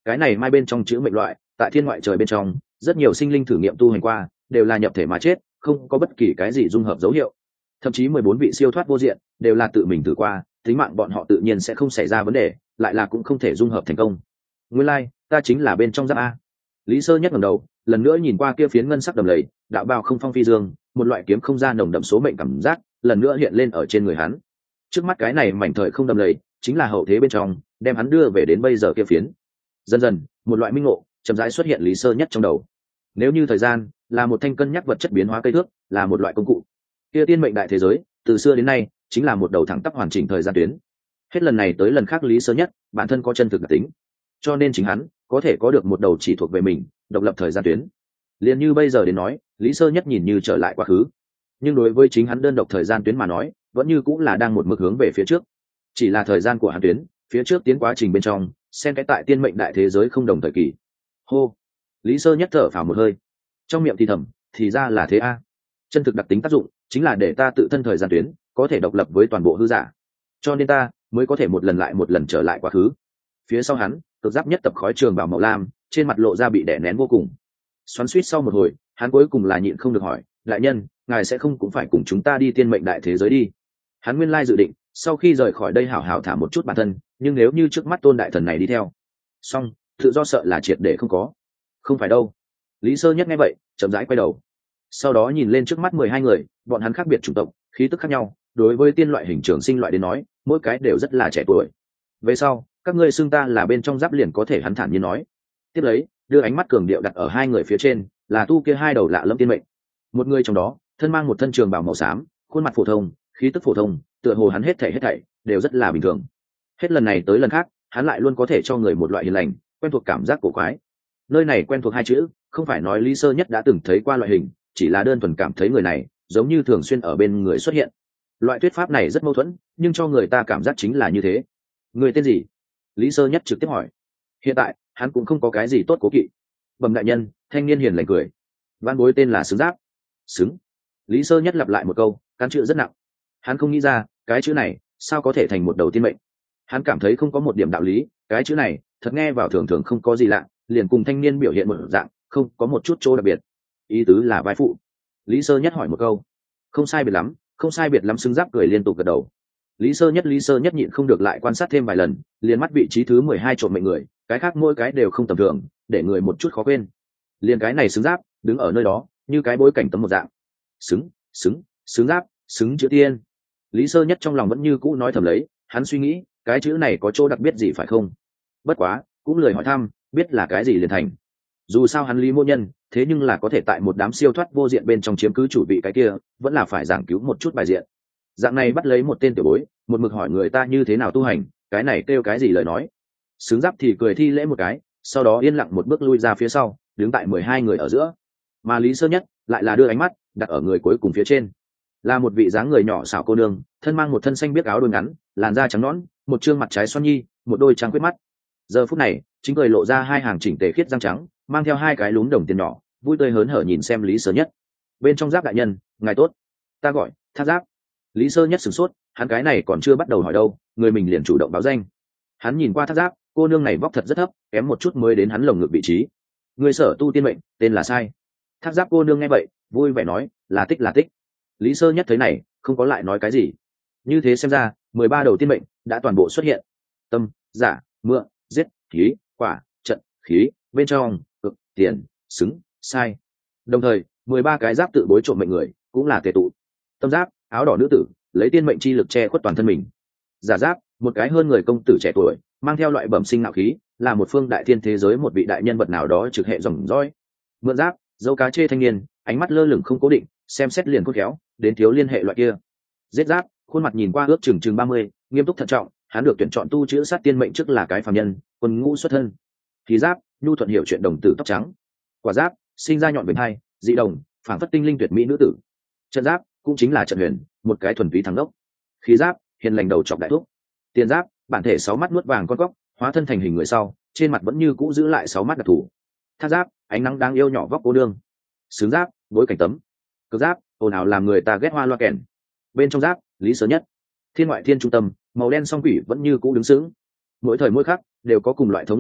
cái này mai bên trong chữ mệnh loại tại thiên ngoại trời bên trong rất nhiều sinh linh thử nghiệm tu hành qua đều là nhập thể mà chết, không có bất kỳ cái gì dung hợp dấu hiệu. Thậm chí mười bốn vị siêu thoát vô diện đều là tự mình thử qua, tính mạng bọn họ tự nhiên sẽ không xảy ra vấn đề, lại là cũng không thể dung hợp thành công. Nguyên lai, like, ta chính là bên trong giáp a. Lý Sơ Nhất ngẩng đầu, lần nữa nhìn qua kia phiến ngân sắc đầm lầy, đạo bào không phong phi dương, một loại kiếm không gian nồng đậm số mệnh cảm giác, lần nữa hiện lên ở trên người hắn. Trước mắt cái này mảnh thời không đầm lầy, chính là hậu thế bên trong, đem hắn đưa về đến bây giờ kia phiến. Dần dần, một loại minh ngộ chậm rãi xuất hiện Lý Sơ Nhất trong đầu. Nếu như thời gian là một thanh cân nhắc vật chất biến hóa cây thước, là một loại công cụ, kia tiên mệnh đại thế giới, từ xưa đến nay, chính là một đầu thẳng tắp hoàn chỉnh thời gian tuyến. Hết lần này tới lần khác Lý Sơ Nhất, bản thân có chân thực đặc tính, cho nên chính hắn có thể có được một đầu chỉ thuộc về mình, độc lập thời gian tuyến. Liên như bây giờ đến nói, Lý Sơ Nhất nhìn như trở lại quá khứ, nhưng đối với chính hắn đơn độc thời gian tuyến mà nói, vẫn như cũng là đang một mực hướng về phía trước. Chỉ là thời gian của hắn tuyến, phía trước tiến quá trình bên trong, xem cái tại tiên mệnh đại thế giới không đồng thời kỳ. Hô, Lý Sơ Nhất thở phào một hơi, trong miệng thì thầm, thì ra là thế a. Chân thực đặc tính tác dụng chính là để ta tự thân thời gian tuyến có thể độc lập với toàn bộ hư giả, cho nên ta mới có thể một lần lại một lần trở lại quá khứ. Phía sau hắn, cực giáp nhất tập khói trường bảo màu lam, trên mặt lộ ra bị đè nén vô cùng. Xoắn xuýt sau một hồi, hắn cuối cùng là nhịn không được hỏi, đại nhân, ngài sẽ không cũng phải cùng chúng ta đi tiên mệnh đại thế giới đi? Hắn nguyên lai dự định sau khi rời khỏi đây hảo hảo thả một chút bản thân, nhưng nếu như trước mắt tôn đại thần này đi theo, xong tự do sợ là triệt để không có. Không phải đâu. Lý Sơ Nhất nghe vậy chậm rãi quay đầu, sau đó nhìn lên trước mắt mười hai người, bọn hắn khác biệt chủng tộc, khí tức khác nhau, đối với tiên loại hình trường sinh loại đến nói, mỗi cái đều rất là trẻ tuổi. Về sau, các ngươi xưng ta là bên trong giáp liền có thể, hắn thản nhiên nói. Tiếp lấy, đưa ánh mắt cường điệu đặt ở hai người phía trên, là tu kia hai đầu lạ lẫm tiên mệnh. Một người trong đó, thân mang một thân trường bào màu xám, khuôn mặt phổ thông, khí tức phổ thông, tựa hồ hắn hết thảy hết thảy đều rất là bình thường. Hết lần này tới lần khác, hắn lại luôn có thể cho người một loại hiền lành, quen thuộc cảm giác cổ quái. Nơi này quen thuộc hai chữ, không phải nói Lý Sơ Nhất đã từng thấy qua loại hình, chỉ là đơn thuần cảm thấy người này giống như thường xuyên ở bên người xuất hiện. Loại thuyết pháp này rất mâu thuẫn, nhưng cho người ta cảm giác chính là như thế. Người tên gì? Lý Sơ Nhất trực tiếp hỏi. Hiện tại hắn cũng không có cái gì tốt cố kỵ. Bẩm đại nhân, thanh niên hiền lành cười. Văn bối tên là Xứng Giáp. Xứng. Lý Sơ Nhất lặp lại một câu, cán chữ rất nặng. Hắn không nghĩ ra cái chữ này sao có thể thành một đầu tiên mệnh. Hắn cảm thấy không có một điểm đạo lý, cái chữ này thật nghe vào thường thường không có gì lạ, liền cùng thanh niên biểu hiện một dạng, không có một chút chỗ đặc biệt. Ý tứ là vai phụ. Lý Sơ Nhất hỏi một câu. Không sai biệt lắm, không sai biệt lắm. Xứng Giáp cười liên tục gật đầu. Lý Sơ Nhất Lý Sơ Nhất nhịn không được lại quan sát thêm vài lần, liền mắt vị trí thứ mười hai trộm mệnh người, cái khác mỗi cái đều không tầm thường, để người một chút khó quên. Liền cái này Xứng Giáp đứng ở nơi đó, như cái bối cảnh tấm một dạng. Xứng, xứng, Xứng Giáp, xứng chữ tiên. Lý Sơ Nhất trong lòng vẫn như cũ nói thầm lấy, hắn suy nghĩ, cái chữ này có chỗ đặc biệt gì phải không? Bất quá, cũng lười hỏi thăm, biết là cái gì liền thành. Dù sao hắn Lý Mô Nhân, thế nhưng là có thể tại một đám siêu thoát vô diện bên trong chiếm cứ chủ vị cái kia, vẫn là phải giảng cứu một chút bài diện. Dạng này bắt lấy một tên tiểu bối, một mực hỏi người ta như thế nào tu hành, cái này kêu cái gì lời nói. Xứng Giáp thì cười thi lễ một cái, sau đó yên lặng một bước lui ra phía sau, đứng tại mười hai người ở giữa. Mà Lý Sơ Nhất lại là đưa ánh mắt đặt ở người cuối cùng phía trên, là một vị dáng người nhỏ xảo cô nương, thân mang một thân xanh biếc áo đôi ngắn, làn da trắng nõn, một trương mặt trái xoăn nhi, một đôi trắng quyết mắt. Giờ phút này, chính cười lộ ra hai hàng chỉnh tề khiết răng trắng, mang theo hai cái lúm đồng tiền nhỏ, vui tươi hớn hở nhìn xem Lý Sơ Nhất. Bên trong Giáp đại nhân, ngài tốt, ta gọi Thác Giáp. Lý Sơ Nhất sửng sốt, hắn cái này còn chưa bắt đầu hỏi đâu, người mình liền chủ động báo danh. Hắn nhìn qua Thác Giáp, cô nương này vóc thật rất thấp, kém một chút mới đến hắn lồng ngực vị trí. Người sở tu tiên mệnh, tên là sai. Thác Giáp cô nương nghe vậy, vui vẻ nói, là Tích là Tích. Lý Sơ Nhất thấy này, không có lại nói cái gì. Như thế xem ra, mười ba đầu tiên mệnh đã toàn bộ xuất hiện. Tâm, giả, mượn, giết, khí, quả, trận, khí, bên trong, cực, tiền, xứng, sai. Đồng thời, mười ba cái giáp tự bối trộm mệnh người cũng là tề tụ. Tâm Giáp, áo đỏ nữ tử, lấy tiên mệnh chi lực che khuất toàn thân mình. Giả Giáp, một cái hơn người công tử trẻ tuổi, mang theo loại bẩm sinh nạo khí, là một phương đại thiên thế giới một vị đại nhân vật nào đó trực hệ dòng dõi. Mượn Giáp, dâu cá chê thanh niên, ánh mắt lơ lửng không cố định, xem xét liền khôn khéo, đến thiếu liên hệ loại kia. Giết Giáp, khuôn mặt nhìn qua ước chừng chừng ba mươi, nghiêm túc thận trọng, hắn được tuyển chọn tu chữ sát tiên mệnh trước là cái phàm nhân, quân ngũ xuất thân. Khí Giáp, nhu thuận hiểu chuyện đồng tử tóc trắng. Quả Giáp, sinh ra nhọn vành hai, dị đồng, phảng phất tinh linh tuyệt mỹ nữ tử. Trận Giáp, cũng chính là Trận Huyền, một cái thuần túy thắng đốc. Khí Giáp, hiền lành đầu chọc đại thúc. Tiền Giáp, bản thể sáu mắt nuốt vàng con cóc, hóa thân thành hình người sau, trên mặt vẫn như cũ giữ lại sáu mắt đặc thù. Thác Giáp, ánh nắng đáng yêu nhỏ vóc cô đương. Xứng Giáp, bối cảnh tấm. Cực Giáp, ồn ào làm người ta ghét hoa loa kèn. Bên trong Giáp, Lý Sơ Nhất. Thiên ngoại thiên trung tâm, màu đen song quỷ vẫn như cũ đứng sững. Mỗi thời mỗi khắc đều có cùng loại thống linh thể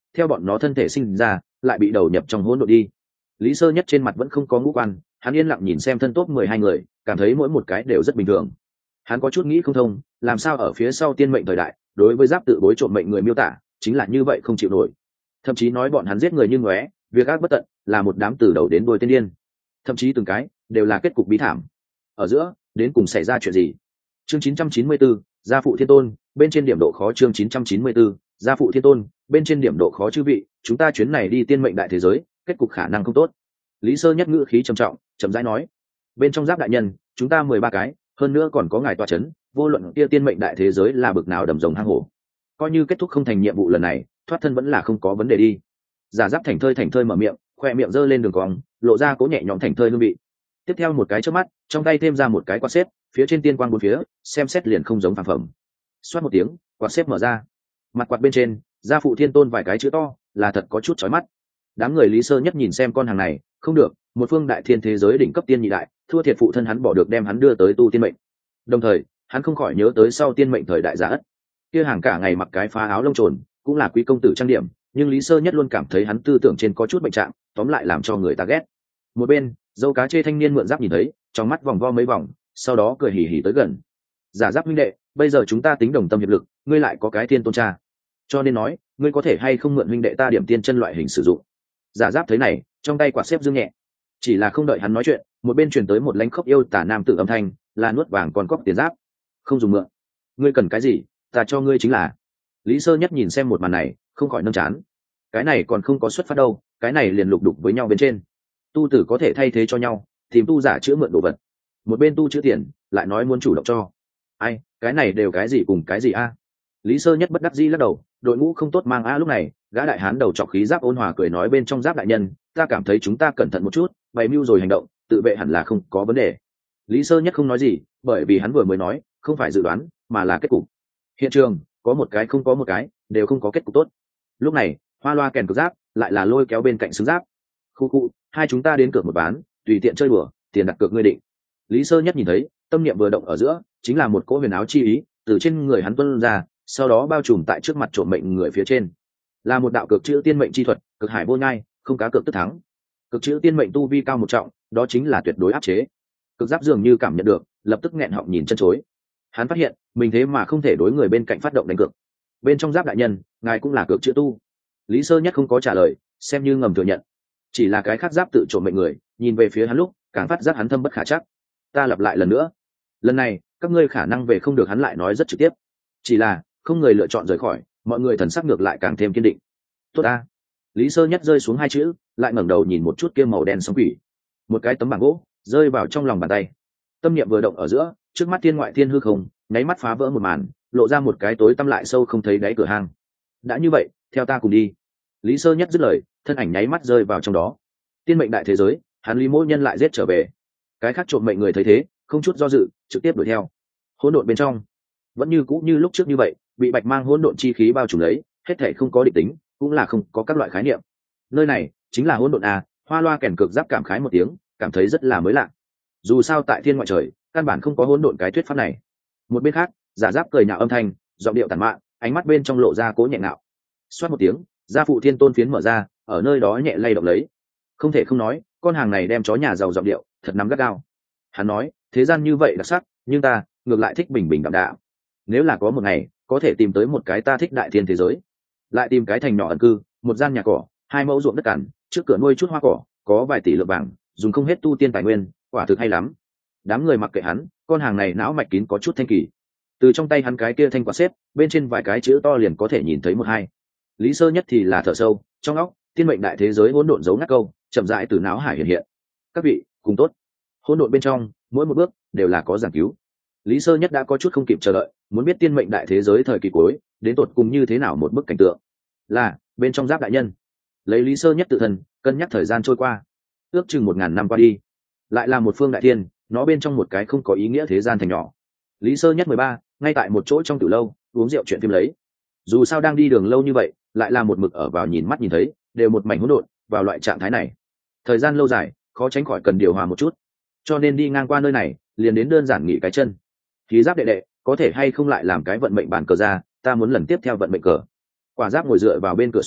theo bọn nó thân thể sinh ra lại bị đầu nhập trong hỗn độn đi. Lý Sơ Nhất trên mặt vẫn không có ngũ quan, hắn yên lặng nhìn xem thân top mười hai người, cảm thấy mỗi một cái đều rất bình thường. Hắn có chút nghĩ không thông, làm sao ở phía sau tiên mệnh thời đại, đối với giáp tự bối trộm mệnh người miêu tả chính là như vậy không chịu nổi. Thậm chí nói bọn hắn giết người như ngóe, việc ác bất tận, là một đám từ đầu đến đuôi tiên điên. Thậm chí từng cái đều là kết cục bí thảm. Ở giữa, đến cùng xảy ra chuyện gì? Chương chín trăm chín mươi tư, gia phụ thiên tôn, bên trên điểm độ khó. Chương chín trăm chín mươi tư, gia phụ thiên tôn, bên trên điểm độ khó. Chư vị, chúng ta chuyến này đi tiên mệnh đại thế giới, kết cục khả năng không tốt. Lý Sơ Nhất ngữ khí trầm trọng, chậm rãi nói: bên trong giáp đại nhân, chúng ta mười ba cái, hơn nữa còn có ngài tọa chấn, vô luận kia tiên mệnh đại thế giới là bực nào đầm rồng hang hổ, coi như kết thúc không thành nhiệm vụ lần này, thoát thân vẫn là không có vấn đề đi. Giả giáp thành thơi thành thơi mở miệng, khoe miệng giơ lên đường cong, lộ ra cố nhẹ nhõm thành thơi hương vị. Tiếp theo một cái chớp mắt, trong tay thêm ra một cái quạt xếp, phía trên tiên quang bốn phía, xem xét liền không giống phàm phẩm. Xoát một tiếng, quạt xếp mở ra, mặt quạt bên trên, gia phụ thiên tôn vài cái chữ to, là thật có chút chói mắt. Đám người Lý Sơ Nhất nhìn xem con hàng này, không được, một phương đại thiên thế giới đỉnh cấp tiên nhị đại, thua thiệt phụ thân hắn bỏ được đem hắn đưa tới tu tiên mệnh. Đồng thời, hắn không khỏi nhớ tới sau tiên mệnh thời đại Giả Ất, kia hàng cả ngày mặc cái phá áo lông trồn, cũng là quý công tử trang điểm, nhưng Lý Sơ Nhất luôn cảm thấy hắn tư tưởng trên có chút bệnh trạng, tóm lại làm cho người ta ghét. Một bên, dâu cá chê thanh niên mượn giáp nhìn thấy, trong mắt vòng vo mấy vòng, sau đó cười hì hì tới gần. Giả Giáp huynh đệ, bây giờ chúng ta tính đồng tâm hiệp lực, ngươi lại có cái thiên tôn cha, cho nên nói, ngươi có thể hay không mượn huynh đệ ta điểm tiên chân loại hình sử dụng. Giả Giáp thấy này, trong tay quạt xếp dương nhẹ, chỉ là không đợi hắn nói chuyện, một bên truyền tới một lãnh khốc yêu tả nam tử âm thanh, là nuốt vàng còn cóc tiền giáp, không dùng mượn. Ngươi cần cái gì, ta cho ngươi chính là. Lý Sơ Nhất nhìn xem một màn này, không khỏi nâng chán. Cái này còn không có xuất phát đâu, cái này liền lục đục với nhau bên trên. Tu tử có thể thay thế cho nhau, tìm tu giả chữa mượn đồ vật. Một bên tu chữa tiền, lại nói muốn chủ động cho. Ai, cái này đều cái gì cùng cái gì a? Lý Sơ Nhất bất đắc dĩ lắc đầu, đội ngũ không tốt mang a. Lúc này, gã đại hán đầu trọc khí giáp ôn hòa cười nói bên trong giáp đại nhân, ta cảm thấy chúng ta cẩn thận một chút, bày mưu rồi hành động, tự vệ hẳn là không có vấn đề. Lý Sơ Nhất không nói gì, bởi vì hắn vừa mới nói, không phải dự đoán, mà là kết cục. Hiện trường, có một cái không có một cái, đều không có kết cục tốt. Lúc này, hoa loa kèn cực giáp, lại là lôi kéo bên cạnh xứng giáp. Khu khu, hai chúng ta đến cược một ván, tùy tiện chơi bừa, tiền đặt cược ngươi định. Lý Sơ Nhất nhìn thấy, tâm niệm vừa động ở giữa, chính là một cỗ huyền áo chi ý, từ trên người hắn tuôn ra, sau đó bao trùm tại trước mặt trộm mệnh người phía trên. Là một đạo cực chữ tiên mệnh chi thuật, cực hải vô nhai, không cá cược tức thắng. Cực chữ tiên mệnh tu vi cao một trọng, đó chính là tuyệt đối áp chế. Cực giáp dường như cảm nhận được, lập tức nghẹn họng nhìn chân chối. Hắn phát hiện, mình thế mà không thể đối người bên cạnh phát động đánh cược. Bên trong giáp đại nhân, ngài cũng là cực chữ tu. Lý Sơ Nhất không có trả lời, xem như ngầm thừa nhận. Chỉ là cái khác giáp tự trộm mệnh người, nhìn về phía hắn lúc, càng phát giác hắn thâm bất khả trắc. Ta lặp lại lần nữa, lần này, các ngươi khả năng về không được. Hắn lại nói rất trực tiếp. Chỉ là, không người lựa chọn rời khỏi, mọi người thần sắc ngược lại càng thêm kiên định. Tốt a. Lý Sơ Nhất rơi xuống hai chữ, lại ngẩng đầu nhìn một chút kia màu đen sóng quỷ. Một cái tấm bảng gỗ rơi vào trong lòng bàn tay. Tâm niệm vừa động ở giữa, trước mắt thiên ngoại thiên hư không, nháy mắt phá vỡ một màn, lộ ra một cái tối tăm lại sâu không thấy đáy cửa hang. Đã như vậy, theo ta cùng đi. Lý Sơ Nhất dứt lời, thân ảnh nháy mắt rơi vào trong đó. Tiên mệnh đại thế giới, hắn Lý Mỗ Nhân lại giết trở về. Cái khác trộm mệnh người thấy thế, không chút do dự, trực tiếp đuổi theo. Hỗn độn bên trong, vẫn như cũ như lúc trước như vậy, bị bạch mang hỗn độn chi khí bao trùm lấy, hết thảy không có định tính, cũng là không có các loại khái niệm. Nơi này chính là hỗn độn a. Hoa loa kèn cực giáp cảm khái một tiếng, cảm thấy rất là mới lạ. Dù sao tại thiên ngoại trời, căn bản không có hỗn độn cái thuyết pháp này. Một bên khác, Giả Giáp cười nhạo âm thanh, giọng điệu tàn mạn, ánh mắt bên trong lộ ra cố nhẹ ngạo. Xoát một tiếng, gia phụ thiên tôn phiến mở ra, ở nơi đó nhẹ lay động lấy. Không thể không nói, con hàng này đem chó nhà giàu giọng điệu, thật nắm gắt gao. Hắn nói, thế gian như vậy đặc sắc, nhưng ta ngược lại thích bình bình đạm đạm. Nếu là có một ngày, có thể tìm tới một cái ta thích đại thiên thế giới, lại tìm cái thành nhỏ ẩn cư, một gian nhà cỏ, hai mẫu ruộng đất cằn, trước cửa nuôi chút hoa cỏ, có vài tỷ lượng vàng, dùng không hết tu tiên tài nguyên, quả thực hay lắm. Đám người mặc kệ hắn, con hàng này não mạch kín có chút thanh kỳ. Từ trong tay hắn cái kia thanh quạt xếp, bên trên vài cái chữ to liền có thể nhìn thấy một hai. Lý Sơ Nhất thì là thở sâu, trong óc, tiên mệnh đại thế giới hỗn độn giấu ngắt câu, chậm rãi từ não hải hiện hiện. Các vị, cùng tốt. Hỗn độn bên trong, mỗi một bước đều là có giảng cứu. Lý Sơ Nhất đã có chút không kịp chờ đợi, muốn biết tiên mệnh đại thế giới thời kỳ cuối, đến tột cùng như thế nào một bức cảnh tượng. Là, bên trong giáp đại nhân. Lấy Lý Sơ Nhất tự thân, cân nhắc thời gian trôi qua. Ước chừng một ngàn năm qua đi. Lại là một phương đại thiên, nó bên trong một cái không có ý nghĩa thế gian thành nhỏ. Lý Sơ Nhất mười ba, ngay tại một chỗ trong tử lâu, uống rượu chuyện phim lấy. Dù sao đang đi đường lâu như vậy, lại là một mực ở vào nhìn mắt nhìn thấy, đều một mảnh hỗn độn, vào loại trạng thái này. Thời gian lâu dài, khó tránh khỏi cần điều hòa một chút. Cho nên đi ngang qua nơi này, liền đến đơn giản nghỉ cái chân. Khí Giáp đệ đệ, có thể hay không lại làm cái vận mệnh bàn cờ ra, ta muốn lần tiếp theo vận mệnh cờ. Quả Giáp ngồi dựa vào bên cửa sổ,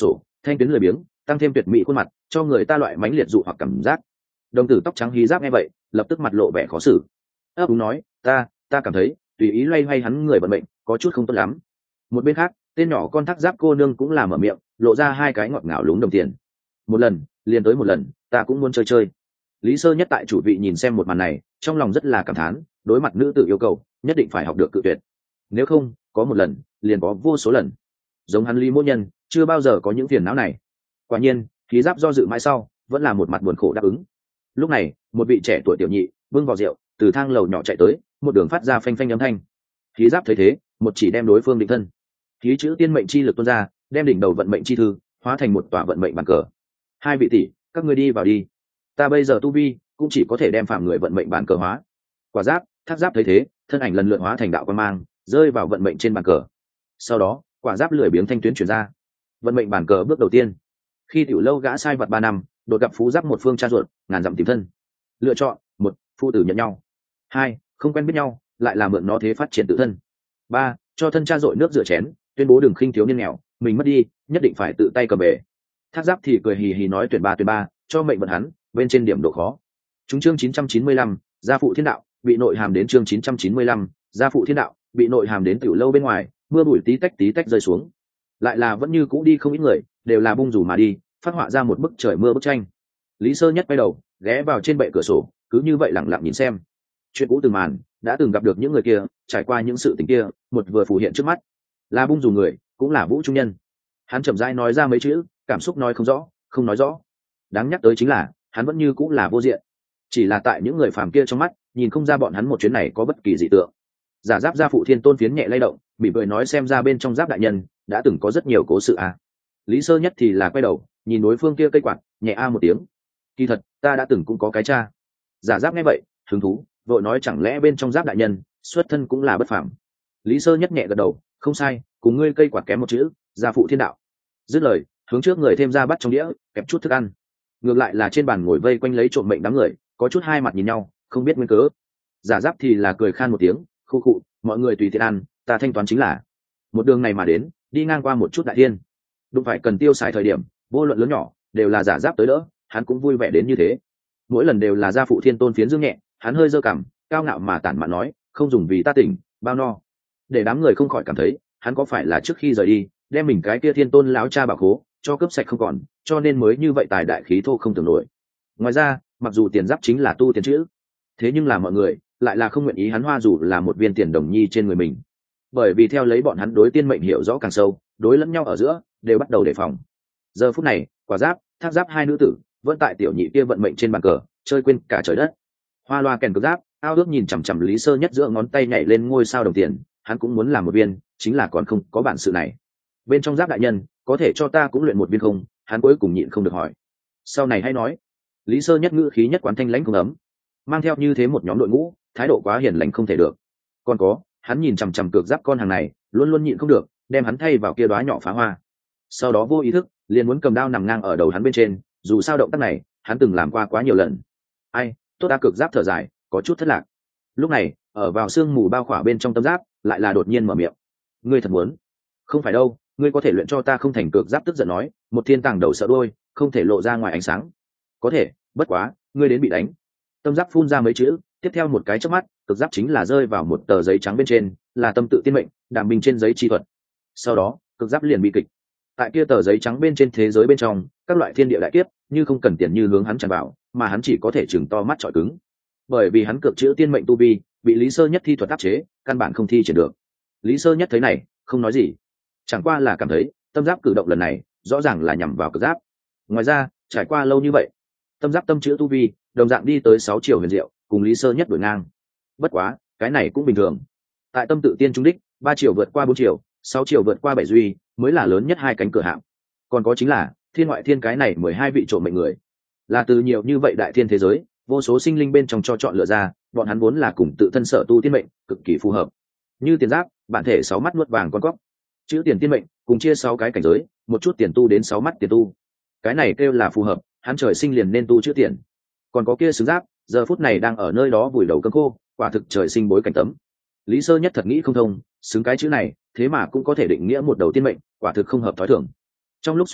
thanh tuyến lười biếng tăng thêm tuyệt mỹ khuôn mặt cho người ta loại mãnh liệt dụ hoặc cảm giác. Đồng tử tóc trắng hí giáp nghe vậy lập tức mặt lộ vẻ khó xử, ấp úng nói ta ta cảm thấy tùy ý loay hoay hắn người vận mệnh có chút không tốt lắm. Một bên khác tên nhỏ con thác giáp cô nương cũng làm ở miệng lộ ra hai cái ngọt ngào lúng đồng tiền. Một lần liền tới một lần, ta cũng muốn chơi chơi. Lý Sơ Nhất tại chủ vị nhìn xem một màn này trong lòng rất là cảm thán, đối mặt nữ tử yêu cầu nhất định phải học được cự tuyệt, nếu không có một lần liền có vô số lần. Giống hắn Lý Mỗ Nhân chưa bao giờ có những phiền não này. Quả nhiên khí giáp do dự mãi sau vẫn là một mặt buồn khổ đáp ứng. Lúc này một vị trẻ tuổi tiểu nhị bưng vào rượu từ thang lầu nhỏ chạy tới, một đường phát ra phanh phanh âm thanh. Khí giáp thấy thế một chỉ đem đối phương định thân, khí chữ tiên mệnh chi lực tuôn ra, đem đỉnh đầu vận mệnh chi thư hóa thành một tòa vận mệnh bàn cờ. Hai vị tỷ, các ngươi đi vào đi, ta bây giờ tu vi cũng chỉ có thể đem phạm người vận mệnh bàn cờ hóa. Quả giáp thác giáp thấy thế thân ảnh lần lượt hóa thành đạo quan mang rơi vào vận mệnh trên bàn cờ. Sau đó quả giáp lười biếng thanh tuyến chuyển ra vận mệnh bàn cờ bước đầu tiên. Khi tiểu lâu gã sai vật ba năm đột gặp phú giáp một phương cha ruột ngàn dặm tìm thân. Lựa chọn: một, phu tử nhận nhau; hai, không quen biết nhau lại là mượn nó thế phát triển tự thân; ba, cho thân cha dội nước rửa chén, tuyên bố đừng khinh thiếu niên nghèo, mình mất đi nhất định phải tự tay cầm về. Thác giáp thì cười hì hì nói tuyển ba tuyển ba, cho mệnh vận hắn bên trên điểm độ khó. Chúng chương chín trăm chín mươi lăm, gia phụ thiên đạo bị nội hàm đến chương chín trăm chín mươi lăm, gia phụ thiên đạo bị nội hàm đến tiểu lâu bên ngoài, mưa bụi tí tách tí tách rơi xuống. Lại là vẫn như cũ đi không ít người, đều là bung rủ mà đi, phát họa ra một bức trời mưa bức tranh. Lý Sơ Nhất quay đầu ghé vào trên bệ cửa sổ, cứ như vậy lặng lặng nhìn xem. Chuyện cũ từng màn, đã từng gặp được những người kia, trải qua những sự tình kia, một vừa phù hiện trước mắt. Là bung rủ người, cũng là Vũ Trung Nhân. Hắn chậm rãi nói ra mấy chữ, cảm xúc nói không rõ, không nói rõ. Đáng nhắc tới chính là, hắn vẫn như cũng là vô diện. Chỉ là tại những người phàm kia trong mắt, nhìn không ra bọn hắn một chuyến này có bất kỳ dị tượng. Giả giáp gia phụ thiên tôn phiến nhẹ lay động, mỉm cười nói xem ra bên trong giáp đại nhân đã từng có rất nhiều cố sự à. Lý Sơ Nhất thì là quay đầu nhìn đối phương kia cây quạt, nhẹ a một tiếng. Kỳ thật ta đã từng cũng có cái cha. Giả giáp nghe vậy hứng thú vội nói chẳng lẽ bên trong giáp đại nhân xuất thân cũng là bất phàm. Lý Sơ Nhất nhẹ gật đầu không sai, cùng ngươi cây quạt kém một chữ, gia phụ thiên đạo. Dứt lời hướng trước người thêm ra bắt trong đĩa kẹp chút thức ăn. Ngược lại là trên bàn ngồi vây quanh lấy trộm mệnh đám người có chút hai mặt nhìn nhau không biết nguyên cớ. Giả giáp thì là cười khan một tiếng khu khụ, mọi người tùy tiện ăn, ta thanh toán chính là. Một đường này mà đến đi ngang qua một chút đại thiên, đụng phải cần tiêu xài thời điểm vô luận lớn nhỏ đều là giả giáp tới đỡ, hắn cũng vui vẻ đến như thế. Mỗi lần đều là gia phụ thiên tôn phiến dương nhẹ, hắn hơi giơ cằm cao ngạo mà tản mạn nói không dùng vì ta tỉnh bao no, để đám người không khỏi cảm thấy hắn có phải là trước khi rời đi đem mình cái kia thiên tôn láo cha bảo khố cho cướp sạch không còn, cho nên mới như vậy tài đại khí thô không tưởng nổi. Ngoài ra mặc dù tiền giáp chính là tu tiền chữ, thế nhưng là mọi người lại là không nguyện ý hắn hoa dù là một viên tiền đồng nhi trên người mình, bởi vì theo lấy bọn hắn đối tiên mệnh hiểu rõ càng sâu, đối lẫn nhau ở giữa đều bắt đầu đề phòng. Giờ phút này quả giáp thác giáp hai nữ tử vẫn tại tiểu nhị kia vận mệnh trên bàn cờ chơi quên cả trời đất. Hoa loa kèn cực giáp ao ước nhìn chằm chằm Lý Sơ Nhất giữa ngón tay nhảy lên ngôi sao đồng tiền, hắn cũng muốn làm một viên, chính là còn không có bản sự này. Bên trong giáp đại nhân có thể cho ta cũng luyện một viên không? Hắn cuối cùng nhịn không được hỏi. Sau này hay nói. Lý Sơ Nhất ngữ khí nhất quán thanh lãnh không ấm, mang theo như thế một nhóm đội ngũ thái độ quá hiền lành không thể được. Còn có hắn nhìn chằm chằm cược giáp con hàng này luôn luôn nhịn không được đem hắn thay vào kia đóa nhỏ phá hoa, sau đó vô ý thức liền muốn cầm đao nằm ngang ở đầu hắn bên trên, dù sao động tác này hắn từng làm qua quá nhiều lần. Ai tốt đã cược giáp thở dài có chút thất lạc. Lúc này ở vào sương mù bao khỏa bên trong tâm giáp lại là đột nhiên mở miệng. Ngươi thật muốn? Không phải đâu, ngươi có thể luyện cho ta không thành cược giáp tức giận nói, một thiên tàng đầu sợ đôi không thể lộ ra ngoài ánh sáng. Có thể, bất quá ngươi đến bị đánh. Tâm giáp phun ra mấy chữ, tiếp theo một cái chớp mắt cực giáp chính là rơi vào một tờ giấy trắng bên trên, là tâm tự tiên mệnh đảm bình trên giấy chi thuật. Sau đó cực giáp liền bị kịch. Tại kia tờ giấy trắng bên trên thế giới bên trong các loại thiên địa đại kiếp như không cần tiền như hướng hắn tràn vào, mà hắn chỉ có thể chừng to mắt trọi cứng, bởi vì hắn cược chữ tiên mệnh tu vi bị Lý Sơ Nhất thi thuật áp chế, căn bản không thi triển được. Lý Sơ Nhất thấy này không nói gì, chẳng qua là cảm thấy tâm giáp cử động lần này rõ ràng là nhằm vào cực giáp. Ngoài ra trải qua lâu như vậy, tâm giáp tâm chữ tu vi đồng dạng đi tới sáu chiều huyền diệu, cùng Lý Sơ Nhất đổi ngang. Bất quá cái này cũng bình thường, tại tâm tự tiên trung đích ba chiều vượt qua bốn chiều, sáu chiều vượt qua bảy duy mới là lớn nhất hai cánh cửa hạng. Còn có chính là thiên ngoại thiên cái này mười hai vị trộm mệnh người, là từ nhiều như vậy đại thiên thế giới vô số sinh linh bên trong cho chọn lựa ra, bọn hắn vốn là cùng tự thân sở tu tiên mệnh cực kỳ phù hợp. Như tiền giáp bản thể sáu mắt nuốt vàng con cóc, chữ tiền tiên mệnh cùng chia sáu cái cảnh giới, một chút tiền tu đến sáu mắt tiền tu, cái này kêu là phù hợp, hắn trời sinh liền nên tu chữ tiền. Còn có kia xứng giáp giờ phút này đang ở nơi đó vùi đầu cơm khô, quả thực trời sinh bối cảnh tấm. Lý Sơ Nhất thật nghĩ không thông, xứng cái chữ này thế mà cũng có thể định nghĩa một đầu tiên mệnh, quả thực không hợp thói thường. Trong lúc suy tư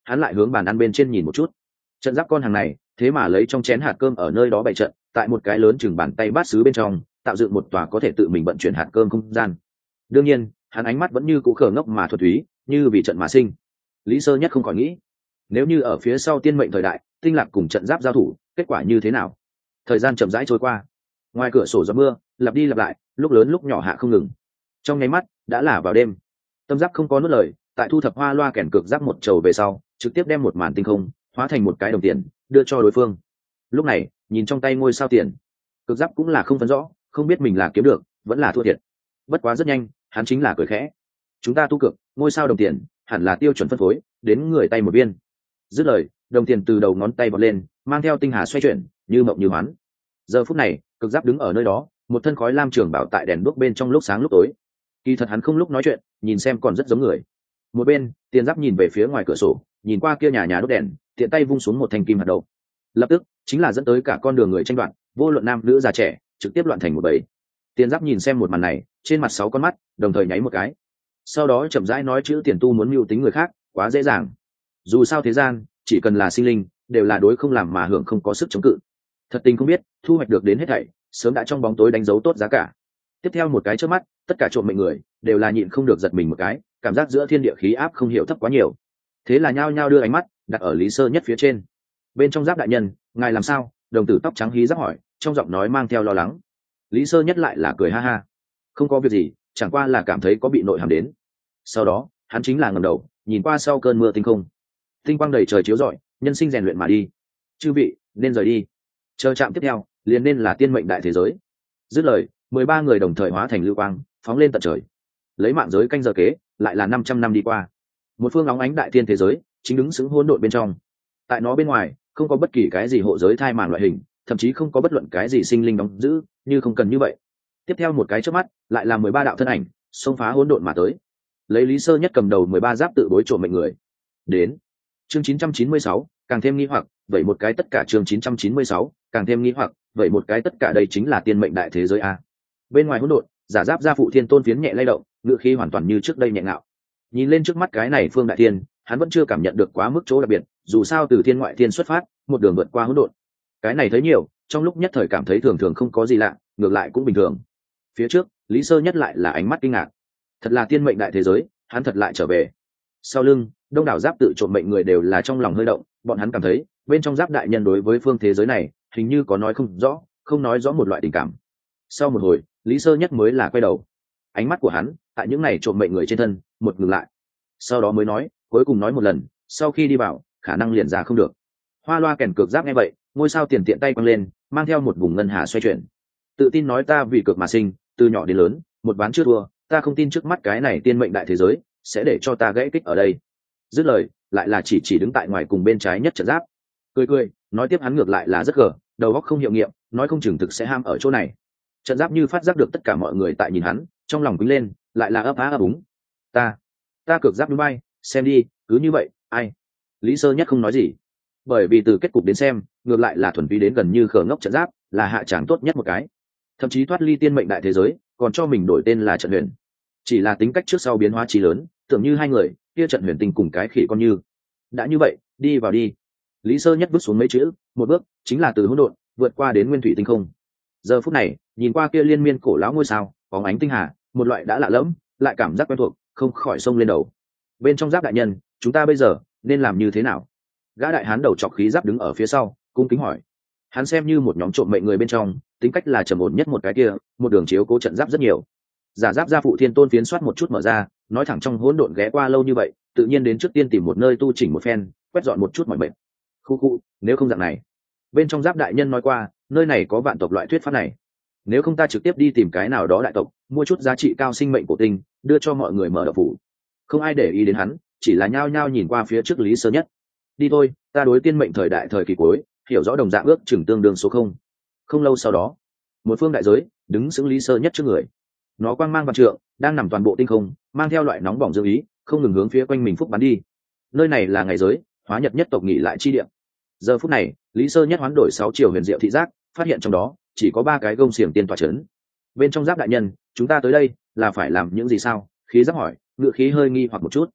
hắn lại hướng bàn ăn bên trên nhìn một chút. Trận giáp con hàng này thế mà lấy trong chén hạt cơm ở nơi đó bày trận, tại một cái lớn chừng bàn tay bát sứ bên trong tạo dựng một tòa có thể tự mình vận chuyển hạt cơm không gian. Đương nhiên hắn ánh mắt vẫn như cũ khờ ngốc mà thuật túy, như vì trận mà sinh. Lý Sơ Nhất không khỏi nghĩ, nếu như ở phía sau tiên mệnh thời đại tinh lạc cùng trận giáp giao thủ, kết quả như thế nào? Thời gian chậm rãi trôi qua, ngoài cửa sổ gió mưa lặp đi lặp lại, lúc lớn lúc nhỏ hạ không ngừng. Trong nháy mắt đã là vào đêm. Tâm giáp không có nuốt lời, tại thu thập hoa loa kèn cược giáp một trầu về sau, trực tiếp đem một màn tinh không hóa thành một cái đồng tiền đưa cho đối phương. Lúc này nhìn trong tay ngôi sao tiền, cực giáp cũng là không phân rõ, không biết mình là kiếm được vẫn là thua thiệt. Bất quá rất nhanh hắn chính là cười khẽ, chúng ta tu cược ngôi sao đồng tiền hẳn là tiêu chuẩn phân phối đến người tay một viên. Dứt lời đồng tiền từ đầu ngón tay bật lên, mang theo tinh hà xoay chuyển như mộng như hoán. Giờ phút này cực giáp đứng ở nơi đó, một thân khói lam trường bảo tại đèn đuốc bên trong lúc sáng lúc tối. Kỳ thật hắn không lúc nói chuyện, nhìn xem còn rất giống người. Một bên tiền giáp nhìn về phía ngoài cửa sổ, nhìn qua kia nhà nhà đốt đèn, tiện tay vung xuống một thanh kim hạt đậu, lập tức chính là dẫn tới cả con đường người tranh đoạt, vô luận nam nữ già trẻ trực tiếp loạn thành một bầy. Tiền giáp nhìn xem một màn này, trên mặt sáu con mắt đồng thời nháy một cái, sau đó chậm rãi nói chữ tiền tu muốn mưu tính người khác quá dễ dàng. Dù sao thế gian chỉ cần là sinh linh đều là đối không làm mà hưởng, không có sức chống cự. Thật tình không biết thu hoạch được đến hết thảy sớm đã trong bóng tối đánh dấu tốt giá cả. Tiếp theo một cái trước mắt, tất cả trộm mệnh người đều là nhịn không được giật mình một cái, cảm giác giữa thiên địa khí áp không hiểu thấp quá nhiều. Thế là nhao nhao đưa ánh mắt đặt ở Lý Sơ Nhất phía trên. Bên trong giáp đại nhân, ngài làm sao? Đồng tử tóc trắng hí giáp hỏi, trong giọng nói mang theo lo lắng. Lý Sơ Nhất lại là cười ha ha, không có việc gì, chẳng qua là cảm thấy có bị nội hàm đến. Sau đó hắn chính là ngẩng đầu nhìn qua sau cơn mưa tinh không, tinh quang đầy trời chiếu rọi, nhân sinh rèn luyện mà đi. Chư vị nên rời đi, chờ chạm tiếp theo liền nên là tiên mệnh đại thế giới. Dứt lời mười ba người đồng thời hóa thành lưu quang phóng lên tận trời. Lấy mạng giới canh giờ kế, lại là năm trăm năm đi qua. Một phương óng ánh đại thiên thế giới chính đứng sững hỗn độn bên trong. Tại nó bên ngoài không có bất kỳ cái gì hộ giới thai màn loại hình, thậm chí không có bất luận cái gì sinh linh đóng giữ, như không cần như vậy. Tiếp theo một cái chớp mắt, lại là mười ba đạo thân ảnh xông phá hỗn độn mà tới. Lấy Lý Sơ Nhất cầm đầu mười ba giáp tự bối trộm mệnh người. Đến chương chín trăm chín mươi sáu, càng thêm nghi hoặc, vậy một cái tất cả chương chín trăm chín mươi sáu, càng thêm nghi hoặc, vậy một cái tất cả đây chính là tiên mệnh đại thế giới a. Bên ngoài hỗn độn, giả giáp gia phụ thiên tôn phiến nhẹ lay động, ngựa khí hoàn toàn như trước đây nhẹ ngạo. Nhìn lên trước mắt cái này phương đại thiên, hắn vẫn chưa cảm nhận được quá mức chỗ đặc biệt, dù sao từ thiên ngoại thiên xuất phát, một đường vượt qua hỗn độn. Cái này thấy nhiều, trong lúc nhất thời cảm thấy thường thường không có gì lạ, ngược lại cũng bình thường. Phía trước, Lý Sơ Nhất lại là ánh mắt kinh ngạc. Thật là tiên mệnh đại thế giới, hắn thật lại trở về. Sau lưng, đông đảo giáp tự trộm mệnh người đều là trong lòng hơi động, bọn hắn cảm thấy, bên trong giáp đại nhân đối với phương thế giới này, hình như có nói không rõ, không nói rõ một loại tình cảm. Sau một hồi, Lý Sơ Nhất mới là quay đầu. Ánh mắt của hắn tại những này trộm mệnh người trên thân một ngừng lại, sau đó mới nói, cuối cùng nói một lần, sau khi đi vào khả năng liền ra không được. Hoa loa kèn cược giáp nghe vậy, ngôi sao tiền tiện tay quăng lên, mang theo một vùng ngân hà xoay chuyển, tự tin nói, ta vì cược mà sinh, từ nhỏ đến lớn một ván chưa thua, ta không tin trước mắt cái này tiên mệnh đại thế giới sẽ để cho ta gãy kích ở đây. Dứt lời lại là chỉ chỉ đứng tại ngoài cùng bên trái nhất trận giáp, cười cười nói tiếp, hắn ngược lại là rất gở, đầu óc không hiệu nghiệm, nói không chừng thực sẽ ham ở chỗ này. Trận giáp như phát giác được tất cả mọi người tại nhìn hắn, trong lòng quýnh lên, lại là ấp á ấp úng. ta ta cược giáp núi bay, xem đi, cứ như vậy, ai? Lý Sơ Nhất không nói gì, bởi vì từ kết cục đến xem, ngược lại là thuần túy đến gần như khờ ngốc trận giáp là hạ tràng tốt nhất một cái, thậm chí thoát ly tiên mệnh đại thế giới, còn cho mình đổi tên là trận huyền. Chỉ là tính cách trước sau biến hóa trí lớn, tưởng như hai người kia trận huyền tình cùng cái khỉ con như. Đã như vậy, đi vào đi. Lý Sơ Nhất bước xuống mấy chữ, một bước chính là từ hỗn độn vượt qua đến nguyên thủy tinh không. Giờ phút này nhìn qua kia liên miên cổ lão ngôi sao bóng ánh tinh hà, một loại đã lạ lẫm lại cảm giác quen thuộc không khỏi xông lên đầu. Bên trong giáp đại nhân, chúng ta bây giờ nên làm như thế nào? Gã đại hán đầu trọc khí giáp đứng ở phía sau cung kính hỏi. Hắn xem như một nhóm trộm mệnh người bên trong tính cách là trầm ổn nhất một cái kia, một đường chiếu cố trận giáp rất nhiều. Giả giáp gia phụ thiên tôn phiến soát một chút mở ra, nói thẳng trong hỗn độn ghé qua lâu như vậy, tự nhiên đến trước tiên tìm một nơi tu chỉnh một phen, quét dọn một chút mọi bệnh. Khu khu, nếu không dạng này, bên trong giáp đại nhân nói qua, nơi này có vạn tộc loại thuyết pháp này, nếu không ta trực tiếp đi tìm cái nào đó đại tộc, mua chút giá trị cao sinh mệnh cổ tinh, đưa cho mọi người mở đậu phủ. Không ai để ý đến hắn, chỉ là nhao nhao nhìn qua phía trước Lý Sơ Nhất. Đi thôi, ta đối tiên mệnh thời đại thời kỳ cuối hiểu rõ đồng dạng ước chừng tương đương số không. Không lâu sau đó, một phương đại giới đứng sững Lý Sơ Nhất trước người. Nó quang mang vạn trượng, đang nằm toàn bộ tinh không, mang theo loại nóng bỏng dương ý, không ngừng hướng phía quanh mình phúc bắn đi. Nơi này là ngày giới, hóa nhật nhất tộc nghỉ lại chi địa. Giờ phút này, Lý Sơ Nhất hoán đổi sáu chiều huyền diệu thị giác, phát hiện trong đó chỉ có ba cái gông xiềng tiên tọa chấn. Bên trong giáp đại nhân, chúng ta tới đây là phải làm những gì sao? Khí giáp hỏi, ngựa khí hơi nghi hoặc một chút.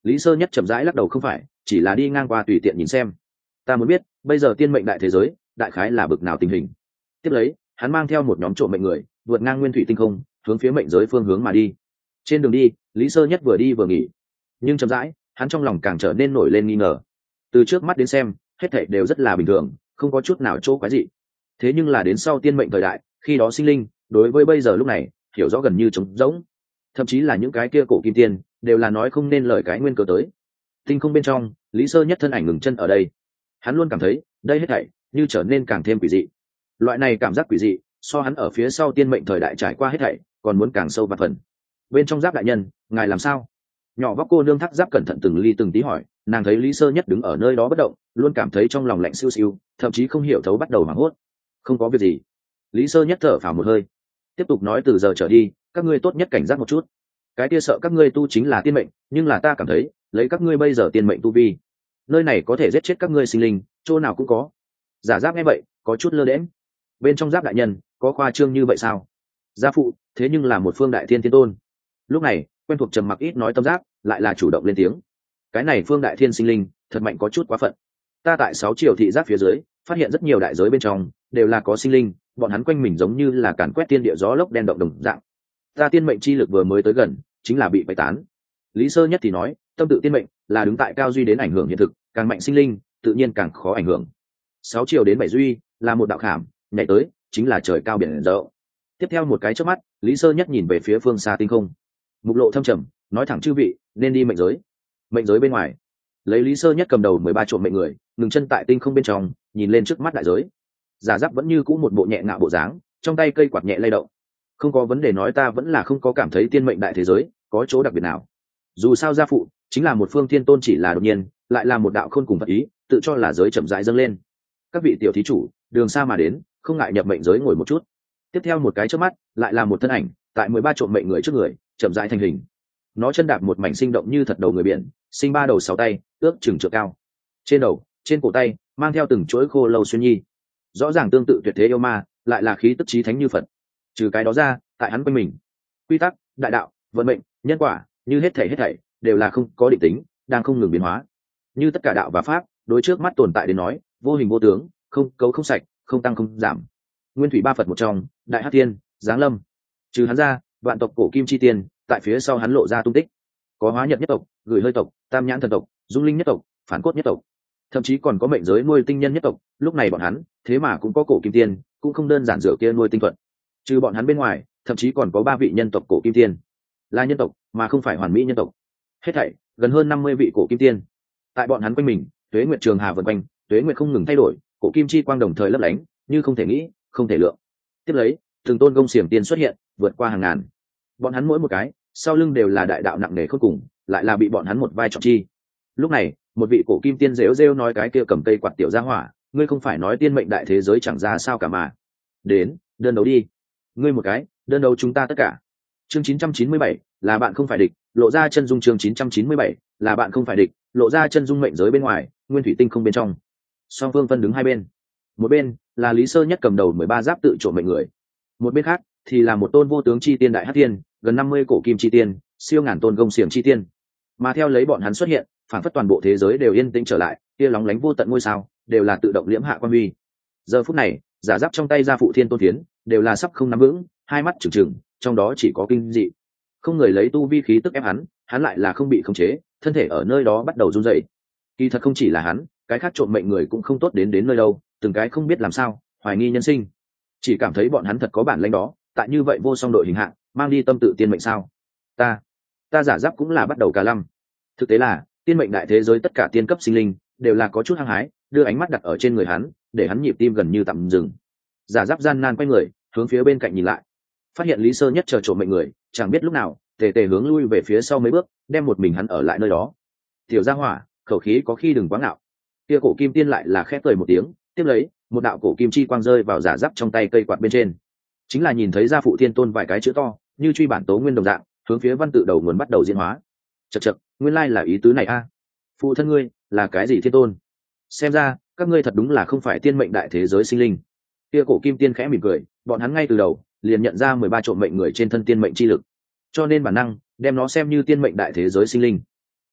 Lý Sơ Nhất chậm rãi lắc đầu, không phải, chỉ là đi ngang qua tùy tiện nhìn xem. Ta muốn biết bây giờ tiên mệnh đại thế giới đại khái là bực nào tình hình. Tiếp lấy hắn mang theo một nhóm trộm mệnh người vượt ngang nguyên thủy tinh không, hướng phía mệnh giới phương hướng mà đi. Trên đường đi Lý Sơ Nhất vừa đi vừa nghỉ, nhưng chậm rãi hắn trong lòng càng trở nên nổi lên nghi ngờ. Từ trước mắt đến xem hết thảy đều rất là bình thường, không có chút nào chỗ quái dị. Thế nhưng là đến sau tiên mệnh thời đại, khi đó sinh linh đối với bây giờ lúc này hiểu rõ gần như trống rỗng, thậm chí là những cái kia cổ kim tiên đều là nói không nên lời cái nguyên cớ tới. Tinh không bên trong Lý Sơ Nhất thân ảnh ngừng chân ở đây, hắn luôn cảm thấy đây hết thảy như trở nên càng thêm quỷ dị. Loại này cảm giác quỷ dị so hắn ở phía sau tiên mệnh thời đại trải qua hết thảy còn muốn càng sâu và phần. Bên trong Giáp đại nhân, ngài làm sao? Nhỏ vóc cô nương Thác Giáp cẩn thận từng ly từng tí hỏi. Nàng thấy Lý Sơ Nhất đứng ở nơi đó bất động, luôn cảm thấy trong lòng lạnh siêu siêu, thậm chí không hiểu thấu bắt đầu hoảng hốt. Không có việc gì. Lý Sơ Nhất thở phào một hơi, tiếp tục nói, từ giờ trở đi các ngươi tốt nhất cảnh giác một chút. Cái kia sợ các ngươi tu chính là tiên mệnh, nhưng là ta cảm thấy lấy các ngươi bây giờ tiên mệnh tu vi, nơi này có thể giết chết các ngươi sinh linh chỗ nào cũng có. Giả Giáp nghe vậy có chút lơ đễm. Bên trong Giáp đại nhân có khoa trương như vậy sao? Gia phụ thế nhưng là một phương đại thiên thiên tôn. Lúc này quen thuộc trầm mặc ít nói Tâm Giáp lại là chủ động lên tiếng. Cái này phương đại thiên sinh linh thật mạnh, có chút quá phận. Ta tại sáu triều thị giác phía dưới phát hiện rất nhiều đại giới bên trong đều là có sinh linh, bọn hắn quanh mình giống như là càn quét tiên địa gió lốc đen động đồng dạng. Ta tiên mệnh chi lực vừa mới tới gần chính là bị bày tán. Lý Sơ Nhất thì nói, tâm tự tiên mệnh là đứng tại cao duy đến ảnh hưởng hiện thực, càng mạnh sinh linh tự nhiên càng khó ảnh hưởng. Sáu triều đến bảy duy là một đạo khảm, nhảy tới chính là trời cao biển rộng. Tiếp theo một cái chớp mắt, Lý Sơ Nhất nhìn về phía phương xa tinh không, mục lộ thâm trầm, nói thẳng, chư vị nên đi mệnh giới. Mệnh giới bên ngoài, lấy Lý Sơ Nhất cầm đầu mười ba trộm mệnh người ngừng chân tại tinh không bên trong, nhìn lên trước mắt đại giới. Giả Giáp vẫn như cũ một bộ nhẹ ngạo bộ dáng, trong tay cây quạt nhẹ lay động. Không có vấn đề, nói ta vẫn là không có cảm thấy tiên mệnh đại thế giới có chỗ đặc biệt nào. Dù sao gia phụ chính là một phương thiên tôn, chỉ là đột nhiên lại là một đạo khôn cùng vật ý, tự cho là giới chậm rãi dâng lên. Các vị tiểu thí chủ đường xa mà đến, không ngại nhập mệnh giới ngồi một chút. Tiếp theo một cái chớp mắt, lại là một thân ảnh tại mười ba trộm mệnh người trước người chậm rãi thành hình. Nó chân đạp một mảnh sinh động như thật đầu người biển, sinh ba đầu sáu tay, ước chừng trượng cao. Trên đầu, trên cổ tay mang theo từng chuỗi khô lâu xuyên nhi, rõ ràng tương tự tuyệt thế yêu ma, lại là khí tức chí thánh như Phật. Trừ cái đó ra, tại hắn quanh mình, quy tắc, đại đạo, vận mệnh, nhân quả, như hết thảy hết thảy đều là không có định tính, đang không ngừng biến hóa. Như tất cả đạo và pháp, đối trước mắt tồn tại đến nói, vô hình vô tướng, không cấu không sạch, không tăng không giảm. Nguyên thủy ba Phật một trong, Đại Hắc Tiên, giáng lâm. Trừ hắn ra, vạn tộc cổ kim chi tiên tại phía sau hắn lộ ra tung tích. Có Hóa Nhật nhất tộc, Gửi Hơi tộc, Tam Nhãn thần tộc, Dung Linh nhất tộc, Phản Cốt nhất tộc, thậm chí còn có mệnh giới nuôi tinh nhân nhất tộc. Lúc này bọn hắn thế mà cũng có cổ kim tiên, cũng không đơn giản dựa kia nuôi tinh thuận. Trừ bọn hắn bên ngoài, thậm chí còn có ba vị nhân tộc cổ kim tiên, là nhân tộc mà không phải hoàn mỹ nhân tộc. Hết thảy gần hơn năm mươi vị cổ kim tiên. Tại bọn hắn quanh mình, tuế nguyệt trường hà vần quanh, tuế nguyệt không ngừng thay đổi, cổ kim chi quang đồng thời lấp lánh, như không thể nghĩ, không thể lượng. Tiếp lấy, từng tôn gông xiềng tiên xuất hiện, vượt qua hàng ngàn. Bọn hắn mỗi một cái sau lưng đều là đại đạo nặng nề khôn cùng, lại là bị bọn hắn một vai trọng chi. Lúc này, một vị cổ kim tiên rêu rêu nói, cái kia cầm cây quạt tiểu gia hỏa, ngươi không phải nói tiên mệnh đại thế giới chẳng ra sao cả mà. Đến, đơn đấu đi. Ngươi một cái, đơn đấu chúng ta tất cả. Chương chín trăm chín mươi bảy, là bạn không phải địch, lộ ra chân dung. Chương chín trăm chín mươi bảy, là bạn không phải địch, lộ ra chân dung. Mệnh giới bên ngoài, nguyên thủy tinh không bên trong. Song phương phân đứng hai bên. Một bên là Lý Sơ Nhất cầm đầu mười ba giáp tự trộm mệnh người. Một bên khác thì là một tôn vô tướng chi tiên Đại Hắc Tiên, gần năm mươi cổ kim chi tiên, siêu ngàn tôn gông xiềng chi tiên. Mà theo lấy bọn hắn xuất hiện, phản phất toàn bộ thế giới đều yên tĩnh trở lại, kia lóng lánh vô tận ngôi sao đều là tự động liễm hạ quan huy. Giờ phút này, Giả Giáp trong tay gia phụ thiên tôn tiến đều là sắp không nắm vững, hai mắt trừng trừng, trong đó chỉ có kinh dị. Không người lấy tu vi khí tức ép hắn, hắn lại là không bị khống chế, thân thể ở nơi đó bắt đầu run rẩy. Kỳ thật không chỉ là hắn, cái khác trộm mệnh người cũng không tốt đến đến nơi đâu, từng cái không biết làm sao, hoài nghi nhân sinh. Chỉ cảm thấy bọn hắn thật có bản lĩnh đó, tại như vậy vô song đội hình hạng, mang đi tâm tự tiên mệnh sao? Ta, ta Giả Giáp cũng là bắt đầu cả lăm. Thực tế là, tiên mệnh đại thế giới tất cả tiên cấp sinh linh đều là có chút hăng hái, đưa ánh mắt đặt ở trên người hắn, để hắn nhịp tim gần như tạm dừng. Giả Giáp gian nan quay người, hướng phía bên cạnh nhìn lại, phát hiện Lý Sơ Nhất chờ trộm mệnh người, chẳng biết lúc nào tề tề hướng lui về phía sau mấy bước, đem một mình hắn ở lại nơi đó. Tiểu gia hỏa, khẩu khí có khi đừng quá ngạo. Kia cổ kim tiên lại là khẽ cười một tiếng, tiếp lấy một đạo cổ kim chi quang rơi vào Giả Giáp trong tay cây quạt bên trên, chính là nhìn thấy gia phụ thiên tôn vài cái chữ to như truy bản tố nguyên đồng dạng, hướng phía văn tự đầu nguồn bắt đầu diễn hóa. Chậc chậc, nguyên lai là ý tứ này a. Phụ thân ngươi là cái gì thiên tôn? Xem ra các ngươi thật đúng là không phải tiên mệnh đại thế giới sinh linh. Kia cổ kim tiên khẽ mỉm cười, bọn hắn ngay từ đầu liền nhận ra mười ba trộm mệnh người trên thân tiên mệnh chi lực, cho nên bản năng đem nó xem như tiên mệnh đại thế giới sinh linh.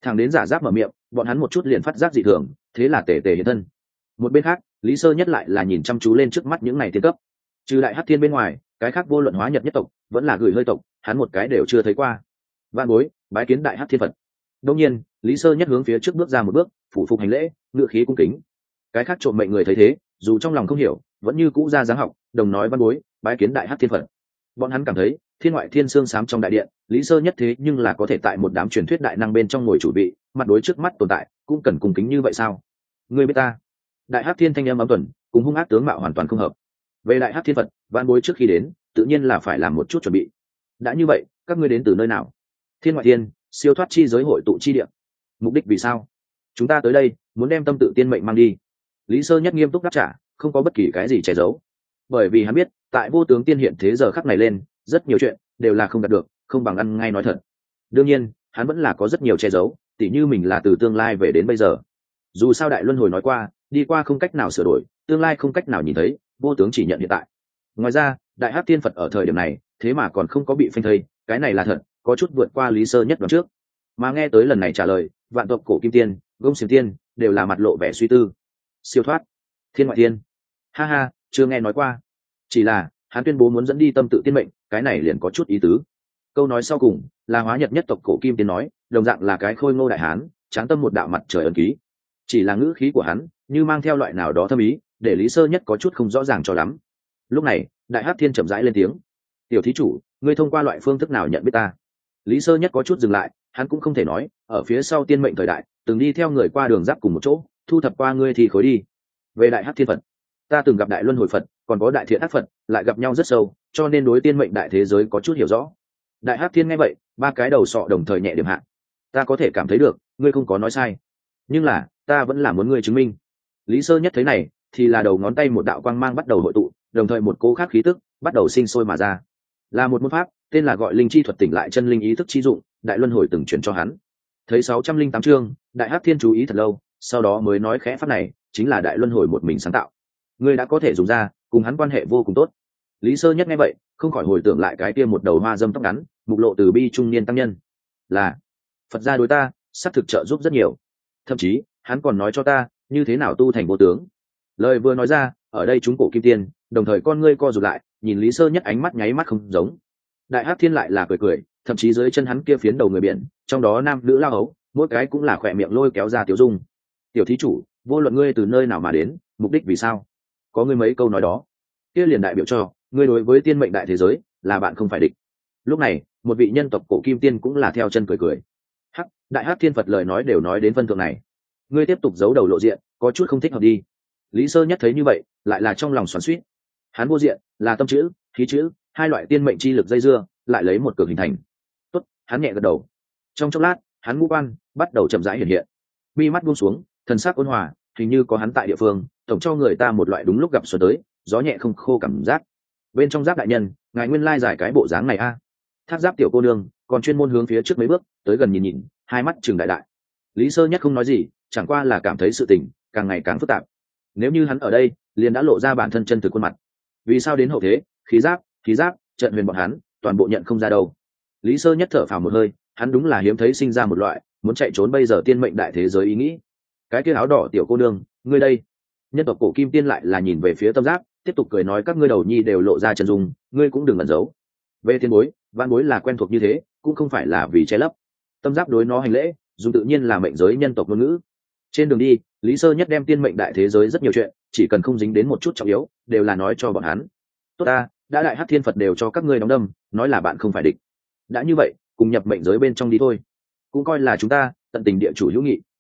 Thằng đến giả giáp mở miệng, bọn hắn một chút liền phát giác dị thường, thế là tề tề hiện thân. Một bên khác, Lý Sơ Nhất lại là nhìn chăm chú lên trước mắt những này tiên cấp. Trừ đại hắc thiên bên ngoài, cái khác vô luận hóa nhật nhất tộc, vẫn là gửi hơi tộc, hắn một cái đều chưa thấy qua. Vạn bối, bái kiến đại hắc thiên Phật. Đương nhiên, Lý Sơ Nhất hướng phía trước bước ra một bước, phủ phục hành lễ, ngựa khí cung kính. Cái khác trộm mệnh người thấy thế, dù trong lòng không hiểu, vẫn như cũ ra dáng học, đồng nói văn bối, bái kiến đại hắc thiên Phật. Bọn hắn cảm thấy, thiên ngoại thiên xương xám trong đại điện, Lý Sơ Nhất thế nhưng là có thể tại một đám truyền thuyết đại năng bên trong ngồi chủ vị, mặt đối trước mắt tồn tại, cũng cần cung kính như vậy sao? Ngươi biết ta? Đại hắc thiên thanh âm ấm tuần, cùng hung ác tướng mạo hoàn toàn không hợp. Về đại hắc thiên Phật, văn bối trước khi đến, tự nhiên là phải làm một chút chuẩn bị. Đã như vậy, các ngươi đến từ nơi nào? Thiên ngoại thiên, siêu thoát chi giới hội tụ chi địa. Mục đích vì sao? Chúng ta tới đây, muốn đem tâm tự tiên mệnh mang đi. Lý Sơ Nhất nghiêm túc đáp trả, không có bất kỳ cái gì che giấu. Bởi vì hắn biết, tại vô tướng tiên hiện thế giờ khắc này lên, rất nhiều chuyện đều là không đạt được, không bằng ăn ngay nói thật. Đương nhiên, hắn vẫn là có rất nhiều che giấu, tỉ như mình là từ tương lai về đến bây giờ. Dù sao đại luân hồi nói qua, đi qua không cách nào sửa đổi, tương lai không cách nào nhìn thấy, vô tướng chỉ nhận hiện tại. Ngoài ra, đại hắc thiên Phật ở thời điểm này, thế mà còn không có bị phanh thây, cái này là thật, có chút vượt qua Lý Sơ Nhất đoạn trước. Mà nghe tới lần này trả lời, vạn tộc cổ kim tiên, gông xiềng tiên, đều là mặt lộ vẻ suy tư. Siêu thoát, thiên ngoại thiên, ha ha, chưa nghe nói qua. Chỉ là hắn tuyên bố muốn dẫn đi tâm tự tiên mệnh, cái này liền có chút ý tứ. Câu nói sau cùng là hóa nhật nhất tộc cổ kim tiên nói, đồng dạng là cái khôi ngô đại hán, tráng tâm một đạo mặt trời ấn ký. Chỉ là ngữ khí của hắn như mang theo loại nào đó thâm ý, để Lý Sơ Nhất có chút không rõ ràng cho lắm. Lúc này, đại hắc thiên chậm rãi lên tiếng: tiểu thí chủ, ngươi thông qua loại phương thức nào nhận biết ta? Lý Sơ Nhất có chút dừng lại, hắn cũng không thể nói, ở phía sau tiên mệnh thời đại, từng đi theo người qua đường giáp cùng một chỗ, thu thập qua ngươi thì khối đi. Về đại hắc thiên Phật, ta từng gặp đại luân hồi Phật, còn có đại thiện ác Phật, lại gặp nhau rất sâu, cho nên đối tiên mệnh đại thế giới có chút hiểu rõ. Đại hắc thiên nghe vậy, ba cái đầu sọ đồng thời nhẹ điểm hạ. Ta có thể cảm thấy được, ngươi không có nói sai, nhưng là ta vẫn là muốn ngươi chứng minh. Lý Sơ Nhất thấy này, thì là đầu ngón tay một đạo quang mang bắt đầu hội tụ, đồng thời một cỗ khác khí tức bắt đầu sinh sôi mà ra, là một môn pháp tên là gọi linh chi thuật tỉnh lại chân linh ý thức chi dụng, đại luân hồi từng chuyển cho hắn. Thấy sáu trăm linh tám chương, đại hắc thiên chú ý thật lâu, sau đó mới nói khẽ pháp này chính là đại luân hồi một mình sáng tạo, ngươi đã có thể dùng ra, cùng hắn quan hệ vô cùng tốt. Lý Sơ Nhất nghe vậy, không khỏi hồi tưởng lại cái kia một đầu hoa dâm tóc ngắn, mục lộ từ bi trung niên tăng nhân, là Phật gia đối ta xác thực trợ giúp rất nhiều, thậm chí hắn còn nói cho ta như thế nào tu thành vô tướng. Lời vừa nói ra, ở đây chúng cổ kim tiên đồng thời con ngươi co rụt lại, nhìn Lý Sơ Nhất ánh mắt nháy mắt không giống. Đại hắc thiên lại là cười cười, thậm chí dưới chân hắn kia phiến đầu người biển, trong đó nam nữ lao hấu, mỗi cái cũng là khỏe miệng lôi kéo ra tiểu dung. Tiểu thí chủ, vô luận ngươi từ nơi nào mà đến, mục đích vì sao, có ngươi mấy câu nói đó, kia liền đại biểu cho ngươi đối với tiên mệnh đại thế giới là bạn không phải địch. Lúc này, một vị nhân tộc cổ kim tiên cũng là theo chân cười cười. Hắc, đại hắc thiên Phật lời nói đều nói đến phân thượng này, ngươi tiếp tục giấu đầu lộ diện, có chút không thích hợp đi. Lý Sơ Nhất thấy như vậy, lại là trong lòng xoắn xuýt. Hắn vô diện là tâm chữ, khí chữ, hai loại tiên mệnh chi lực dây dưa, lại lấy một cực hình thành. Tốt, hắn nhẹ gật đầu. Trong chốc lát, hắn ngũ quan bắt đầu chậm rãi hiện hiện, mi mắt buông xuống, thần sắc ôn hòa, hình như có hắn tại địa phương, tổng cho người ta một loại đúng lúc gặp xuân tới, gió nhẹ không khô cảm giác. Bên trong giáp đại nhân, ngài nguyên lai giải cái bộ dáng này a. À. Thác giáp tiểu cô nương còn chuyên môn hướng phía trước mấy bước, tới gần nhìn nhìn, hai mắt trừng đại đại. Lý Sơ Nhất không nói gì, chẳng qua là cảm thấy sự tình càng ngày càng phức tạp. Nếu như hắn ở đây, liền đã lộ ra bản thân chân thực khuôn mặt. Vì sao đến hậu thế, khí giáp, khí giáp, trận huyền bọn hắn, toàn bộ nhận không ra đâu. Lý Sơ Nhất thở phào một hơi, hắn đúng là hiếm thấy sinh ra một loại muốn chạy trốn bây giờ tiên mệnh đại thế giới ý nghĩ. Cái kia áo đỏ tiểu cô nương, ngươi đây. Nhân tộc cổ kim tiên lại là nhìn về phía Tâm Giáp, tiếp tục cười nói các ngươi đầu nhi đều lộ ra chân dung, ngươi cũng đừng ẩn giấu. Về tiên bối, văn bối là quen thuộc như thế, cũng không phải là vì che lấp. Tâm Giáp đối nó hành lễ, dùng tự nhiên là mệnh giới nhân tộc ngôn ngữ. Trên đường đi, Lý Sơ Nhất đem tiên mệnh đại thế giới rất nhiều chuyện, chỉ cần không dính đến một chút trọng yếu, đều là nói cho bọn hắn. Tốt ta, đã đại hắc thiên Phật đều cho các ngươi đóng đâm, nói là bạn không phải địch. Đã như vậy, cùng nhập mệnh giới bên trong đi thôi, cũng coi là chúng ta tận tình địa chủ hữu nghị.